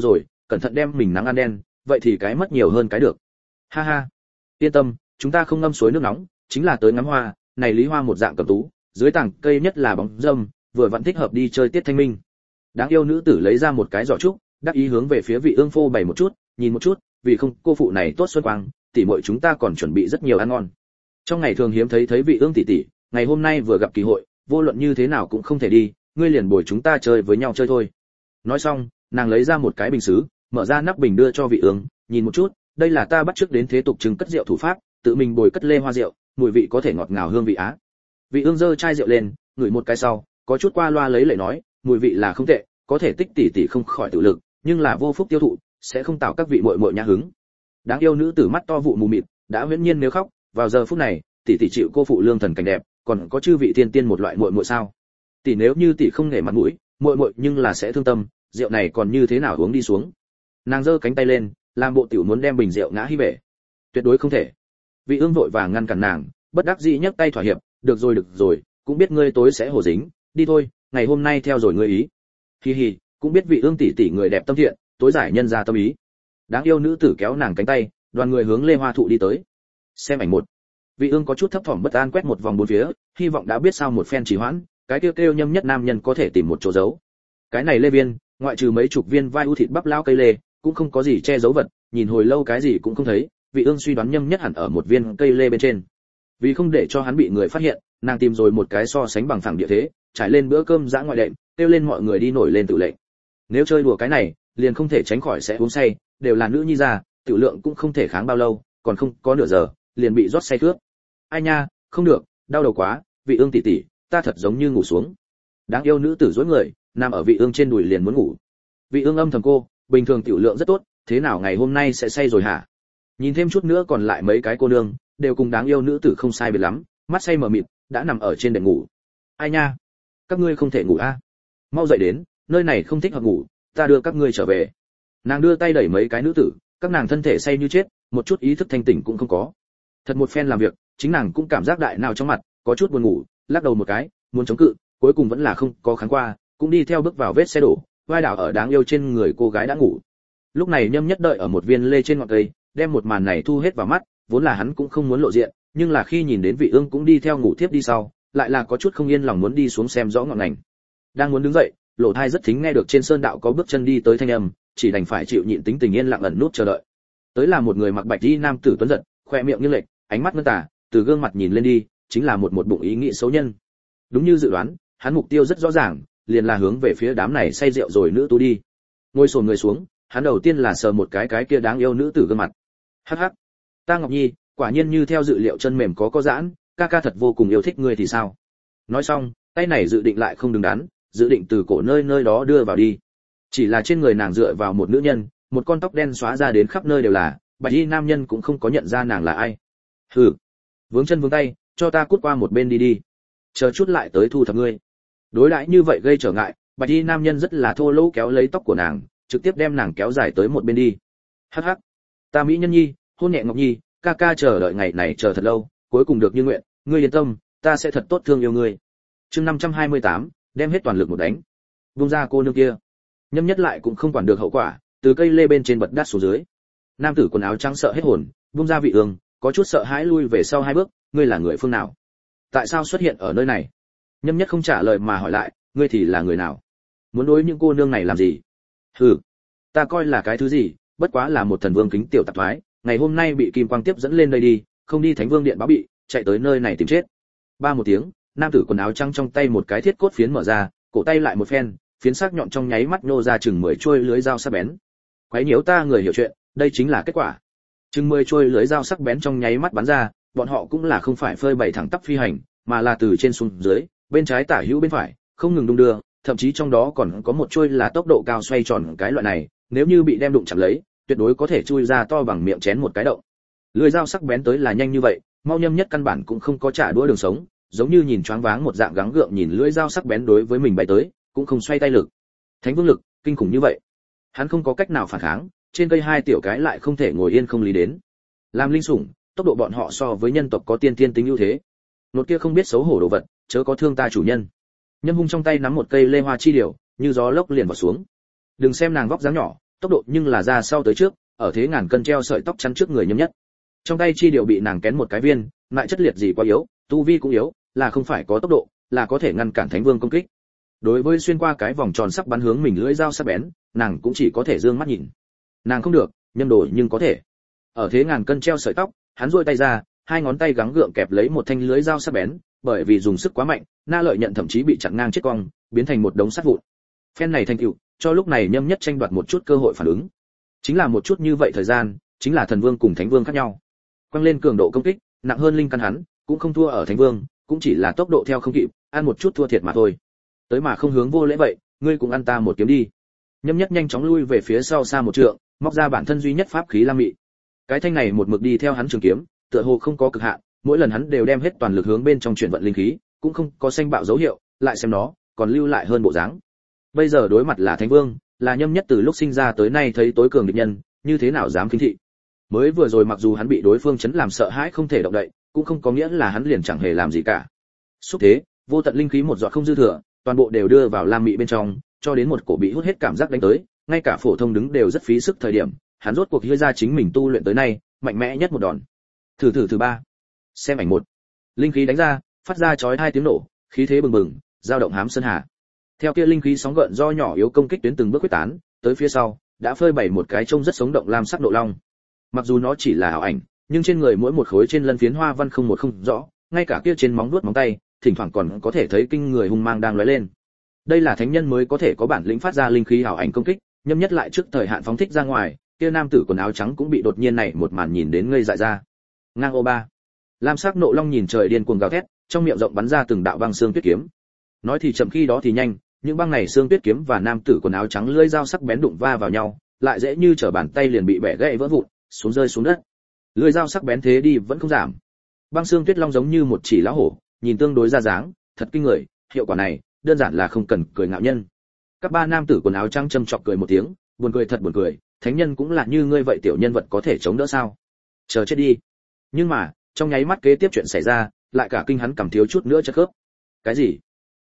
cẩn thận đem mình nắng ăn đen, vậy thì cái mất nhiều hơn cái được. Ha ha, yên tâm, chúng ta không ngâm suối nước nóng, chính là tới ngắm hoa, này Lý Hoa một dạng cầm tú, dưới tảng cây nhất là bóng râm, vừa vặn thích hợp đi chơi tiết thanh minh. Đáng yêu nữ tử lấy ra một cái giỏ trúc, đắc ý hướng về phía Vị Ương phô bày một chút, nhìn một chút, vì không cô phụ này tốt xuân quang, tỷ muội chúng ta còn chuẩn bị rất nhiều ăn ngon. Trong ngày thường hiếm thấy Vị Ương tỷ tỷ, ngày hôm nay vừa gặp kỳ hội, vô luận như thế nào cũng không thể đi, ngươi liền bồi chúng ta chơi với nhau chơi thôi. Nói xong, nàng lấy ra một cái bình sứ, mở ra nắp bình đưa cho Vị Ương, nhìn một chút, đây là ta bắt trước đến thế tục trưng cất rượu thủ pháp, tự mình bồi cất lê hoa rượu, mùi vị có thể ngọt ngào hương vị á. Vị Ương giơ chai rượu lên, ngửi một cái sau, có chút qua loa lấy lệ nói, mùi vị là không tệ, có thể tích tỷ không khỏi tự lực, nhưng là vô phúc tiêu thụ, sẽ không tạo các vị muội muội nhã hứng. Đáng yêu nữ tử mắt to vụ mù mịt, đã huyễn nhiên nếu khóc, vào giờ phút này, tỷ chịu cô phụ lương thần cảnh đẹp, còn có chư vị tiên tiên một loại muội muội sao? Tỷ nếu như tỷ không nể mặt mũi, muội muội nhưng là sẽ thương tâm, rượu này còn như thế nào uống đi xuống. Nàng giơ cánh tay lên, làm bộ tiểu muốn đem bình rượu ngã hí bể. Tuyệt đối không thể. Vị Ương vội vàng ngăn cản nàng, bất đắc dĩ nhấc tay thỏa hiệp, được rồi, cũng biết ngươi tối sẽ hổ dính, đi thôi, ngày hôm nay theo rồi ngươi ý. Hi hi, cũng biết Vị Ương tỷ người đẹp tâm thiện, tối giải nhân ra tâm ý. Đáng yêu nữ tử kéo nàng cánh tay, đoàn người hướng Lê Hoa thụ đi tới. Xem ảnh một. Vị Ương có chút thấp thỏm bất an quét một vòng bốn phía, hy vọng đã biết sao một phen trì hoãn, cái kêu nhâm nhất nam nhân có thể tìm một chỗ giấu. Cái này lê viên, ngoại trừ mấy chục viên vai u thịt bắp lao cây lê, cũng không có gì che giấu vật, nhìn hồi lâu cái gì cũng không thấy, Vị Ương suy đoán nhâm nhất hẳn ở một viên cây lê bên trên. Vì không để cho hắn bị người phát hiện, nàng tìm rồi một cái so sánh bằng phẳng địa thế, trải lên bữa cơm dã ngoại đệm, kêu lên mọi người đi nổi lên tự lệnh. Nếu chơi đùa cái này, liền không thể tránh khỏi sẽ uống say, đều là nữ nhi già, tiểu lượng cũng không thể kháng bao lâu, còn không có nửa giờ, liền bị rót say cướp. Ai nha, không được, đau đầu quá, Vị Ương tỷ, ta thật giống như ngủ xuống. Đáng yêu nữ tử duỗi người, nằm ở Vị Ương trên đùi liền muốn ngủ. Vị Ương âm thầm cô, bình thường tiểu lượng rất tốt, thế nào ngày hôm nay sẽ say rồi hả? Nhìn thêm chút nữa còn lại mấy cái cô nương, đều cùng đáng yêu nữ tử không sai biệt lắm, mắt say mờ mịt, đã nằm ở trên đệm ngủ. Ai nha, các ngươi không thể ngủ a? Mau dậy đến, nơi này không thích hợp ngủ, ta đưa các ngươi trở về. Nàng đưa tay đẩy mấy cái nữ tử, các nàng thân thể say như chết, một chút ý thức thanh tỉnh cũng không có. Thật một phen làm việc, chính nàng cũng cảm giác đại nào trong mặt, có chút buồn ngủ, lắc đầu một cái, muốn chống cự, cuối cùng vẫn là không có kháng qua, cũng đi theo bước vào vết xe đổ, vai đảo ở đáng yêu trên người cô gái đã ngủ. Lúc này Nhâm Nhất đợi ở một viên lê trên ngọn cây, đem một màn này thu hết vào mắt, vốn là hắn cũng không muốn lộ diện, nhưng là khi nhìn đến Vị Ương cũng đi theo ngủ tiếp đi sau, lại là có chút không yên lòng muốn đi xuống xem rõ ngọn ngành. Đang muốn đứng dậy, lỗ tai rất thính nghe được trên sơn đạo có bước chân đi tới thanh âm, chỉ đành phải chịu nhịn tính tình yên lặng ẩn nút chờ đợi. Tới là một người mặc bạch y nam tử tuấn giật, khoe miệng như lệch, ánh mắt ngân tà, từ gương mặt nhìn lên đi, chính là một bụng ý nghĩ xấu nhân. Đúng như dự đoán, hắn mục tiêu rất rõ ràng, liền là hướng về phía đám này say rượu rồi nữ tu đi. Ngồi xổm người xuống, hắn đầu tiên là sờ một cái kia đáng yêu nữ tử gương mặt. Hắc hắc, ta Ngọc Nhi, quả nhiên như theo dự liệu chân mềm có giãn, ca ca thật vô cùng yêu thích ngươi thì sao? Nói xong, tay này dự định lại không đứng đắn, dự định từ cổ nơi đó đưa vào đi. Chỉ là trên người nàng dựa vào một nữ nhân, một con tóc đen xóa ra đến khắp nơi đều là, bạch y nam nhân cũng không có nhận ra nàng là ai. Hừ, vướng chân vướng tay, cho ta cút qua một bên đi, chờ chút lại tới thu thập ngươi. Đối đãi như vậy gây trở ngại, bạch y nam nhân rất là thô lỗ kéo lấy tóc của nàng, trực tiếp đem nàng kéo dài tới một bên đi. Hắc hắc, ta mỹ nhân nhi, hôn nhẹ Ngọc Nhi, ca ca chờ đợi ngày này chờ thật lâu, cuối cùng được như nguyện, ngươi yên tâm, ta sẽ thật tốt thương yêu ngươi. Chương 528, đem hết toàn lực một đánh. Vung ra cô nương kia. Nhâm Nhất lại cũng không quản được hậu quả, từ cây lê bên trên bật đát xuống dưới. Nam tử quần áo trắng sợ hết hồn, vung ra Vị Ương, có chút sợ hãi lui về sau hai bước, ngươi là người phương nào? Tại sao xuất hiện ở nơi này? Nhâm Nhất không trả lời mà hỏi lại, ngươi thì là người nào? Muốn đối những cô nương này làm gì? Hừ, ta coi là cái thứ gì, bất quá là một thần vương kính tiểu tạp thoái, ngày hôm nay bị kim quang tiếp dẫn lên đây đi, không đi Thánh Vương điện báo bị, chạy tới nơi này tìm chết. Ba một tiếng, nam tử quần áo trắng trong tay một cái thiết cốt phiến mở ra, cổ tay lại một phen, phiến sắc nhọn trong nháy mắt nhô ra chừng 10 chuôi lưới dao sắc bén. Quấy nhiễu ta người hiểu chuyện, đây chính là kết quả. Chừng 10 chuôi lưới dao sắc bén trong nháy mắt bắn ra, bọn họ cũng là không phải phơi bày thẳng tắp phi hành, mà là từ trên xuống dưới, bên trái tả hữu bên phải, không ngừng đung đưa, thậm chí trong đó còn có một chuôi là tốc độ cao xoay tròn cái loại này, nếu như bị đem đụng chạm lấy, tuyệt đối có thể chui ra to bằng miệng chén một cái động. Lưỡi dao sắc bén tới là nhanh như vậy, mau Nhâm Nhất căn bản cũng không có trả đũa đường sống, giống như nhìn choáng váng một dạng gắng gượng nhìn lưỡi dao sắc bén đối với mình bay tới, cũng không xoay tay lực. Thánh Vương lực, kinh khủng như vậy. Hắn không có cách nào phản kháng, trên cây hai tiểu cái lại không thể ngồi yên không lý đến. Làm linh sủng, tốc độ bọn họ so với nhân tộc có tiên tiên tính ưu thế. Nốt kia không biết xấu hổ đồ vật, chớ có thương ta chủ nhân. Nhâm Hung trong tay nắm một cây lê hoa chi điều, như gió lốc liền vào xuống. Đừng xem nàng vóc dáng nhỏ, tốc độ nhưng là ra sau tới trước, ở thế ngàn cân treo sợi tóc chắn trước người Nhâm Nhất. Trong tay chi điệu bị nàng kén một cái viên, lại chất liệt gì quá yếu, tu vi cũng yếu, là không phải có tốc độ, là có thể ngăn cản Thánh Vương công kích. Đối với xuyên qua cái vòng tròn sắp bắn hướng mình lưỡi dao sắc bén, nàng cũng chỉ có thể dương mắt nhìn. Nàng không được, Nhâm Đồ nhưng có thể. Ở thế ngàn cân treo sợi tóc, hắn duỗi tay ra, hai ngón tay gắng gượng kẹp lấy một thanh lưỡi dao sắc bén, bởi vì dùng sức quá mạnh, Na Lợi Nhận thậm chí bị chặn ngang chết cong, biến thành một đống sắt vụn. Phen này thành tựu, cho lúc này Nhâm Nhất tranh đoạt một chút cơ hội phản ứng. Chính là một chút như vậy thời gian, chính là thần vương cùng thánh vương khác nhau. Quăng lên cường độ công kích, nặng hơn linh căn hắn, cũng không thua ở thánh vương, cũng chỉ là tốc độ theo không kịp, ăn một chút thua thiệt mà thôi. Tới mà không hướng vô lễ vậy, ngươi cũng ăn ta một kiếm đi. Nhâm Nhất nhanh chóng lui về phía sau xa một trượng, móc ra bản thân duy nhất pháp khí Lam Mị. Cái thanh này một mực đi theo hắn trường kiếm, tựa hồ không có cực hạn, mỗi lần hắn đều đem hết toàn lực hướng bên trong chuyển vận linh khí, cũng không có xanh bạo dấu hiệu, lại xem nó, còn lưu lại hơn bộ dáng. Bây giờ đối mặt là Thánh Vương, là Nhâm Nhất từ lúc sinh ra tới nay thấy tối cường địch nhân, như thế nào dám khinh thị. Mới vừa rồi mặc dù hắn bị đối phương chấn làm sợ hãi không thể động đậy, cũng không có nghĩa là hắn liền chẳng hề làm gì cả. Xúc thế, vô tận linh khí một giọt không dư thừa, toàn bộ đều đưa vào Lam Mị bên trong, cho đến một cổ bị hút hết cảm giác đánh tới, ngay cả phổ thông đứng đều rất phí sức thời điểm, hắn rốt cuộc đưa ra chính mình tu luyện tới nay, mạnh mẽ nhất một đòn. Thử ba. Xem ảnh 1. Linh khí đánh ra, phát ra chói tai tiếng nổ, khí thế bừng bừng, dao động hám sơn hà. Theo kia linh khí sóng gợn do nhỏ yếu công kích tuyến từng bước quyết tán, tới phía sau, đã phơi bày một cái trông rất sống động lam sắc nộ long. Mặc dù nó chỉ là ảo ảnh, nhưng trên người mỗi một khối trên lân phiến hoa văn không một không rõ, ngay cả kia trên móng vuốt móng tay, thỉnh thoảng còn có thể thấy kinh người hung mang đang lóe lên. Đây là thánh nhân mới có thể có bản lĩnh phát ra linh khí ảo ảnh công kích, Nhâm Nhất lại trước thời hạn phóng thích ra ngoài, kia nam tử quần áo trắng cũng bị đột nhiên này một màn nhìn đến ngây dại ra. Ngang ô ba. Lam sắc nộ long nhìn trời điên cuồng gào thét, trong miệng rộng bắn ra từng đạo băng xương tuyết kiếm. Nói thì chậm khi đó thì nhanh, những băng này xương tuyết kiếm và nam tử quần áo trắng lưỡi dao sắc bén đụng va vào nhau, lại dễ như trở bàn tay liền bị bẻ gãy vỡ vụn, xuống rơi xuống đất. Lưỡi dao sắc bén thế đi vẫn không giảm. Băng xương tuyết long giống như một chỉ lão hổ, nhìn tương đối ra dáng, thật kinh người, hiệu quả này, đơn giản là không cần cười ngạo nhân. Các ba nam tử quần áo trắng châm chọc cười một tiếng, buồn cười thật buồn cười, thánh nhân cũng là như ngươi vậy tiểu nhân vật có thể chống đỡ sao? Chờ chết đi. Nhưng mà, trong nháy mắt kế tiếp chuyện xảy ra, lại cả kinh hắn cảm thiếu chút nữa chất khớp. Cái gì?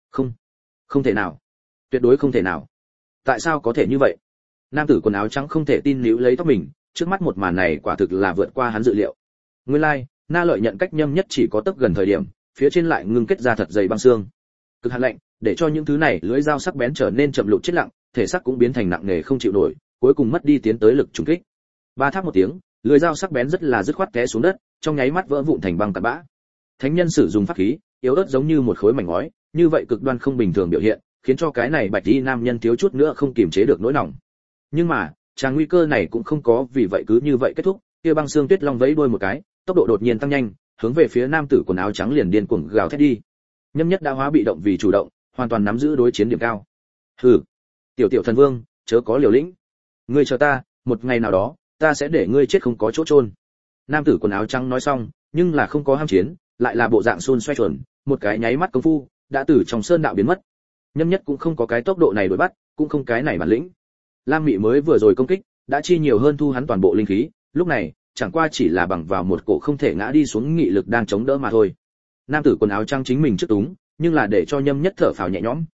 Không thể nào. Tuyệt đối không thể nào. Tại sao có thể như vậy? Nam tử quần áo trắng không thể tin níu lấy tóc mình, trước mắt một màn này quả thực là vượt qua hắn dự liệu. Nguyên lai, Na Lợi Nhận cách Nhâm Nhất chỉ có tấc gần thời điểm, phía trên lại ngưng kết ra thật dày băng xương. Cực hạn lạnh, để cho những thứ này lưỡi dao sắc bén trở nên chậm lụt chết lặng, thể xác cũng biến thành nặng nề không chịu nổi, cuối cùng mất đi tiến tới lực trùng kích. Ba tháp một tiếng, lưỡi dao sắc bén rất là dứt khoát té xuống đất, trong nháy mắt vỡ vụn thành băng tạt bã. Thánh nhân sử dụng pháp khí, yếu ớt giống như một khối mảnh ngói, như vậy cực đoan không bình thường biểu hiện, khiến cho cái này bạch y nam nhân thiếu chút nữa không kiềm chế được nỗi lòng. Nhưng mà, tràng nguy cơ này cũng không có vì vậy cứ như vậy kết thúc, kia băng xương tuyết long vẫy đuôi một cái, tốc độ đột nhiên tăng nhanh, hướng về phía nam tử quần áo trắng liền điên cuồng gào thét đi. Nhâm Nhất đã hóa bị động vì chủ động, hoàn toàn nắm giữ đối chiến điểm cao. Hừ, tiểu thần vương, chớ có liều lĩnh. Ngươi chờ ta, một ngày nào đó, ta sẽ để ngươi chết không có chỗ chôn. Nam tử quần áo trắng nói xong, nhưng là không có ham chiến, lại là bộ dạng xôn xoay chuẩn, một cái nháy mắt công phu, đã từ trong sơn đạo biến mất. Nhâm Nhất cũng không có cái tốc độ này đuổi bắt, cũng không cái này bản lĩnh. Lam Mị mới vừa rồi công kích, đã chi nhiều hơn thu hắn toàn bộ linh khí, lúc này, chẳng qua chỉ là bằng vào một cổ không thể ngã đi xuống nghị lực đang chống đỡ mà thôi. Nam tử quần áo trắng chính mình trước túng, nhưng là để cho Nhâm Nhất thở phào nhẹ nhõm.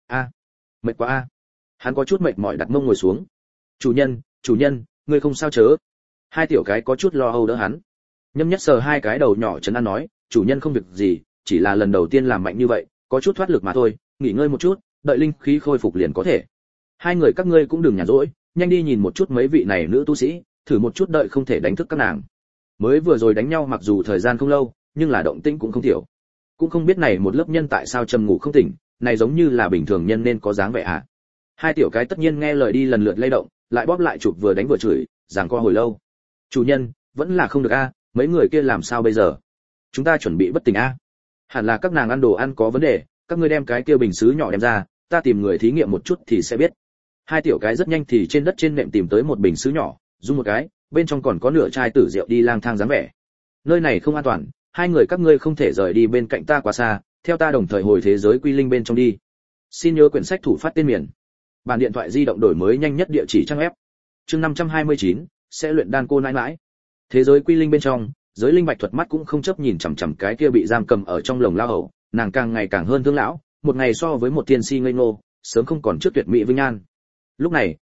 Mệt quá a. Hắn có chút mệt mỏi đặt mông ngồi xuống. Chủ nhân, ngươi không sao chớ? Hai tiểu cái có chút lo âu đỡ hắn. Nhâm Nhất sờ hai cái đầu nhỏ trấn an nói, chủ nhân không việc gì, chỉ là lần đầu tiên làm mạnh như vậy, có chút thoát lực mà thôi, nghỉ ngơi một chút, đợi linh khí khôi phục liền có thể. Hai người các ngươi cũng đừng nhàn rỗi, nhanh đi nhìn một chút mấy vị này nữ tu sĩ, thử một chút đợi không thể đánh thức các nàng. Mới vừa rồi đánh nhau mặc dù thời gian không lâu, nhưng là động tĩnh cũng không thiểu. Cũng không biết này một lớp nhân tại sao trầm ngủ không tỉnh, này giống như là bình thường nhân nên có dáng vẻ à. Hai tiểu cái tất nhiên nghe lời đi lần lượt lay động, lại bóp lại chụp vừa đánh vừa chửi, giằng co hồi lâu. Chủ nhân, vẫn là không được a, mấy người kia làm sao bây giờ? Chúng ta chuẩn bị bất tỉnh a. Hẳn là các nàng ăn đồ ăn có vấn đề, các ngươi đem cái kia bình sứ nhỏ đem ra, ta tìm người thí nghiệm một chút thì sẽ biết. Hai tiểu cái rất nhanh thì trên đất trên nệm tìm tới một bình sứ nhỏ, dùng một cái, bên trong còn có nửa chai tử rượu đi lang thang dáng vẻ. Nơi này không an toàn, hai người các ngươi không thể rời đi bên cạnh ta quá xa, theo ta đồng thời hồi thế giới quy linh bên trong đi. Xin nhớ quyển sách thủ phát tên miền. Bản điện thoại di động đổi mới nhanh nhất địa chỉ trang web. Chương 529, sẽ luyện đan cô nãi nãi. Thế giới quy linh bên trong, giới linh bạch thuật mắt cũng không chấp nhìn chằm chằm cái kia bị giam cầm ở trong lồng lao hầu, nàng càng ngày càng hơn thương lão, một ngày so với một tiên si ngây ngô, sớm không còn trước tuyệt mỹ vinh an. Lúc này,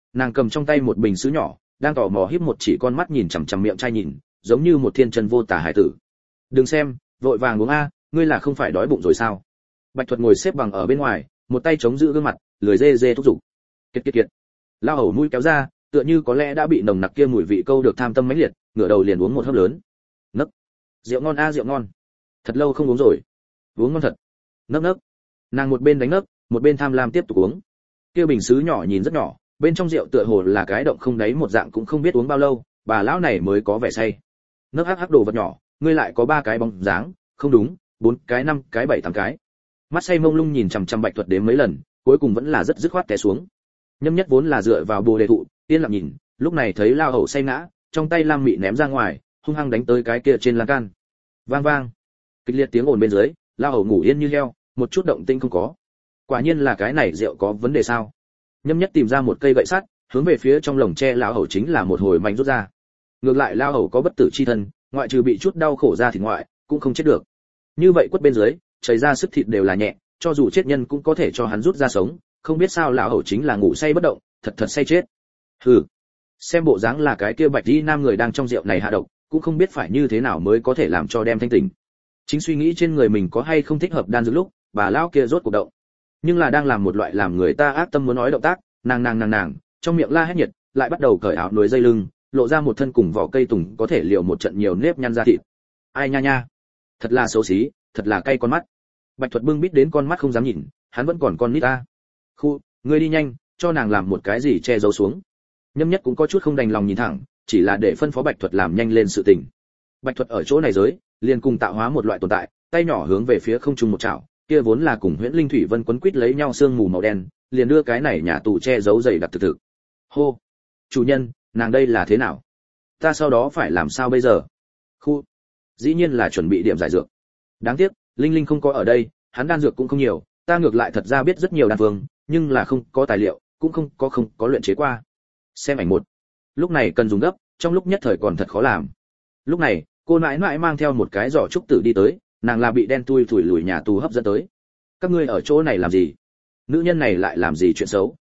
nàng cầm trong tay một bình sứ nhỏ, đang tò mò híp một chỉ con mắt nhìn chằm chằm miệng trai nhìn, giống như một thiên chân vô tà hải tử. Đừng xem, vội vàng uống a, ngươi là không phải đói bụng rồi sao? Bạch Thuật ngồi xếp bằng ở bên ngoài, một tay chống giữ gương mặt, lười dê dê thúc giục. Kiệt kiệt kiệt. Lao hầu mũi kéo ra, tựa như có lẽ đã bị nồng nặc kia mùi vị câu được tham tâm mãnh liệt, ngửa đầu liền uống một hớp lớn. Nấc. Rượu ngon a rượu ngon. Thật lâu không uống rồi. Uống ngon thật. Nấc nấc. Nàng một bên đánh nấc, một bên tham lam tiếp tục uống. Kia bình sứ nhỏ nhìn rất nhỏ, bên trong rượu tựa hồ là cái động không đáy một dạng, cũng không biết uống bao lâu, bà lão này mới có vẻ say. Nấc hắc hắc đồ vật nhỏ, ngươi lại có 3 cái bóng dáng, không đúng, 4 cái 5 cái 7 8 cái. Mắt say mông lung nhìn chằm chằm Bạch Thuật đếm mấy lần, cuối cùng vẫn là rất dứt khoát té xuống. Nhâm Nhất vốn là dựa vào bồ đề thụ, yên lặng nhìn, lúc này thấy lao hầu say ngã, trong tay lam mị ném ra ngoài, hung hăng đánh tới cái kia trên lan can. Vang vang, kịch liệt tiếng ồn bên dưới, lao hầu ngủ yên như heo, một chút động tĩnh không có. Quả nhiên là cái này rượu có vấn đề sao? Nhâm Nhất tìm ra một cây gậy sắt, hướng về phía trong lồng tre lao hầu chính là một hồi mạnh rút ra. Ngược lại lao hầu có bất tử chi thân, ngoại trừ bị chút đau khổ ra thì ngoại, cũng không chết được. Như vậy quất bên dưới, chảy ra sức thịt đều là nhẹ, cho dù chết nhân cũng có thể cho hắn rút ra sống, không biết sao lão hầu chính là ngủ say bất động, thật thật say chết. Hừ, xem bộ dáng là cái kia bạch y nam người đang trong rượu này hạ độc, cũng không biết phải như thế nào mới có thể làm cho đem thanh tỉnh. Chính suy nghĩ trên người mình có hay không thích hợp đan dược lúc, bà lão kia rốt cuộc động. Nhưng là đang làm một loại làm người ta ác tâm muốn nói động tác, nàng, trong miệng la hét nhiệt, lại bắt đầu cởi áo núi dây lưng, lộ ra một thân cùng vỏ cây tùng có thể liều một trận nhiều nếp nhăn ra thịt. Ai nha nha, thật là xấu xí, thật là cay con mắt. Bạch Thuật bưng bít đến con mắt không dám nhìn, hắn vẫn còn con nít ta. Khu, ngươi đi nhanh, cho nàng làm một cái gì che giấu xuống. Nhâm Nhất cũng có chút không đành lòng nhìn thẳng, chỉ là để phân phó Bạch Thuật làm nhanh lên sự tình. Bạch Thuật ở chỗ này giới, liền cùng tạo hóa một loại tồn tại, tay nhỏ hướng về phía không trung một chảo, kia vốn là cùng Huyễn Linh Thủy Vân quấn quýt lấy nhau sương mù màu đen, liền đưa cái này nhà tù che giấu dày đặc thực thực. Hô, chủ nhân, nàng đây là thế nào? Ta sau đó phải làm sao bây giờ? Khu, dĩ nhiên là chuẩn bị điểm giải dược. Đáng tiếc, Linh Linh không có ở đây, hắn đan dược cũng không nhiều, ta ngược lại thật ra biết rất nhiều đan phương, nhưng là không có tài liệu, cũng không có luyện chế qua. Xem ảnh 1. Lúc này cần dùng gấp, trong lúc nhất thời còn thật khó làm. Lúc này, cô nãi nãi mang theo một cái giỏ trúc tử đi tới, nàng là bị đen tui thủi lùi nhà tù hấp dẫn tới. Các ngươi ở chỗ này làm gì? Nữ nhân này lại làm gì chuyện xấu?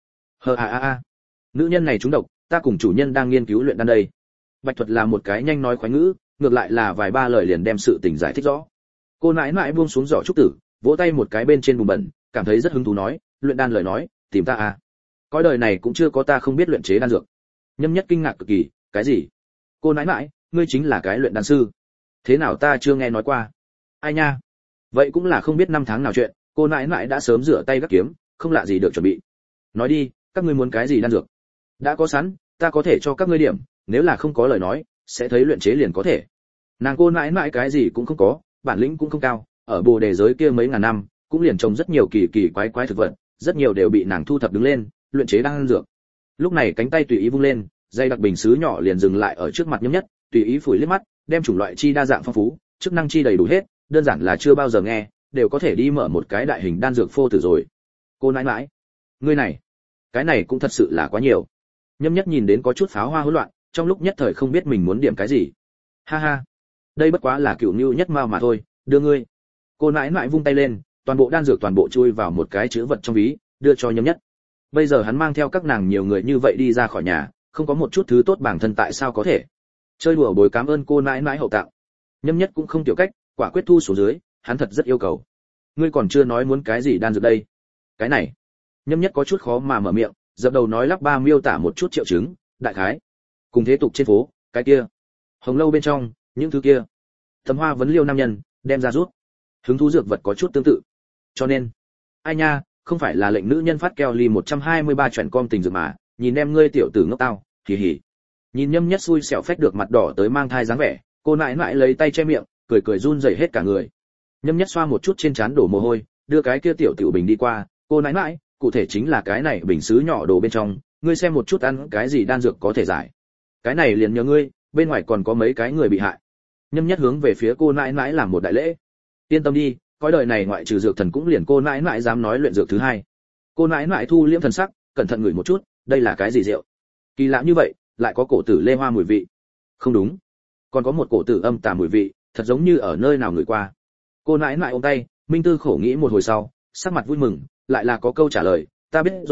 Nữ nhân này trúng độc, ta cùng chủ nhân đang nghiên cứu luyện đan đây. Bạch Thuật là một cái nhanh nói khoái ngữ, ngược lại là vài ba lời liền đem sự tình giải thích rõ. Cô nãi nãi buông xuống giỏ trúc tử, vỗ tay một cái bên trên bùn bẩn, cảm thấy rất hứng thú nói, luyện đan lời nói, tìm ta à? Cõi đời này cũng chưa có ta không biết luyện chế đan dược. Nhâm Nhất kinh ngạc cực kỳ, cái gì? Cô nãi nãi, ngươi chính là cái luyện đan sư? Thế nào ta chưa nghe nói qua? Ai nha? Vậy cũng là không biết năm tháng nào chuyện, cô nãi nãi đã sớm rửa tay gác kiếm, không lạ gì được chuẩn bị. Nói đi, các ngươi muốn cái gì đan dược? Đã có sẵn, ta có thể cho các ngươi điểm, nếu là không có lời nói, sẽ thấy luyện chế liền có thể. Nàng cô nãi nãi cái gì cũng không có, bản lĩnh cũng không cao, ở Bồ Đề giới kia mấy ngàn năm, cũng liền trồng rất nhiều kỳ kỳ quái quái thực vật, rất nhiều đều bị nàng thu thập đứng lên, luyện chế đan dược. Lúc này cánh tay tùy ý vung lên, dây đặc bình sứ nhỏ liền dừng lại ở trước mặt Nhâm Nhất, tùy ý phủi liếc mắt, đem chủng loại chi đa dạng phong phú, chức năng chi đầy đủ hết, đơn giản là chưa bao giờ nghe, đều có thể đi mở một cái đại hình đan dược phô thử rồi. Cô nãi nãi, ngươi này, cái này cũng thật sự là quá nhiều. Nhâm Nhất nhìn đến có chút pháo hoa hỗn loạn, trong lúc nhất thời không biết mình muốn điểm cái gì. Ha ha, đây bất quá là cựu nưu nhất mao mà thôi, đưa ngươi. Cô nãi nãi vung tay lên, toàn bộ đan dược toàn bộ chui vào một cái chữ vật trong ví, đưa cho Nhâm Nhất. Bây giờ hắn mang theo các nàng nhiều người như vậy đi ra khỏi nhà, không có một chút thứ tốt bản thân tại sao có thể? Chơi đùa bối cảm ơn cô nãi nãi hậu tặng. Nhâm Nhất cũng không tiểu cách, quả quyết thu xuống dưới, hắn thật rất yêu cầu. Ngươi còn chưa nói muốn cái gì đan dược đây? Cái này. Nhâm Nhất có chút khó mà mở miệng, dập đầu nói lắp ba miêu tả một chút triệu chứng, đại khái. Cùng thế tục trên phố, cái kia. Hồng lâu bên trong, những thứ kia. Tấm hoa vấn liêu nam nhân, đem ra rút. Hứng thú dược vật có chút tương tự. Cho nên, ai nha, không phải là lệnh nữ nhân phát keo ly 123 chuyển com tình dược mà, nhìn em ngươi tiểu tử ngốc tao, hì hì. Nhìn Nhâm Nhất xui xẻo phách được mặt đỏ tới mang thai dáng vẻ, cô nãi nãi lấy tay che miệng, cười cười run rẩy hết cả người. Nhâm Nhất xoa một chút trên trán đổ mồ hôi, đưa cái kia tiểu bình đi qua, cô nãi nãi, cụ thể chính là cái này bình sứ nhỏ đồ bên trong, ngươi xem một chút ăn cái gì đan dược có thể giải. Cái này liền nhờ ngươi, bên ngoài còn có mấy cái người bị hại. Nhâm Nhất hướng về phía cô nãi nãi làm một đại lễ. Yên tâm đi, cõi đời này ngoại trừ dược thần cũng liền cô nãi nãi dám nói luyện dược thứ hai. Cô nãi nãi thu liễm thần sắc, cẩn thận ngửi một chút, đây là cái gì rượu? Kỳ lạ như vậy, lại có cổ tử lê hoa mùi vị. Không đúng, còn có một cổ tử âm tà mùi vị, thật giống như ở nơi nào ngửi qua. Cô nãi nãi ôm tay, minh tư khổ nghĩ một hồi sau, sắc mặt vui mừng, lại là có câu trả lời, ta biết rồi,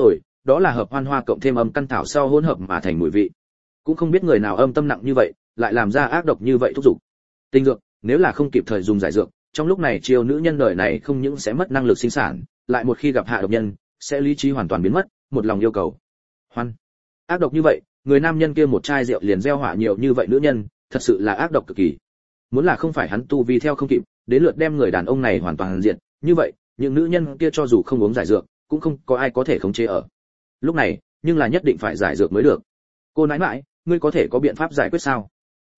đó là hợp hoan hoa cộng thêm âm căn thảo sau hỗn hợp mà thành mùi vị. Cũng không biết người nào âm tâm nặng như vậy, lại làm ra ác độc như vậy thúc dục. Tinh dược, nếu là không kịp thời dùng giải dược, trong lúc này chiêu nữ nhân đời này không những sẽ mất năng lực sinh sản, lại một khi gặp hạ độc nhân, sẽ lý trí hoàn toàn biến mất, một lòng yêu cầu. Hoan, ác độc như vậy, người nam nhân kia một chai rượu liền gieo họa nhiều như vậy nữ nhân, thật sự là ác độc cực kỳ. Muốn là không phải hắn tu vi theo không kịp, đến lượt đem người đàn ông này hoàn toàn diệt, như vậy, những nữ nhân kia cho dù không uống giải dược, cũng không có ai có thể khống chế ở. Lúc này, nhưng là nhất định phải giải dược mới được. Cô nãi nãi, ngươi có thể có biện pháp giải quyết sao?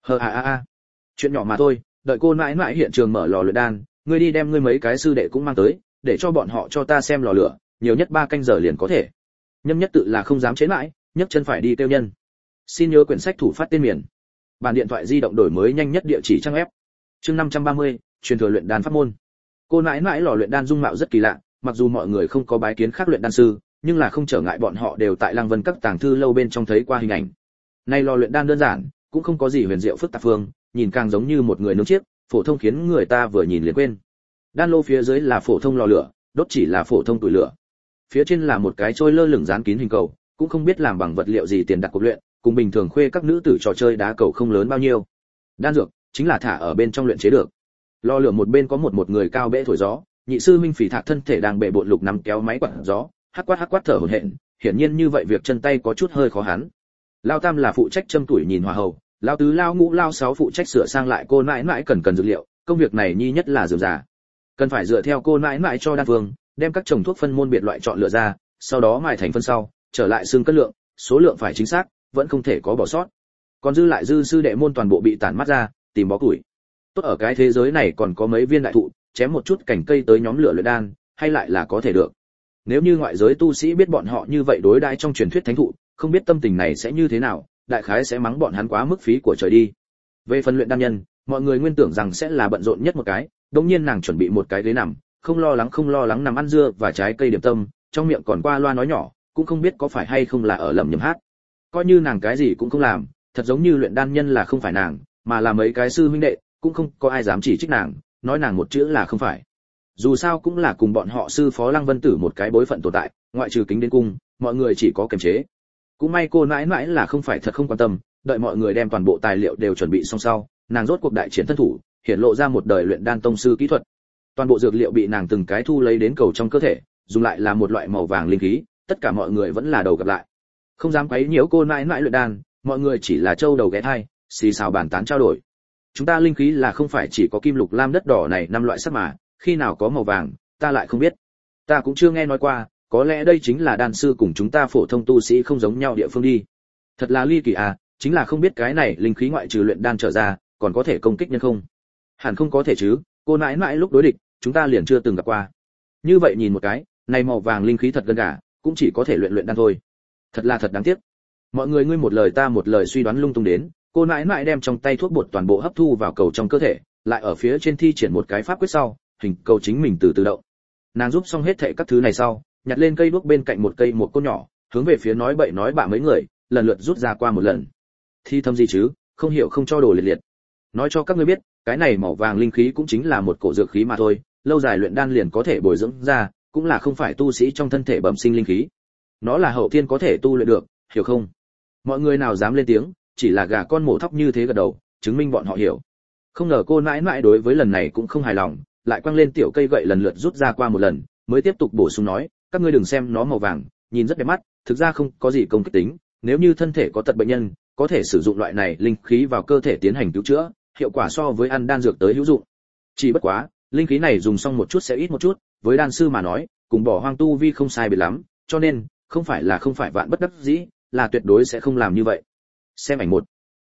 Chuyện nhỏ mà thôi, đợi cô nãi nãi hiện trường mở lò luyện đan, ngươi đi đem ngươi mấy cái sư đệ cũng mang tới, để cho bọn họ cho ta xem lò lửa, nhiều nhất 3 canh giờ liền có thể. Nhâm Nhất Tự là không dám chế mãi, nhấc chân phải đi tiêu nhân. Xin nhớ quyển sách thủ phát tên miền. Bản điện thoại di động đổi mới nhanh nhất địa chỉ trang web. Chương 530, truyền thừa luyện đan pháp môn. Cô nãi nãi lò luyện đan dung mạo rất kỳ lạ, mặc dù mọi người không có bái kiến khác luyện đan sư, nhưng là không trở ngại bọn họ đều tại Lăng Vân các tàng thư lâu bên trong thấy qua hình ảnh. Nay lò luyện đan đơn giản, cũng không có gì huyền diệu phức tạp phương, nhìn càng giống như một người nướng chiếc, phổ thông khiến người ta vừa nhìn liền quên. Đan lô phía dưới là phổ thông lò lửa, đốt chỉ là phổ thông tuổi lửa. Phía trên là một cái trôi lơ lửng dán kín hình cầu, cũng không biết làm bằng vật liệu gì tiền đặt cuộc luyện, cùng bình thường khuê các nữ tử trò chơi đá cầu không lớn bao nhiêu. Đan dược chính là thả ở bên trong luyện chế được. Lò lửa một bên có một người cao bẽ thổi gió, nhị sư Minh Phỉ Thạc thân thể đang bệ bội lục nắm kéo máy quạt gió, hắc quát thở hổn hển, hiển nhiên như vậy việc chân tay có chút hơi khó hắn. Lao tam là phụ trách châm tuổi nhìn hòa hầu, lao tứ lao ngũ lao sáu phụ trách sửa sang lại cô nãi nãi cần dược liệu, công việc này nhi nhất là dườm già. Cần phải dựa theo cô nãi nãi cho đan phương, đem các chồng thuốc phân môn biệt loại chọn lựa ra, sau đó mài thành phân sau, trở lại xương cân lượng, số lượng phải chính xác, vẫn không thể có bỏ sót. Còn dư lại dư sư đệ môn toàn bộ bị tản mắt ra, tìm bó củi. Tốt ở cái thế giới này còn có mấy viên đại thụ, chém một chút cành cây tới nhóm lửa luyện đan, hay lại là có thể được. Nếu như ngoại giới tu sĩ biết bọn họ như vậy đối đãi trong truyền thuyết thánh thụ, không biết tâm tình này sẽ như thế nào, đại khái sẽ mắng bọn hắn quá mức phí của trời đi. Về phần luyện đan nhân, mọi người nguyên tưởng rằng sẽ là bận rộn nhất một cái, đương nhiên nàng chuẩn bị một cái ghế nằm, không lo lắng nằm ăn dưa và trái cây điểm tâm, trong miệng còn qua loa nói nhỏ, cũng không biết có phải hay không là ở lẩm nhẩm hát. Coi như nàng cái gì cũng không làm, thật giống như luyện đan nhân là không phải nàng, mà là mấy cái sư huynh đệ, cũng không có ai dám chỉ trích nàng, nói nàng một chữ là không phải. Dù sao cũng là cùng bọn họ sư phó Lăng Vân Tử một cái bối phận tồn tại, ngoại trừ kính đến cung, mọi người chỉ có kiềm chế. Cũng may cô nãi nãi là không phải thật không quan tâm, đợi mọi người đem toàn bộ tài liệu đều chuẩn bị xong sau, nàng rốt cuộc đại triển thân thủ, hiển lộ ra một đời luyện đan tông sư kỹ thuật. Toàn bộ dược liệu bị nàng từng cái thu lấy đến cầu trong cơ thể, dùng lại là một loại màu vàng linh khí, tất cả mọi người vẫn là đầu gặp lại. Không dám quấy nhiễu cô nãi nãi luyện đan, mọi người chỉ là trâu đầu ghé thai, xì xào bàn tán trao đổi. Chúng ta linh khí là không phải chỉ có kim lục lam đất đỏ này 5 loại sắc mà, khi nào có màu vàng, ta lại không biết. Ta cũng chưa nghe nói qua, có lẽ đây chính là đan sư cùng chúng ta phổ thông tu sĩ không giống nhau địa phương đi. Thật là ly kỳ à, chính là không biết cái này linh khí ngoại trừ luyện đan trở ra, còn có thể công kích nhân không? Hẳn không có thể chứ, cô nãi nãi lúc đối địch, chúng ta liền chưa từng gặp qua. Như vậy nhìn một cái, này màu vàng linh khí thật gần gà, cũng chỉ có thể luyện đan thôi. Thật là thật đáng tiếc. Mọi người ngươi một lời ta một lời suy đoán lung tung đến, cô nãi nãi đem trong tay thuốc bột toàn bộ hấp thu vào cầu trong cơ thể, lại ở phía trên thi triển một cái pháp quyết sau, hình cầu chính mình từ tự động. Nàng giúp xong hết thảy các thứ này sau, nhặt lên cây đuốc bên cạnh một cây một côn nhỏ, hướng về phía nói bậy nói bạ mấy người, lần lượt rút ra qua một lần. Thi thầm gì chứ, không hiểu không cho đồ liệt liệt. Nói cho các ngươi biết, cái này màu vàng linh khí cũng chính là một cổ dược khí mà thôi, lâu dài luyện đan liền có thể bồi dưỡng ra, cũng là không phải tu sĩ trong thân thể bẩm sinh linh khí. Nó là hậu thiên có thể tu luyện được, hiểu không? Mọi người nào dám lên tiếng, chỉ là gà con mổ thóc như thế gật đầu, chứng minh bọn họ hiểu. Không ngờ cô nãi nãi đối với lần này cũng không hài lòng, lại quăng lên tiểu cây gậy lần lượt rút ra qua một lần, mới tiếp tục bổ sung nói, các ngươi đừng xem nó màu vàng, nhìn rất đẹp mắt, thực ra không có gì công kích tính, nếu như thân thể có tật bệnh nhân, có thể sử dụng loại này linh khí vào cơ thể tiến hành cứu chữa, hiệu quả so với ăn đan dược tới hữu dụng. Chỉ bất quá, linh khí này dùng xong một chút sẽ ít một chút, với đan sư mà nói, cùng bỏ hoang tu vi không sai biệt lắm, cho nên, không phải vạn bất đắc dĩ, là tuyệt đối sẽ không làm như vậy. Xem ảnh 1.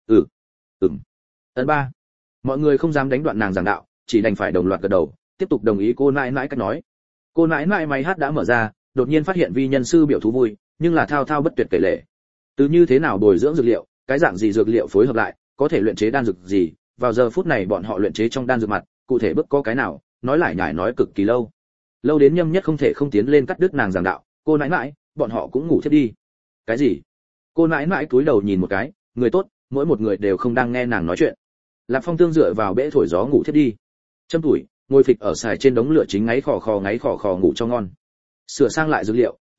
Ấn 3. Mọi người không dám đánh đoạn nàng giảng đạo, chỉ đành phải đồng loạt gật đầu, tiếp tục đồng ý cô nãi nãi cách nói. Cô nãi nãi máy hát đã mở ra, đột nhiên phát hiện vi nhân sư biểu thú vui, nhưng là thao thao bất tuyệt kể lể. Từ như thế nào bồi dưỡng dược liệu, cái dạng gì dược liệu phối hợp lại, có thể luyện chế đan dược gì, vào giờ phút này bọn họ luyện chế trong đan dược mặt, cụ thể bước có cái nào, nói lại nhải nói cực kỳ lâu. Lâu đến Nhâm Nhất không thể không tiến lên cắt đứt nàng giảng đạo, cô nãi nãi, bọn họ cũng ngủ thiếp đi. Cái gì? Cô nãi nãi cúi đầu nhìn một cái, người tốt, mỗi một người đều không đang nghe nàng nói chuyện. Lạc Phong Tương dựa vào bệ thổi gió ngủ thiếp đi. Châm tuổi, ngồi phịch ở xài trên đống lửa chính ngáy khò khò ngủ cho ngon. Sửa sang lại dược liệu,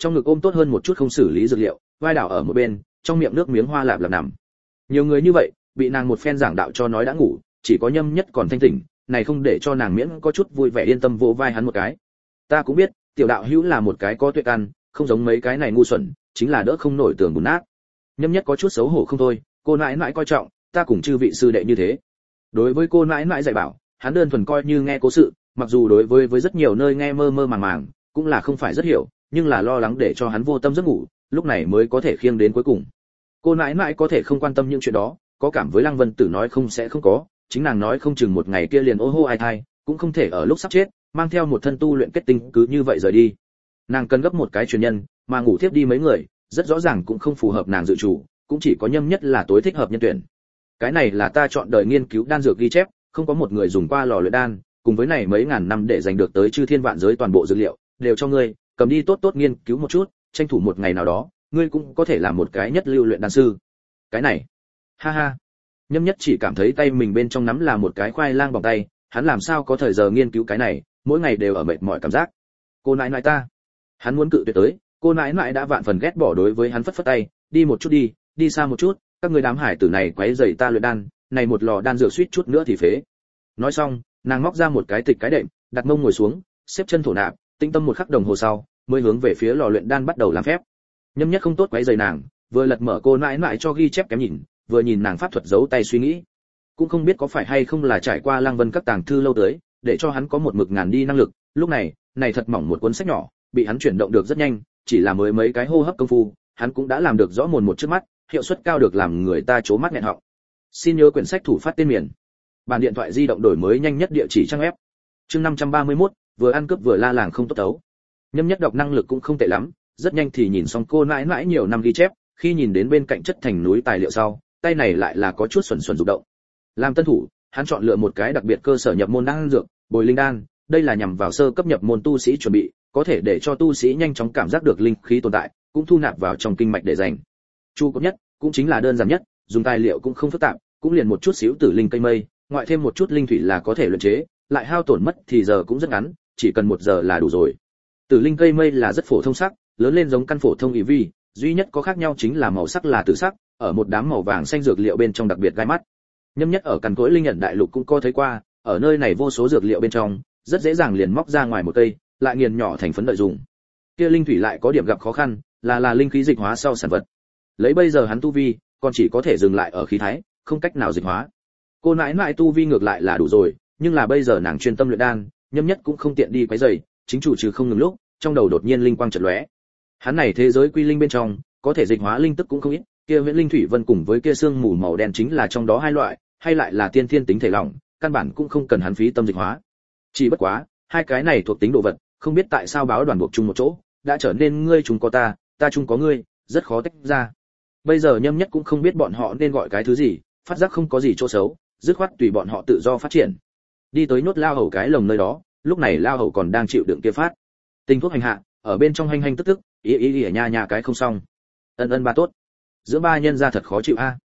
trong ngực ôm tốt hơn một chút không xử lý dược liệu, vai đảo ở một bên, trong miệng nước miếng hoa lạp lạp nằm. Nhiều người như vậy, bị nàng một phen giảng đạo cho nói đã ngủ, chỉ có Nhâm Nhất còn thanh tỉnh, này không để cho nàng miễn có chút vui vẻ yên tâm vỗ vai hắn một cái. Ta cũng biết, tiểu đạo hữu là một cái có tuệ căn, không giống mấy cái này ngu xuẩn, chính là đỡ không nổi tường bùn nát. Nhâm Nhất có chút xấu hổ không thôi, cô nãi nãi coi trọng, ta cùng chư vị sư đệ như thế. Đối với cô nãi nãi dạy bảo, hắn đơn thuần coi như nghe cố sự, mặc dù đối với rất nhiều nơi nghe mơ mơ màng màng, cũng là không phải rất hiểu, nhưng là lo lắng để cho hắn vô tâm giấc ngủ, lúc này mới có thể khiêng đến cuối cùng. Cô nãi nãi có thể không quan tâm những chuyện đó, có cảm với Lăng Vân Tử nói không sẽ không có, chính nàng nói không chừng một ngày kia liền ô hô ai thai, cũng không thể ở lúc sắp chết, mang theo một thân tu luyện kết tinh cứ như vậy rời đi. Nàng cần gấp một cái truyền nhân, mà ngủ tiếp đi mấy người, rất rõ ràng cũng không phù hợp nàng dự chủ, cũng chỉ có Nhâm Nhất là tối thích hợp nhân tuyển. Cái này là ta chọn đời nghiên cứu đan dược ghi chép, không có một người dùng qua lò luyện đan, cùng với này mấy ngàn năm để giành được tới chư thiên vạn giới toàn bộ dược liệu, đều cho ngươi, cầm đi tốt tốt nghiên cứu một chút, tranh thủ một ngày nào đó, ngươi cũng có thể làm một cái nhất lưu luyện đan sư. Cái này, ha ha. Nhâm Nhất chỉ cảm thấy tay mình bên trong nắm là một cái khoai lang bỏng tay, hắn làm sao có thời giờ nghiên cứu cái này, mỗi ngày đều ở mệt mỏi cảm giác. Cô nãi nãi ta, hắn muốn cự tuyệt tới, cô nãi nãi đã vạn phần ghét bỏ đối với hắn phất phất tay, đi một chút đi, đi xa một chút, các người đám hải tử này quấy rầy ta luyện đan, này một lò đan dược suýt chút nữa thì phế. Nói xong, nàng móc ra một cái tịch cái đệm, đặt mông ngồi xuống, xếp chân thổ nạp, tinh tâm một khắc đồng hồ sau, mới hướng về phía lò luyện đan bắt đầu làm phép. Nhâm Nhất không tốt quấy rầy nàng, vừa lật mở cô nãi nãi cho ghi chép kém nhìn, vừa nhìn nàng pháp thuật giấu tay suy nghĩ, cũng không biết có phải hay không là trải qua Lăng Vân các tàng thư lâu tới, để cho hắn có một mực ngàn đi năng lực. Lúc này, này thật mỏng một cuốn sách nhỏ, bị hắn chuyển động được rất nhanh, chỉ là mới mấy cái hô hấp công phu, hắn cũng đã làm được rõ mồn một trước mắt, hiệu suất cao được làm người ta chố mắt nghẹn họng. Xin nhớ quyển sách thủ phát tên miền. Bản điện thoại di động đổi mới nhanh nhất địa chỉ trang web. Chương 531, vừa ăn cướp vừa la làng không tốt tấu. Nhâm Nhất đọc năng lực cũng không tệ lắm, rất nhanh thì nhìn xong cô nãi nãi nhiều năm ghi chép, khi nhìn đến bên cạnh chất thành núi tài liệu sau, tay này lại là có chút xuẩn xuẩn rụng động. Làm tân thủ, hắn chọn lựa một cái đặc biệt cơ sở nhập môn đan dược, Bồi Linh đan, đây là nhằm vào sơ cấp nhập môn tu sĩ chuẩn bị, có thể để cho tu sĩ nhanh chóng cảm giác được linh khí tồn tại, cũng thu nạp vào trong kinh mạch để dành. Chu cấp nhất, cũng chính là đơn giản nhất, dùng tài liệu cũng không phức tạp, cũng liền một chút xíu tử linh cây mây, ngoại thêm một chút linh thủy là có thể luyện chế, lại hao tổn mất thì giờ cũng rất ngắn, chỉ cần 1 giờ là đủ rồi. Tử linh cây mây là rất phổ thông sắc, lớn lên giống căn phổ thông ỷ vi, duy nhất có khác nhau chính là màu sắc là tử sắc, ở một đám màu vàng xanh dược liệu bên trong đặc biệt gai mắt. Nhâm Nhất ở cằn cỗi linh nhận đại lục cũng có thấy qua, ở nơi này vô số dược liệu bên trong, rất dễ dàng liền móc ra ngoài một cây, lại nghiền nhỏ thành phấn đợi dùng. Kia linh thủy lại có điểm gặp khó khăn, là linh khí dịch hóa sau sản vật. Lấy bây giờ hắn tu vi, còn chỉ có thể dừng lại ở khí thái, không cách nào dịch hóa. Cô nãi nãi tu vi ngược lại là đủ rồi, nhưng là bây giờ nàng chuyên tâm luyện đan, Nhâm Nhất cũng không tiện đi quấy rầy, chính chủ trừ không ngừng lúc, trong đầu đột nhiên linh quang chợt lóe. Hắn này thế giới quy linh bên trong, có thể dịch hóa linh tức cũng không ít, kia Huyễn Linh Thủy Vân cùng với kia xương mù màu đen chính là trong đó hai loại, hay lại là tiên thiên tính thể lỏng, căn bản cũng không cần hắn phí tâm dịch hóa. Chỉ bất quá, hai cái này thuộc tính đồ vật, không biết tại sao báo đoàn buộc chung một chỗ, đã trở nên ngươi chung có ta, ta chung có ngươi, rất khó tách ra. Bây giờ Nhâm Nhất cũng không biết bọn họ nên gọi cái thứ gì, phát giác không có gì chỗ xấu, dứt khoát tùy bọn họ tự do phát triển. Đi tới nhốt lao hầu cái lồng nơi đó, lúc này lao hầu còn đang chịu đựng kia phát tinh thuốc hành hạ, ở bên trong hành tức ý nha nha cái không xong. Ân ba tốt. Giữa ba nhân ra thật khó chịu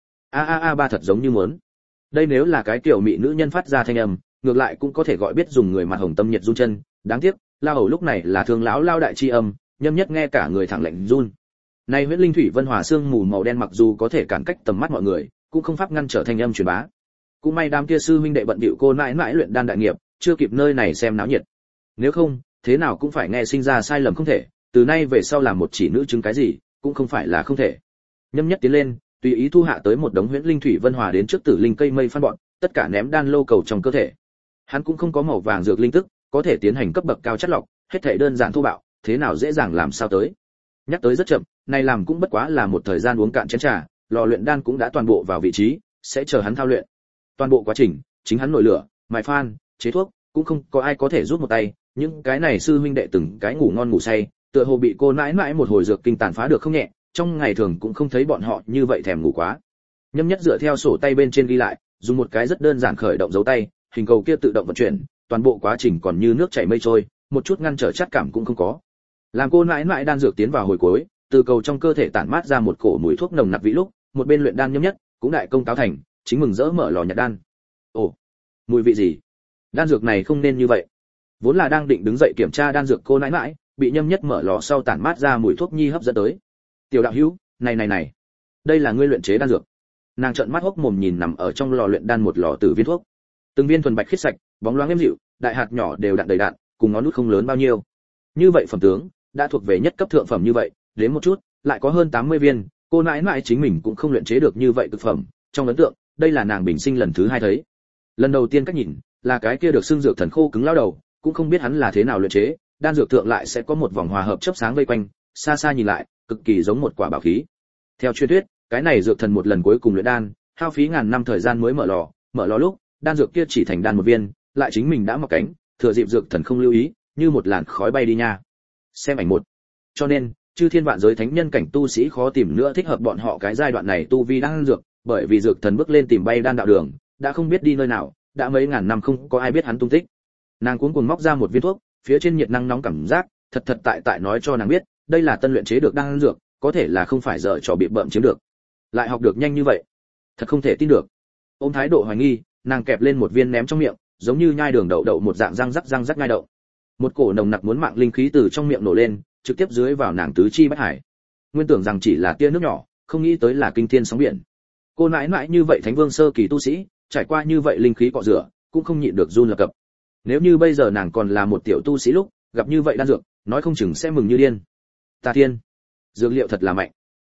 a. Ba thật giống như muốn. Đây nếu là cái kiểu mị nữ nhân phát ra thanh âm, ngược lại cũng có thể gọi biết dùng người mặt hồng tâm nhiệt run chân, đáng tiếc, lao hầu lúc này là thương lão lao đại chi âm, Nhâm Nhất nghe cả người thẳng lạnh run. Này Huyễn Linh Thủy Vân Hỏa xương mù màu đen mặc dù có thể cản cách tầm mắt mọi người, cũng không pháp ngăn trở thanh âm truyền bá. Cũng may đám kia sư huynh đệ bận bịu cô nãi nãi luyện đan đại nghiệp, chưa kịp nơi này xem náo nhiệt. Nếu không, thế nào cũng phải nghe sinh ra sai lầm không thể, từ nay về sau làm một chỉ nữ chứng cái gì, cũng không phải là không thể. Nhâm Nhất tiến lên, tùy ý thu hạ tới một đống Huyễn Linh Thủy Vân Hỏa đến trước tử linh cây mây phan bọn, tất cả ném đan lô cầu trong cơ thể. Hắn cũng không có màu vàng dược linh tức, có thể tiến hành cấp bậc cao chất lọc, hết thảy đơn giản thô bạo, thế nào dễ dàng làm sao tới. Nhắc tới rất chậm, này làm cũng bất quá là một thời gian uống cạn chén trà, lò luyện đan cũng đã toàn bộ vào vị trí, sẽ chờ hắn thao luyện. Toàn bộ quá trình, chính hắn nổi lửa, mài phan, chế thuốc, cũng không có ai có thể giúp một tay, những cái này sư huynh đệ từng cái ngủ ngon ngủ say, tựa hồ bị cô nãi nãi một hồi dược kinh tàn phá được không nhẹ, trong ngày thường cũng không thấy bọn họ như vậy thèm ngủ quá. Nhâm Nhất dựa theo sổ tay bên trên ghi lại, dùng một cái rất đơn giản khởi động dấu tay, hình cầu kia tự động vận chuyển, toàn bộ quá trình còn như nước chảy mây trôi, một chút ngăn trở chắc cảm cũng không có. Làm cô nãi nãi đan dược tiến vào hồi cuối, từ cầu trong cơ thể tản mát ra một cổ mùi thuốc nồng nặc vị lúc, một bên luyện đan Nhâm Nhất cũng đại công táo thành, chính mừng rỡ mở lò nhặt đan. Ồ, mùi vị gì? Đan dược này không nên như vậy. Vốn là đang định đứng dậy kiểm tra đan dược cô nãi nãi, bị Nhâm Nhất mở lò sau tản mát ra mùi thuốc nhi hấp dẫn tới. "Tiểu đạo hữu, này, đây là ngươi luyện chế đan dược?" Nàng trợn mắt hốc mồm nhìn nằm ở trong lò luyện đan một lò tử viên thuốc. Từng viên thuần bạch khiết sạch, bóng loáng êm dịu, đại hạt nhỏ đều đặn đầy đặn, cùng ngón nút không lớn bao nhiêu. Như vậy phẩm tướng, đã thuộc về nhất cấp thượng phẩm như vậy, đến một chút, lại có hơn 80 viên, cô nãi nãi chính mình cũng không luyện chế được như vậy cực phẩm, trong ấn tượng, đây là nàng bình sinh lần thứ 2 thấy. Lần đầu tiên cách nhìn, là cái kia được xưng dược thần khô cứng lao đầu, cũng không biết hắn là thế nào luyện chế, đan dược thượng lại sẽ có một vòng hòa hợp chớp sáng vây quanh, xa xa nhìn lại, cực kỳ giống một quả bảo khí. Theo truyền thuyết, cái này dược thần một lần cuối cùng luyện đan, hao phí ngàn năm thời gian mới mở lò lúc, đan dược kia chỉ thành đan một viên, lại chính mình đã mọc cánh, thừa dịp dược thần không lưu ý, như một làn khói bay đi nha. Xem ảnh một. Cho nên, chư thiên vạn giới thánh nhân cảnh tu sĩ khó tìm nữa thích hợp bọn họ cái giai đoạn này tu vi đan dược, bởi vì dược thần bước lên tìm bay đan đạo đường, đã không biết đi nơi nào, đã mấy ngàn năm không có ai biết hắn tung tích. Nàng cuống cuồng móc ra một viên thuốc, phía trên nhiệt năng nóng cảm giác, thật tại nói cho nàng biết, đây là tân luyện chế được đan dược, có thể là không phải dở trò bị bợm chiếm được. Lại học được nhanh như vậy, thật không thể tin được. Ôm thái độ hoài nghi, nàng kẹp lên một viên ném trong miệng, giống như nhai đường đậu một dạng răng rắc nhai đậu. Một cổ nồng nặc muốn mạng linh khí từ trong miệng nổ lên, trực tiếp dưới vào nàng tứ chi bách hải. Nguyên tưởng rằng chỉ là tia nước nhỏ, không nghĩ tới là kinh thiên sóng biển. Cô nãi nãi như vậy thánh vương sơ kỳ tu sĩ, trải qua như vậy linh khí cọ rửa, cũng không nhịn được run lập cập. Nếu như bây giờ nàng còn là một tiểu tu sĩ lúc, gặp như vậy đan dược, nói không chừng sẽ mừng như điên. Ta thiên, dược liệu thật là mạnh.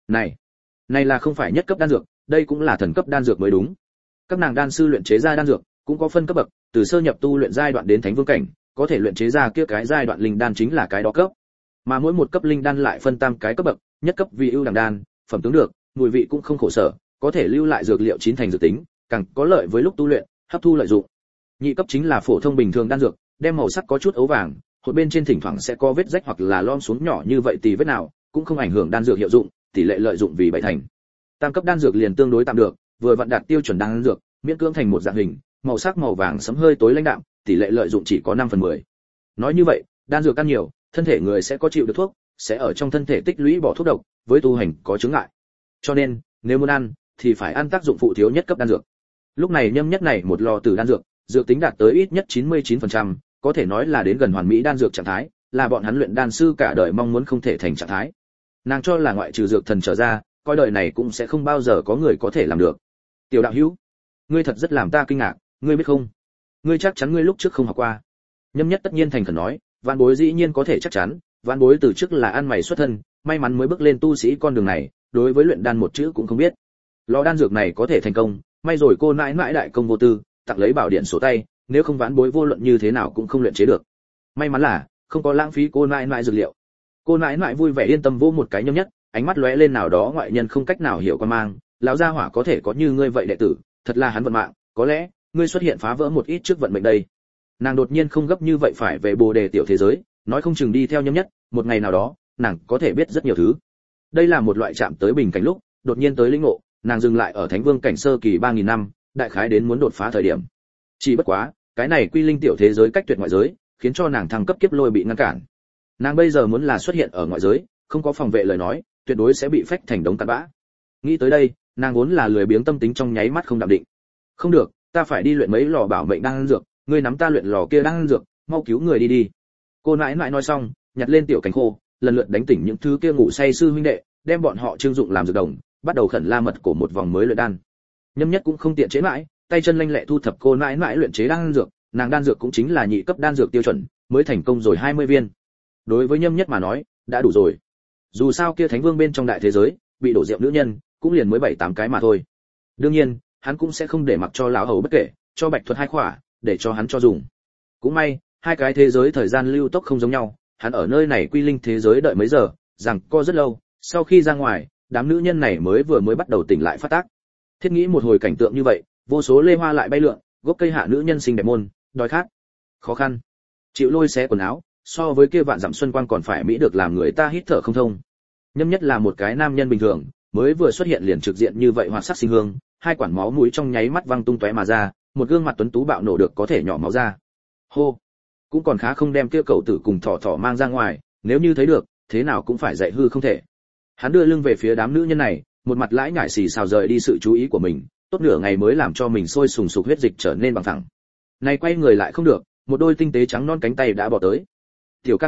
Này là không phải nhất cấp đan dược, đây cũng là thần cấp đan dược mới đúng. Các nàng đan sư luyện chế ra đan dược, cũng có phân cấp bậc, từ sơ nhập tu luyện giai đoạn đến thánh vương cảnh, có thể luyện chế ra kia cái giai đoạn linh đan chính là cái đó cấp. Mà mỗi một cấp linh đan lại phân tam cái cấp bậc, nhất cấp vì ưu đẳng đan, phẩm tướng được, mùi vị cũng không khổ sở, có thể lưu lại dược liệu chín thành dược tính, càng có lợi với lúc tu luyện, hấp thu lợi dụng. Nhị cấp chính là phổ thông bình thường đan dược, đem màu sắc có chút ấu vàng, hột bên trên thỉnh thoảng sẽ có vết rách hoặc là lom xuống nhỏ như vậy tì vết nào, cũng không ảnh hưởng đan dược hiệu dụng, tỷ lệ lợi dụng vì bảy thành. Tam cấp đan dược liền tương đối tạm được, vừa vặn đạt tiêu chuẩn đan dược, miễn cưỡng thành một dạng hình, màu sắc màu vàng sẫm hơi tối lãnh đạm, tỷ lệ lợi dụng chỉ có 5/10. Nói như vậy, đan dược ăn nhiều, thân thể người sẽ có chịu được thuốc, sẽ ở trong thân thể tích lũy bỏ thuốc độc, với tu hành có chướng ngại. Cho nên, nếu muốn ăn, thì phải ăn tác dụng phụ thiếu nhất cấp đan dược. Lúc này Nhâm Nhất này một lò tử đan dược, dược tính đạt tới ít nhất 99%, có thể nói là đến gần hoàn mỹ đan dược trạng thái, là bọn hắn luyện đan sư cả đời mong muốn không thể thành trạng thái. Nàng cho là ngoại trừ dược thần trở ra, coi đời này cũng sẽ không bao giờ có người có thể làm được. Tiểu đạo hữu, ngươi thật rất làm ta kinh ngạc, ngươi biết không? Ngươi chắc chắn ngươi lúc trước không học qua. Nhâm Nhất tất nhiên thành khẩn nói, vạn bối dĩ nhiên có thể chắc chắn, vạn bối từ trước là ăn mày xuất thân, may mắn mới bước lên tu sĩ con đường này, đối với luyện đan một chữ cũng không biết. Lò đan dược này có thể thành công, may rồi cô nãi nãi đại công vô tư, tặng lấy bảo điện sổ tay, nếu không vãn bối vô luận như thế nào cũng không luyện chế được. May mắn là không có lãng phí cô nãi nãi dược liệu. Cô nãi nãi vui vẻ yên tâm vỗ một cái Nhâm Nhất, ánh mắt lóe lên nào đó ngoại nhân không cách nào hiểu quan mang, lão gia hỏa có thể có như ngươi vậy đệ tử, thật là hắn vận mạng, có lẽ ngươi xuất hiện phá vỡ một ít trước vận mệnh đây. Nàng đột nhiên không gấp như vậy phải về Bồ Đề tiểu thế giới, nói không chừng đi theo Nhâm Nhất, một ngày nào đó, nàng có thể biết rất nhiều thứ. Đây là một loại chạm tới bình cảnh lúc, đột nhiên tới lĩnh ngộ, nàng dừng lại ở Thánh Vương cảnh sơ kỳ 3000 năm, đại khái đến muốn đột phá thời điểm. Chỉ bất quá, cái này quy linh tiểu thế giới cách tuyệt ngoại giới, khiến cho nàng thăng cấp kiếp lôi bị ngăn cản. Nàng bây giờ muốn là xuất hiện ở ngoại giới, không có phòng vệ lời nói, tuyệt đối sẽ bị phách thành đống cặn bã. Nghĩ tới đây, nàng vốn là lười biếng tâm tính trong nháy mắt không đạm định. Không được, ta phải đi luyện mấy lò bảo mệnh đan dược, ngươi nắm ta luyện lò kia đan dược, mau cứu người đi. Cô nãi nãi nói xong, nhặt lên tiểu cánh khô, lần lượt đánh tỉnh những thứ kia ngủ say sư huynh đệ, đem bọn họ trưng dụng làm dược đồng, bắt đầu khẩn la mật cổ một vòng mới luyện đan. Nhâm Nhất cũng không tiện chế mãi, tay chân lanh lẹ thu thập cô nãi nãi luyện chế đan dược, nàng đan dược cũng chính là nhị cấp đan dược tiêu chuẩn, mới thành công rồi 20 viên. Đối với Nhâm Nhất mà nói, đã đủ rồi. Dù sao kia Thánh Vương bên trong đại thế giới, bị đổ rượu nữ nhân, cũng liền mới 7-8 cái mà thôi. Đương nhiên, hắn cũng sẽ không để mặc cho lão hầu bất kể, cho Bạch Thuật 2 khỏa, để cho hắn cho dùng. Cũng may, hai cái thế giới thời gian lưu tốc không giống nhau, hắn ở nơi này quy linh thế giới đợi mấy giờ, rằng co rất lâu, sau khi ra ngoài, đám nữ nhân này mới bắt đầu tỉnh lại phát tác. Thiết nghĩ một hồi cảnh tượng như vậy, vô số lê hoa lại bay lượn, gốc cây hạ nữ nhân xinh đẹp môn, đói khát, khó khăn, chịu lôi xé quần áo, so với kia vạn dặm xuân quang còn phải mỹ được làm người ta hít thở không thông. Nhâm Nhất là một cái nam nhân bình thường, mới vừa xuất hiện liền trực diện như vậy hoạt sắc sinh hương, hai quản máu mũi trong nháy mắt văng tung tóe mà ra, một gương mặt tuấn tú bạo nổ được có thể nhỏ máu ra. Hô, cũng còn khá không đem kia cậu tử cùng thỏ mang ra ngoài, nếu như thấy được, thế nào cũng phải dạy hư không thể. Hắn đưa lưng về phía đám nữ nhân này, một mặt lãi nhải xì xào rời đi sự chú ý của mình, tốt nửa ngày mới làm cho mình sôi sùng sục huyết dịch trở nên bằng phẳng. Này quay người lại không được, một đôi tinh tế trắng non cánh tay đã bỏ tới. Tiểu ca ca,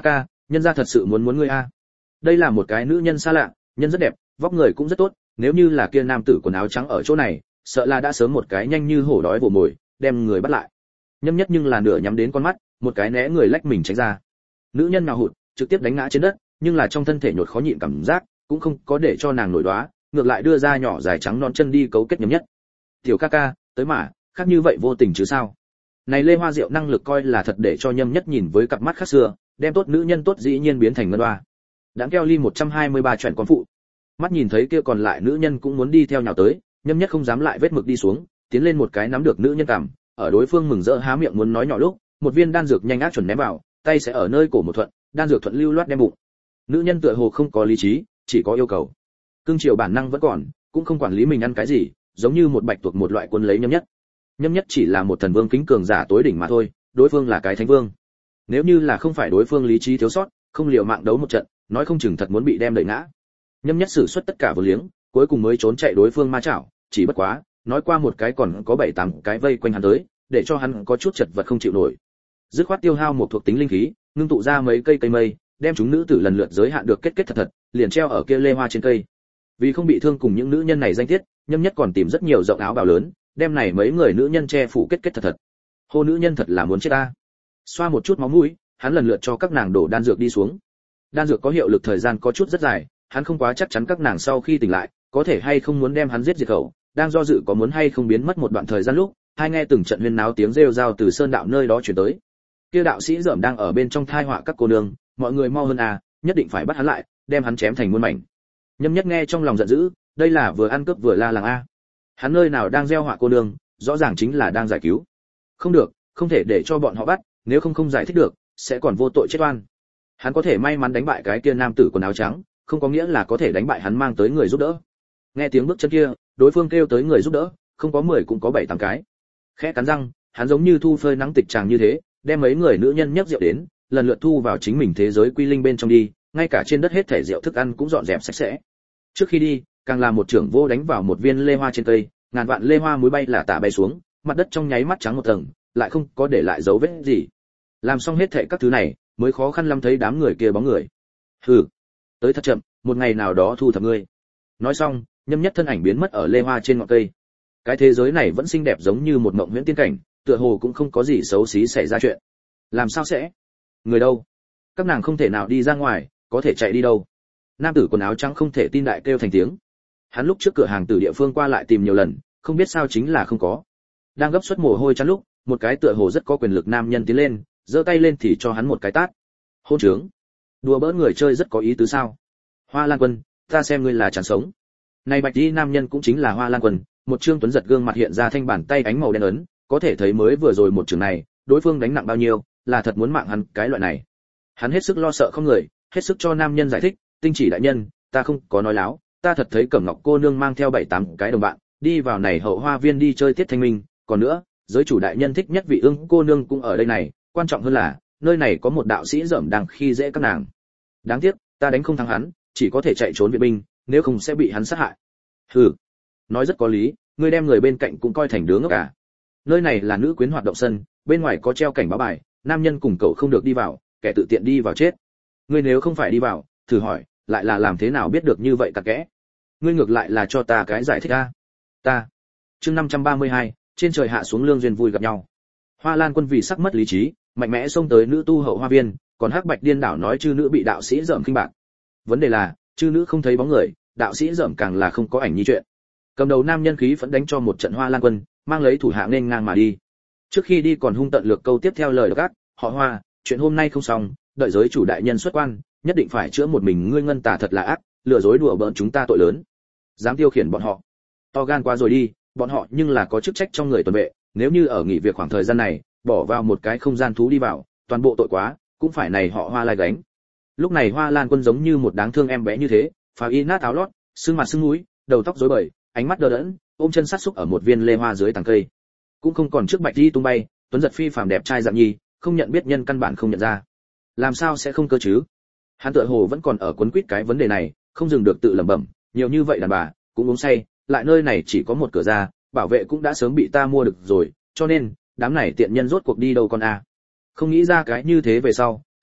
nhân gia thật sự muốn ngươi a. Đây là một cái nữ nhân xa lạ, nhân rất đẹp, vóc người cũng rất tốt, nếu như là kia nam tử quần áo trắng ở chỗ này, sợ là đã sớm một cái nhanh như hổ đói vồ mồi, đem người bắt lại. Nhâm Nhất nhưng là nửa nhắm đến con mắt, một cái né người lách mình tránh ra. Nữ nhân nào hụt, trực tiếp đánh ngã trên đất, nhưng là trong thân thể nhột khó nhịn cảm giác, cũng không có để cho nàng nổi đoá, ngược lại đưa ra nhỏ dài trắng non chân đi cấu kết Nhâm Nhất. Tiểu ca ca, tới mà, khác như vậy vô tình chứ sao? Này Lê Hoa Diệu năng lực coi là thật để cho Nhâm Nhất nhìn với cặp mắt khác xưa, đem tốt nữ nhân tốt dĩ nhiên biến thành ngân hoa. Đáng keo ly 123 chuyển con phụ. Mắt nhìn thấy kia còn lại nữ nhân cũng muốn đi theo nhào tới, Nhâm Nhất không dám lại vết mực đi xuống, tiến lên một cái nắm được nữ nhân cằm, ở đối phương mừng rỡ há miệng muốn nói nhỏ lúc, một viên đan dược nhanh ác chuẩn ném vào, tay sẽ ở nơi cổ một thuận, đan dược thuận lưu loát đem bụng. Nữ nhân tựa hồ không có lý trí, chỉ có yêu cầu. Cương triều bản năng vẫn còn, cũng không quản lý mình ăn cái gì, giống như một bạch tuộc một loại quân lấy Nhâm Nhất. Nhâm Nhất chỉ là một thần vương kính cường giả tối đỉnh mà thôi, đối phương là cái thánh vương. Nếu như là không phải đối phương lý trí thiếu sót, không liều mạng đấu một trận, nói không chừng thật muốn bị đem đẩy ngã. Nhâm Nhất sử xuất tất cả vô liếng, cuối cùng mới trốn chạy đối phương ma chảo, chỉ bất quá, nói qua một cái còn có 7-8 cái vây quanh hắn tới, để cho hắn có chút chật vật không chịu nổi. Dứt khoát tiêu hao một thuộc tính linh khí, ngưng tụ ra mấy cây cây mây, đem chúng nữ tử lần lượt giới hạn được kết thật thật, liền treo ở kia lê hoa trên cây. Vì không bị thương cùng những nữ nhân này danh tiết, Nhâm Nhất còn tìm rất nhiều rộng áo bào lớn, đem này mấy người nữ nhân che phủ kết thật thật. Hô nữ nhân thật là muốn chết ta. Xoa một chút máu mũi, hắn lần lượt cho các nàng đổ đan dược đi xuống. Đan dược có hiệu lực thời gian có chút rất dài, hắn không quá chắc chắn các nàng sau khi tỉnh lại, có thể hay không muốn đem hắn giết diệt khẩu, đang do dự có muốn hay không biến mất một đoạn thời gian lúc, hai nghe từng trận huyên náo tiếng rêu rao từ sơn đạo nơi đó truyền tới. Kia đạo sĩ dởm đang ở bên trong thai họa các cô nương, mọi người mau hơn à, nhất định phải bắt hắn lại, đem hắn chém thành muôn mảnh. Nhâm Nhất nghe trong lòng giận dữ, đây là vừa ăn cướp vừa la làng a. Hắn nơi nào đang gieo họa cô nương, rõ ràng chính là đang giải cứu. Không được, không thể để cho bọn họ bắt, nếu không giải thích được, sẽ còn vô tội chết oan. Hắn có thể may mắn đánh bại cái kia nam tử quần áo trắng, không có nghĩa là có thể đánh bại hắn mang tới người giúp đỡ. Nghe tiếng bước chân kia, đối phương kêu tới người giúp đỡ, không có 10 cũng có 7-8 cái. Khẽ cắn răng, hắn giống như thu phơi nắng tịch tràng như thế, đem mấy người nữ nhân nhấc rượu đến, lần lượt thu vào chính mình thế giới quy linh bên trong đi, ngay cả trên đất hết thảy rượu thức ăn cũng dọn dẹp sạch sẽ. Trước khi đi, càng làm một trưởng vô đánh vào một viên lê hoa trên cây, ngàn vạn lê hoa muối bay là tả bay xuống, mặt đất trong nháy mắt trắng một tầng, lại không có để lại dấu vết gì. Làm xong hết thảy các thứ này, mới khó khăn lắm thấy đám người kia bóng người. Hừ, tới thật chậm, một ngày nào đó thu thập ngươi. Nói xong, Nhâm Nhất thân ảnh biến mất ở lê hoa trên ngọn cây. Cái thế giới này vẫn xinh đẹp giống như một mộng huyễn tiên cảnh, tựa hồ cũng không có gì xấu xí xảy ra chuyện. Làm sao sẽ? Người đâu? Các nàng không thể nào đi ra ngoài, có thể chạy đi đâu? Nam tử quần áo trắng không thể tin đại kêu thành tiếng. Hắn lúc trước cửa hàng từ địa phương qua lại tìm nhiều lần, không biết sao chính là không có. Đang gấp suất mồ hôi chán lúc, một cái tựa hồ rất có quyền lực nam nhân tiến lên, giơ tay lên thì cho hắn một cái tát. Hôn trướng, đùa bỡn người chơi rất có ý tứ sao? Hoa Lan Quân, ta xem ngươi là chán sống. Này bạch y nam nhân cũng chính là Hoa Lan Quân, một trương tuấn giật gương mặt hiện ra thanh bàn tay ánh màu đen ấn, có thể thấy mới vừa rồi một trường này, đối phương đánh nặng bao nhiêu, là thật muốn mạng hắn cái loại này. Hắn hết sức lo sợ không người, hết sức cho nam nhân giải thích, tinh chỉ đại nhân, ta không có nói láo, ta thật thấy Cẩm Ngọc cô nương mang theo 7-8 cái đồng bạn, đi vào này hậu hoa viên đi chơi tiết thanh minh, còn nữa, giới chủ đại nhân thích nhất vị ương cô nương cũng ở đây này, quan trọng hơn là, nơi này có một đạo sĩ dởm đang khi dễ các nàng. Đáng tiếc, ta đánh không thắng hắn, chỉ có thể chạy trốn viện binh, nếu không sẽ bị hắn sát hại. Hừ, nói rất có lý, ngươi đem người bên cạnh cũng coi thành đứa ngốc à? Nơi này là nữ quyến hoạt động sân, bên ngoài có treo cảnh báo bài, nam nhân cùng cậu không được đi vào, kẻ tự tiện đi vào chết. Ngươi nếu không phải đi vào, thử hỏi, lại là làm thế nào biết được như vậy cặn kẽ? Ngươi ngược lại là cho ta cái giải thích a. Ta. Chương 532, trên trời hạ xuống lương duyên vui gặp nhau. Hoa Lan Quân vì sắc mất lý trí, mạnh mẽ xông tới nữ tu hậu hoa viên, còn Hắc Bạch điên đảo nói chư nữ bị đạo sĩ dởm khinh bạc. Vấn đề là, chư nữ không thấy bóng người, đạo sĩ dởm càng là không có ảnh nhi chuyện. Cầm đầu nam nhân khí phẫn đánh cho một trận Hoa Lan Quân, mang lấy thủ hạ nên ngang mà đi. Trước khi đi còn hung tận lược câu tiếp theo lời gác, họ Hoa, chuyện hôm nay không xong, đợi giới chủ đại nhân xuất quan, nhất định phải chữa một mình ngươi ngân tà thật là ác, lừa dối đùa bỡn chúng ta tội lớn. Dám tiêu khiển bọn họ, to gan quá rồi đi, bọn họ nhưng là có chức trách trong người tuần vệ, nếu như ở nghỉ việc khoảng thời gian này, bỏ vào một cái không gian thú đi vào, toàn bộ tội quá, cũng phải này họ Hoa lai gánh. Lúc này Hoa Lan Quân giống như một đáng thương em bé như thế, phá y nát áo lót, sưng mặt sưng mũi, đầu tóc rối bời, ánh mắt đờ đẫn, ôm chân sát xúc ở một viên lê hoa dưới tàng cây. Cũng không còn trước bạch đi tung bay, tuấn giật phi phàm đẹp trai dạng nhi, không nhận biết nhân căn bản không nhận ra. Làm sao sẽ không cơ chứ? Hắn tựa hồ vẫn còn ở cuốn quýt cái vấn đề này, không dừng được tự lẩm bẩm, nhiều như vậy đàn bà, cũng uống say, lại nơi này chỉ có một cửa ra, bảo vệ cũng đã sớm bị ta mua được rồi, cho nên, đám này tiện nhân rốt cuộc đi đâu con a? Không nghĩ ra cái như thế về sau,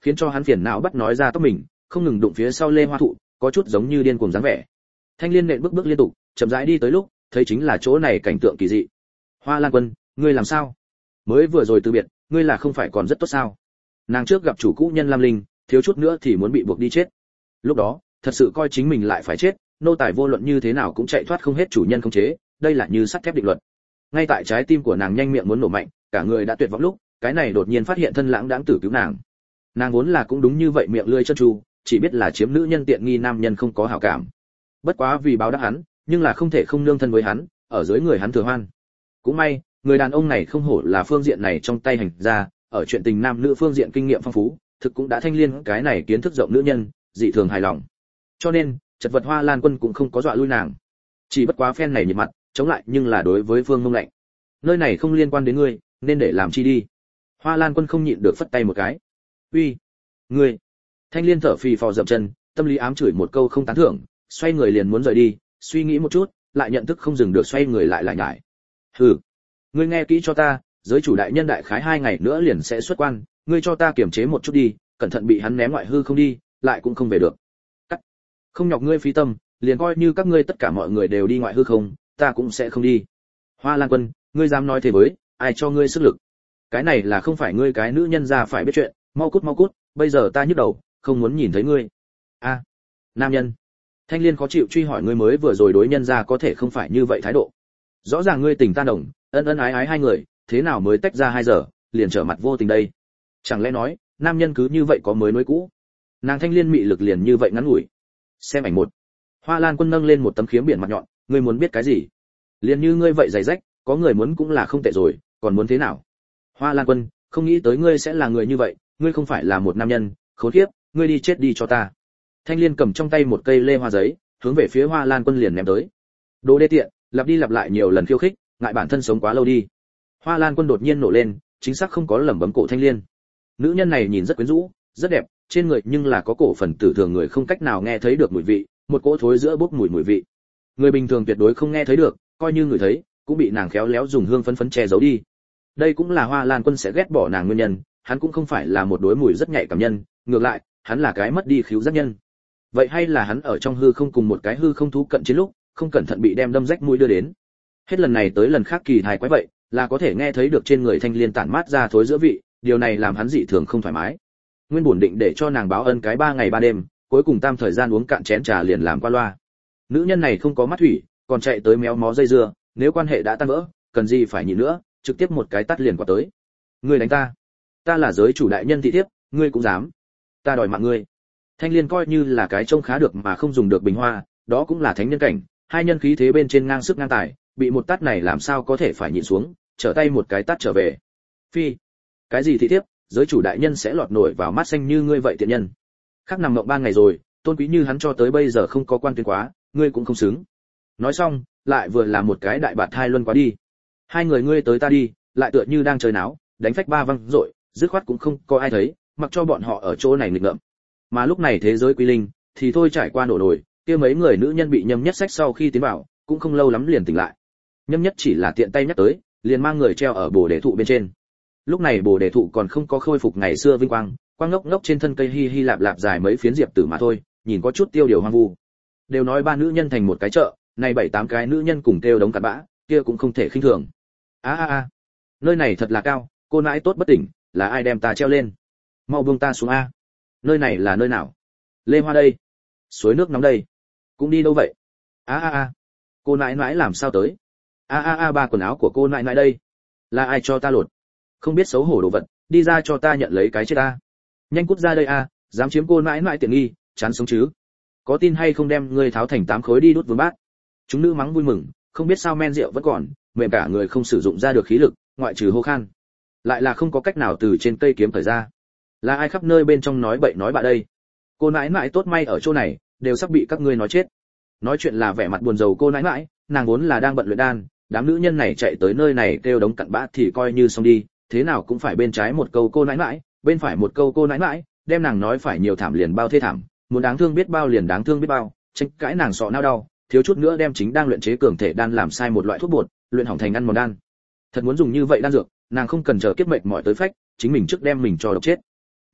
khiến cho hắn phiền não bắt nói ra tóc mình, không ngừng đụng phía sau lê hoa thụ, có chút giống như điên cuồng dáng vẻ. Thanh Liên nện bước liên tục, chậm rãi đi tới lúc, thấy chính là chỗ này cảnh tượng kỳ dị. Hoa Lan Quân, ngươi làm sao? Mới vừa rồi từ biệt, ngươi là không phải còn rất tốt sao? Nàng trước gặp chủ cũ Nhân Lam Linh, thiếu chút nữa thì muốn bị buộc đi chết. Lúc đó, thật sự coi chính mình lại phải chết, nô tài vô luận như thế nào cũng chạy thoát không hết chủ nhân khống chế, đây là như sắt thép định luật. Ngay tại trái tim của nàng nhanh miệng muốn nổ mạnh, cả người đã tuyệt vọng lúc, cái này đột nhiên phát hiện thân lãng đãng tử cứu nàng. Nàng vốn là cũng đúng như vậy miệng lưỡi chân tru, chỉ biết là chiếm nữ nhân tiện nghi nam nhân không có hảo cảm. Bất quá vì báo đáp hắn, nhưng là không thể không nương thân với hắn, ở dưới người hắn thừa hoan. Cũng may, người đàn ông này không hổ là phương diện này trong tay hành ra, ở chuyện tình nam nữ phương diện kinh nghiệm phong phú, thực cũng đã Thanh Liên cái này kiến thức rộng nữ nhân, dị thường hài lòng. Cho nên, chật vật Hoa Lan Quân cũng không có dọa lui nàng. Chỉ bất quá phen này nhiệt mặt, chống lại nhưng là đối với Phương Mông lạnh. Nơi này không liên quan đến ngươi, nên để làm chi đi. Hoa Lan Quân không nhịn được phất tay một cái. Uy, ngươi. Thanh Liên thở phì phò dậm chân, tâm lý ám chửi một câu không tán thưởng, xoay người liền muốn rời đi, suy nghĩ một chút, lại nhận thức không dừng được xoay người lại nhải. Hừ, ngươi nghe kỹ cho ta, giới chủ đại nhân đại khái 2 ngày nữa liền sẽ xuất quan, ngươi cho ta kiềm chế một chút đi, cẩn thận bị hắn ném ngoại hư không đi, lại cũng không về được. Cắt. Không nhọc ngươi phí tâm, liền coi như các ngươi tất cả mọi người đều đi ngoại hư không, ta cũng sẽ không đi. Hoa Lan Quân, ngươi dám nói thế với, ai cho ngươi sức lực? Cái này là không phải ngươi cái nữ nhân ra phải biết chuyện, mau cút, bây giờ ta nhức đầu, không muốn nhìn thấy ngươi. A, nam nhân. Thanh Liên khó chịu truy hỏi ngươi mới vừa rồi đối nhân ra có thể không phải như vậy thái độ. Rõ ràng ngươi tình ta đồng, ân ân ái ái hai người, thế nào mới tách ra 2 giờ, liền trở mặt vô tình đây? Chẳng lẽ nói, nam nhân cứ như vậy có mới nối cũ? Nàng Thanh Liên mị lực liền như vậy ngắn ngủi. Xem ảnh 1. Hoa Lan Quân nâng lên một tấm khiếm biển mặt nhọn, ngươi muốn biết cái gì? Liền như ngươi vậy giày rách, có người muốn cũng là không tệ rồi, còn muốn thế nào? Hoa Lan Quân, không nghĩ tới ngươi sẽ là người như vậy, ngươi không phải là một nam nhân, khốn kiếp, ngươi đi chết đi cho ta. Thanh Liên cầm trong tay một cây lê hoa giấy, hướng về phía Hoa Lan Quân liền ném tới. Đồ đê tiện, lặp đi lặp lại nhiều lần khiêu khích, ngại bản thân sống quá lâu đi. Hoa Lan Quân đột nhiên nổ lên, chính xác không có lẩm bẩm cổ Thanh Liên. Nữ nhân này nhìn rất quyến rũ, rất đẹp, trên người nhưng là có cổ phần tử thường người không cách nào nghe thấy được mùi vị, một cỗ thối giữa bốc mùi vị. Người bình thường tuyệt đối không nghe thấy được, coi như người thấy, cũng bị nàng khéo léo dùng hương phấn phấn che giấu đi. Đây cũng là Hoa Lan Quân sẽ ghét bỏ nàng nguyên nhân, hắn cũng không phải là một đối mùi rất nhạy cảm nhân, ngược lại, hắn là cái mất đi khứu giác nhân. Vậy hay là hắn ở trong hư không cùng một cái hư không thú cận chiến lúc, không cẩn thận bị đem đâm rách mũi đưa đến. Hết lần này tới lần khác kỳ hài quái vậy, là có thể nghe thấy được trên người Thanh Liên tản mát ra thối giữa vị, điều này làm hắn dị thường không thoải mái. Nguyên bổn định để cho nàng báo ân cái 3 ngày 3 đêm, cuối cùng tam thời gian uống cạn chén trà liền làm qua loa. Nữ nhân này không có mắt thủy, còn chạy tới méo mó dây dưa, nếu quan hệ đã tan vỡ, cần gì phải nhịn nữa, trực tiếp một cái tát liền qua tới. Ngươi đánh ta? Ta là giới chủ đại nhân thị thiếp, ngươi cũng dám? Ta đòi mạng ngươi. Thanh Liên coi như là cái trông khá được mà không dùng được bình hoa, đó cũng là thánh nhân cảnh, hai nhân khí thế bên trên ngang sức ngang tài, bị một tát này làm sao có thể phải nhịn xuống, trở tay một cái tát trở về. Phi, cái gì thị thiếp, giới chủ đại nhân sẽ lọt nổi vào mắt xanh như ngươi vậy tiện nhân. Khác nằm mộng 3 ngày rồi, tôn quý như hắn cho tới bây giờ không có quan tuyên quá, ngươi cũng không xứng. Nói xong, lại vừa là một cái đại bạt hai luân quá đi. Hai người ngươi tới ta đi, lại tựa như đang chơi náo, đánh phách ba văng rội, dứt khoát cũng không có ai thấy, mặc cho bọn họ ở chỗ này nghịch ngợm. Mà lúc này thế giới quy linh, thì thôi trải qua nổ nổi, kia mấy người nữ nhân bị Nhâm Nhất sách sau khi tiến vào, cũng không lâu lắm liền tỉnh lại. Nhâm Nhất chỉ là tiện tay nhắc tới, liền mang người treo ở bồ đề thụ bên trên. Lúc này bồ đề thụ còn không có khôi phục ngày xưa vinh quang, quang ngốc ngốc trên thân cây hi hi lạp lạp dài mấy phiến diệp tử mà thôi, nhìn có chút tiêu điều hoang vu. Đều nói 3 nữ nhân thành một cái chợ, này 7-8 cái nữ nhân cùng kêu đống cặn bã, kia cũng không thể khinh thường. Nơi này thật là cao, cô nãi tốt bất tỉnh, là ai đem ta treo lên? Mau buông ta xuống a. Nơi này là nơi nào? Lê Hoa đây, suối nước nóng đây, cũng đi đâu vậy? Cô nãi nãi làm sao tới? Ba quần áo của cô nãi nãi đây, là ai cho ta lột? Không biết xấu hổ đồ vật, đi ra cho ta nhận lấy cái chết ta. Nhanh cút ra đây a, dám chiếm cô nãi nãi tiện nghi, chán sống chứ? Có tin hay không đem ngươi tháo thành 8 khối đi đốt vương bát? Chúng nữ mắng vui mừng, không biết sao men rượu vẫn còn, mềm cả người không sử dụng ra được khí lực, ngoại trừ hô khan, lại là không có cách nào từ trên cây kiếm thời ra. Là ai khắp nơi bên trong nói bậy nói bạ đây? Cô nãi nãi tốt may ở chỗ này, đều sắp bị các ngươi nói chết. Nói chuyện là vẻ mặt buồn rầu cô nãi nãi, nàng vốn là đang bận luyện đan, đám nữ nhân này chạy tới nơi này kêu đống cặn bã thì coi như xong đi, thế nào cũng phải bên trái một câu cô nãi nãi, bên phải một câu cô nãi nãi, đem nàng nói phải nhiều thảm liền bao thê thảm, muốn đáng thương biết bao liền đáng thương biết bao, tranh cãi nàng sọ nao đau, thiếu chút nữa đem chính đang luyện chế cường thể đan làm sai một loại thuốc bột, luyện hỏng thành ăn mòn đan. Thật muốn dùng như vậy đan dược, nàng không cần chờ kiếp mệt mỏi tới phách, chính mình trước đem mình cho độc chết.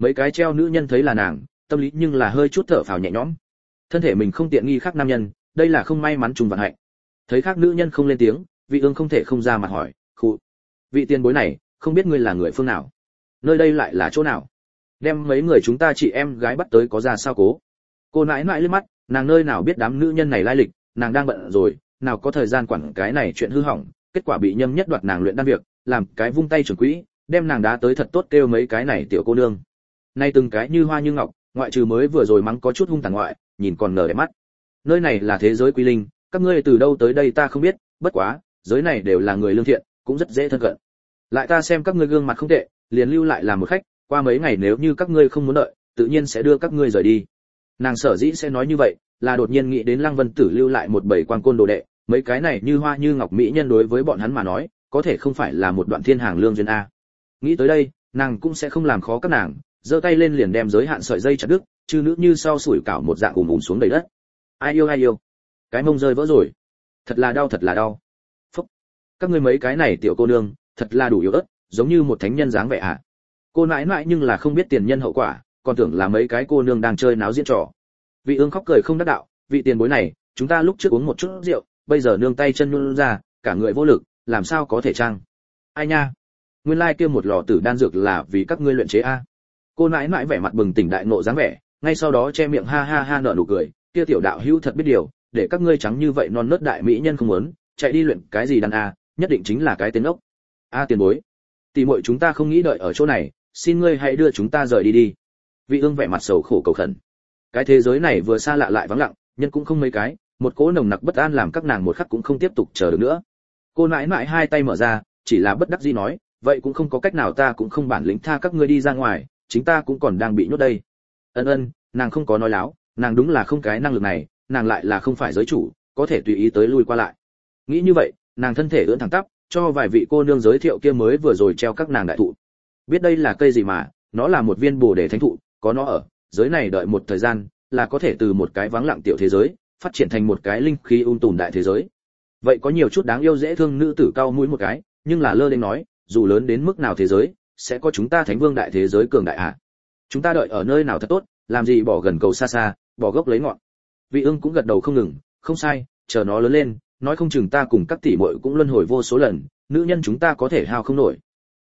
Mấy cái treo nữ nhân thấy là nàng, tâm lý nhưng là hơi chút thở phào nhẹ nhõm. Thân thể mình không tiện nghi khác nam nhân, đây là không may mắn trùng vận hạnh. Thấy khác nữ nhân không lên tiếng, Vị Ương không thể không ra mặt hỏi, "Khụ, vị tiền bối này, không biết ngươi là người phương nào? Nơi đây lại là chỗ nào? Đem mấy người chúng ta chị em gái bắt tới có ra sao cố?" Cô nãi nãi liếc mắt, nàng nơi nào biết đám nữ nhân này lai lịch, nàng đang bận rồi, nào có thời gian quản cái này chuyện hư hỏng, kết quả bị Nhâm Nhất đoạt nàng luyện đan việc, làm cái vung tay trưởng quỹ, đem nàng đá tới thật tốt kêu mấy cái này tiểu cô nương. Nay từng cái như hoa như ngọc, ngoại trừ mới vừa rồi mắng có chút hung tàn ngoại, nhìn còn nở đẹp mắt. Nơi này là thế giới quy linh, các ngươi từ đâu tới đây ta không biết, bất quá, giới này đều là người lương thiện, cũng rất dễ thân cận. Lại ta xem các ngươi gương mặt không tệ, liền lưu lại làm một khách, qua mấy ngày nếu như các ngươi không muốn đợi, tự nhiên sẽ đưa các ngươi rời đi. Nàng sở dĩ sẽ nói như vậy, là đột nhiên nghĩ đến Lăng Vân Tử lưu lại một bầy quan côn đồ đệ, mấy cái này như hoa như ngọc mỹ nhân đối với bọn hắn mà nói, có thể không phải là một đoạn thiên hàng lương duyên a. Nghĩ tới đây, nàng cũng sẽ không làm khó các nàng, giơ tay lên liền đem giới hạn sợi dây chặt đứt, chư nữ như sau sủi cảo một dạng ùm xuống đầy đất. Ai yêu, cái mông rơi vỡ rồi, thật là đau. Phúc, các ngươi mấy cái này tiểu cô nương, thật là đủ yếu ớt, giống như một thánh nhân dáng vẻ à. Cô nãi nãi nhưng là không biết tiền nhân hậu quả, còn tưởng là mấy cái cô nương đang chơi náo diễn trò. Vị Ương khóc cười không đắc đạo, vị tiền bối này, chúng ta lúc trước uống một chút rượu, bây giờ nương tay chân nhún ra, cả người vô lực, làm sao có thể trang. Ai nha, nguyên lai kia một lò tử đan dược là vì các ngươi luyện chế a. Cô nãi nãi vẻ mặt bừng tỉnh đại ngộ dáng vẻ, ngay sau đó che miệng ha ha ha nở nụ cười, kia tiểu đạo hữu thật biết điều, để các ngươi trắng như vậy non nớt đại mỹ nhân không muốn, chạy đi luyện cái gì đan a, nhất định chính là cái tên ốc. A tiền bối, tỷ muội chúng ta không nghĩ đợi ở chỗ này, xin ngươi hãy đưa chúng ta rời đi đi. Vị Ương vẻ mặt sầu khổ cầu khẩn. Cái thế giới này vừa xa lạ lại vắng lặng, nhân cũng không mấy cái, một cỗ nồng nặc bất an làm các nàng một khắc cũng không tiếp tục chờ được nữa. Cô nãi nãi hai tay mở ra, chỉ là bất đắc dĩ nói, vậy cũng không có cách nào, ta cũng không bản lĩnh tha các ngươi đi ra ngoài, chính ta cũng còn đang bị nhốt đây. Ân, nàng không có nói láo, nàng đúng là không cái năng lực này, nàng lại là không phải giới chủ, có thể tùy ý tới lui qua lại. Nghĩ như vậy, nàng thân thể ưỡn thẳng tắp, cho vài vị cô nương giới thiệu kia mới vừa rồi treo các nàng đại thụ. Biết đây là cây gì mà, nó là một viên Bồ Đề thánh thụ, có nó ở, giới này đợi một thời gian, là có thể từ một cái vắng lặng tiểu thế giới, phát triển thành một cái linh khí tùm đại thế giới. Vậy có nhiều chút đáng yêu dễ thương nữ tử cao mũi một cái, nhưng là lơ đến nói, dù lớn đến mức nào thế giới, sẽ có chúng ta Thánh Vương đại thế giới cường đại ạ. Chúng ta đợi ở nơi nào thật tốt, làm gì bỏ gần cầu xa xa, bỏ gốc lấy ngọn. Vị Ương cũng gật đầu không ngừng, không sai, chờ nó lớn lên, nói không chừng ta cùng các tỷ muội cũng luân hồi vô số lần, nữ nhân chúng ta có thể hao không nổi.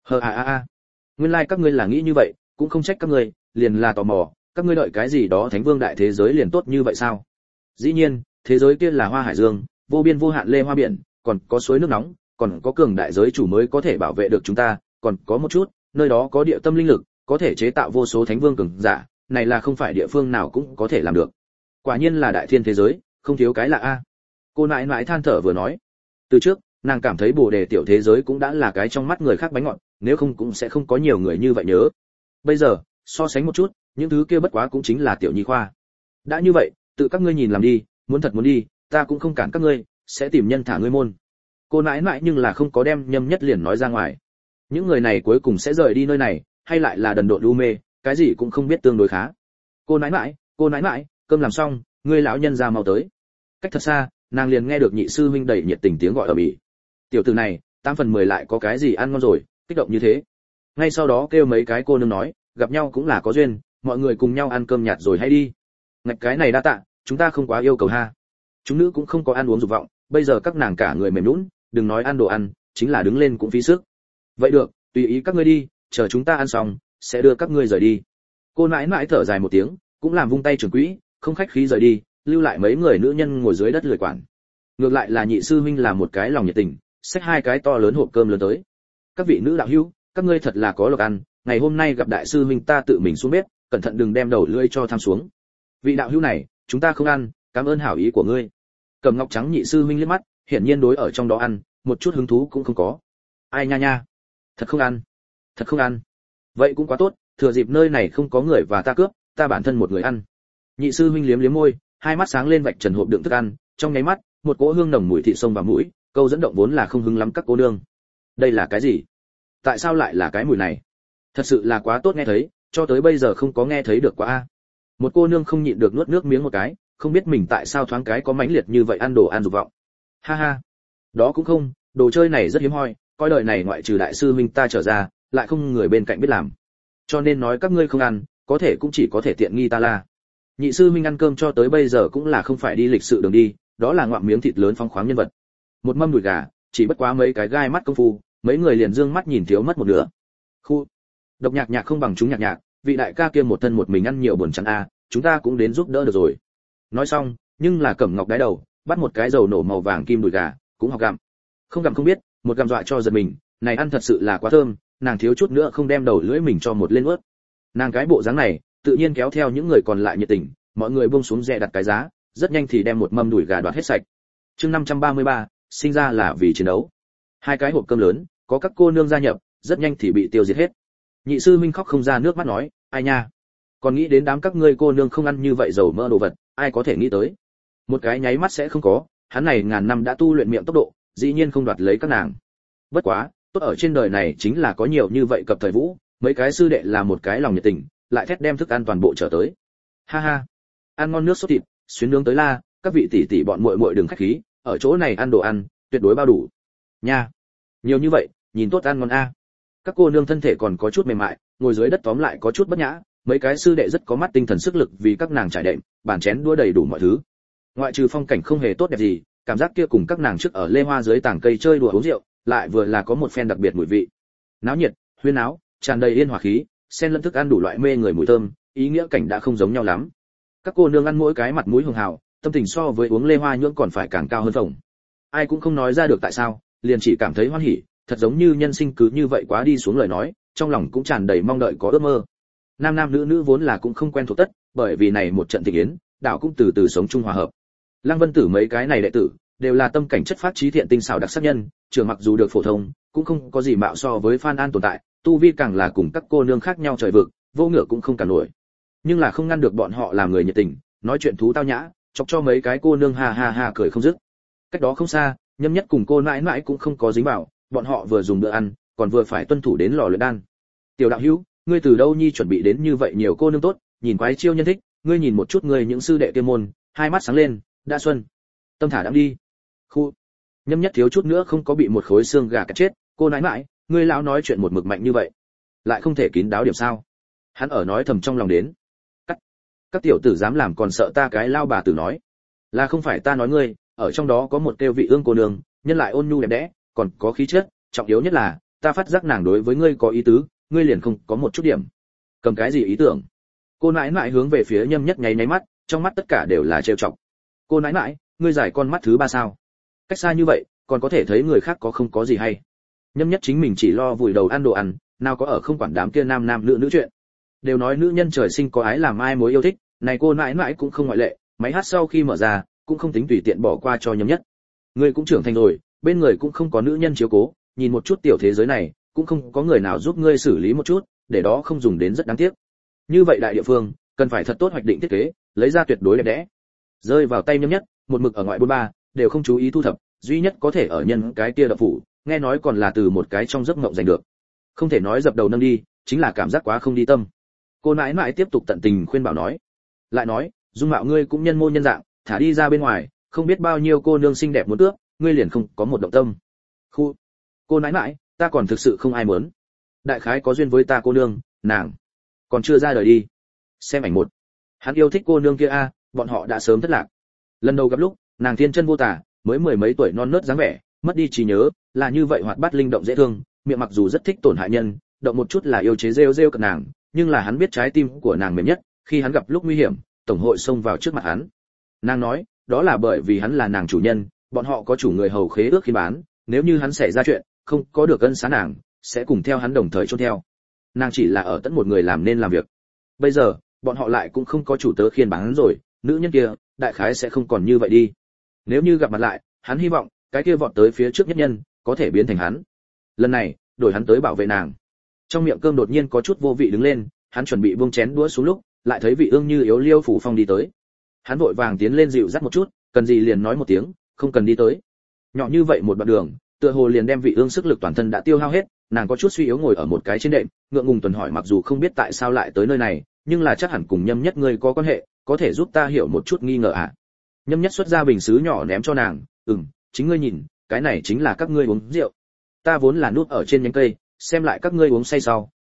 Nguyên lai các ngươi là nghĩ như vậy, cũng không trách các ngươi, liền là tò mò, các ngươi đợi cái gì đó Thánh Vương đại thế giới liền tốt như vậy sao? Dĩ nhiên, thế giới kia là Hoa Hải Dương, vô biên vô hạn lê hoa biển, còn có suối nước nóng, còn có cường đại giới chủ mới có thể bảo vệ được chúng ta, còn có một chút, nơi đó có địa tâm linh lực, có thể chế tạo vô số thánh vương cường giả, này là không phải địa phương nào cũng có thể làm được. Quả nhiên là đại thiên thế giới, không thiếu cái lạ a. Cô nãi nãi than thở vừa nói. Từ trước, nàng cảm thấy Bồ Đề tiểu thế giới cũng đã là cái trong mắt người khác bánh ngọt, nếu không cũng sẽ không có nhiều người như vậy nhớ. Bây giờ, so sánh một chút, những thứ kia bất quá cũng chính là tiểu nhi khoa. Đã như vậy, tự các ngươi nhìn làm đi, muốn thật muốn đi, ta cũng không cản các ngươi, sẽ tìm nhân thả ngươi môn. Cô nãi nãi nhưng là không có đem Nhâm Nhất liền nói ra ngoài. Những người này cuối cùng sẽ rời đi nơi này, hay lại là đần độn lu mê, cái gì cũng không biết tương đối khá. Cô nãi nãi, cơm làm xong, ngươi lão nhân ra mau tới. Cách thật xa, nàng liền nghe được nhị sư huynh đầy nhiệt tình tiếng gọi ở bỉ. Tiểu tử này, 8/10 lại có cái gì ăn ngon rồi, kích động như thế. Ngay sau đó kêu mấy cái cô nương nói, gặp nhau cũng là có duyên, mọi người cùng nhau ăn cơm nhạt rồi hay đi. Ngạch cái này đa tạ, chúng ta không quá yêu cầu ha. Chúng nữ cũng không có ăn uống dục vọng, bây giờ các nàng cả người mềm nhũn, đừng nói ăn đồ ăn, chính là đứng lên cũng phí sức. Vậy được, tùy ý các ngươi đi, chờ chúng ta ăn xong, sẽ đưa các ngươi rời đi. Cô nãi nãi thở dài một tiếng, cũng làm vung tay trưởng quỹ, không khách khí rời đi, lưu lại mấy người nữ nhân ngồi dưới đất lười quản. Ngược lại là nhị sư huynh là một cái lòng nhiệt tình, xách hai cái to lớn hộp cơm lớn tới. Các vị nữ đạo hữu, các ngươi thật là có lộc ăn, ngày hôm nay gặp đại sư huynh ta tự mình xuống bếp, cẩn thận đừng đem đầu lưỡi cho tham xuống. Vị đạo hữu này, chúng ta không ăn, cảm ơn hảo ý của ngươi. Cầm ngọc trắng nhị sư huynh liếc mắt, hiển nhiên đối ở trong đó ăn, một chút hứng thú cũng không có. Ai nha nha, thật không ăn. Vậy cũng quá tốt, thừa dịp nơi này không có người và ta cướp, ta bản thân một người ăn. Nhị sư huynh liếm môi, hai mắt sáng lên vạch trần hộp đựng thức ăn, trong nháy mắt, một cỗ hương nồng mùi thịt xông vào mũi, câu dẫn động vốn là không hứng lắm các cô nương. Đây là cái gì? Tại sao lại là cái mùi này? Thật sự là quá tốt nghe thấy, cho tới bây giờ không có nghe thấy được quá a. Một cô nương không nhịn được nuốt nước miếng một cái, không biết mình tại sao thoáng cái có mãnh liệt như vậy ăn đồ ăn dục vọng. Ha ha, đó cũng không, đồ chơi này rất hiếm hoi, coi đời này ngoại trừ đại sư huynh ta trở ra, lại không người bên cạnh biết làm. cho nên nói các ngươi không ăn, có thể cũng chỉ có thể tiện nghi ta la. Nhị sư huynh ăn cơm cho tới bây giờ cũng là không phải đi lịch sự đường đi, đó là ngoạm miếng thịt lớn phóng khoáng nhân vật. Một mâm đùi gà, chỉ bất quá mấy cái gai mắt công phu, mấy người liền dương mắt nhìn thiếu mất một nửa. Khu, Độc Nhạc Nhạc không bằng chúng Nhạc Nhạc, vị đại ca kia một thân một mình ăn nhiều buồn chán a, chúng ta cũng đến giúp đỡ được rồi. Nói xong, nhưng là Cẩm Ngọc đái đầu, bắt một cái dầu nổ màu vàng kim đùi gà, cũng học gặm. Không gặm không biết, một gặm dọa cho giật mình, này ăn thật sự là quá thơm, nàng thiếu chút nữa không đem đầu lưỡi mình cho một lên ướt. Nàng cái bộ dáng này, tự nhiên kéo theo những người còn lại nhiệt tình, mọi người buông xuống rẻ đặt cái giá, rất nhanh thì đem một mâm đùi gà đoạt hết sạch. Chương 533, sinh ra là vì chiến đấu. Hai cái hộp cơm lớn, có các cô nương gia nhập, rất nhanh thì bị tiêu diệt hết. Nhị sư huynh khóc không ra nước mắt nói, ai nha, còn nghĩ đến đám các ngươi cô nương không ăn như vậy dầu mỡ đồ vật, ai có thể nghĩ tới. Một cái nháy mắt sẽ không có, hắn này ngàn năm đã tu luyện miệng tốc độ, dĩ nhiên không đoạt lấy các nàng. Bất quá, tốt ở trên đời này chính là có nhiều như vậy cập thời vũ, mấy cái sư đệ là một cái lòng nhiệt tình, lại thét đem thức ăn toàn bộ trở tới. Ha ha, ăn ngon nước sốt thịt, xuyến nướng tới la, các vị tỷ tỷ bọn muội muội đừng khách khí, ở chỗ này ăn đồ ăn, tuyệt đối bao đủ. Nha, nhiều như vậy, nhìn tốt ăn ngon a. Các cô nương thân thể còn có chút mềm mại, ngồi dưới đất tóm lại có chút bất nhã, mấy cái sư đệ rất có mắt tinh thần sức lực vì các nàng trải đệm, bàn chén đũa đầy đủ mọi thứ. Ngoại trừ phong cảnh không hề tốt đẹp gì, cảm giác kia cùng các nàng trước ở lê hoa dưới tảng cây chơi đùa uống rượu, lại vừa là có một phen đặc biệt mùi vị. Náo nhiệt, huyên náo, tràn đầy yên hòa khí, xen lẫn thức ăn đủ loại mê người mùi thơm, ý nghĩa cảnh đã không giống nhau lắm. Các cô nương ăn mỗi cái mặt mũi hường hào, tâm tình so với uống lê hoa nhưỡng còn phải càng cao hơn phồng. Ai cũng không nói ra được tại sao, liền chỉ cảm thấy hoan hỉ, thật giống như nhân sinh cứ như vậy quá đi xuống lời nói, trong lòng cũng tràn đầy mong đợi có ước mơ. Nam nam nữ nữ vốn là cũng không quen thuộc tất, bởi vì này một trận tình yến, đạo cũng từ từ sống chung hòa hợp. Lăng Vân Tử mấy cái này đệ tử, đều là tâm cảnh chất phát trí thiện tinh xảo đặc sắc nhân, trường mặc dù được phổ thông, cũng không có gì mạo so với Phan An tồn tại, tu vi càng là cùng các cô nương khác nhau trời vực, vô ngựa cũng không cả nổi. Nhưng là không ngăn được bọn họ làm người nhiệt tình, nói chuyện thú tao nhã, chọc cho mấy cái cô nương ha ha ha cười không dứt. Cách đó không xa, Nhâm Nhất cùng cô nãi nãi cũng không có dính vào, bọn họ vừa dùng bữa ăn, còn vừa phải tuân thủ đến lò luyện đan. Tiểu đạo hữu, ngươi từ đâu nhi chuẩn bị đến như vậy nhiều cô nương tốt, nhìn quái chiêu nhân thích, ngươi nhìn một chút ngươi những sư đệ kia môn, hai mắt sáng lên, đã xuân. Tâm thả đang đi. Khu. Nhâm Nhất thiếu chút nữa không có bị một khối xương gà cắt chết, cô nãi nãi, ngươi lão nói chuyện một mực mạnh như vậy, lại không thể kín đáo điểm sao? Hắn ở nói thầm trong lòng đến. Các tiểu tử dám làm còn sợ ta cái lao bà tử nói. Là không phải ta nói ngươi, ở trong đó có một tiêu vị ương cô nương, nhân lại ôn nhu đẹp đẽ, còn có khí chất, trọng yếu nhất là, ta phát giác nàng đối với ngươi có ý tứ, ngươi liền không có một chút điểm. Cầm cái gì ý tưởng? Cô nãi nãi hướng về phía Nhâm Nhất nháy mắt, trong mắt tất cả đều là trêu chọc. Cô nãi nãi, ngươi giải con mắt thứ ba sao? Cách xa như vậy, còn có thể thấy người khác có không có gì hay. Nhâm Nhất chính mình chỉ lo vùi đầu ăn đồ ăn, nào có ở không quản đám kia nam nam nữ nữ chuyện. Đều nói nữ nhân trời sinh có ái làm ai mối yêu thích, này cô nãi nãi cũng không ngoại lệ, máy hát sau khi mở ra, cũng không tính tùy tiện bỏ qua cho Nhâm Nhất. Ngươi cũng trưởng thành rồi, bên người cũng không có nữ nhân chiếu cố, nhìn một chút tiểu thế giới này, cũng không có người nào giúp ngươi xử lý một chút, để đó không dùng đến rất đáng tiếc. Như vậy đại địa phương, cần phải thật tốt hoạch định thiết kế, lấy ra tuyệt đối đẹp đẽ. Rơi vào tay Nhâm Nhất, một mực ở ngoại bôn ba, đều không chú ý thu thập, duy nhất có thể ở nhân cái kia đập phủ, nghe nói còn là từ một cái trong giấc mộng giành được. Không thể nói dập đầu nâng đi, chính là cảm giác quá không đi tâm. Cô nãi nãi tiếp tục tận tình khuyên bảo nói, lại nói, dung mạo ngươi cũng nhân mô nhân dạng, thả đi ra bên ngoài, không biết bao nhiêu cô nương xinh đẹp muốn tước, ngươi liền không có một động tâm. Khu. Cô nãi nãi, ta còn thực sự không ai muốn. Đại khái có duyên với ta cô nương, nàng còn chưa ra đời đi. Xem ảnh một. Hắn yêu thích cô nương kia a, bọn họ đã sớm thất lạc. Lần đầu gặp lúc, nàng thiên chân vô tả, mới mười mấy tuổi non nớt dáng vẻ, mất đi trí nhớ, là như vậy hoạt bát linh động dễ thương, miệng mặc dù rất thích tổn hại nhân, động một chút là yêu chế rêu rêu cận nàng, nhưng là hắn biết trái tim của nàng mềm nhất, khi hắn gặp lúc nguy hiểm, tổng hội xông vào trước mặt hắn. Nàng nói, đó là bởi vì hắn là nàng chủ nhân, bọn họ có chủ người hầu khế ước khi bán, nếu như hắn xảy ra chuyện, không có được ân xá nàng, sẽ cùng theo hắn đồng thời chôn theo. Nàng chỉ là ở tận một người làm nên làm việc. Bây giờ, bọn họ lại cũng không có chủ tớ khiên bán rồi, nữ nhân kia, đại khái sẽ không còn như vậy đi. Nếu như gặp mặt lại, hắn hy vọng, cái kia vọt tới phía trước nhất nhân, có thể biến thành hắn. Lần này, đổi hắn tới bảo vệ nàng. Trong miệng cơm đột nhiên có chút vô vị đứng lên, hắn chuẩn bị buông chén đũa xuống lúc, lại thấy vị ương như yếu liêu phủ phong đi tới. Hắn vội vàng tiến lên dịu dắt một chút, cần gì liền nói một tiếng, không cần đi tới. Nhỏ như vậy một đoạn đường, tựa hồ liền đem vị ương sức lực toàn thân đã tiêu hao hết, nàng có chút suy yếu ngồi ở một cái trên đệm, ngượng ngùng tuần hỏi mặc dù không biết tại sao lại tới nơi này, nhưng là chắc hẳn cùng Nhâm Nhất ngươi có quan hệ, có thể giúp ta hiểu một chút nghi ngờ ạ. Nhâm Nhất xuất ra bình sứ nhỏ ném cho nàng, chính ngươi nhìn, cái này chính là các ngươi uống rượu. Ta vốn là núp ở trên nhánh cây, xem lại các ngươi uống say sau,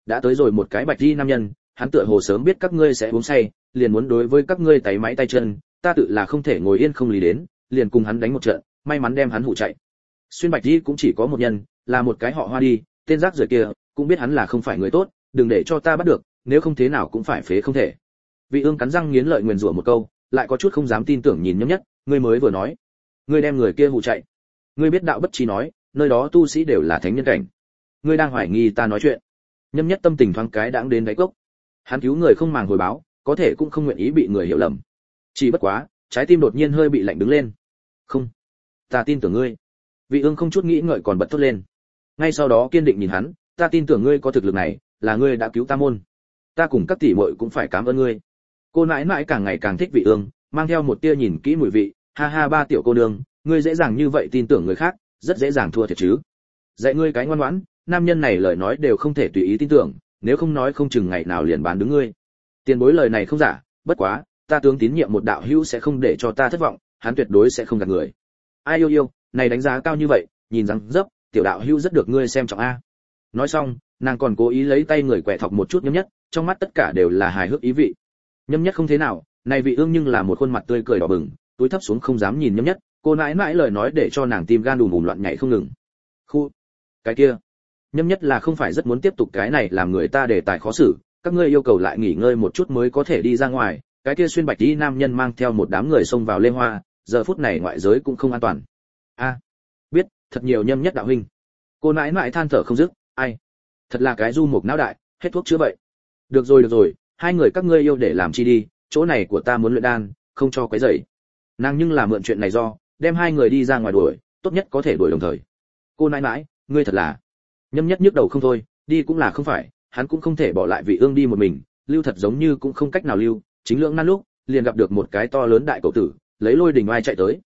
đã tới rồi một cái bạch y nam nhân, hắn tựa hồ sớm biết các ngươi sẽ uống say, liền muốn đối với các ngươi tay máy tay chân, ta tự là không thể ngồi yên không lý đến, liền cùng hắn đánh một trận, may mắn đem hắn hụ chạy. Xuyên bạch y cũng chỉ có một nhân, là một cái họ Hoa đi, tên rác rưởi kia, cũng biết hắn là không phải người tốt, đừng để cho ta bắt được, nếu không thế nào cũng phải phế không thể. Vị Ương cắn răng nghiến lợi nguyền rủa một câu, lại có chút không dám tin tưởng nhìn Nhâm Nhất, ngươi mới vừa nói, ngươi đem người kia hù chạy. Ngươi biết đạo bất chí nói, nơi đó tu sĩ đều là thánh nhân cảnh. Ngươi đang hoài nghi ta nói chuyện. Nhâm Nhất tâm tình thoáng cái đãng đến đáy cốc. Hắn cứu người không màng hồi báo, có thể cũng không nguyện ý bị người hiểu lầm. Chỉ bất quá, trái tim đột nhiên hơi bị lạnh đứng lên. Không, ta tin tưởng ngươi. Vị Ương không chút nghĩ ngợi còn bật thốt lên. Ngay sau đó kiên định nhìn hắn, ta tin tưởng ngươi có thực lực này, là ngươi đã cứu ta môn. Ta cùng các tỷ muội cũng phải cảm ơn ngươi. Cô nãi nãi càng ngày càng thích Vị Ương, mang theo một tia nhìn kỹ mùi vị, ha ha ba tiểu cô nương, ngươi dễ dàng như vậy tin tưởng người khác, rất dễ dàng thua thiệt chứ. Dạy ngươi cái ngoan ngoãn, nam nhân này lời nói đều không thể tùy ý tin tưởng, nếu không nói không chừng ngày nào liền bán đứng ngươi. Tiền bối lời này không giả, bất quá, ta tướng tín nhiệm một đạo hữu sẽ không để cho ta thất vọng, hắn tuyệt đối sẽ không gạt người. Ai yêu yêu, này đánh giá cao như vậy, nhìn rằng dấp, tiểu đạo hữu rất được ngươi xem trọng a. Nói xong, nàng còn cố ý lấy tay người quẹ thọc một chút Nhâm Nhất, trong mắt tất cả đều là hài hước ý vị. Nhâm Nhất không thế nào, này Vị Ương nhưng là một khuôn mặt tươi cười đỏ bừng, túi thấp xuống không dám nhìn Nhâm Nhất, cô nãi nãi lời nói để cho nàng tim gan đùm bùm loạn nhảy không ngừng. Khu, cái kia, Nhâm Nhất là không phải rất muốn tiếp tục cái này làm người ta đề tài khó xử, các ngươi yêu cầu lại nghỉ ngơi một chút mới có thể đi ra ngoài. Cái kia xuyên bạch y nam nhân mang theo một đám người xông vào Lê Hoa, giờ phút này ngoại giới cũng không an toàn. A, biết, thật nhiều Nhâm Nhất đạo huynh. Cô nãi nãi than thở không dứt, ai, thật là cái du mục não đại, hết thuốc chữa bệnh. Được rồi, hai người các ngươi yêu để làm chi đi, chỗ này của ta muốn luyện đan, không cho quấy rầy. Nàng nhưng là mượn chuyện này do, đem hai người đi ra ngoài đuổi, tốt nhất có thể đuổi đồng thời. Cô nãi nãi, ngươi thật là. Nhâm Nhất nhức đầu không thôi, đi cũng là không phải, hắn cũng không thể bỏ lại Vị Ương đi một mình, lưu thật giống như cũng không cách nào lưu, chính lưỡng nan lúc, liền gặp được một cái to lớn đại cậu tử, lấy lôi đình oai chạy tới.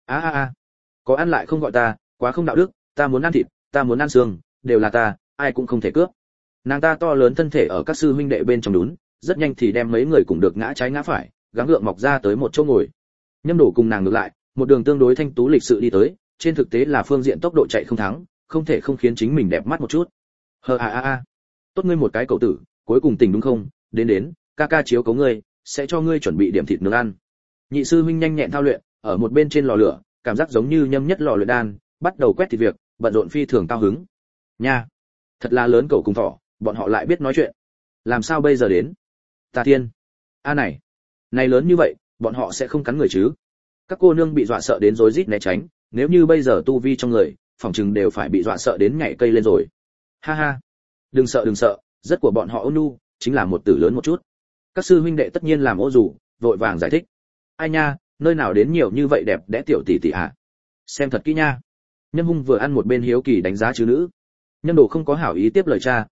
A, có ăn lại không gọi ta, quá không đạo đức, ta muốn ăn thịt, ta muốn ăn xương, đều là ta, ai cũng không thể cướp. Nàng ta to lớn thân thể ở các sư huynh đệ bên trong đún, rất nhanh thì đem mấy người cùng được ngã trái ngã phải, gắng gượng mọc ra tới một chỗ ngồi. Nhâm Đổ cùng nàng ngược lại, một đường tương đối thanh tú lịch sự đi tới, trên thực tế là phương diện tốc độ chạy không thắng, không thể không khiến chính mình đẹp mắt một chút. Tốt ngươi một cái cậu tử, cuối cùng tỉnh đúng không? Đến, ca ca chiếu cấu ngươi, sẽ cho ngươi chuẩn bị điểm thịt nướng ăn. Nhị sư huynh nhanh nhẹn thao luyện, ở một bên trên lò lửa, cảm giác giống như Nhâm Nhất lò luyện đan, bắt đầu quét thịt việc, bận rộn phi thường cao hứng. Nha, thật là lớn cậu cùng thỏ, bọn họ lại biết nói chuyện. Làm sao bây giờ đến? Ta thiên, này lớn như vậy, bọn họ sẽ không cắn người chứ? Các cô nương bị dọa sợ đến rối rít né tránh, nếu như bây giờ tu vi trong người, phòng chừng đều phải bị dọa sợ đến nhảy cây lên rồi. Ha, đừng sợ, rất của bọn họ ôn nhu, chính là một tử lớn một chút. Các sư huynh đệ tất nhiên làm ô dù, vội vàng giải thích. Ai nha, nơi nào đến nhiều như vậy đẹp đẽ tiểu tỷ tỷ à? Xem thật kỹ nha. Nhâm Hung vừa ăn một bên hiếu kỳ đánh giá chứ nữ. Nhâm Đồ không có hảo ý tiếp lời cha,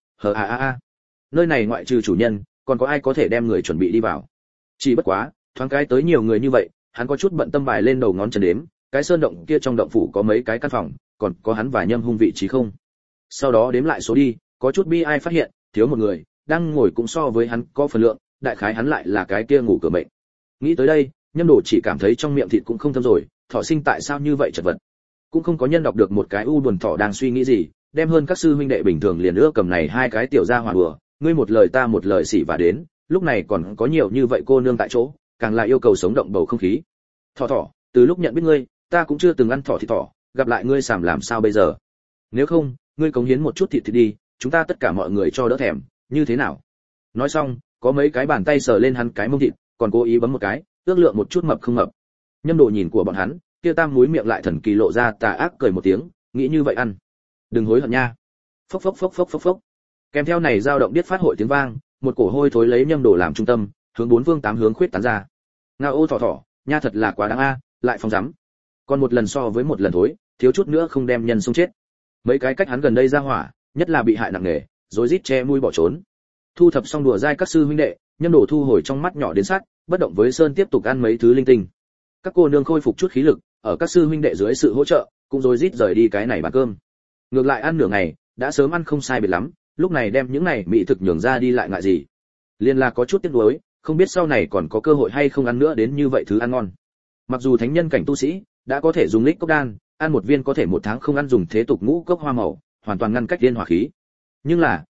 nơi này ngoại trừ chủ nhân, còn có ai có thể đem người chuẩn bị đi vào? Chỉ bất quá, thoáng cái tới nhiều người như vậy, hắn có chút bận tâm bài lên đầu ngón chân đếm, cái sơn động kia trong động phủ có mấy cái căn phòng, còn có hắn và Nhâm Hung vị trí không? Sau đó đếm lại số đi, có chút bi ai phát hiện, thiếu một người, đang ngồi cũng so với hắn có phần lượng, đại khái hắn lại là cái kia ngủ cửa bệnh. Nghĩ tới đây, Nhâm Đồ chỉ cảm thấy trong miệng thịt cũng không thơm rồi, thọ sinh tại sao như vậy chật vật. Cũng không có nhân đọc được một cái u buồn thọ đang suy nghĩ gì, đem hơn các sư huynh đệ bình thường liền ưa cầm này hai cái tiểu gia hỏa đùa, ngươi một lời ta một lời xỉ và đến, lúc này còn có nhiều như vậy cô nương tại chỗ, càng là yêu cầu sống động bầu không khí. Thỏ, từ lúc nhận biết ngươi, ta cũng chưa từng ăn thỏ thịt thỏ, gặp lại ngươi sàm làm sao bây giờ? Nếu không, ngươi cống hiến một chút thịt đi, chúng ta tất cả mọi người cho đỡ thèm, như thế nào? Nói xong, có mấy cái bàn tay sờ lên hắn cái mông thịt, còn cố ý bấm một cái, ước lượng một chút mập không mập. Nhâm Đồ nhìn của bọn hắn, kia tam múi miệng lại thần kỳ lộ ra tà ác cười một tiếng, nghĩ như vậy ăn, đừng hối hận nha. Phốc. Kèm theo này dao động biết phát hội tiếng vang, một cổ hôi thối lấy Nhâm Đồ làm trung tâm, hướng bốn phương tám hướng khuyết tán ra. Ngao ô thỏ, nha thật là quá đáng a, lại phong dám. Còn một lần so với một lần thối, thiếu chút nữa không đem nhân xông chết. Mấy cái cách hắn gần đây ra hỏa, nhất là bị hại nặng nề, rối rít che mũi bỏ trốn. Thu thập xong đùa dai các sư huynh đệ, Nhâm Đồ thu hồi trong mắt nhỏ đến sát, bất động với sơn tiếp tục ăn mấy thứ linh tinh. Các cô nương khôi phục chút khí lực, ở các sư huynh đệ dưới sự hỗ trợ, cũng rối rít rời đi cái này bàn cơm. Ngược lại ăn nửa ngày, đã sớm ăn không sai biệt lắm, lúc này đem những này mỹ thực nhường ra đi lại ngại gì. Liên là có chút tiếc nuối, không biết sau này còn có cơ hội hay không ăn nữa đến như vậy thứ ăn ngon. Mặc dù thánh nhân cảnh tu sĩ đã có thể dùng lích cốc đan, ăn một viên có thể một tháng không ăn dùng thế tục ngũ cốc hoa màu, hoàn toàn ngăn cách tiên hỏa khí. Nhưng là,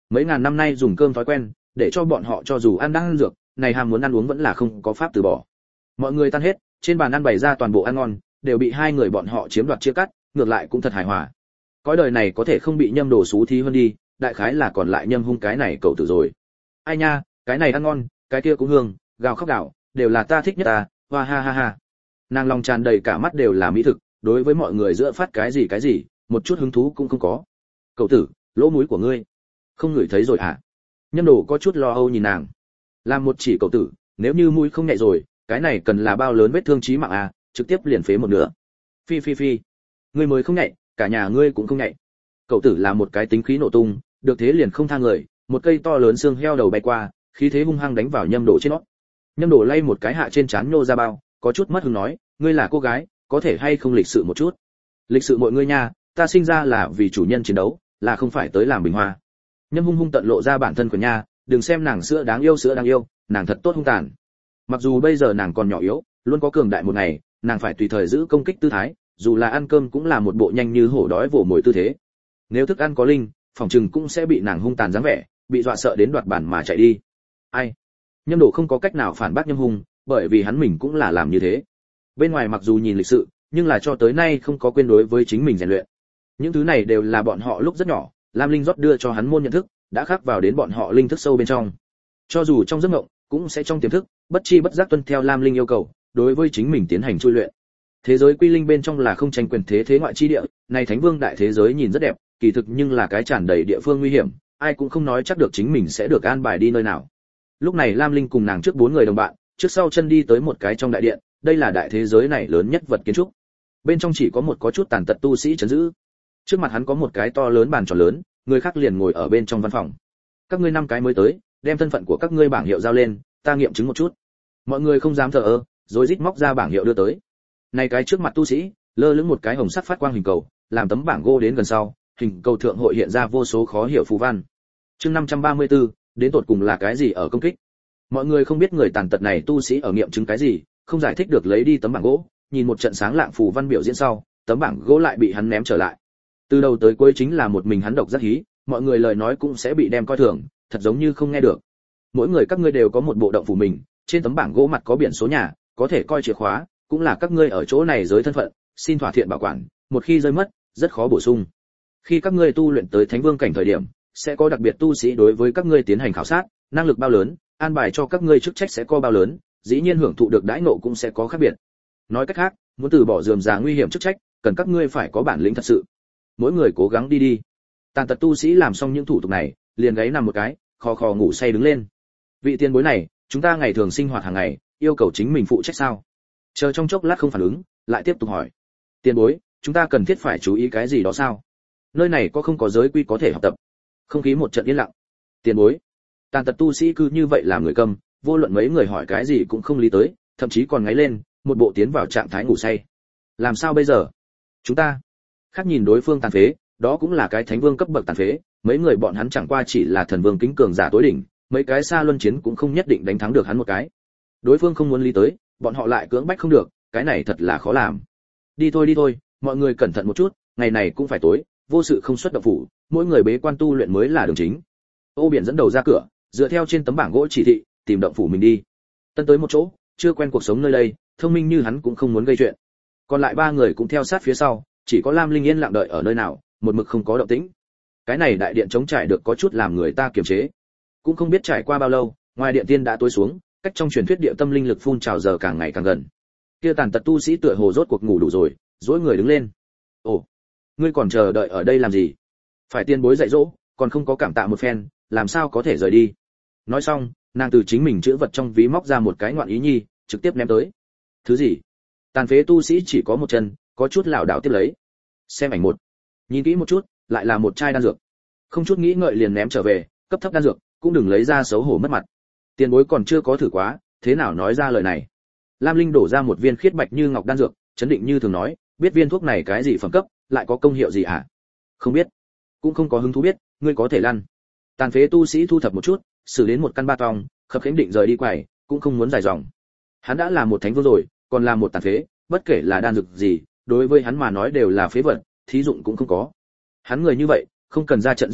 mấy ngàn năm nay dùng cơm thói quen, để cho bọn họ cho dù ăn đang dược, này ham muốn ăn uống vẫn là không có pháp từ bỏ. Mọi người tan hết, trên bàn ăn bày ra toàn bộ ăn ngon, đều bị hai người bọn họ chiếm đoạt chia cắt, ngược lại cũng thật hài hòa. Cõi đời này có thể không bị Nhâm Đồ xú thí hơn đi, đại khái là còn lại Nhâm Hung cái này cậu tử rồi. Ai nha, cái này ăn ngon, cái kia cũng hương, gào khóc gào, đều là ta thích nhất ta, hoa ha ha ha. Nàng lòng tràn đầy cả mắt đều là mỹ thực, đối với mọi người giữa phát cái gì, một chút hứng thú cũng không có. Cậu tử, lỗ mũi của ngươi, không ngửi thấy rồi à? Nhâm Đồ có chút lo âu nhìn nàng. Làm một chỉ cậu tử, nếu như mũi không nhạy rồi, cái này cần là bao lớn vết thương chí mạng à, trực tiếp liền phế một nửa. Phi phi phi, ngươi mới không nhạy, cả nhà ngươi cũng không nhạy. Cậu tử là một cái tính khí nổ tung, được thế liền không tha người, một cây to lớn xương heo đầu bay qua, khí thế hung hăng đánh vào Nhâm Đồ trên nó. Nhâm Đồ lay một cái hạ trên trán nhô ra bao, có chút mất hứng nói, ngươi là cô gái, có thể hay không lịch sự một chút? Lịch sự mọi ngươi nha, ta sinh ra là vì chủ nhân chiến đấu, là không phải tới làm bình hoa. Nhâm Hung hung tận lộ ra bản thân của nha, đừng xem nàng sữa đáng yêu, nàng thật tốt hung tàn. Mặc dù bây giờ nàng còn nhỏ yếu, luôn có cường đại một ngày, nàng phải tùy thời giữ công kích tư thái, dù là ăn cơm cũng là một bộ nhanh như hổ đói vồ mồi tư thế. Nếu thức ăn có linh, phòng trừng cũng sẽ bị nàng hung tàn dáng vẻ, bị dọa sợ đến đoạt bản mà chạy đi. Ai? Nhâm Đồ không có cách nào phản bác Nhâm Hung, bởi vì hắn mình cũng là làm như thế. Bên ngoài mặc dù nhìn lịch sự, nhưng là cho tới nay không có quên đối với chính mình rèn luyện. Những thứ này đều là bọn họ lúc rất nhỏ, Lam Linh rót đưa cho hắn môn nhận thức, đã khắc vào đến bọn họ linh thức sâu bên trong. Cho dù trong giấc mộng, cũng sẽ trong tiềm thức, bất chi bất giác tuân theo Lam Linh yêu cầu, đối với chính mình tiến hành chui luyện. Thế giới quy linh bên trong là không tranh quyền thế ngoại chi địa, này Thánh Vương đại thế giới nhìn rất đẹp, kỳ thực nhưng là cái tràn đầy địa phương nguy hiểm, ai cũng không nói chắc được chính mình sẽ được an bài đi nơi nào. Lúc này Lam Linh cùng nàng trước 4 người đồng bạn, trước sau chân đi tới một cái trong đại điện, đây là đại thế giới này lớn nhất vật kiến trúc. Bên trong chỉ có một có chút tàn tật tu sĩ trấn giữ. Trước mặt hắn có một cái to lớn bàn tròn lớn, người khác liền ngồi ở bên trong văn phòng. Các ngươi 5 cái mới tới, đem thân phận của các ngươi bảng hiệu giao lên, ta nghiệm chứng một chút. Mọi người không dám thờ ơ, rối rít móc ra bảng hiệu đưa tới. Này cái trước mặt tu sĩ, lơ lửng một cái hồng sắc phát quang hình cầu, làm tấm bảng gỗ đến gần sau, hình cầu thượng hội hiện ra vô số khó hiểu phù văn. Chương 534, đến tột cùng là cái gì ở công kích? Mọi người không biết người tàn tật này tu sĩ ở nghiệm chứng cái gì, không giải thích được lấy đi tấm bảng gỗ, nhìn một trận sáng lạng phù văn biểu diễn sau, tấm bảng gỗ lại bị hắn ném trở lại. Từ đầu tới cuối chính là một mình hắn độc giác hí, mọi người lời nói cũng sẽ bị đem coi thường, thật giống như không nghe được. Mỗi người các ngươi đều có một bộ động phủ mình, trên tấm bảng gỗ mặt có biển số nhà, có thể coi chìa khóa, cũng là các ngươi ở chỗ này giới thân phận, xin thỏa thiện bảo quản, một khi rơi mất, rất khó bổ sung. Khi các ngươi tu luyện tới Thánh Vương cảnh thời điểm, sẽ có đặc biệt tu sĩ đối với các ngươi tiến hành khảo sát, năng lực bao lớn, an bài cho các ngươi chức trách sẽ có bao lớn, dĩ nhiên hưởng thụ được đãi ngộ cũng sẽ có khác biệt. Nói cách khác, muốn từ bỏ rườm rà nguy hiểm chức trách, cần các ngươi phải có bản lĩnh thật sự. Mỗi người cố gắng đi đi. Tàn tật tu sĩ làm xong những thủ tục này, liền gáy nằm một cái, khò khò ngủ say đứng lên. Vị tiền bối này, chúng ta ngày thường sinh hoạt hàng ngày, yêu cầu chính mình phụ trách sao? Chờ trong chốc lát không phản ứng, lại tiếp tục hỏi. Tiền bối, chúng ta cần thiết phải chú ý cái gì đó sao? Nơi này có không có giới quy có thể học tập? Không khí một trận yên lặng. Tiền bối. Tàn tật tu sĩ cứ như vậy làm người câm, vô luận mấy người hỏi cái gì cũng không lý tới, thậm chí còn ngáy lên, một bộ tiến vào trạng thái ngủ say. Làm sao bây giờ? Chúng ta khác nhìn đối phương tàn phế, đó cũng là cái Thánh Vương cấp bậc tàn phế, mấy người bọn hắn chẳng qua chỉ là thần vương kính cường giả tối đỉnh, mấy cái xa luân chiến cũng không nhất định đánh thắng được hắn một cái. Đối phương không muốn lý tới, bọn họ lại cưỡng bách không được, cái này thật là khó làm. Đi thôi, mọi người cẩn thận một chút, ngày này cũng phải tối, vô sự không xuất động phủ, mỗi người bế quan tu luyện mới là đường chính. Ô Biển dẫn đầu ra cửa, dựa theo trên tấm bảng gỗ chỉ thị, tìm động phủ mình đi. Tân tới một chỗ, chưa quen cuộc sống nơi đây, thông minh như hắn cũng không muốn gây chuyện. Còn lại 3 người cũng theo sát phía sau, chỉ có Lam Linh yên lặng đợi ở nơi nào, một mực không có động tĩnh. Cái này đại điện trống trải được có chút làm người ta kiềm chế. Cũng không biết trải qua bao lâu, ngoài điện tiên đã tối xuống, cách trong truyền thuyết địa tâm linh lực phun trào giờ càng ngày càng gần. Kia tàn tật tu sĩ tựa hồ rốt cuộc ngủ đủ rồi, duỗi người đứng lên. Ồ, ngươi còn chờ đợi ở đây làm gì? Phải tiên bối dạy dỗ, còn không có cảm tạ một phen, làm sao có thể rời đi? Nói xong, nàng từ chính mình chữ vật trong ví móc ra một cái ngoạn ý nhi, trực tiếp ném tới. Thứ gì? Tàn phế tu sĩ chỉ có một chân, có chút lảo đảo tiếp lấy. Xem ảnh một. Nhìn kỹ một chút, lại là một chai đan dược. Không chút nghĩ ngợi liền ném trở về, cấp thấp đan dược, cũng đừng lấy ra xấu hổ mất mặt. Tiền bối còn chưa có thử quá, thế nào nói ra lời này? Lam Linh đổ ra một viên khiết bạch như ngọc đan dược, chấn định như thường nói, biết viên thuốc này cái gì phẩm cấp, lại có công hiệu gì hả? Không biết, cũng không có hứng thú biết, ngươi có thể lăn. Tàn phế tu sĩ thu thập một chút, xử đến một căn ba tong, khập khiễng định rời đi quầy, cũng không muốn dài dòng. Hắn đã là một thánh vương rồi, còn là một tàn phế, bất kể là đan dược gì, đối với hắn mà nói đều là phế vật, thí dụng cũng không có. Hắn người như vậy, không cần ra trận giết địch,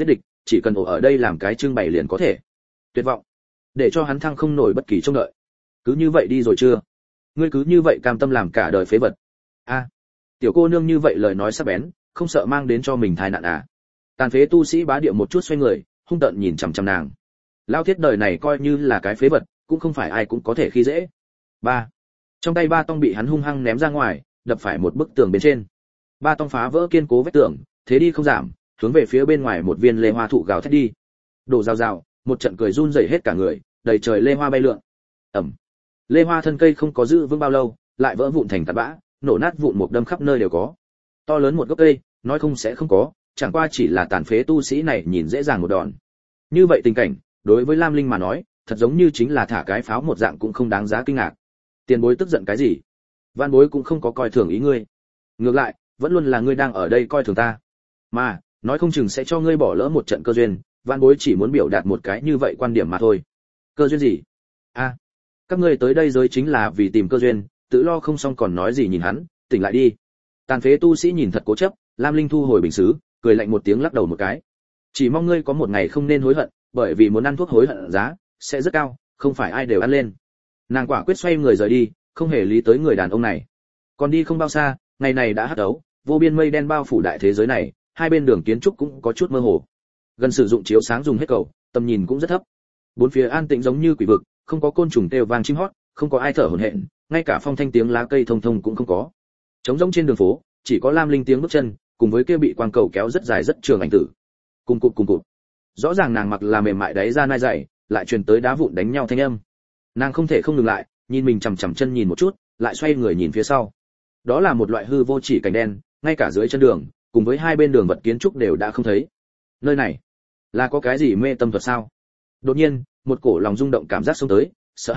chỉ cần ổ ở đây làm cái trưng bày liền có thể. Tuyệt vọng, để cho hắn thăng không nổi bất kỳ trông đợi. Cứ như vậy đi rồi chưa? Ngươi cứ như vậy cam tâm làm cả đời phế vật? A, tiểu cô nương như vậy lời nói sắc bén, không sợ mang đến cho mình tai nạn à? Tàn phế tu sĩ bá điệu một chút xoay người, hung tợn nhìn chằm chằm nàng. Lao thiết đời này coi như là cái phế vật, cũng không phải ai cũng có thể khi dễ. Ba, trong tay ba tông bị hắn hung hăng ném ra ngoài, đập phải một bức tường bên trên. Ba tông phá vỡ kiên cố vách tường, thế đi không giảm, hướng về phía bên ngoài một viên lê hoa thụ gào thét đi. Đổ rào rào, một trận cười run rẩy hết cả người, đầy trời lê hoa bay lượn. Ầm. Lê hoa thân cây không có giữ vững bao lâu, lại vỡ vụn thành tạt bã, nổ nát vụn một đâm khắp nơi đều có. To lớn một gốc cây, nói không sẽ không có, chẳng qua chỉ là tàn phế tu sĩ này nhìn dễ dàng một đòn. Như vậy tình cảnh, đối với Lam Linh mà nói, thật giống như chính là thả cái pháo một dạng cũng không đáng giá kinh ngạc. Tiền bối tức giận cái gì? Vạn bối cũng không có coi thường ý ngươi. Ngược lại, vẫn luôn là ngươi đang ở đây coi thường ta. Mà, nói không chừng sẽ cho ngươi bỏ lỡ một trận cơ duyên, vạn bối chỉ muốn biểu đạt một cái như vậy quan điểm mà thôi. Cơ duyên gì? A, các ngươi tới đây giới chính là vì tìm cơ duyên, tự lo không xong còn nói gì nhìn hắn, tỉnh lại đi. Tàn phế tu sĩ nhìn thật cố chấp, Lam Linh thu hồi bình sứ, cười lạnh một tiếng lắc đầu một cái. Chỉ mong ngươi có một ngày không nên hối hận, bởi vì muốn ăn thuốc hối hận giá sẽ rất cao, không phải ai đều ăn lên. Nàng quả quyết xoay người rời đi, không hề lý tới người đàn ông này. Còn đi không bao xa, ngày này đã hắt ấu, vô biên mây đen bao phủ đại thế giới này, hai bên đường kiến trúc cũng có chút mơ hồ. Gần sử dụng chiếu sáng dùng hết cầu, tầm nhìn cũng rất thấp. Bốn phía an tĩnh giống như quỷ vực, không có côn trùng kêu vang chim hót, không có ai thở hổn hển, ngay cả phong thanh tiếng lá cây thông thông cũng không có. Trống rỗng trên đường phố, chỉ có Lam Linh tiếng bước chân, cùng với kia bị quang cầu kéo rất dài rất trường ảnh tử. Cùng cụt. Rõ ràng nàng mặc là mềm mại đáy da nai dày, lại truyền tới đá vụn đánh nhau thanh âm. Nàng không thể không ngừng lại, nhìn mình chằm chằm chân nhìn một chút, lại xoay người nhìn phía sau. Đó là một loại hư vô chỉ cảnh đen, ngay cả dưới chân đường, cùng với hai bên đường vật kiến trúc đều đã không thấy. Nơi này, là có cái gì mê tâm thuật sao? Đột nhiên, một cổ lòng rung động cảm giác xông tới,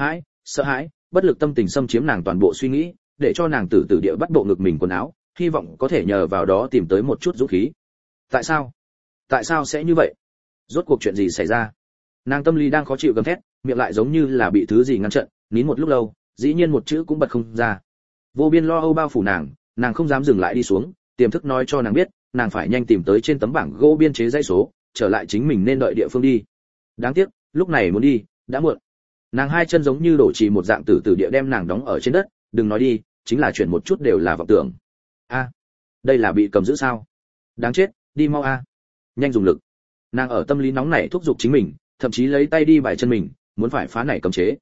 sợ hãi, bất lực tâm tình xâm chiếm nàng toàn bộ suy nghĩ, để cho nàng từ từ địa bắt bộ ngực mình quần áo, hy vọng có thể nhờ vào đó tìm tới một chút dũng khí. Tại sao sẽ như vậy? Rốt cuộc chuyện gì xảy ra? Nàng tâm lý đang khó chịu gầm thét, miệng lại giống như là bị thứ gì ngăn chặn, nín một lúc lâu, dĩ nhiên một chữ cũng bật không ra. Vô biên lo âu bao phủ nàng không dám dừng lại đi xuống, tiềm thức nói cho nàng biết, nàng phải nhanh tìm tới trên tấm bảng gỗ biên chế dãy số, trở lại chính mình nên đợi địa phương đi. Đáng tiếc, lúc này muốn đi, đã muộn. Nàng hai chân giống như đổ trì một dạng tử tử địa đem nàng đóng ở trên đất, đừng nói đi, chính là chuyển một chút đều là vọng tưởng. A, đây là bị cầm giữ sao? Đáng chết, đi mau a. Nhanh dùng lực. Nàng ở tâm lý nóng nảy thúc giục chính mình, thậm chí lấy tay đi bài chân mình, muốn phải phá nảy cấm chế.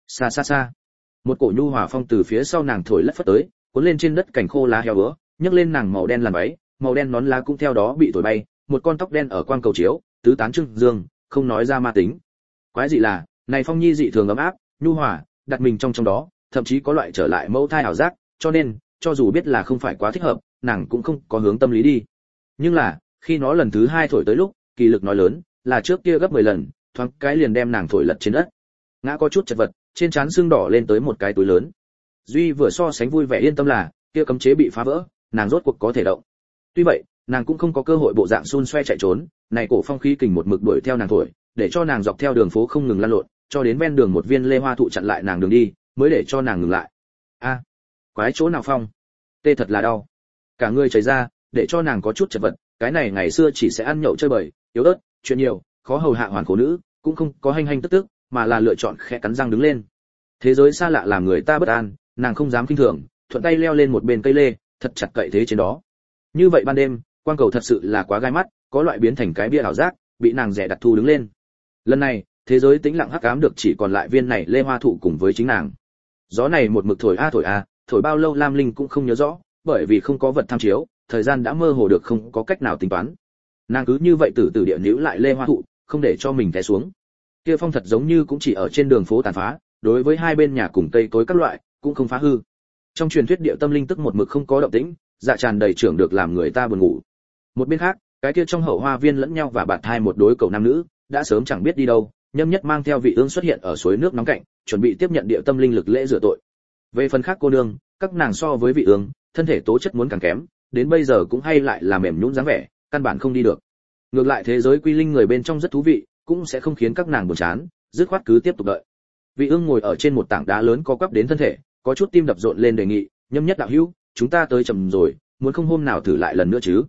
Xa, một cổ nhu hòa phong từ phía sau nàng thổi lất phất tới, cuốn lên trên đất cảnh khô lá heo bữa, nhấc lên nàng màu đen làn váy, màu đen nón lá cũng theo đó bị thổi bay, một con tóc đen ở quang cầu chiếu, tứ tán trưng dương, không nói ra ma tính. Quái dị là, này phong nhi dị thường ấm áp, nhu hòa, đặt mình trong đó, thậm chí có loại trở lại mẫu thai ảo giác, cho nên, cho dù biết là không phải quá thích hợp, nàng cũng không có hướng tâm lý đi. Nhưng là, khi nó lần thứ hai thổi tới lúc, kỳ lực nói lớn, là trước kia gấp 10 lần, thoáng cái liền đem nàng thổi lật trên đất. Ngã có chút chật vật, trên trán xương đỏ lên tới một cái túi lớn. Duy vừa so sánh vui vẻ yên tâm là, kia cấm chế bị phá vỡ, nàng rốt cuộc có thể động. Tuy vậy, nàng cũng không có cơ hội bộ dạng xun xoe chạy trốn, này cổ phong khí kình một mực đuổi theo nàng thổi, để cho nàng dọc theo đường phố không ngừng lăn lộn, cho đến ven đường một viên lê hoa thụ chặn lại nàng đường đi, mới để cho nàng ngừng lại. A, quái chỗ nào phong? Tê thật là đau. Cả người chảy ra, để cho nàng có chút chật vật, cái này ngày xưa chỉ sẽ ăn nhậu chơi bời, yếu ớt, chuyện nhiều, khó hầu hạ hoàn khổ nữ, cũng không có hành tức, mà là lựa chọn khẽ cắn răng đứng lên. Thế giới xa lạ làm người ta bất an, nàng không dám kinh thường, thuận tay leo lên một bên cây lê, thật chặt cậy thế trên đó. Như vậy ban đêm, quang cầu thật sự là quá gai mắt, có loại biến thành cái bia ảo giác, bị nàng rẻ đặt thu đứng lên. Lần này, thế giới tĩnh lặng hắc ám được chỉ còn lại viên này lê hoa thụ cùng với chính nàng. Gió này một mực thổi thổi bao lâu Lam Linh cũng không nhớ rõ, bởi vì không có vật tham chiếu, thời gian đã mơ hồ được không có cách nào tính toán. Nàng cứ như vậy từ từ địa níu lại lê hoa thụ, không để cho mình té xuống. Kia phong thật giống như cũng chỉ ở trên đường phố tàn phá, đối với hai bên nhà cùng cây cối các loại, cũng không phá hư. Trong truyền thuyết địa tâm linh tức một mực không có động tĩnh, dạ tràn đầy trưởng được làm người ta buồn ngủ. Một bên khác, cái kia trong hậu hoa viên lẫn nhau và bạt hai một đối cầu nam nữ, đã sớm chẳng biết đi đâu, nhâm nhất mang theo vị ương xuất hiện ở suối nước nóng cạnh, chuẩn bị tiếp nhận địa tâm linh lực lễ rửa tội. Về phần khác cô nương, các nàng so với vị ương, thân thể tố chất muốn càng kém, đến bây giờ cũng hay lại là mềm nhũn dáng vẻ, căn bản không đi được. Ngược lại thế giới quy linh người bên trong rất thú vị, cũng sẽ không khiến các nàng buồn chán, dứt khoát cứ tiếp tục đợi. Vị ương ngồi ở trên một tảng đá lớn co quắp đến thân thể, có chút tim đập rộn lên đề nghị, nhâm nhất đạo hữu, chúng ta tới chậm rồi, muốn không hôm nào thử lại lần nữa chứ?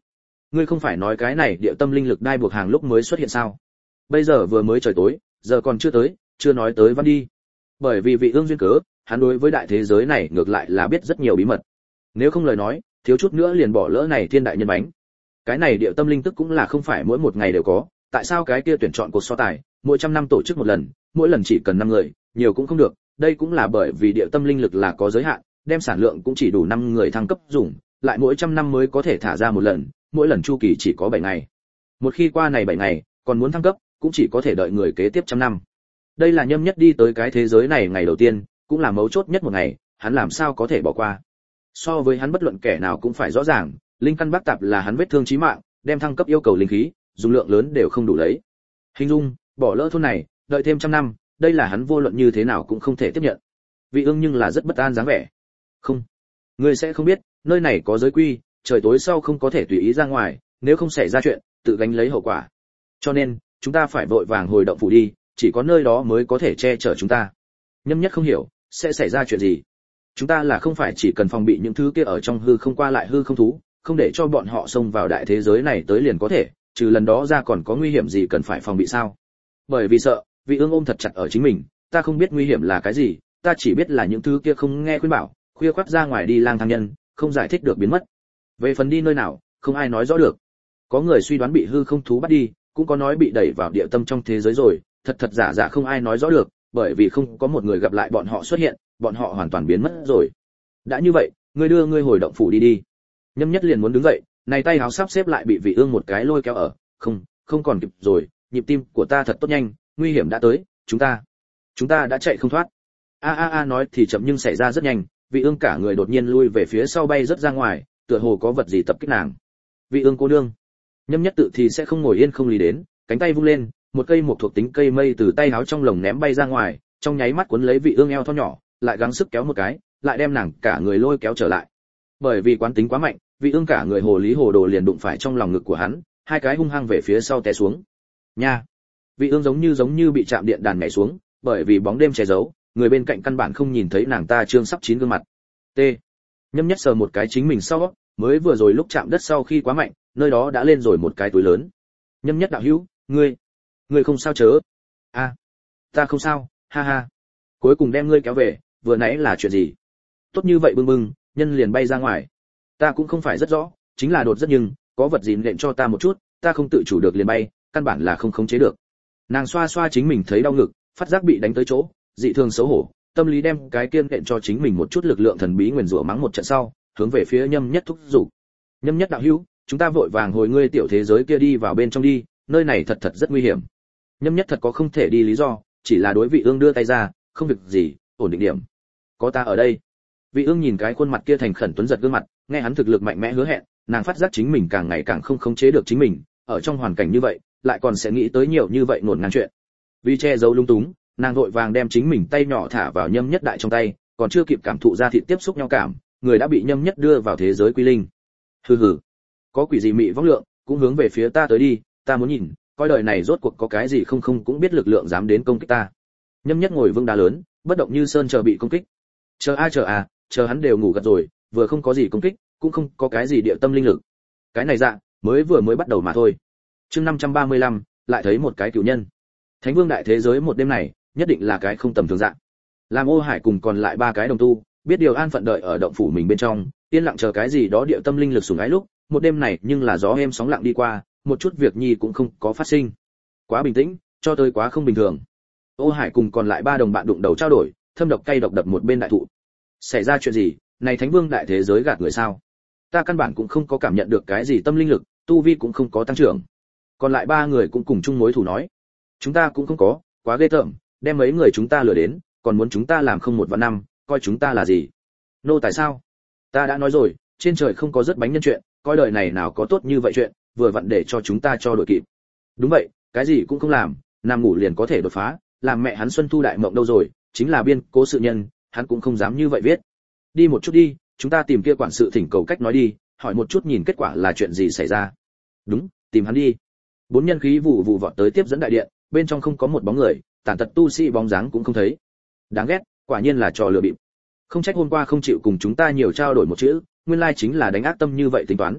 ngươi không phải nói cái này địa tâm linh lực đai buộc hàng lúc mới xuất hiện sao? Bây giờ vừa mới trời tối, giờ còn chưa tới, chưa nói tới văn đi. Bởi vì vị ương duyên cớ, hắn đối với đại thế giới này ngược lại là biết rất nhiều bí mật. Nếu không lời nói, thiếu chút nữa liền bỏ lỡ này thiên đại nhân bánh. Cái này địa tâm linh tức cũng là không phải mỗi một ngày đều có, tại sao cái kia tuyển chọn cuộc so tài, mỗi trăm năm tổ chức một lần, mỗi lần chỉ cần 5 người, nhiều cũng không được, đây cũng là bởi vì địa tâm linh lực là có giới hạn, đem sản lượng cũng chỉ đủ 5 người thăng cấp dùng, lại mỗi trăm năm mới có thể thả ra một lần, mỗi lần chu kỳ chỉ có 7 ngày. Một khi qua này 7 ngày, còn muốn thăng cấp, cũng chỉ có thể đợi người kế tiếp trăm năm. Đây là Nhâm Nhất đi tới cái thế giới này ngày đầu tiên, cũng là mấu chốt nhất một ngày, hắn làm sao có thể bỏ qua. So với hắn bất luận kẻ nào cũng phải rõ ràng, linh căn bác tạp là hắn vết thương chí mạng, đem thăng cấp yêu cầu linh khí, dùng lượng lớn đều không đủ lấy. Hình dung, bỏ lỡ thôn này, đợi thêm trăm năm, đây là hắn vô luận như thế nào cũng không thể tiếp nhận. Vị ương nhưng là rất bất an dáng vẻ. Không, ngươi sẽ không biết, nơi này có giới quy, trời tối sau không có thể tùy ý ra ngoài, nếu không xảy ra chuyện, tự gánh lấy hậu quả. Cho nên, chúng ta phải vội vàng hồi động phủ đi, chỉ có nơi đó mới có thể che chở chúng ta. Nhâm Nhất không hiểu, sẽ xảy ra chuyện gì? Chúng ta là không phải chỉ cần phòng bị những thứ kia ở trong hư không qua lại hư không thú, không để cho bọn họ xông vào đại thế giới này tới liền có thể, trừ lần đó ra còn có nguy hiểm gì cần phải phòng bị sao? Bởi vì sợ, vị ương ôm thật chặt ở chính mình, ta không biết nguy hiểm là cái gì, ta chỉ biết là những thứ kia không nghe khuyên bảo, khuya khoắt ra ngoài đi lang thang nhân, không giải thích được biến mất. Về phần đi nơi nào, không ai nói rõ được. Có người suy đoán bị hư không thú bắt đi, cũng có nói bị đẩy vào địa tâm trong thế giới rồi, thật thật giả giả không ai nói rõ được, bởi vì không có một người gặp lại bọn họ xuất hiện, bọn họ hoàn toàn biến mất rồi. Đã như vậy, ngươi đưa ngươi hồi động phủ đi đi. Nhâm Nhất liền muốn đứng dậy, này tay áo sắp xếp lại bị vị ương một cái lôi kéo ở, không còn kịp rồi, nhịp tim của ta thật tốt nhanh, nguy hiểm đã tới, chúng ta đã chạy không thoát. A nói thì chậm nhưng xảy ra rất nhanh, vị ương cả người đột nhiên lui về phía sau bay rất ra ngoài, tựa hồ có vật gì tập kích nàng. Vị ương cô nương. Nhâm Nhất tự thì sẽ không ngồi yên không lý đến, cánh tay vung lên, một cây một thuộc tính cây mây từ tay áo trong lồng ném bay ra ngoài, trong nháy mắt cuốn lấy vị ương eo thon nhỏ, lại gắng sức kéo một cái, lại đem nàng cả người lôi kéo trở lại. Bởi vì quán tính quá mạnh, vị ương cả người hồ lý hồ đồ liền đụng phải trong lòng ngực của hắn, hai cái hung hăng về phía sau té xuống. Nha. Vị ương giống như bị chạm điện đàn nhảy xuống, bởi vì bóng đêm che giấu, người bên cạnh căn bản không nhìn thấy nàng ta trương sắp chín gương mặt. T. Nhâm Nhất sờ một cái chính mình sau, mới vừa rồi lúc chạm đất sau khi quá mạnh, nơi đó đã lên rồi một cái túi lớn. Nhâm Nhất đạo hữu, ngươi không sao chớ? A, ta không sao, ha ha. Cuối cùng đem ngươi kéo về, vừa nãy là chuyện gì? Tốt như vậy bưng, nhân liền bay ra ngoài. Ta cũng không phải rất rõ, chính là đột rất nhưng, có vật gì nện cho ta một chút, ta không tự chủ được liền bay, căn bản là không khống chế được. Nàng xoa xoa chính mình thấy đau ngực, phát giác bị đánh tới chỗ, dị thường xấu hổ, tâm lý đem cái kiên nện cho chính mình một chút lực lượng thần bí nguyền rủa mắng một trận sau, hướng về phía Nhâm Nhất thúc giục. Nhâm Nhất đạo hữu, chúng ta vội vàng hồi ngươi tiểu thế giới kia đi vào bên trong đi, nơi này thật rất nguy hiểm. Nhâm Nhất thật có không thể đi lý do, chỉ là đối vị ương đưa tay ra, không việc gì, ổn định điểm. Có ta ở đây. Vị ương nhìn cái khuôn mặt kia thành khẩn tuấn giật gương mặt, nghe hắn thực lực mạnh mẽ hứa hẹn, nàng phát giác chính mình càng ngày càng không khống chế được chính mình, ở trong hoàn cảnh như vậy, lại còn sẽ nghĩ tới nhiều như vậy ngổn ngang chuyện. Vì che giấu lung túng, nàng vội vàng đem chính mình tay nhỏ thả vào Nhâm Nhất đại trong tay, còn chưa kịp cảm thụ ra thịt tiếp xúc nhau cảm, người đã bị Nhâm Nhất đưa vào thế giới quy linh. Hừ, có quỷ gì mị vong lượng, cũng hướng về phía ta tới đi, ta muốn nhìn, coi đời này rốt cuộc có cái gì không cũng biết lực lượng dám đến công kích ta. Nhâm Nhất ngồi vững đá lớn, bất động như sơn chờ bị công kích. Chờ hắn đều ngủ gật rồi, vừa không có gì công kích, cũng không có cái gì địa tâm linh lực. Cái này dạ, mới bắt đầu mà thôi. Chương 535, lại thấy một cái cửu nhân. Thánh Vương đại thế giới một đêm này, nhất định là cái không tầm thường dạng. Làm Ô Hải cùng còn lại 3 cái đồng tu, biết điều an phận đợi ở động phủ mình bên trong, yên lặng chờ cái gì đó địa tâm linh lực sủng ái lúc, một đêm này nhưng là gió êm sóng lặng đi qua, một chút việc nhi cũng không có phát sinh. Quá bình tĩnh, cho tới quá không bình thường. Ô Hải cùng còn lại 3 đồng bạn đụng đầu trao đổi, thâm độc cay độc đập một bên đại thụ. Xảy ra chuyện gì? Này Thánh Vương đại thế giới gạt người sao? Ta căn bản cũng không có cảm nhận được cái gì tâm linh lực, tu vi cũng không có tăng trưởng. Còn lại 3 người cũng cùng chung mối thù nói, chúng ta cũng không có, quá ghê tởm, đem mấy người chúng ta lừa đến, còn muốn chúng ta làm không một vạn năm, coi chúng ta là gì? Nô tại sao? Ta đã nói rồi, trên trời không có rất bánh nhân chuyện, coi đời này nào có tốt như vậy chuyện, vừa vặn để cho chúng ta cho đội kịp. Đúng vậy, cái gì cũng không làm, nằm ngủ liền có thể đột phá, làm mẹ hắn Xuân Thu đại mộng đâu rồi, chính là biên cố sự nhân, hắn cũng không dám như vậy viết. Đi một chút đi, chúng ta tìm kia quản sự thỉnh cầu cách nói đi, hỏi một chút nhìn kết quả là chuyện gì xảy ra. Đúng, tìm hắn đi. 4 nhân khí vụ vọt tới tiếp dẫn đại điện, bên trong không có một bóng người, tàn tật tu sĩ bóng dáng cũng không thấy. Đáng ghét, quả nhiên là trò lừa bịp. Không trách hôm qua không chịu cùng chúng ta nhiều trao đổi một chữ, nguyên lai chính là đánh ác tâm như vậy tính toán.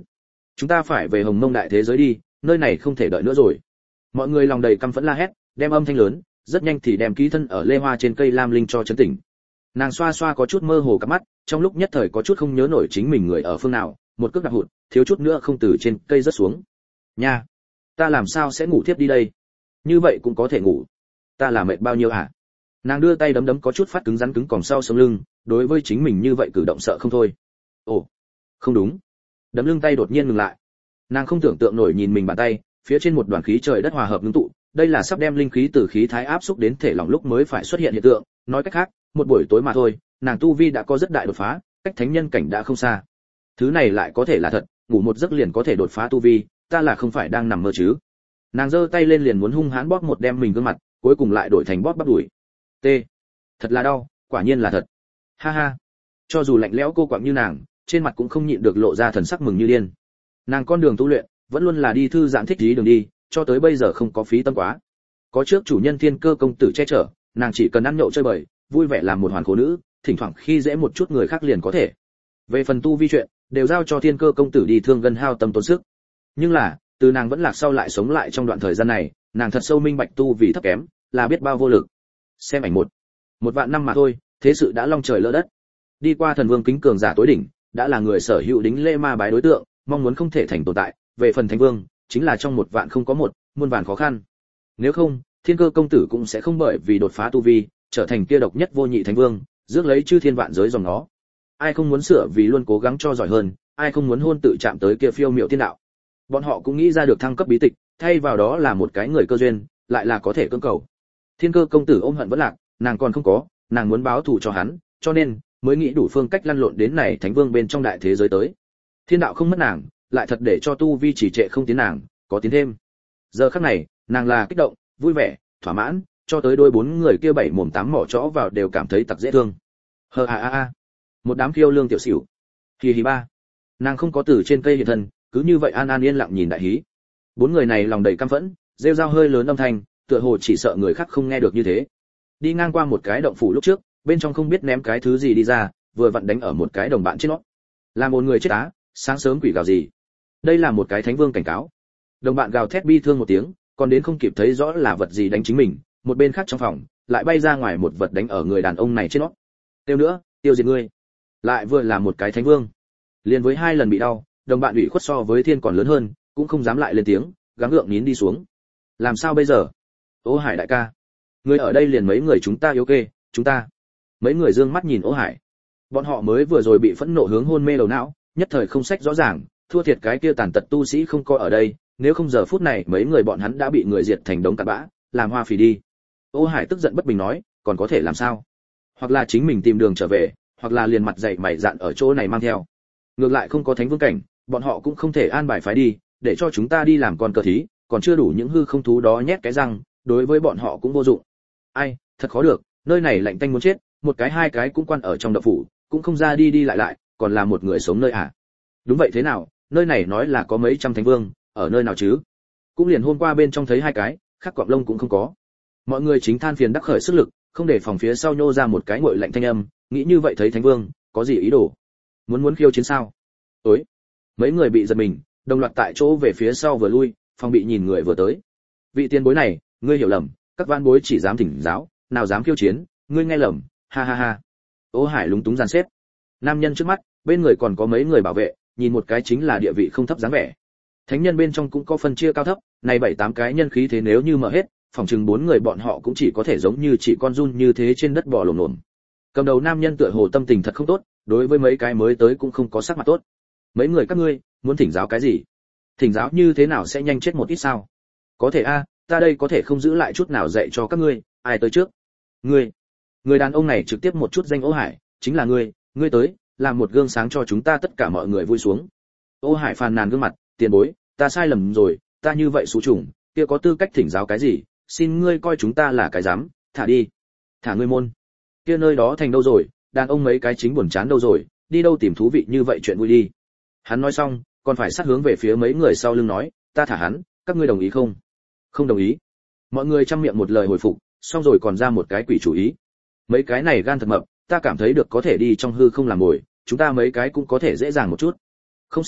chúng ta phải về Hồng Mông đại thế giới đi, nơi này không thể đợi nữa rồi. Mọi người lòng đầy căm phẫn la hét, đem âm thanh lớn, rất nhanh thì đem ký thân ở lê hoa trên cây lam linh cho chấn tỉnh. Nàng xoa xoa có chút mơ hồ cặp mắt, trong lúc nhất thời có chút không nhớ nổi chính mình người ở phương nào, một cước đạp hụt, thiếu chút nữa không từ trên cây rớt xuống. Nha, ta làm sao sẽ ngủ tiếp đi đây? Như vậy cũng có thể ngủ. Ta là mệt bao nhiêu hả? Nàng đưa tay đấm đấm có chút phát cứng rắn cứng còng sau sống lưng, đối với chính mình như vậy cử động sợ không thôi. Ồ, không đúng. Đấm lưng tay đột nhiên ngừng lại. Nàng không tưởng tượng nổi nhìn mình bàn tay, phía trên một đoàn khí trời đất hòa hợp ngưng tụ, đây là sắp đem linh khí từ khí thái áp xúc đến thể lỏng lúc mới phải xuất hiện hiện tượng, nói cách khác, một buổi tối mà thôi, nàng tu vi đã có rất đại đột phá, cách thánh nhân cảnh đã không xa. Thứ này lại có thể là thật, ngủ một giấc liền có thể đột phá tu vi, ta là không phải đang nằm mơ chứ? Nàng giơ tay lên liền muốn hung hãn bóp một đem mình gương mặt, cuối cùng lại đổi thành bóp bắp đùi. T. Thật là đau, quả nhiên là thật. Ha ha. Cho dù lạnh lẽo cô quạng như nàng, trên mặt cũng không nhịn được lộ ra thần sắc mừng như điên. Nàng con đường tu luyện vẫn luôn là đi thư giãn thích trí đường đi, cho tới bây giờ không có phí tâm quá. Có trước chủ nhân Thiên Cơ công tử che chở, nàng chỉ cần ăn nhậu chơi bời, vui vẻ làm một hoàn khố nữ, thỉnh thoảng khi dễ một chút người khác liền có thể. Về phần tu vi chuyện, đều giao cho Thiên Cơ công tử đi thương gần hao tâm tốn sức. Nhưng là, từ nàng vẫn lạc sau lại sống lại trong đoạn thời gian này, nàng thật sâu minh bạch tu vì thấp kém, là biết bao vô lực. Xem ảnh một vạn năm mà thôi, thế sự đã long trời lỡ đất. Đi qua thần vương kính cường giả tối đỉnh, đã là người sở hữu đính lễ ma bái đối tượng, mong muốn không thể thành tồn tại, về phần thánh vương, chính là trong một vạn không có một, muôn vàn khó khăn. Nếu không, Thiên Cơ công tử cũng sẽ không bởi vì đột phá tu vi, trở thành kia độc nhất vô nhị thánh vương, rước lấy chư thiên vạn giới dòng nó. Ai không muốn sửa vì luôn cố gắng cho giỏi hơn, ai không muốn hôn tự chạm tới kia phiêu miệu thiên đạo. Bọn họ cũng nghĩ ra được thăng cấp bí tịch, thay vào đó là một cái người cơ duyên, lại là có thể cưỡng cầu. Thiên Cơ công tử ôm hận vẫn lạc, nàng còn không có, nàng muốn báo thù cho hắn, cho nên mới nghĩ đủ phương cách lăn lộn đến này thánh vương bên trong đại thế giới tới. Thiên đạo không mất nàng, lại thật để cho tu vi chỉ trệ không tiến nàng, có tiến thêm. Giờ khắc này, nàng là kích động, vui vẻ, thỏa mãn, cho tới đôi bốn người kia bảy mồm tám mỏ chõ vào đều cảm thấy tặc dễ thương. Hờ a. Một đám khiêu lương tiểu xỉu. Hì hì ba. Nàng không có từ trên cây hiện thân, cứ như vậy an an yên lặng nhìn đại hí. Bốn người này lòng đầy căm phẫn, rêu rao hơi lớn âm thanh, tựa hồ chỉ sợ người khác không nghe được như thế. Đi ngang qua một cái động phủ lúc trước, bên trong không biết ném cái thứ gì đi ra, vừa vặn đánh ở một cái đồng bạn trên nó. Là một người chết á, sáng sớm quỷ gào gì? Đây là một cái thánh vương cảnh cáo. Đồng bạn gào thét bi thương một tiếng, còn đến không kịp thấy rõ là vật gì đánh chính mình, một bên khác trong phòng lại bay ra ngoài một vật đánh ở người đàn ông này trên nó. Tiêu nữa, tiêu diệt ngươi. Lại vừa là một cái thánh vương. Liên với hai lần bị đau, đồng bạn ủy khuất so với thiên còn lớn hơn, cũng không dám lại lên tiếng, gắng gượng nín đi xuống. Làm sao bây giờ? Ô Hải đại ca, người ở đây liền mấy người chúng ta yếu kê, chúng ta. Mấy người dương mắt nhìn Ô Hải. Bọn họ mới vừa rồi bị phẫn nộ hướng hôn mê đầu não, nhất thời không sách rõ ràng, thua thiệt cái kia tàn tật tu sĩ không coi ở đây, nếu không giờ phút này mấy người bọn hắn đã bị người diệt thành đống cặn bã, làm hoa phì đi. Ô Hải tức giận bất bình nói, còn có thể làm sao? Hoặc là chính mình tìm đường trở về, hoặc là liền mặt dày mày dạn ở chỗ này mang theo. Ngược lại không có thánh vương cảnh, bọn họ cũng không thể an bài phái đi, để cho chúng ta đi làm con cờ thí, còn chưa đủ những hư không thú đó nhét cái răng, đối với bọn họ cũng vô dụng. Ai, thật khó được, nơi này lạnh tanh muốn chết, một cái hai cái cũng quan ở trong động phủ, cũng không ra đi đi lại lại, còn là một người sống nơi à? Đúng vậy thế nào, nơi này nói là có mấy trăm thánh vương, ở nơi nào chứ? Cũng liền hôm qua bên trong thấy hai cái, khác cọp lông cũng không có. Mọi người chính than phiền đắc khởi sức lực, không để phòng phía sau nhô ra một cái nguội lạnh thanh âm, nghĩ như vậy thấy thánh vương, có gì ý đồ? Muốn khiêu chiến sao? Ối. Mấy người bị giật mình, đồng loạt tại chỗ về phía sau vừa lui, phòng bị nhìn người vừa tới. Vị tiền bối này, ngươi hiểu lầm, các văn bối chỉ dám thỉnh giáo, nào dám khiêu chiến, ngươi nghe lầm, ha ha ha. Ô Hải lúng túng dàn xếp. Nam nhân trước mắt, bên người còn có mấy người bảo vệ, nhìn một cái chính là địa vị không thấp dáng vẻ. Thánh nhân bên trong cũng có phân chia cao thấp, này 7-8 cái nhân khí thế nếu như mở hết, phòng chừng 4 người bọn họ cũng chỉ có thể giống như chỉ con giun như thế trên đất bò lổm lổm. Cầm đầu nam nhân tựa hồ tâm tình thật không tốt, đối với mấy cái mới tới cũng không có sắc mặt tốt. Mấy người các ngươi, muốn thỉnh giáo cái gì? Thỉnh giáo như thế nào sẽ nhanh chết một ít sao? Có thể a, ta đây có thể không giữ lại chút nào dạy cho các ngươi, ai tới trước? Ngươi. Người đàn ông này trực tiếp một chút danh Ô Hải, chính là ngươi tới, làm một gương sáng cho chúng ta tất cả mọi người vui xuống. Ô Hải phàn nàn gương mặt, tiền bối, ta sai lầm rồi, ta như vậy xú trùng, kia có tư cách thỉnh giáo cái gì, xin ngươi coi chúng ta là cái dám, thả đi. Thả ngươi môn. Kia nơi đó thành đâu rồi, đàn ông mấy cái chính buồn chán đâu rồi, đi đâu tìm thú vị như vậy chuyện vui đi. Hắn nói xong, còn phải sát hướng về phía mấy người sau lưng nói, ta thả hắn, các ngươi đồng ý không? Không đồng ý. Mọi người trăm miệng một lời hồi phục, xong rồi còn ra một cái quỷ chủ ý. Mấy cái này gan thật mập, ta cảm thấy được có thể đi trong hư không làm mồi, chúng ta mấy cái cũng có thể dễ dàng một chút. Không sai,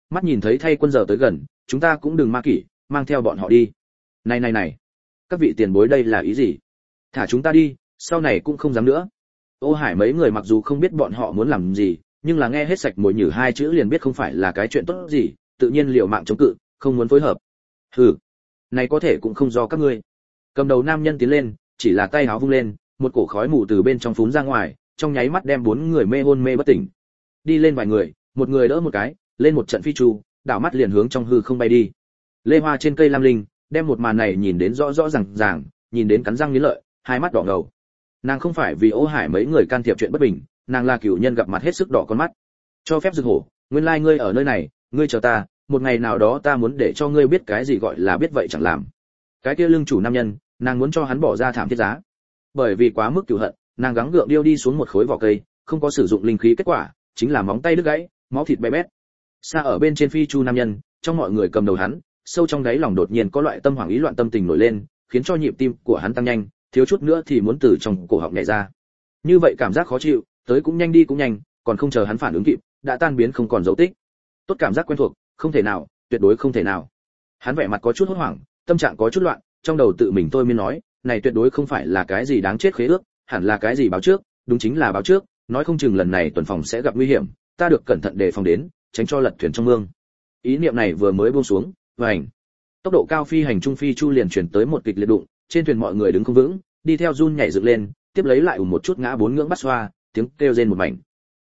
mắt nhìn thấy thay quân giờ tới gần, chúng ta cũng đừng ma kỷ, mang theo bọn họ đi. Này, các vị tiền bối đây là ý gì? Thả chúng ta đi, sau này cũng không dám nữa. Ô Hải mấy người mặc dù không biết bọn họ muốn làm gì, nhưng là nghe hết sạch mồi nhử hai chữ liền biết không phải là cái chuyện tốt gì, tự nhiên liều mạng chống cự, không muốn phối hợp. Hừ, này có thể cũng không do các ngươi. Cầm đầu nam nhân tiến lên, chỉ là tay áo vung lên, một cổ khói mù từ bên trong phún ra ngoài, trong nháy mắt đem 4 người mê hôn mê bất tỉnh. Đi lên vài người, một người đỡ một cái, lên một trận phi chu, đảo mắt liền hướng trong hư không bay đi. Lê Hoa trên cây lam linh, đem một màn này nhìn đến rõ rõ ràng ràng, nhìn đến cắn răng nghiến lợi, hai mắt đỏ ngầu. Nàng không phải vì Ô Hải mấy người can thiệp chuyện bất bình, nàng là cửu nhân gặp mặt hết sức đỏ con mắt. Cho phép Dực Hổ, nguyên lai ngươi ở nơi này, ngươi chờ ta, một ngày nào đó ta muốn để cho ngươi biết cái gì gọi là biết vậy chẳng làm. Cái kia lưng chủ nam nhân, nàng muốn cho hắn bỏ ra thảm thiết giá. Bởi vì quá mức cừu hận, nàng gắng gượng điêu đi xuống một khối vỏ cây, không có sử dụng linh khí, kết quả chính là móng tay đứt gãy, máu thịt bé bét. Xa ở bên trên phi chu nam nhân, trong mọi người cầm đầu hắn, sâu trong đáy lòng đột nhiên có loại tâm hoảng ý loạn tâm tình nổi lên, khiến cho nhịp tim của hắn tăng nhanh, thiếu chút nữa thì muốn từ trong cổ họng nhảy ra. Như vậy cảm giác khó chịu, tới cũng nhanh đi cũng nhanh, còn không chờ hắn phản ứng kịp, đã tan biến không còn dấu tích. Tốt cảm giác quen thuộc, không thể nào, tuyệt đối không thể nào. Hắn vẻ mặt có chút hốt hoảng, tâm trạng có chút loạn, trong đầu tự mình tôi mới nói, này tuyệt đối không phải là cái gì đáng chết khế ước, hẳn là cái gì báo trước, đúng chính là báo trước, nói không chừng lần này tuần phòng sẽ gặp nguy hiểm, ta được cẩn thận đề phòng đến, tránh cho lật thuyền trong mương. Ý niệm này vừa mới buông xuống, vành, tốc độ cao phi hành trung phi chu liền chuyển tới một kịch liệt đụng, trên thuyền mọi người đứng không vững, đi theo run nhảy dựng lên, tiếp lấy lại một chút ngã bốn ngưỡng bắt xoa, tiếng kêu rên một mảnh.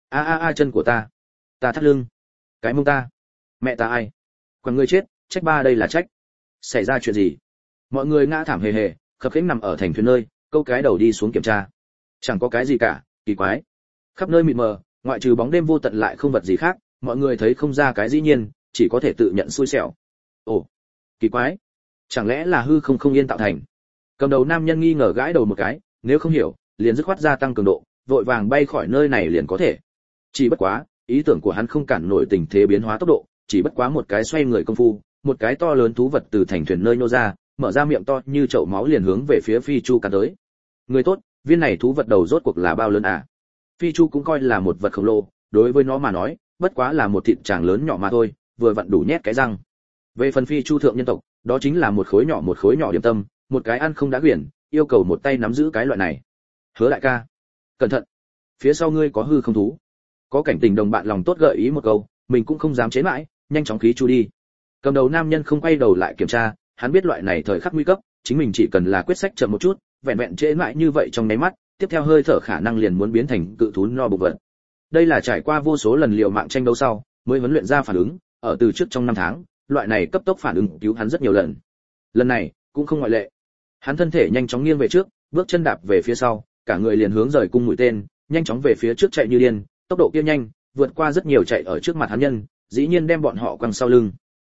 A chân của ta thắt lưng, cái mông ta, mẹ ta ai, còn ngươi chết, trách ba đây là trách. Xảy ra chuyện gì? Mọi người ngã thảm hề hề, khập khiễng nằm ở thành thuyền nơi, câu cái đầu đi xuống kiểm tra. Chẳng có cái gì cả, kỳ quái. Khắp nơi mịt mờ, ngoại trừ bóng đêm vô tận lại không vật gì khác, mọi người thấy không ra cái dĩ nhiên, chỉ có thể tự nhận xui xẻo. Ồ, kỳ quái, chẳng lẽ là hư không không yên tạo thành? Cầm đầu nam nhân nghi ngờ gãi đầu một cái, nếu không hiểu, liền dứt khoát gia tăng cường độ, vội vàng bay khỏi nơi này liền có thể. Chỉ bất quá, ý tưởng của hắn không cản nổi tình thế biến hóa tốc độ, chỉ bất quá một cái xoay người công phu, một cái to lớn thú vật từ thành thuyền nơi nô ra, mở ra miệng to như chậu máu liền hướng về phía phi chu cắn tới. Người tốt, viên này thú vật đầu rốt cuộc là bao lớn à? Phi chu cũng coi là một vật khổng lồ, đối với nó mà nói, bất quá là một thịt tràng lớn nhỏ mà thôi, vừa vặn đủ nhét cái răng. Về phần phi chu thượng nhân tộc, đó chính là một khối nhỏ điểm tâm, một cái ăn không đã quyển, yêu cầu một tay nắm giữ cái loại này. Hứa đại ca, cẩn thận, phía sau ngươi có hư không thú. Có cảnh tình đồng bạn lòng tốt gợi ý một câu, mình cũng không dám chế mãi, nhanh chóng khí chu đi. Cầm đầu nam nhân không quay đầu lại kiểm tra, hắn biết loại này thời khắc nguy cấp, chính mình chỉ cần là quyết sách chậm một chút, vẹn vẹn chế mãi như vậy trong nháy mắt, tiếp theo hơi thở khả năng liền muốn biến thành cự thú no bụng vật. Đây là trải qua vô số lần liều mạng tranh đấu sau, mới huấn luyện ra phản ứng, ở từ trước trong năm tháng, loại này cấp tốc phản ứng cứu hắn rất nhiều lần. Lần này cũng không ngoại lệ. Hắn thân thể nhanh chóng nghiêng về trước, bước chân đạp về phía sau, cả người liền hướng rời cung mũi tên, nhanh chóng về phía trước chạy như điên, tốc độ kia nhanh, vượt qua rất nhiều chạy ở trước mặt hắn nhân, dĩ nhiên đem bọn họ quăng sau lưng.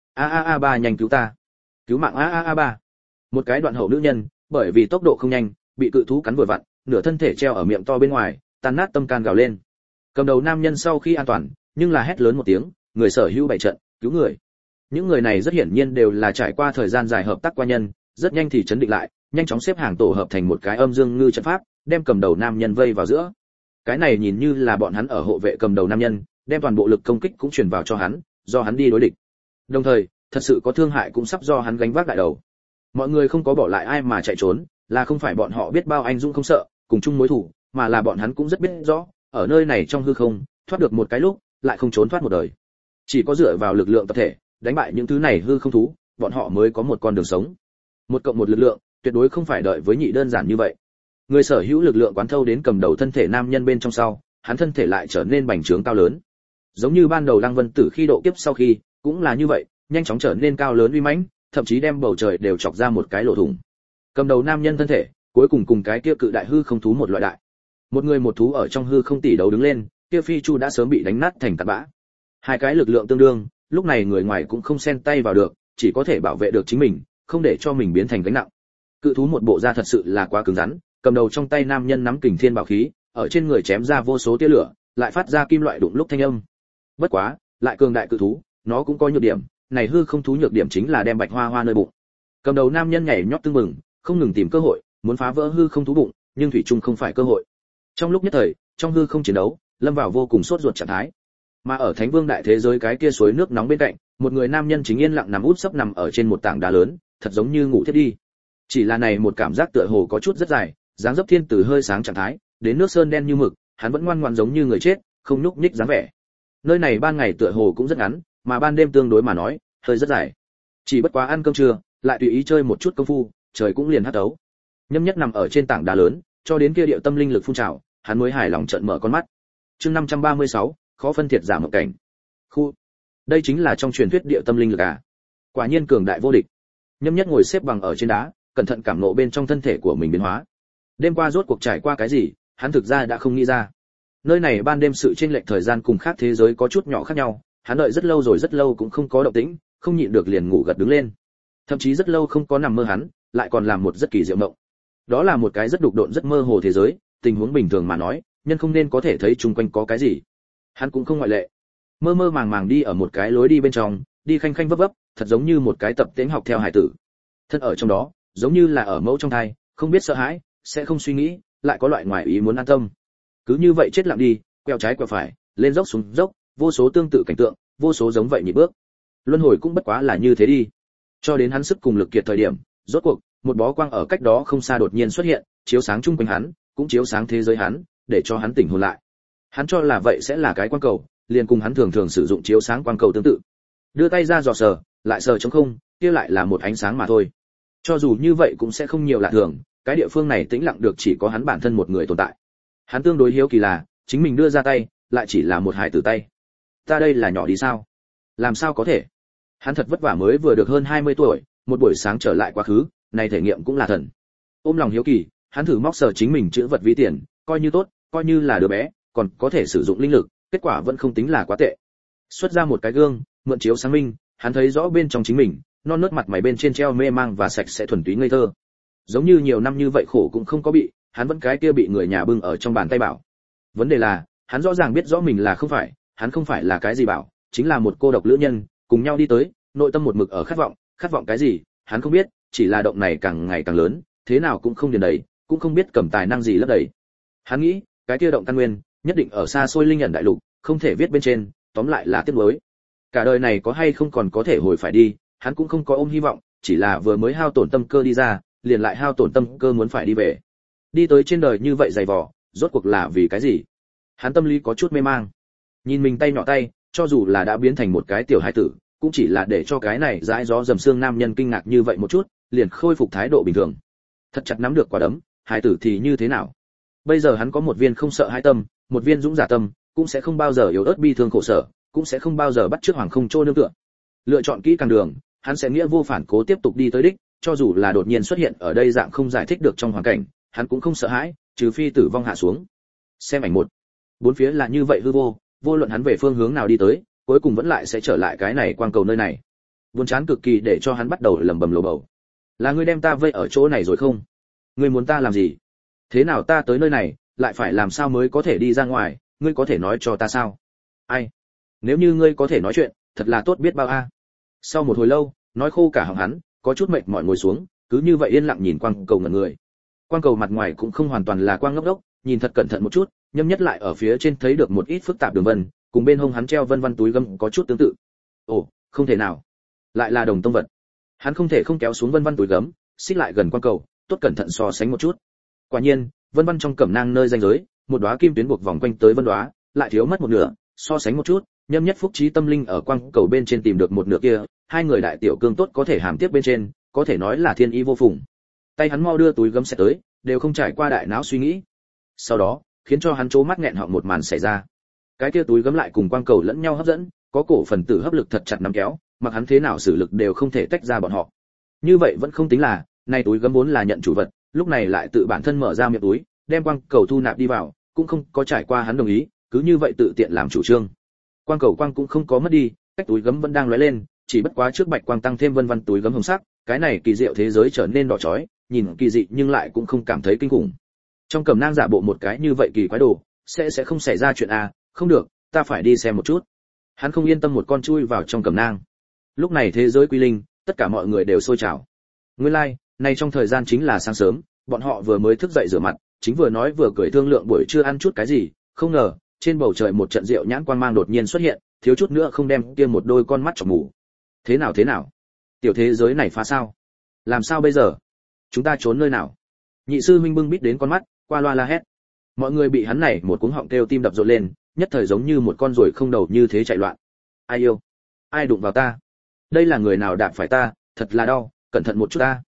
Ba nhanh cứu ta, cứu mạng ba. Một cái đoạn hậu nữ nhân, bởi vì tốc độ không nhanh, bị cự thú cắn vừa vặn, nửa thân thể treo ở miệng to bên ngoài, tan nát tâm can gào lên. Cầm đầu nam nhân sau khi an toàn, nhưng là hét lớn một tiếng, người sở hữu bảy trận, cứu người. Những người này rất hiển nhiên đều là trải qua thời gian dài hợp tác qua nhân, rất nhanh thì chấn định lại, nhanh chóng xếp hàng tổ hợp thành một cái âm dương ngư trận pháp, đem cầm đầu nam nhân vây vào giữa. Cái này nhìn như là bọn hắn ở hộ vệ cầm đầu nam nhân, đem toàn bộ lực công kích cũng truyền vào cho hắn, do hắn đi đối địch. Đồng thời, thật sự có thương hại cũng sắp do hắn gánh vác đại đầu. Mọi người không có bỏ lại ai mà chạy trốn, là không phải bọn họ biết bao anh dũng không sợ, cùng chung mối thù, mà là bọn hắn cũng rất biết rõ, ở nơi này trong hư không, thoát được một cái lúc, lại không trốn thoát một đời. Chỉ có dựa vào lực lượng tập thể, đánh bại những thứ này hư không thú, bọn họ mới có một con đường sống. Một cộng một lực lượng, tuyệt đối không phải đợi với nhị đơn giản như vậy. Người sở hữu lực lượng quán thâu đến cầm đầu thân thể nam nhân bên trong sau, hắn thân thể lại trở nên bành trướng cao lớn. Giống như ban đầu Lăng Vân Tử khi độ kiếp sau khi, cũng là như vậy, nhanh chóng trở nên cao lớn uy mãnh, thậm chí đem bầu trời đều chọc ra một cái lỗ thủng. Cầm đầu nam nhân thân thể, cuối cùng cùng cái kia cự đại hư không thú một loại đại. Một người một thú ở trong hư không tỷ đấu đứng lên, kia phi chu đã sớm bị đánh nát thành tạt bã. Hai cái lực lượng tương đương, lúc này người ngoài cũng không xen tay vào được, chỉ có thể bảo vệ được chính mình, không để cho mình biến thành gánh nặng. Cự thú một bộ da thật sự là quá cứng rắn, cầm đầu trong tay nam nhân nắm kình thiên bảo khí, ở trên người chém ra vô số tia lửa, lại phát ra kim loại đụng lúc thanh âm. Bất quá, lại cường đại cự thú, nó cũng có nhược điểm, này hư không thú nhược điểm chính là đem bạch hoa hoa nơi bụng. Cầm đầu nam nhân nhảy nhót tưng bừng, không ngừng tìm cơ hội, muốn phá vỡ hư không thú bụng, nhưng thủy chung không phải cơ hội. Trong lúc nhất thời, trong hư không chiến đấu, lâm vào vô cùng sốt ruột trạng thái. Mà ở Thánh Vương đại thế giới cái kia suối nước nóng bên cạnh, một người nam nhân chính yên lặng nằm úp sấp nằm ở trên một tảng đá lớn, thật giống như ngủ thiếp đi. Chỉ là này một cảm giác tựa hồ có chút rất dài, dáng dấp thiên từ hơi sáng trạng thái, đến nước sơn đen như mực, hắn vẫn ngoan ngoãn giống như người chết, không nhúc nhích dáng vẻ. Nơi này ban ngày tựa hồ cũng rất ngắn, mà ban đêm tương đối mà nói, hơi rất dài. Chỉ bất quá ăn cơm trưa, lại tùy ý chơi một chút công phu, trời cũng liền hắt ấu. Nhâm Nhất nằm ở trên tảng đá lớn, cho đến kia điệu tâm linh lực phun trào, hắn mới hài lòng trợn mở con mắt. Chương 536, khó phân thiệt giả mộng cảnh. Khu, đây chính là trong truyền thuyết điệu tâm linh lực à? Quả nhiên cường đại vô địch. Nhâm Nhất ngồi xếp bằng ở trên đá, cẩn thận cảm ngộ bên trong thân thể của mình biến hóa. Đêm qua rốt cuộc trải qua cái gì, hắn thực ra đã không nghĩ ra. Nơi này ban đêm sự chênh lệch thời gian cùng khác thế giới có chút nhỏ khác nhau, hắn đợi rất lâu rồi rất lâu cũng không có động tĩnh, không nhịn được liền ngủ gật đứng lên. Thậm chí rất lâu không có nằm mơ hắn, lại còn làm một rất kỳ diệu mộng. Đó là một cái rất đục độn rất mơ hồ thế giới, tình huống bình thường mà nói, nhân không nên có thể thấy chung quanh có cái gì. Hắn cũng không ngoại lệ. Mơ mơ màng màng đi ở một cái lối đi bên trong, đi khanh khanh vấp vấp, thật giống như một cái tập tễnh học theo hải tử. Thân ở trong đó, giống như là ở mẫu trong thai, không biết sợ hãi, sẽ không suy nghĩ, lại có loại ngoài ý muốn an tâm. Cứ như vậy chết lặng đi, quẹo trái quẹo phải, lên dốc xuống dốc, vô số tương tự cảnh tượng, vô số giống vậy nhịp bước. Luân hồi cũng bất quá là như thế đi. Cho đến hắn sức cùng lực kiệt thời điểm, rốt cuộc, một bó quang ở cách đó không xa đột nhiên xuất hiện, chiếu sáng chung quanh hắn, cũng chiếu sáng thế giới hắn, để cho hắn tỉnh hồn lại. Hắn cho là vậy sẽ là cái quang cầu, liền cùng hắn thường thường sử dụng chiếu sáng quang cầu tương tự. Đưa tay ra dò sờ, lại sờ trống không, kia lại là một ánh sáng mà thôi. Cho dù như vậy cũng sẽ không nhiều lạ thường, cái địa phương này tĩnh lặng được chỉ có hắn bản thân một người tồn tại. Hắn tương đối hiếu kỳ là, chính mình đưa ra tay, lại chỉ là một hài tử tay. Ta đây là nhỏ đi sao? Làm sao có thể? Hắn thật vất vả mới vừa được hơn 20 tuổi, một buổi sáng trở lại quá khứ, này thể nghiệm cũng là thần. Ôm lòng hiếu kỳ, hắn thử móc sờ chính mình chữ vật ví tiền, coi như tốt, coi như là đứa bé, còn có thể sử dụng linh lực, kết quả vẫn không tính là quá tệ. Xuất ra một cái gương, mượn chiếu sáng minh, hắn thấy rõ bên trong chính mình, non nớt mặt mày bên trên treo mê mang và sạch sẽ thuần túy ngây thơ. Giống như nhiều năm như vậy khổ cũng không có bị, hắn vẫn cái kia bị người nhà bưng ở trong bàn tay bảo. Vấn đề là, hắn rõ ràng biết rõ mình là không phải, hắn không phải là cái gì bảo, chính là một cô độc lữ nhân, cùng nhau đi tới, nội tâm một mực ở khát vọng cái gì, hắn không biết, chỉ là động này càng ngày càng lớn, thế nào cũng không điền đầy, cũng không biết cầm tài năng gì lấp đầy. Hắn nghĩ, cái kia động căn nguyên, nhất định ở xa xôi linh ẩn đại lục, không thể viết bên trên, tóm lại là tiếc nuối. Cả đời này có hay không còn có thể hồi phải đi, hắn cũng không có ôm hy vọng, chỉ là vừa mới hao tổn tâm cơ đi ra, liền lại hao tổn tâm cơ muốn phải đi về. Đi tới trên đời như vậy dày vò, rốt cuộc là vì cái gì? Hắn tâm lý có chút mê mang. Nhìn mình tay nhỏ tay, cho dù là đã biến thành một cái tiểu hải tử, cũng chỉ là để cho cái này dãi gió dầm xương nam nhân kinh ngạc như vậy một chút, liền khôi phục thái độ bình thường. Thật chặt nắm được quả đấm, hải tử thì như thế nào? Bây giờ hắn có một viên không sợ hãi tâm, một viên dũng giả tâm, cũng sẽ không bao giờ yếu ớt bi thương khổ sở, cũng sẽ không bao giờ bắt chước hoàng không trô nương tựa. Lựa chọn kỹ càng đường, hắn sẽ nghĩa vô phản cố tiếp tục đi tới đích, cho dù là đột nhiên xuất hiện ở đây dạng không giải thích được trong hoàn cảnh, hắn cũng không sợ hãi, trừ phi tử vong hạ xuống. Xem ảnh một. Bốn phía là như vậy hư vô, vô luận hắn về phương hướng nào đi tới, cuối cùng vẫn lại sẽ trở lại cái này quang cầu nơi này. Buồn chán cực kỳ để cho hắn bắt đầu lẩm bẩm lồ bầu. Là ngươi đem ta vây ở chỗ này rồi không? Ngươi muốn ta làm gì? Thế nào ta tới nơi này, lại phải làm sao mới có thể đi ra ngoài, ngươi có thể nói cho ta sao? Ai? Nếu như ngươi có thể nói chuyện, thật là tốt biết bao a. Sau một hồi lâu, nói khô cả họng hắn, có chút mệt mỏi ngồi xuống, cứ như vậy yên lặng nhìn quang cầu ngẩn người. Quang cầu mặt ngoài cũng không hoàn toàn là quang ngốc đốc, nhìn thật cẩn thận một chút, Nhâm Nhất lại ở phía trên thấy được một ít phức tạp đường vân, cùng bên hông hắn treo vân vân túi gấm có chút tương tự. Ồ, không thể nào, lại là đồng tông vật. Hắn không thể không kéo xuống vân vân túi gấm, xích lại gần quang cầu, tốt cẩn thận so sánh một chút. Quả nhiên, vân vân trong cẩm nang nơi ranh giới, một đóa kim tuyến buộc vòng quanh tới vân đóa, lại thiếu mất một nửa, so sánh một chút, Nhâm Nhất phúc trí tâm linh ở quang cầu bên trên tìm được một nửa kia, hai người đại tiểu cương tốt có thể hàm tiếp bên trên, có thể nói là thiên ý vô phùng. Tay hắn mau đưa túi gấm sẽ tới, đều không trải qua đại não suy nghĩ. Sau đó, khiến cho hắn trố mắt nghẹn họng một màn xảy ra. Cái kia túi gấm lại cùng quang cầu lẫn nhau hấp dẫn, có cổ phần tử hấp lực thật chặt nắm kéo, mặc hắn thế nào sử lực đều không thể tách ra bọn họ. Như vậy vẫn không tính là, nay túi gấm vốn là nhận chủ vật, lúc này lại tự bản thân mở ra miệng túi, đem quang cầu thu nạp đi vào, cũng không có trải qua hắn đồng ý, cứ như vậy tự tiện làm chủ trương. Quang cầu quang cũng không có mất đi, cách túi gấm vẫn đang lóe lên, chỉ bất quá trước bạch quang tăng thêm vân vân túi gấm hồng sắc, cái này kỳ diệu thế giới trở nên đỏ chói, nhìn kỳ dị nhưng lại cũng không cảm thấy kinh khủng. Trong cẩm nang giả bộ một cái như vậy kỳ quái đồ, sẽ không xảy ra chuyện à? Không được, ta phải đi xem một chút. Hắn không yên tâm một con chui vào trong cẩm nang. Lúc này thế giới quy linh, tất cả mọi người đều sôi trào. Nguyên lai, này trong thời gian chính là sáng sớm, bọn họ vừa mới thức dậy rửa mặt, chính vừa nói vừa cười thương lượng buổi trưa ăn chút cái gì, không ngờ, trên bầu trời một trận rượu nhãn quang mang đột nhiên xuất hiện, thiếu chút nữa không đem kia một đôi con mắt chọc mù. Thế nào? Tiểu thế giới này phá sao? Làm sao bây giờ? Chúng ta trốn nơi nào? Nhị sư huynh bưng bít đến con mắt, qua loa la hét. Mọi người bị hắn này một cuống họng kêu tim đập rộn lên, nhất thời giống như một con ruồi không đầu như thế chạy loạn. Ai yêu? Ai đụng vào ta? Đây là người nào đạp phải ta, thật là đau, cẩn thận một chút ta.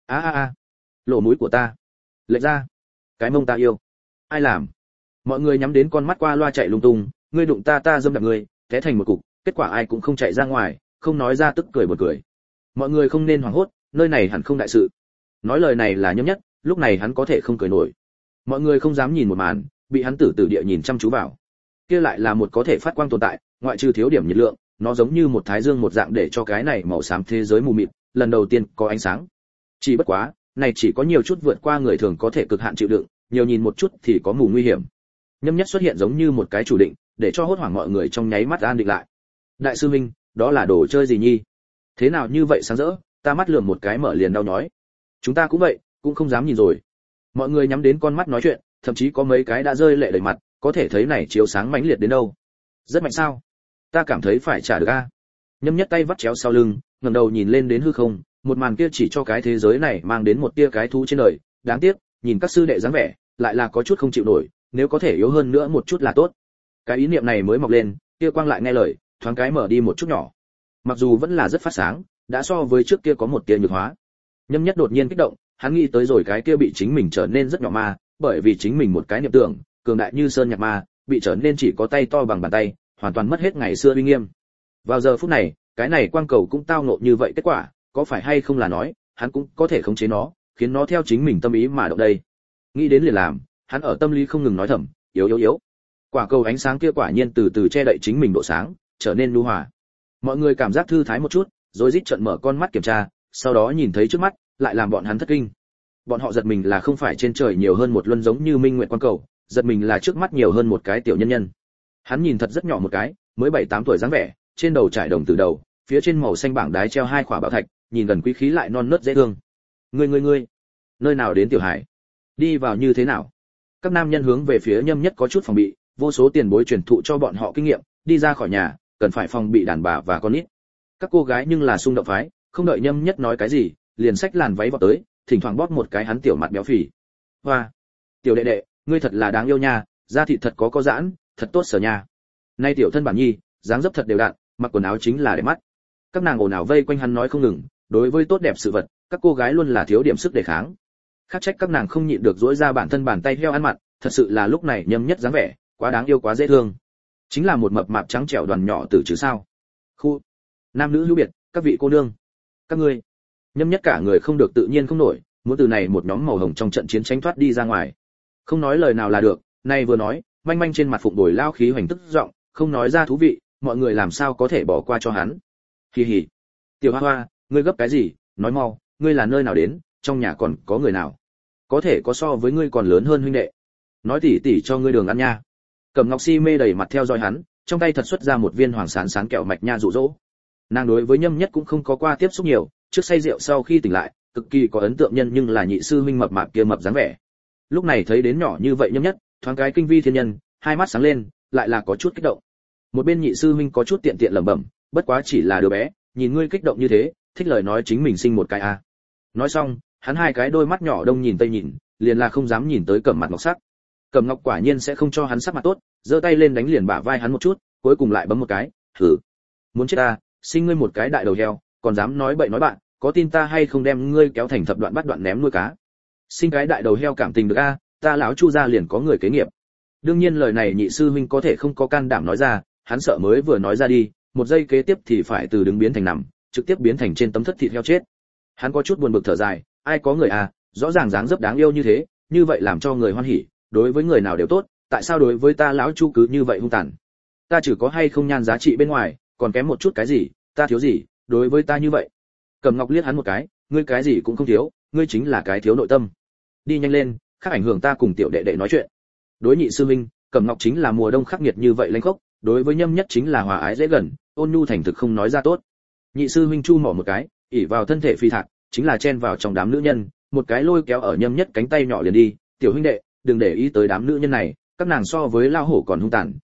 A. Lỗ mũi của ta. Lệch ra. Cái mông ta yêu. Ai làm? Mọi người nhắm đến con mắt qua loa chạy lung tung, ngươi đụng ta ta dâm đạp ngươi, té thành một cục, kết quả ai cũng không chạy ra ngoài, không nói ra tức cười buồn cười. Mọi người không nên hoảng hốt, nơi này hẳn không đại sự. Nói lời này là Nhâm Nhất, lúc này hắn có thể không cười nổi. Mọi người không dám nhìn một màn, bị hắn tử địa nhìn chăm chú vào. Kia lại là một có thể phát quang tồn tại, ngoại trừ thiếu điểm nhiệt lượng, nó giống như một thái dương một dạng để cho cái này màu xám thế giới mù mịt, lần đầu tiên có ánh sáng. Chỉ bất quá, này chỉ có nhiều chút vượt qua người thường có thể cực hạn chịu đựng, nhiều nhìn một chút thì có mù nguy hiểm. Nhâm Nhất xuất hiện giống như một cái chủ định, để cho hốt hoảng mọi người trong nháy mắt an định lại. Đại sư huynh, đó là đồ chơi gì nhi? Thế nào như vậy sáng rỡ, ta mắt lườm một cái mở liền đau nhói. Chúng ta cũng vậy, cũng không dám nhìn rồi. Mọi người nhắm đến con mắt nói chuyện, thậm chí có mấy cái đã rơi lệ đầy mặt, có thể thấy này chiếu sáng mãnh liệt đến đâu. Rất mạnh sao? Ta cảm thấy phải trả được a. Nhâm Nhất tay vắt chéo sau lưng, ngẩng đầu nhìn lên đến hư không, một màn kia chỉ cho cái thế giới này mang đến một tia cái thú trên đời, đáng tiếc, nhìn các sư đệ dáng vẻ, lại là có chút không chịu nổi, nếu có thể yếu hơn nữa một chút là tốt. Cái ý niệm này mới mọc lên, kia quang lại nghe lời, thoáng cái mở đi một chút nhỏ. Mặc dù vẫn là rất phát sáng, đã so với trước kia có một tia nhược hóa. Nhâm Nhất đột nhiên kích động, hắn nghĩ tới rồi cái kia bị chính mình trở nên rất nhỏ ma, bởi vì chính mình một cái niệm tưởng, cường đại như sơn nhạc ma, bị trở nên chỉ có tay to bằng bàn tay, hoàn toàn mất hết ngày xưa uy nghiêm. Vào giờ phút này, cái này quang cầu cũng tao ngộ như vậy kết quả, có phải hay không là nói, hắn cũng có thể khống chế nó, khiến nó theo chính mình tâm ý mà động đây. Nghĩ đến liền làm, hắn ở tâm lý không ngừng nói thầm, yếu. Quả cầu ánh sáng kia quả nhiên từ từ che đậy chính mình độ sáng, trở nên nhu hòa. Mọi người cảm giác thư thái một chút, rồi rít trợn mở con mắt kiểm tra, sau đó nhìn thấy trước mắt, lại làm bọn hắn thất kinh. Bọn họ giật mình là không phải trên trời nhiều hơn một luân giống như minh nguyệt quang cầu, giật mình là trước mắt nhiều hơn một cái tiểu nhân nhân. Hắn nhìn thật rất nhỏ một cái, mới 7-8 tuổi dáng vẻ, trên đầu trải đồng từ đầu, phía trên màu xanh bảng đái treo 2 khỏa bảo thạch, nhìn gần quý khí lại non nớt dễ thương. Ngươi, nơi nào đến tiểu hải? Đi vào như thế nào? Các nam nhân hướng về phía Nhâm Nhất có chút phòng bị, vô số tiền bối truyền thụ cho bọn họ kinh nghiệm, đi ra khỏi nhà, cần phải phòng bị đàn bà và con nít. Các cô gái nhưng là xung động phái, không đợi Nhâm Nhất nói cái gì, liền xách làn váy vào tới, thỉnh thoảng bóp một cái hắn tiểu mặt béo phì. Hoa, tiểu đệ đệ, ngươi thật là đáng yêu nha, da thịt thật có giãn, thật tốt sở nha. Nay tiểu thân bản nhi, dáng dấp thật đều đặn, mặc quần áo chính là đẹp mắt. Các nàng ồn ào vây quanh hắn nói không ngừng, đối với tốt đẹp sự vật, các cô gái luôn là thiếu điểm sức đề kháng. Khác trách các nàng không nhịn được duỗi ra bản thân bàn tay heo ăn mặn, thật sự là lúc này Nhâm Nhất dáng vẻ, quá đáng yêu quá dễ thương. Chính là một mập mạp trắng trẻo đoàn nhỏ tử chứ sao? Khu, nam nữ hữu biệt, các vị cô nương, các ngươi. Nhâm Nhất cả người không được tự nhiên không nổi, muốn từ này một nhóm màu hồng trong trận chiến tranh thoát đi ra ngoài. Không nói lời nào là được, nay vừa nói, manh manh trên mặt phụng đổi lao khí hoành tức giọng, không nói ra thú vị, mọi người làm sao có thể bỏ qua cho hắn. Hì hì. Tiểu Hoa Hoa, ngươi gấp cái gì, nói mau, ngươi là nơi nào đến, trong nhà còn có người nào? Có thể có so với ngươi còn lớn hơn huynh đệ. Nói tỉ tỉ cho ngươi đường ăn nha. Cẩm Ngọc Si mê đầy mặt theo dõi hắn, trong tay thật xuất ra một viên hoàng sán sán kẹo mạch nha dụ dỗ. Nàng đối với Nhâm Nhất cũng không có qua tiếp xúc nhiều, trước say rượu sau khi tỉnh lại, cực kỳ có ấn tượng nhân nhưng là nhị sư huynh mập mạp kia mập dáng vẻ. Lúc này thấy đến nhỏ như vậy Nhâm Nhất, thoáng cái kinh vi thiên nhân, hai mắt sáng lên, lại là có chút kích động. Một bên nhị sư huynh có chút tiện lẩm bẩm, bất quá chỉ là đứa bé, nhìn ngươi kích động như thế, thích lời nói chính mình sinh một cái a. Nói xong, hắn hai cái đôi mắt nhỏ đông nhìn tây nhìn, liền là không dám nhìn tới Cẩm Mặt Ngọc sắc. Cẩm Ngọc quả nhiên sẽ không cho hắn sắc mặt tốt, giơ tay lên đánh liền bả vai hắn một chút, cuối cùng lại bấm một cái, thử. Muốn chết ta, sinh ngươi một cái đại đầu heo, còn dám nói bậy nói bạn, có tin ta hay không đem ngươi kéo thành thập đoạn bắt đoạn ném nuôi cá. Sinh cái đại đầu heo cảm tình được a, ta lão Chu gia liền có người kế nghiệp. Đương nhiên lời này nhị sư huynh có thể không có can đảm nói ra, hắn sợ mới vừa nói ra đi, một giây kế tiếp thì phải từ đứng biến thành nằm, trực tiếp biến thành trên tấm thất thịt heo chết. Hắn có chút buồn bực thở dài, ai có người à, rõ ràng dáng dấp đáng yêu như thế, như vậy làm cho người hoan hỉ, đối với người nào đều tốt, tại sao đối với ta lão Chu cứ như vậy hung tàn? Ta chỉ có hay không nhan giá trị bên ngoài, còn kém một chút cái gì, ta thiếu gì, đối với ta như vậy. Cẩm Ngọc liếc hắn một cái, ngươi cái gì cũng không thiếu, ngươi chính là cái thiếu nội tâm. Đi nhanh lên, khác ảnh hưởng ta cùng tiểu đệ đệ nói chuyện. Đối nhị sư huynh, Cẩm Ngọc chính là mùa đông khắc nghiệt như vậy lênh khốc, đối với Nhâm Nhất chính là hòa ái dễ gần, ôn nhu thành thực không nói ra tốt. Nhị sư huynh chu mỏ một cái, ỉ vào thân thể phi thạc, chính là chen vào trong đám nữ nhân, một cái lôi kéo ở Nhâm Nhất cánh tay nhỏ liền đi, tiểu huynh đệ, đừng để ý tới đám nữ nhân này, các nàng so với lao hổ còn hung tàn,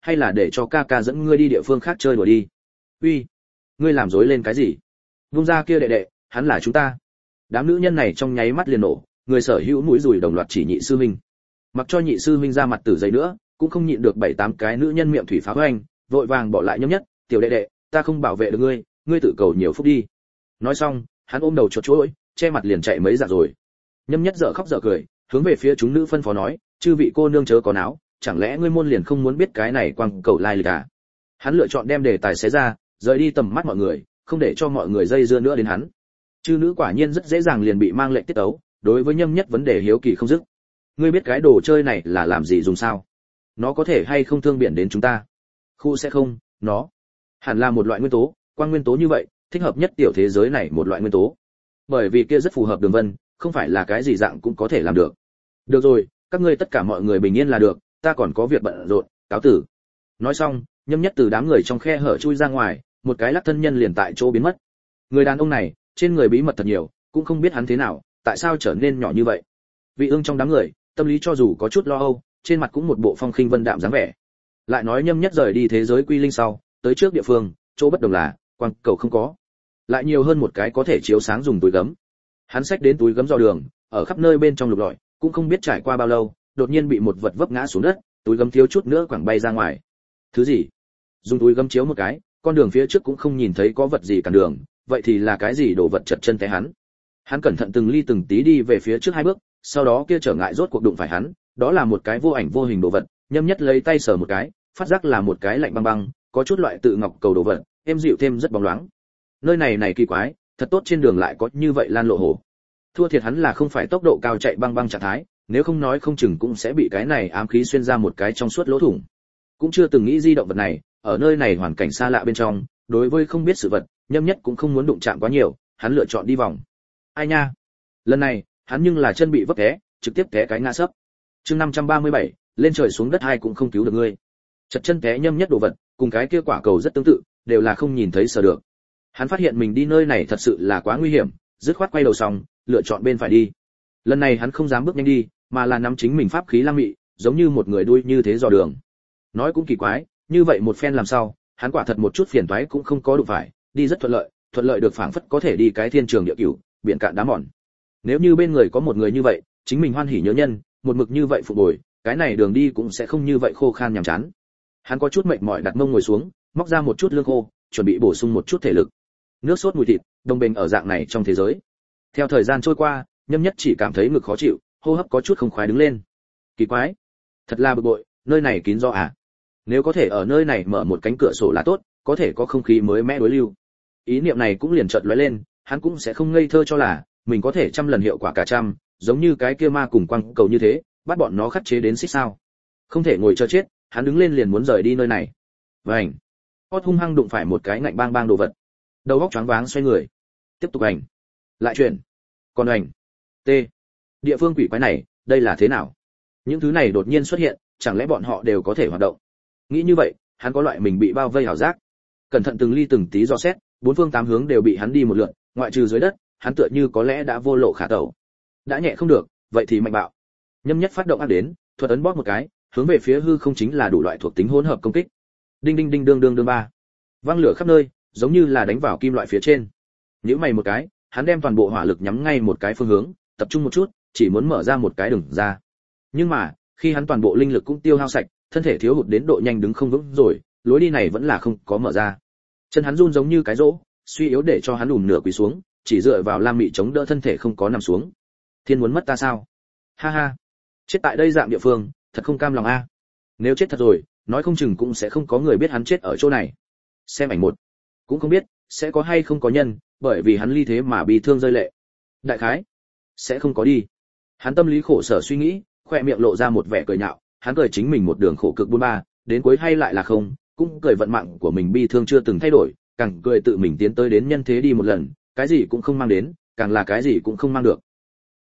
hay là để cho ca ca dẫn ngươi đi địa phương khác chơi đùa đi. Uy, ngươi làm rối lên cái gì? Vung ra kia đệ đệ, hắn là chúng ta. Đám nữ nhân này trong nháy mắt liền nổ, người sở hữu mũi rùi đồng loạt chỉ nhị sư huynh. Mặc cho nhị sư huynh ra mặt tử giấy nữa, cũng không nhịn được 7-8 cái nữ nhân miệng thủy phá hoành, vội vàng bỏ lại Nhâm Nhất, "Tiểu đệ đệ, ta không bảo vệ được ngươi, ngươi tự cầu nhiều phúc đi." Nói xong, hắn ôm đầu chột chỗi, che mặt liền chạy mấy dặm rồi. Nhâm Nhất dở khóc dở cười, hướng về phía chúng nữ phân phó nói, "Chư vị cô nương chớ có náo, chẳng lẽ ngươi môn liền không muốn biết cái này quang cầu lai lịch à?" Hắn lựa chọn đem đề tài xé ra, rời đi tầm mắt mọi người, không để cho mọi người dây dưa nữa đến hắn. Chư nữ quả nhiên rất dễ dàng liền bị mang lệnh tiết tấu, đối với Nhâm Nhất vấn đề hiếu kỳ không dứt. "Ngươi biết cái đồ chơi này là làm gì dùng sao? Nó có thể hay không thương biển đến chúng ta?" "Khu sẽ không, nó hẳn là một loại nguyên tố, quang nguyên tố như vậy, thích hợp nhất tiểu thế giới này một loại nguyên tố. Bởi vì kia rất phù hợp đường vân, không phải là cái gì dạng cũng có thể làm được." "Được rồi, các ngươi tất cả mọi người bình yên là được, ta còn có việc bận rộn, cáo tử." Nói xong, Nhâm Nhất từ đám người trong khe hở chui ra ngoài, một cái lắc thân nhân liền tại chỗ biến mất. Người đàn ông này, trên người bí mật thật nhiều, cũng không biết hắn thế nào, tại sao trở nên nhỏ như vậy. Vị Ương trong đám người, tâm lý cho dù có chút lo âu, trên mặt cũng một bộ phong khinh vân đạm dáng vẻ. Lại nói Nhâm Nhất rời đi thế giới quy linh sau, tới trước địa phương, chỗ bất đồng là, quang cầu không có, lại nhiều hơn một cái có thể chiếu sáng dùng túi gấm. Hắn xách đến túi gấm dò đường, ở khắp nơi bên trong lục lọi, cũng không biết trải qua bao lâu, đột nhiên bị một vật vấp ngã xuống đất, túi gấm thiếu chút nữa quẳng bay ra ngoài. Thứ gì? Dùng túi gấm chiếu một cái, con đường phía trước cũng không nhìn thấy có vật gì cản đường, vậy thì là cái gì đổ vật chật chân té hắn. Hắn cẩn thận từng ly từng tí đi về phía trước 2 bước, sau đó kia trở ngại rốt cuộc đụng phải hắn, đó là một cái vô ảnh vô hình đồ vật. Nhâm Nhất lấy tay sờ một cái, phát giác là một cái lạnh băng băng, có chút loại tự ngọc cầu đồ vật, êm dịu thêm rất bóng loáng. Nơi này kỳ quái, thật tốt trên đường lại có như vậy lan lộ hổ. Thua thiệt hắn là không phải tốc độ cao chạy băng băng trạng thái, nếu không nói không chừng cũng sẽ bị cái này ám khí xuyên ra một cái trong suốt lỗ thủng. Cũng chưa từng nghĩ di động vật này, ở nơi này hoàn cảnh xa lạ bên trong, đối với không biết sự vật, Nhâm Nhất cũng không muốn đụng chạm quá nhiều, hắn lựa chọn đi vòng. Ai nha, lần này hắn nhưng là chân bị vấp té, trực tiếp té cái ngã sấp. Chương 537, lên trời xuống đất hai cũng không cứu được ngươi. Chật chân té Nhâm Nhất đồ vật, cùng cái kia quả cầu rất tương tự, đều là không nhìn thấy sờ được. Hắn phát hiện mình đi nơi này thật sự là quá nguy hiểm, dứt khoát quay đầu xong, lựa chọn bên phải đi. Lần này hắn không dám bước nhanh đi, mà là nắm chính mình pháp khí lang mị, giống như một người đuôi như thế dò đường. Nói cũng kỳ quái, như vậy một phen làm sao, hắn quả thật một chút phiền toái cũng không có đụng phải, đi rất thuận lợi được phảng phất có thể đi cái thiên trường địa cửu, biển cạn đá mòn. Nếu như bên người có một người như vậy, chính mình hoan hỉ nhớ nhân, một mực như vậy phục bồi, cái này đường đi cũng sẽ không như vậy khô khan nhàm chán. Hắn có chút mệt mỏi đặt mông ngồi xuống, móc ra một chút lương khô, chuẩn bị bổ sung một chút thể lực. Nước sốt mùi thịt, đồng bền ở dạng này trong thế giới. Theo thời gian trôi qua, Nhâm Nhất chỉ cảm thấy ngực khó chịu, hô hấp có chút không khoái đứng lên. Kỳ quái, thật là bực bội, nơi này kín do à? Nếu có thể ở nơi này mở một cánh cửa sổ là tốt, có thể có không khí mới mẻ đối lưu. Ý niệm này cũng liền chợt lóe lên, hắn cũng sẽ không ngây thơ cho là mình có thể trăm lần hiệu quả cả trăm, giống như cái kia ma cùng quăng cầu như thế, bắt bọn nó khắc chế đến xích sao. Không thể ngồi chờ chết, hắn đứng lên liền muốn rời đi nơi này. Vành, hót hung hăng đụng phải một cái ngạnh bang bang đồ vật. Đầu óc choáng váng xoay người. Tiếp tục hành. Lại chuyển. Còn hành. T. Địa phương quỷ quái này, đây là thế nào? Những thứ này đột nhiên xuất hiện, chẳng lẽ bọn họ đều có thể hoạt động? Nghĩ như vậy, hắn có loại mình bị bao vây ảo giác. Cẩn thận từng ly từng tí dò xét, 4 phương 8 hướng đều bị hắn đi một lượt, ngoại trừ dưới đất, hắn tựa như có lẽ đã vô lộ khả tẩu. Đã nhẹ không được, vậy thì mạnh bạo. Nhâm Nhất phát động ác đến, thuật ấn bóp một cái, hướng về phía hư không chính là đủ loại thuộc tính hỗn hợp công kích. Đinh đinh đinh đương đương đương ba. Vang lửa khắp nơi, giống như là đánh vào kim loại phía trên. Nhíu mày một cái, hắn đem toàn bộ hỏa lực nhắm ngay một cái phương hướng, tập trung một chút, chỉ muốn mở ra một cái đường ra. Nhưng mà, khi hắn toàn bộ linh lực cũng tiêu hao sạch, thân thể thiếu hụt đến độ nhanh đứng không vững rồi, lối đi này vẫn là không có mở ra. Chân hắn run giống như cái rỗ, suy yếu để cho hắn lùn nửa quỳ xuống, chỉ dựa vào lam mị chống đỡ thân thể không có nằm xuống. Thiên muốn mất ta sao? Ha ha, chết tại đây dạng địa phương, thật không cam lòng a. Nếu chết thật rồi, nói không chừng cũng sẽ không có người biết hắn chết ở chỗ này. Xem ảnh một, cũng không biết sẽ có hay không có nhân, bởi vì hắn ly thế mà bị thương rơi lệ. Đại khái sẽ không có đi. Hắn tâm lý khổ sở suy nghĩ, khoe miệng lộ ra một vẻ cười nhạo, hắn cười chính mình một đường khổ cực buôn ba, đến cuối hay lại là không, cũng cười vận mạng của mình bi thương chưa từng thay đổi, càng cười tự mình tiến tới đến nhân thế đi một lần, cái gì cũng không mang đến, càng là cái gì cũng không mang được.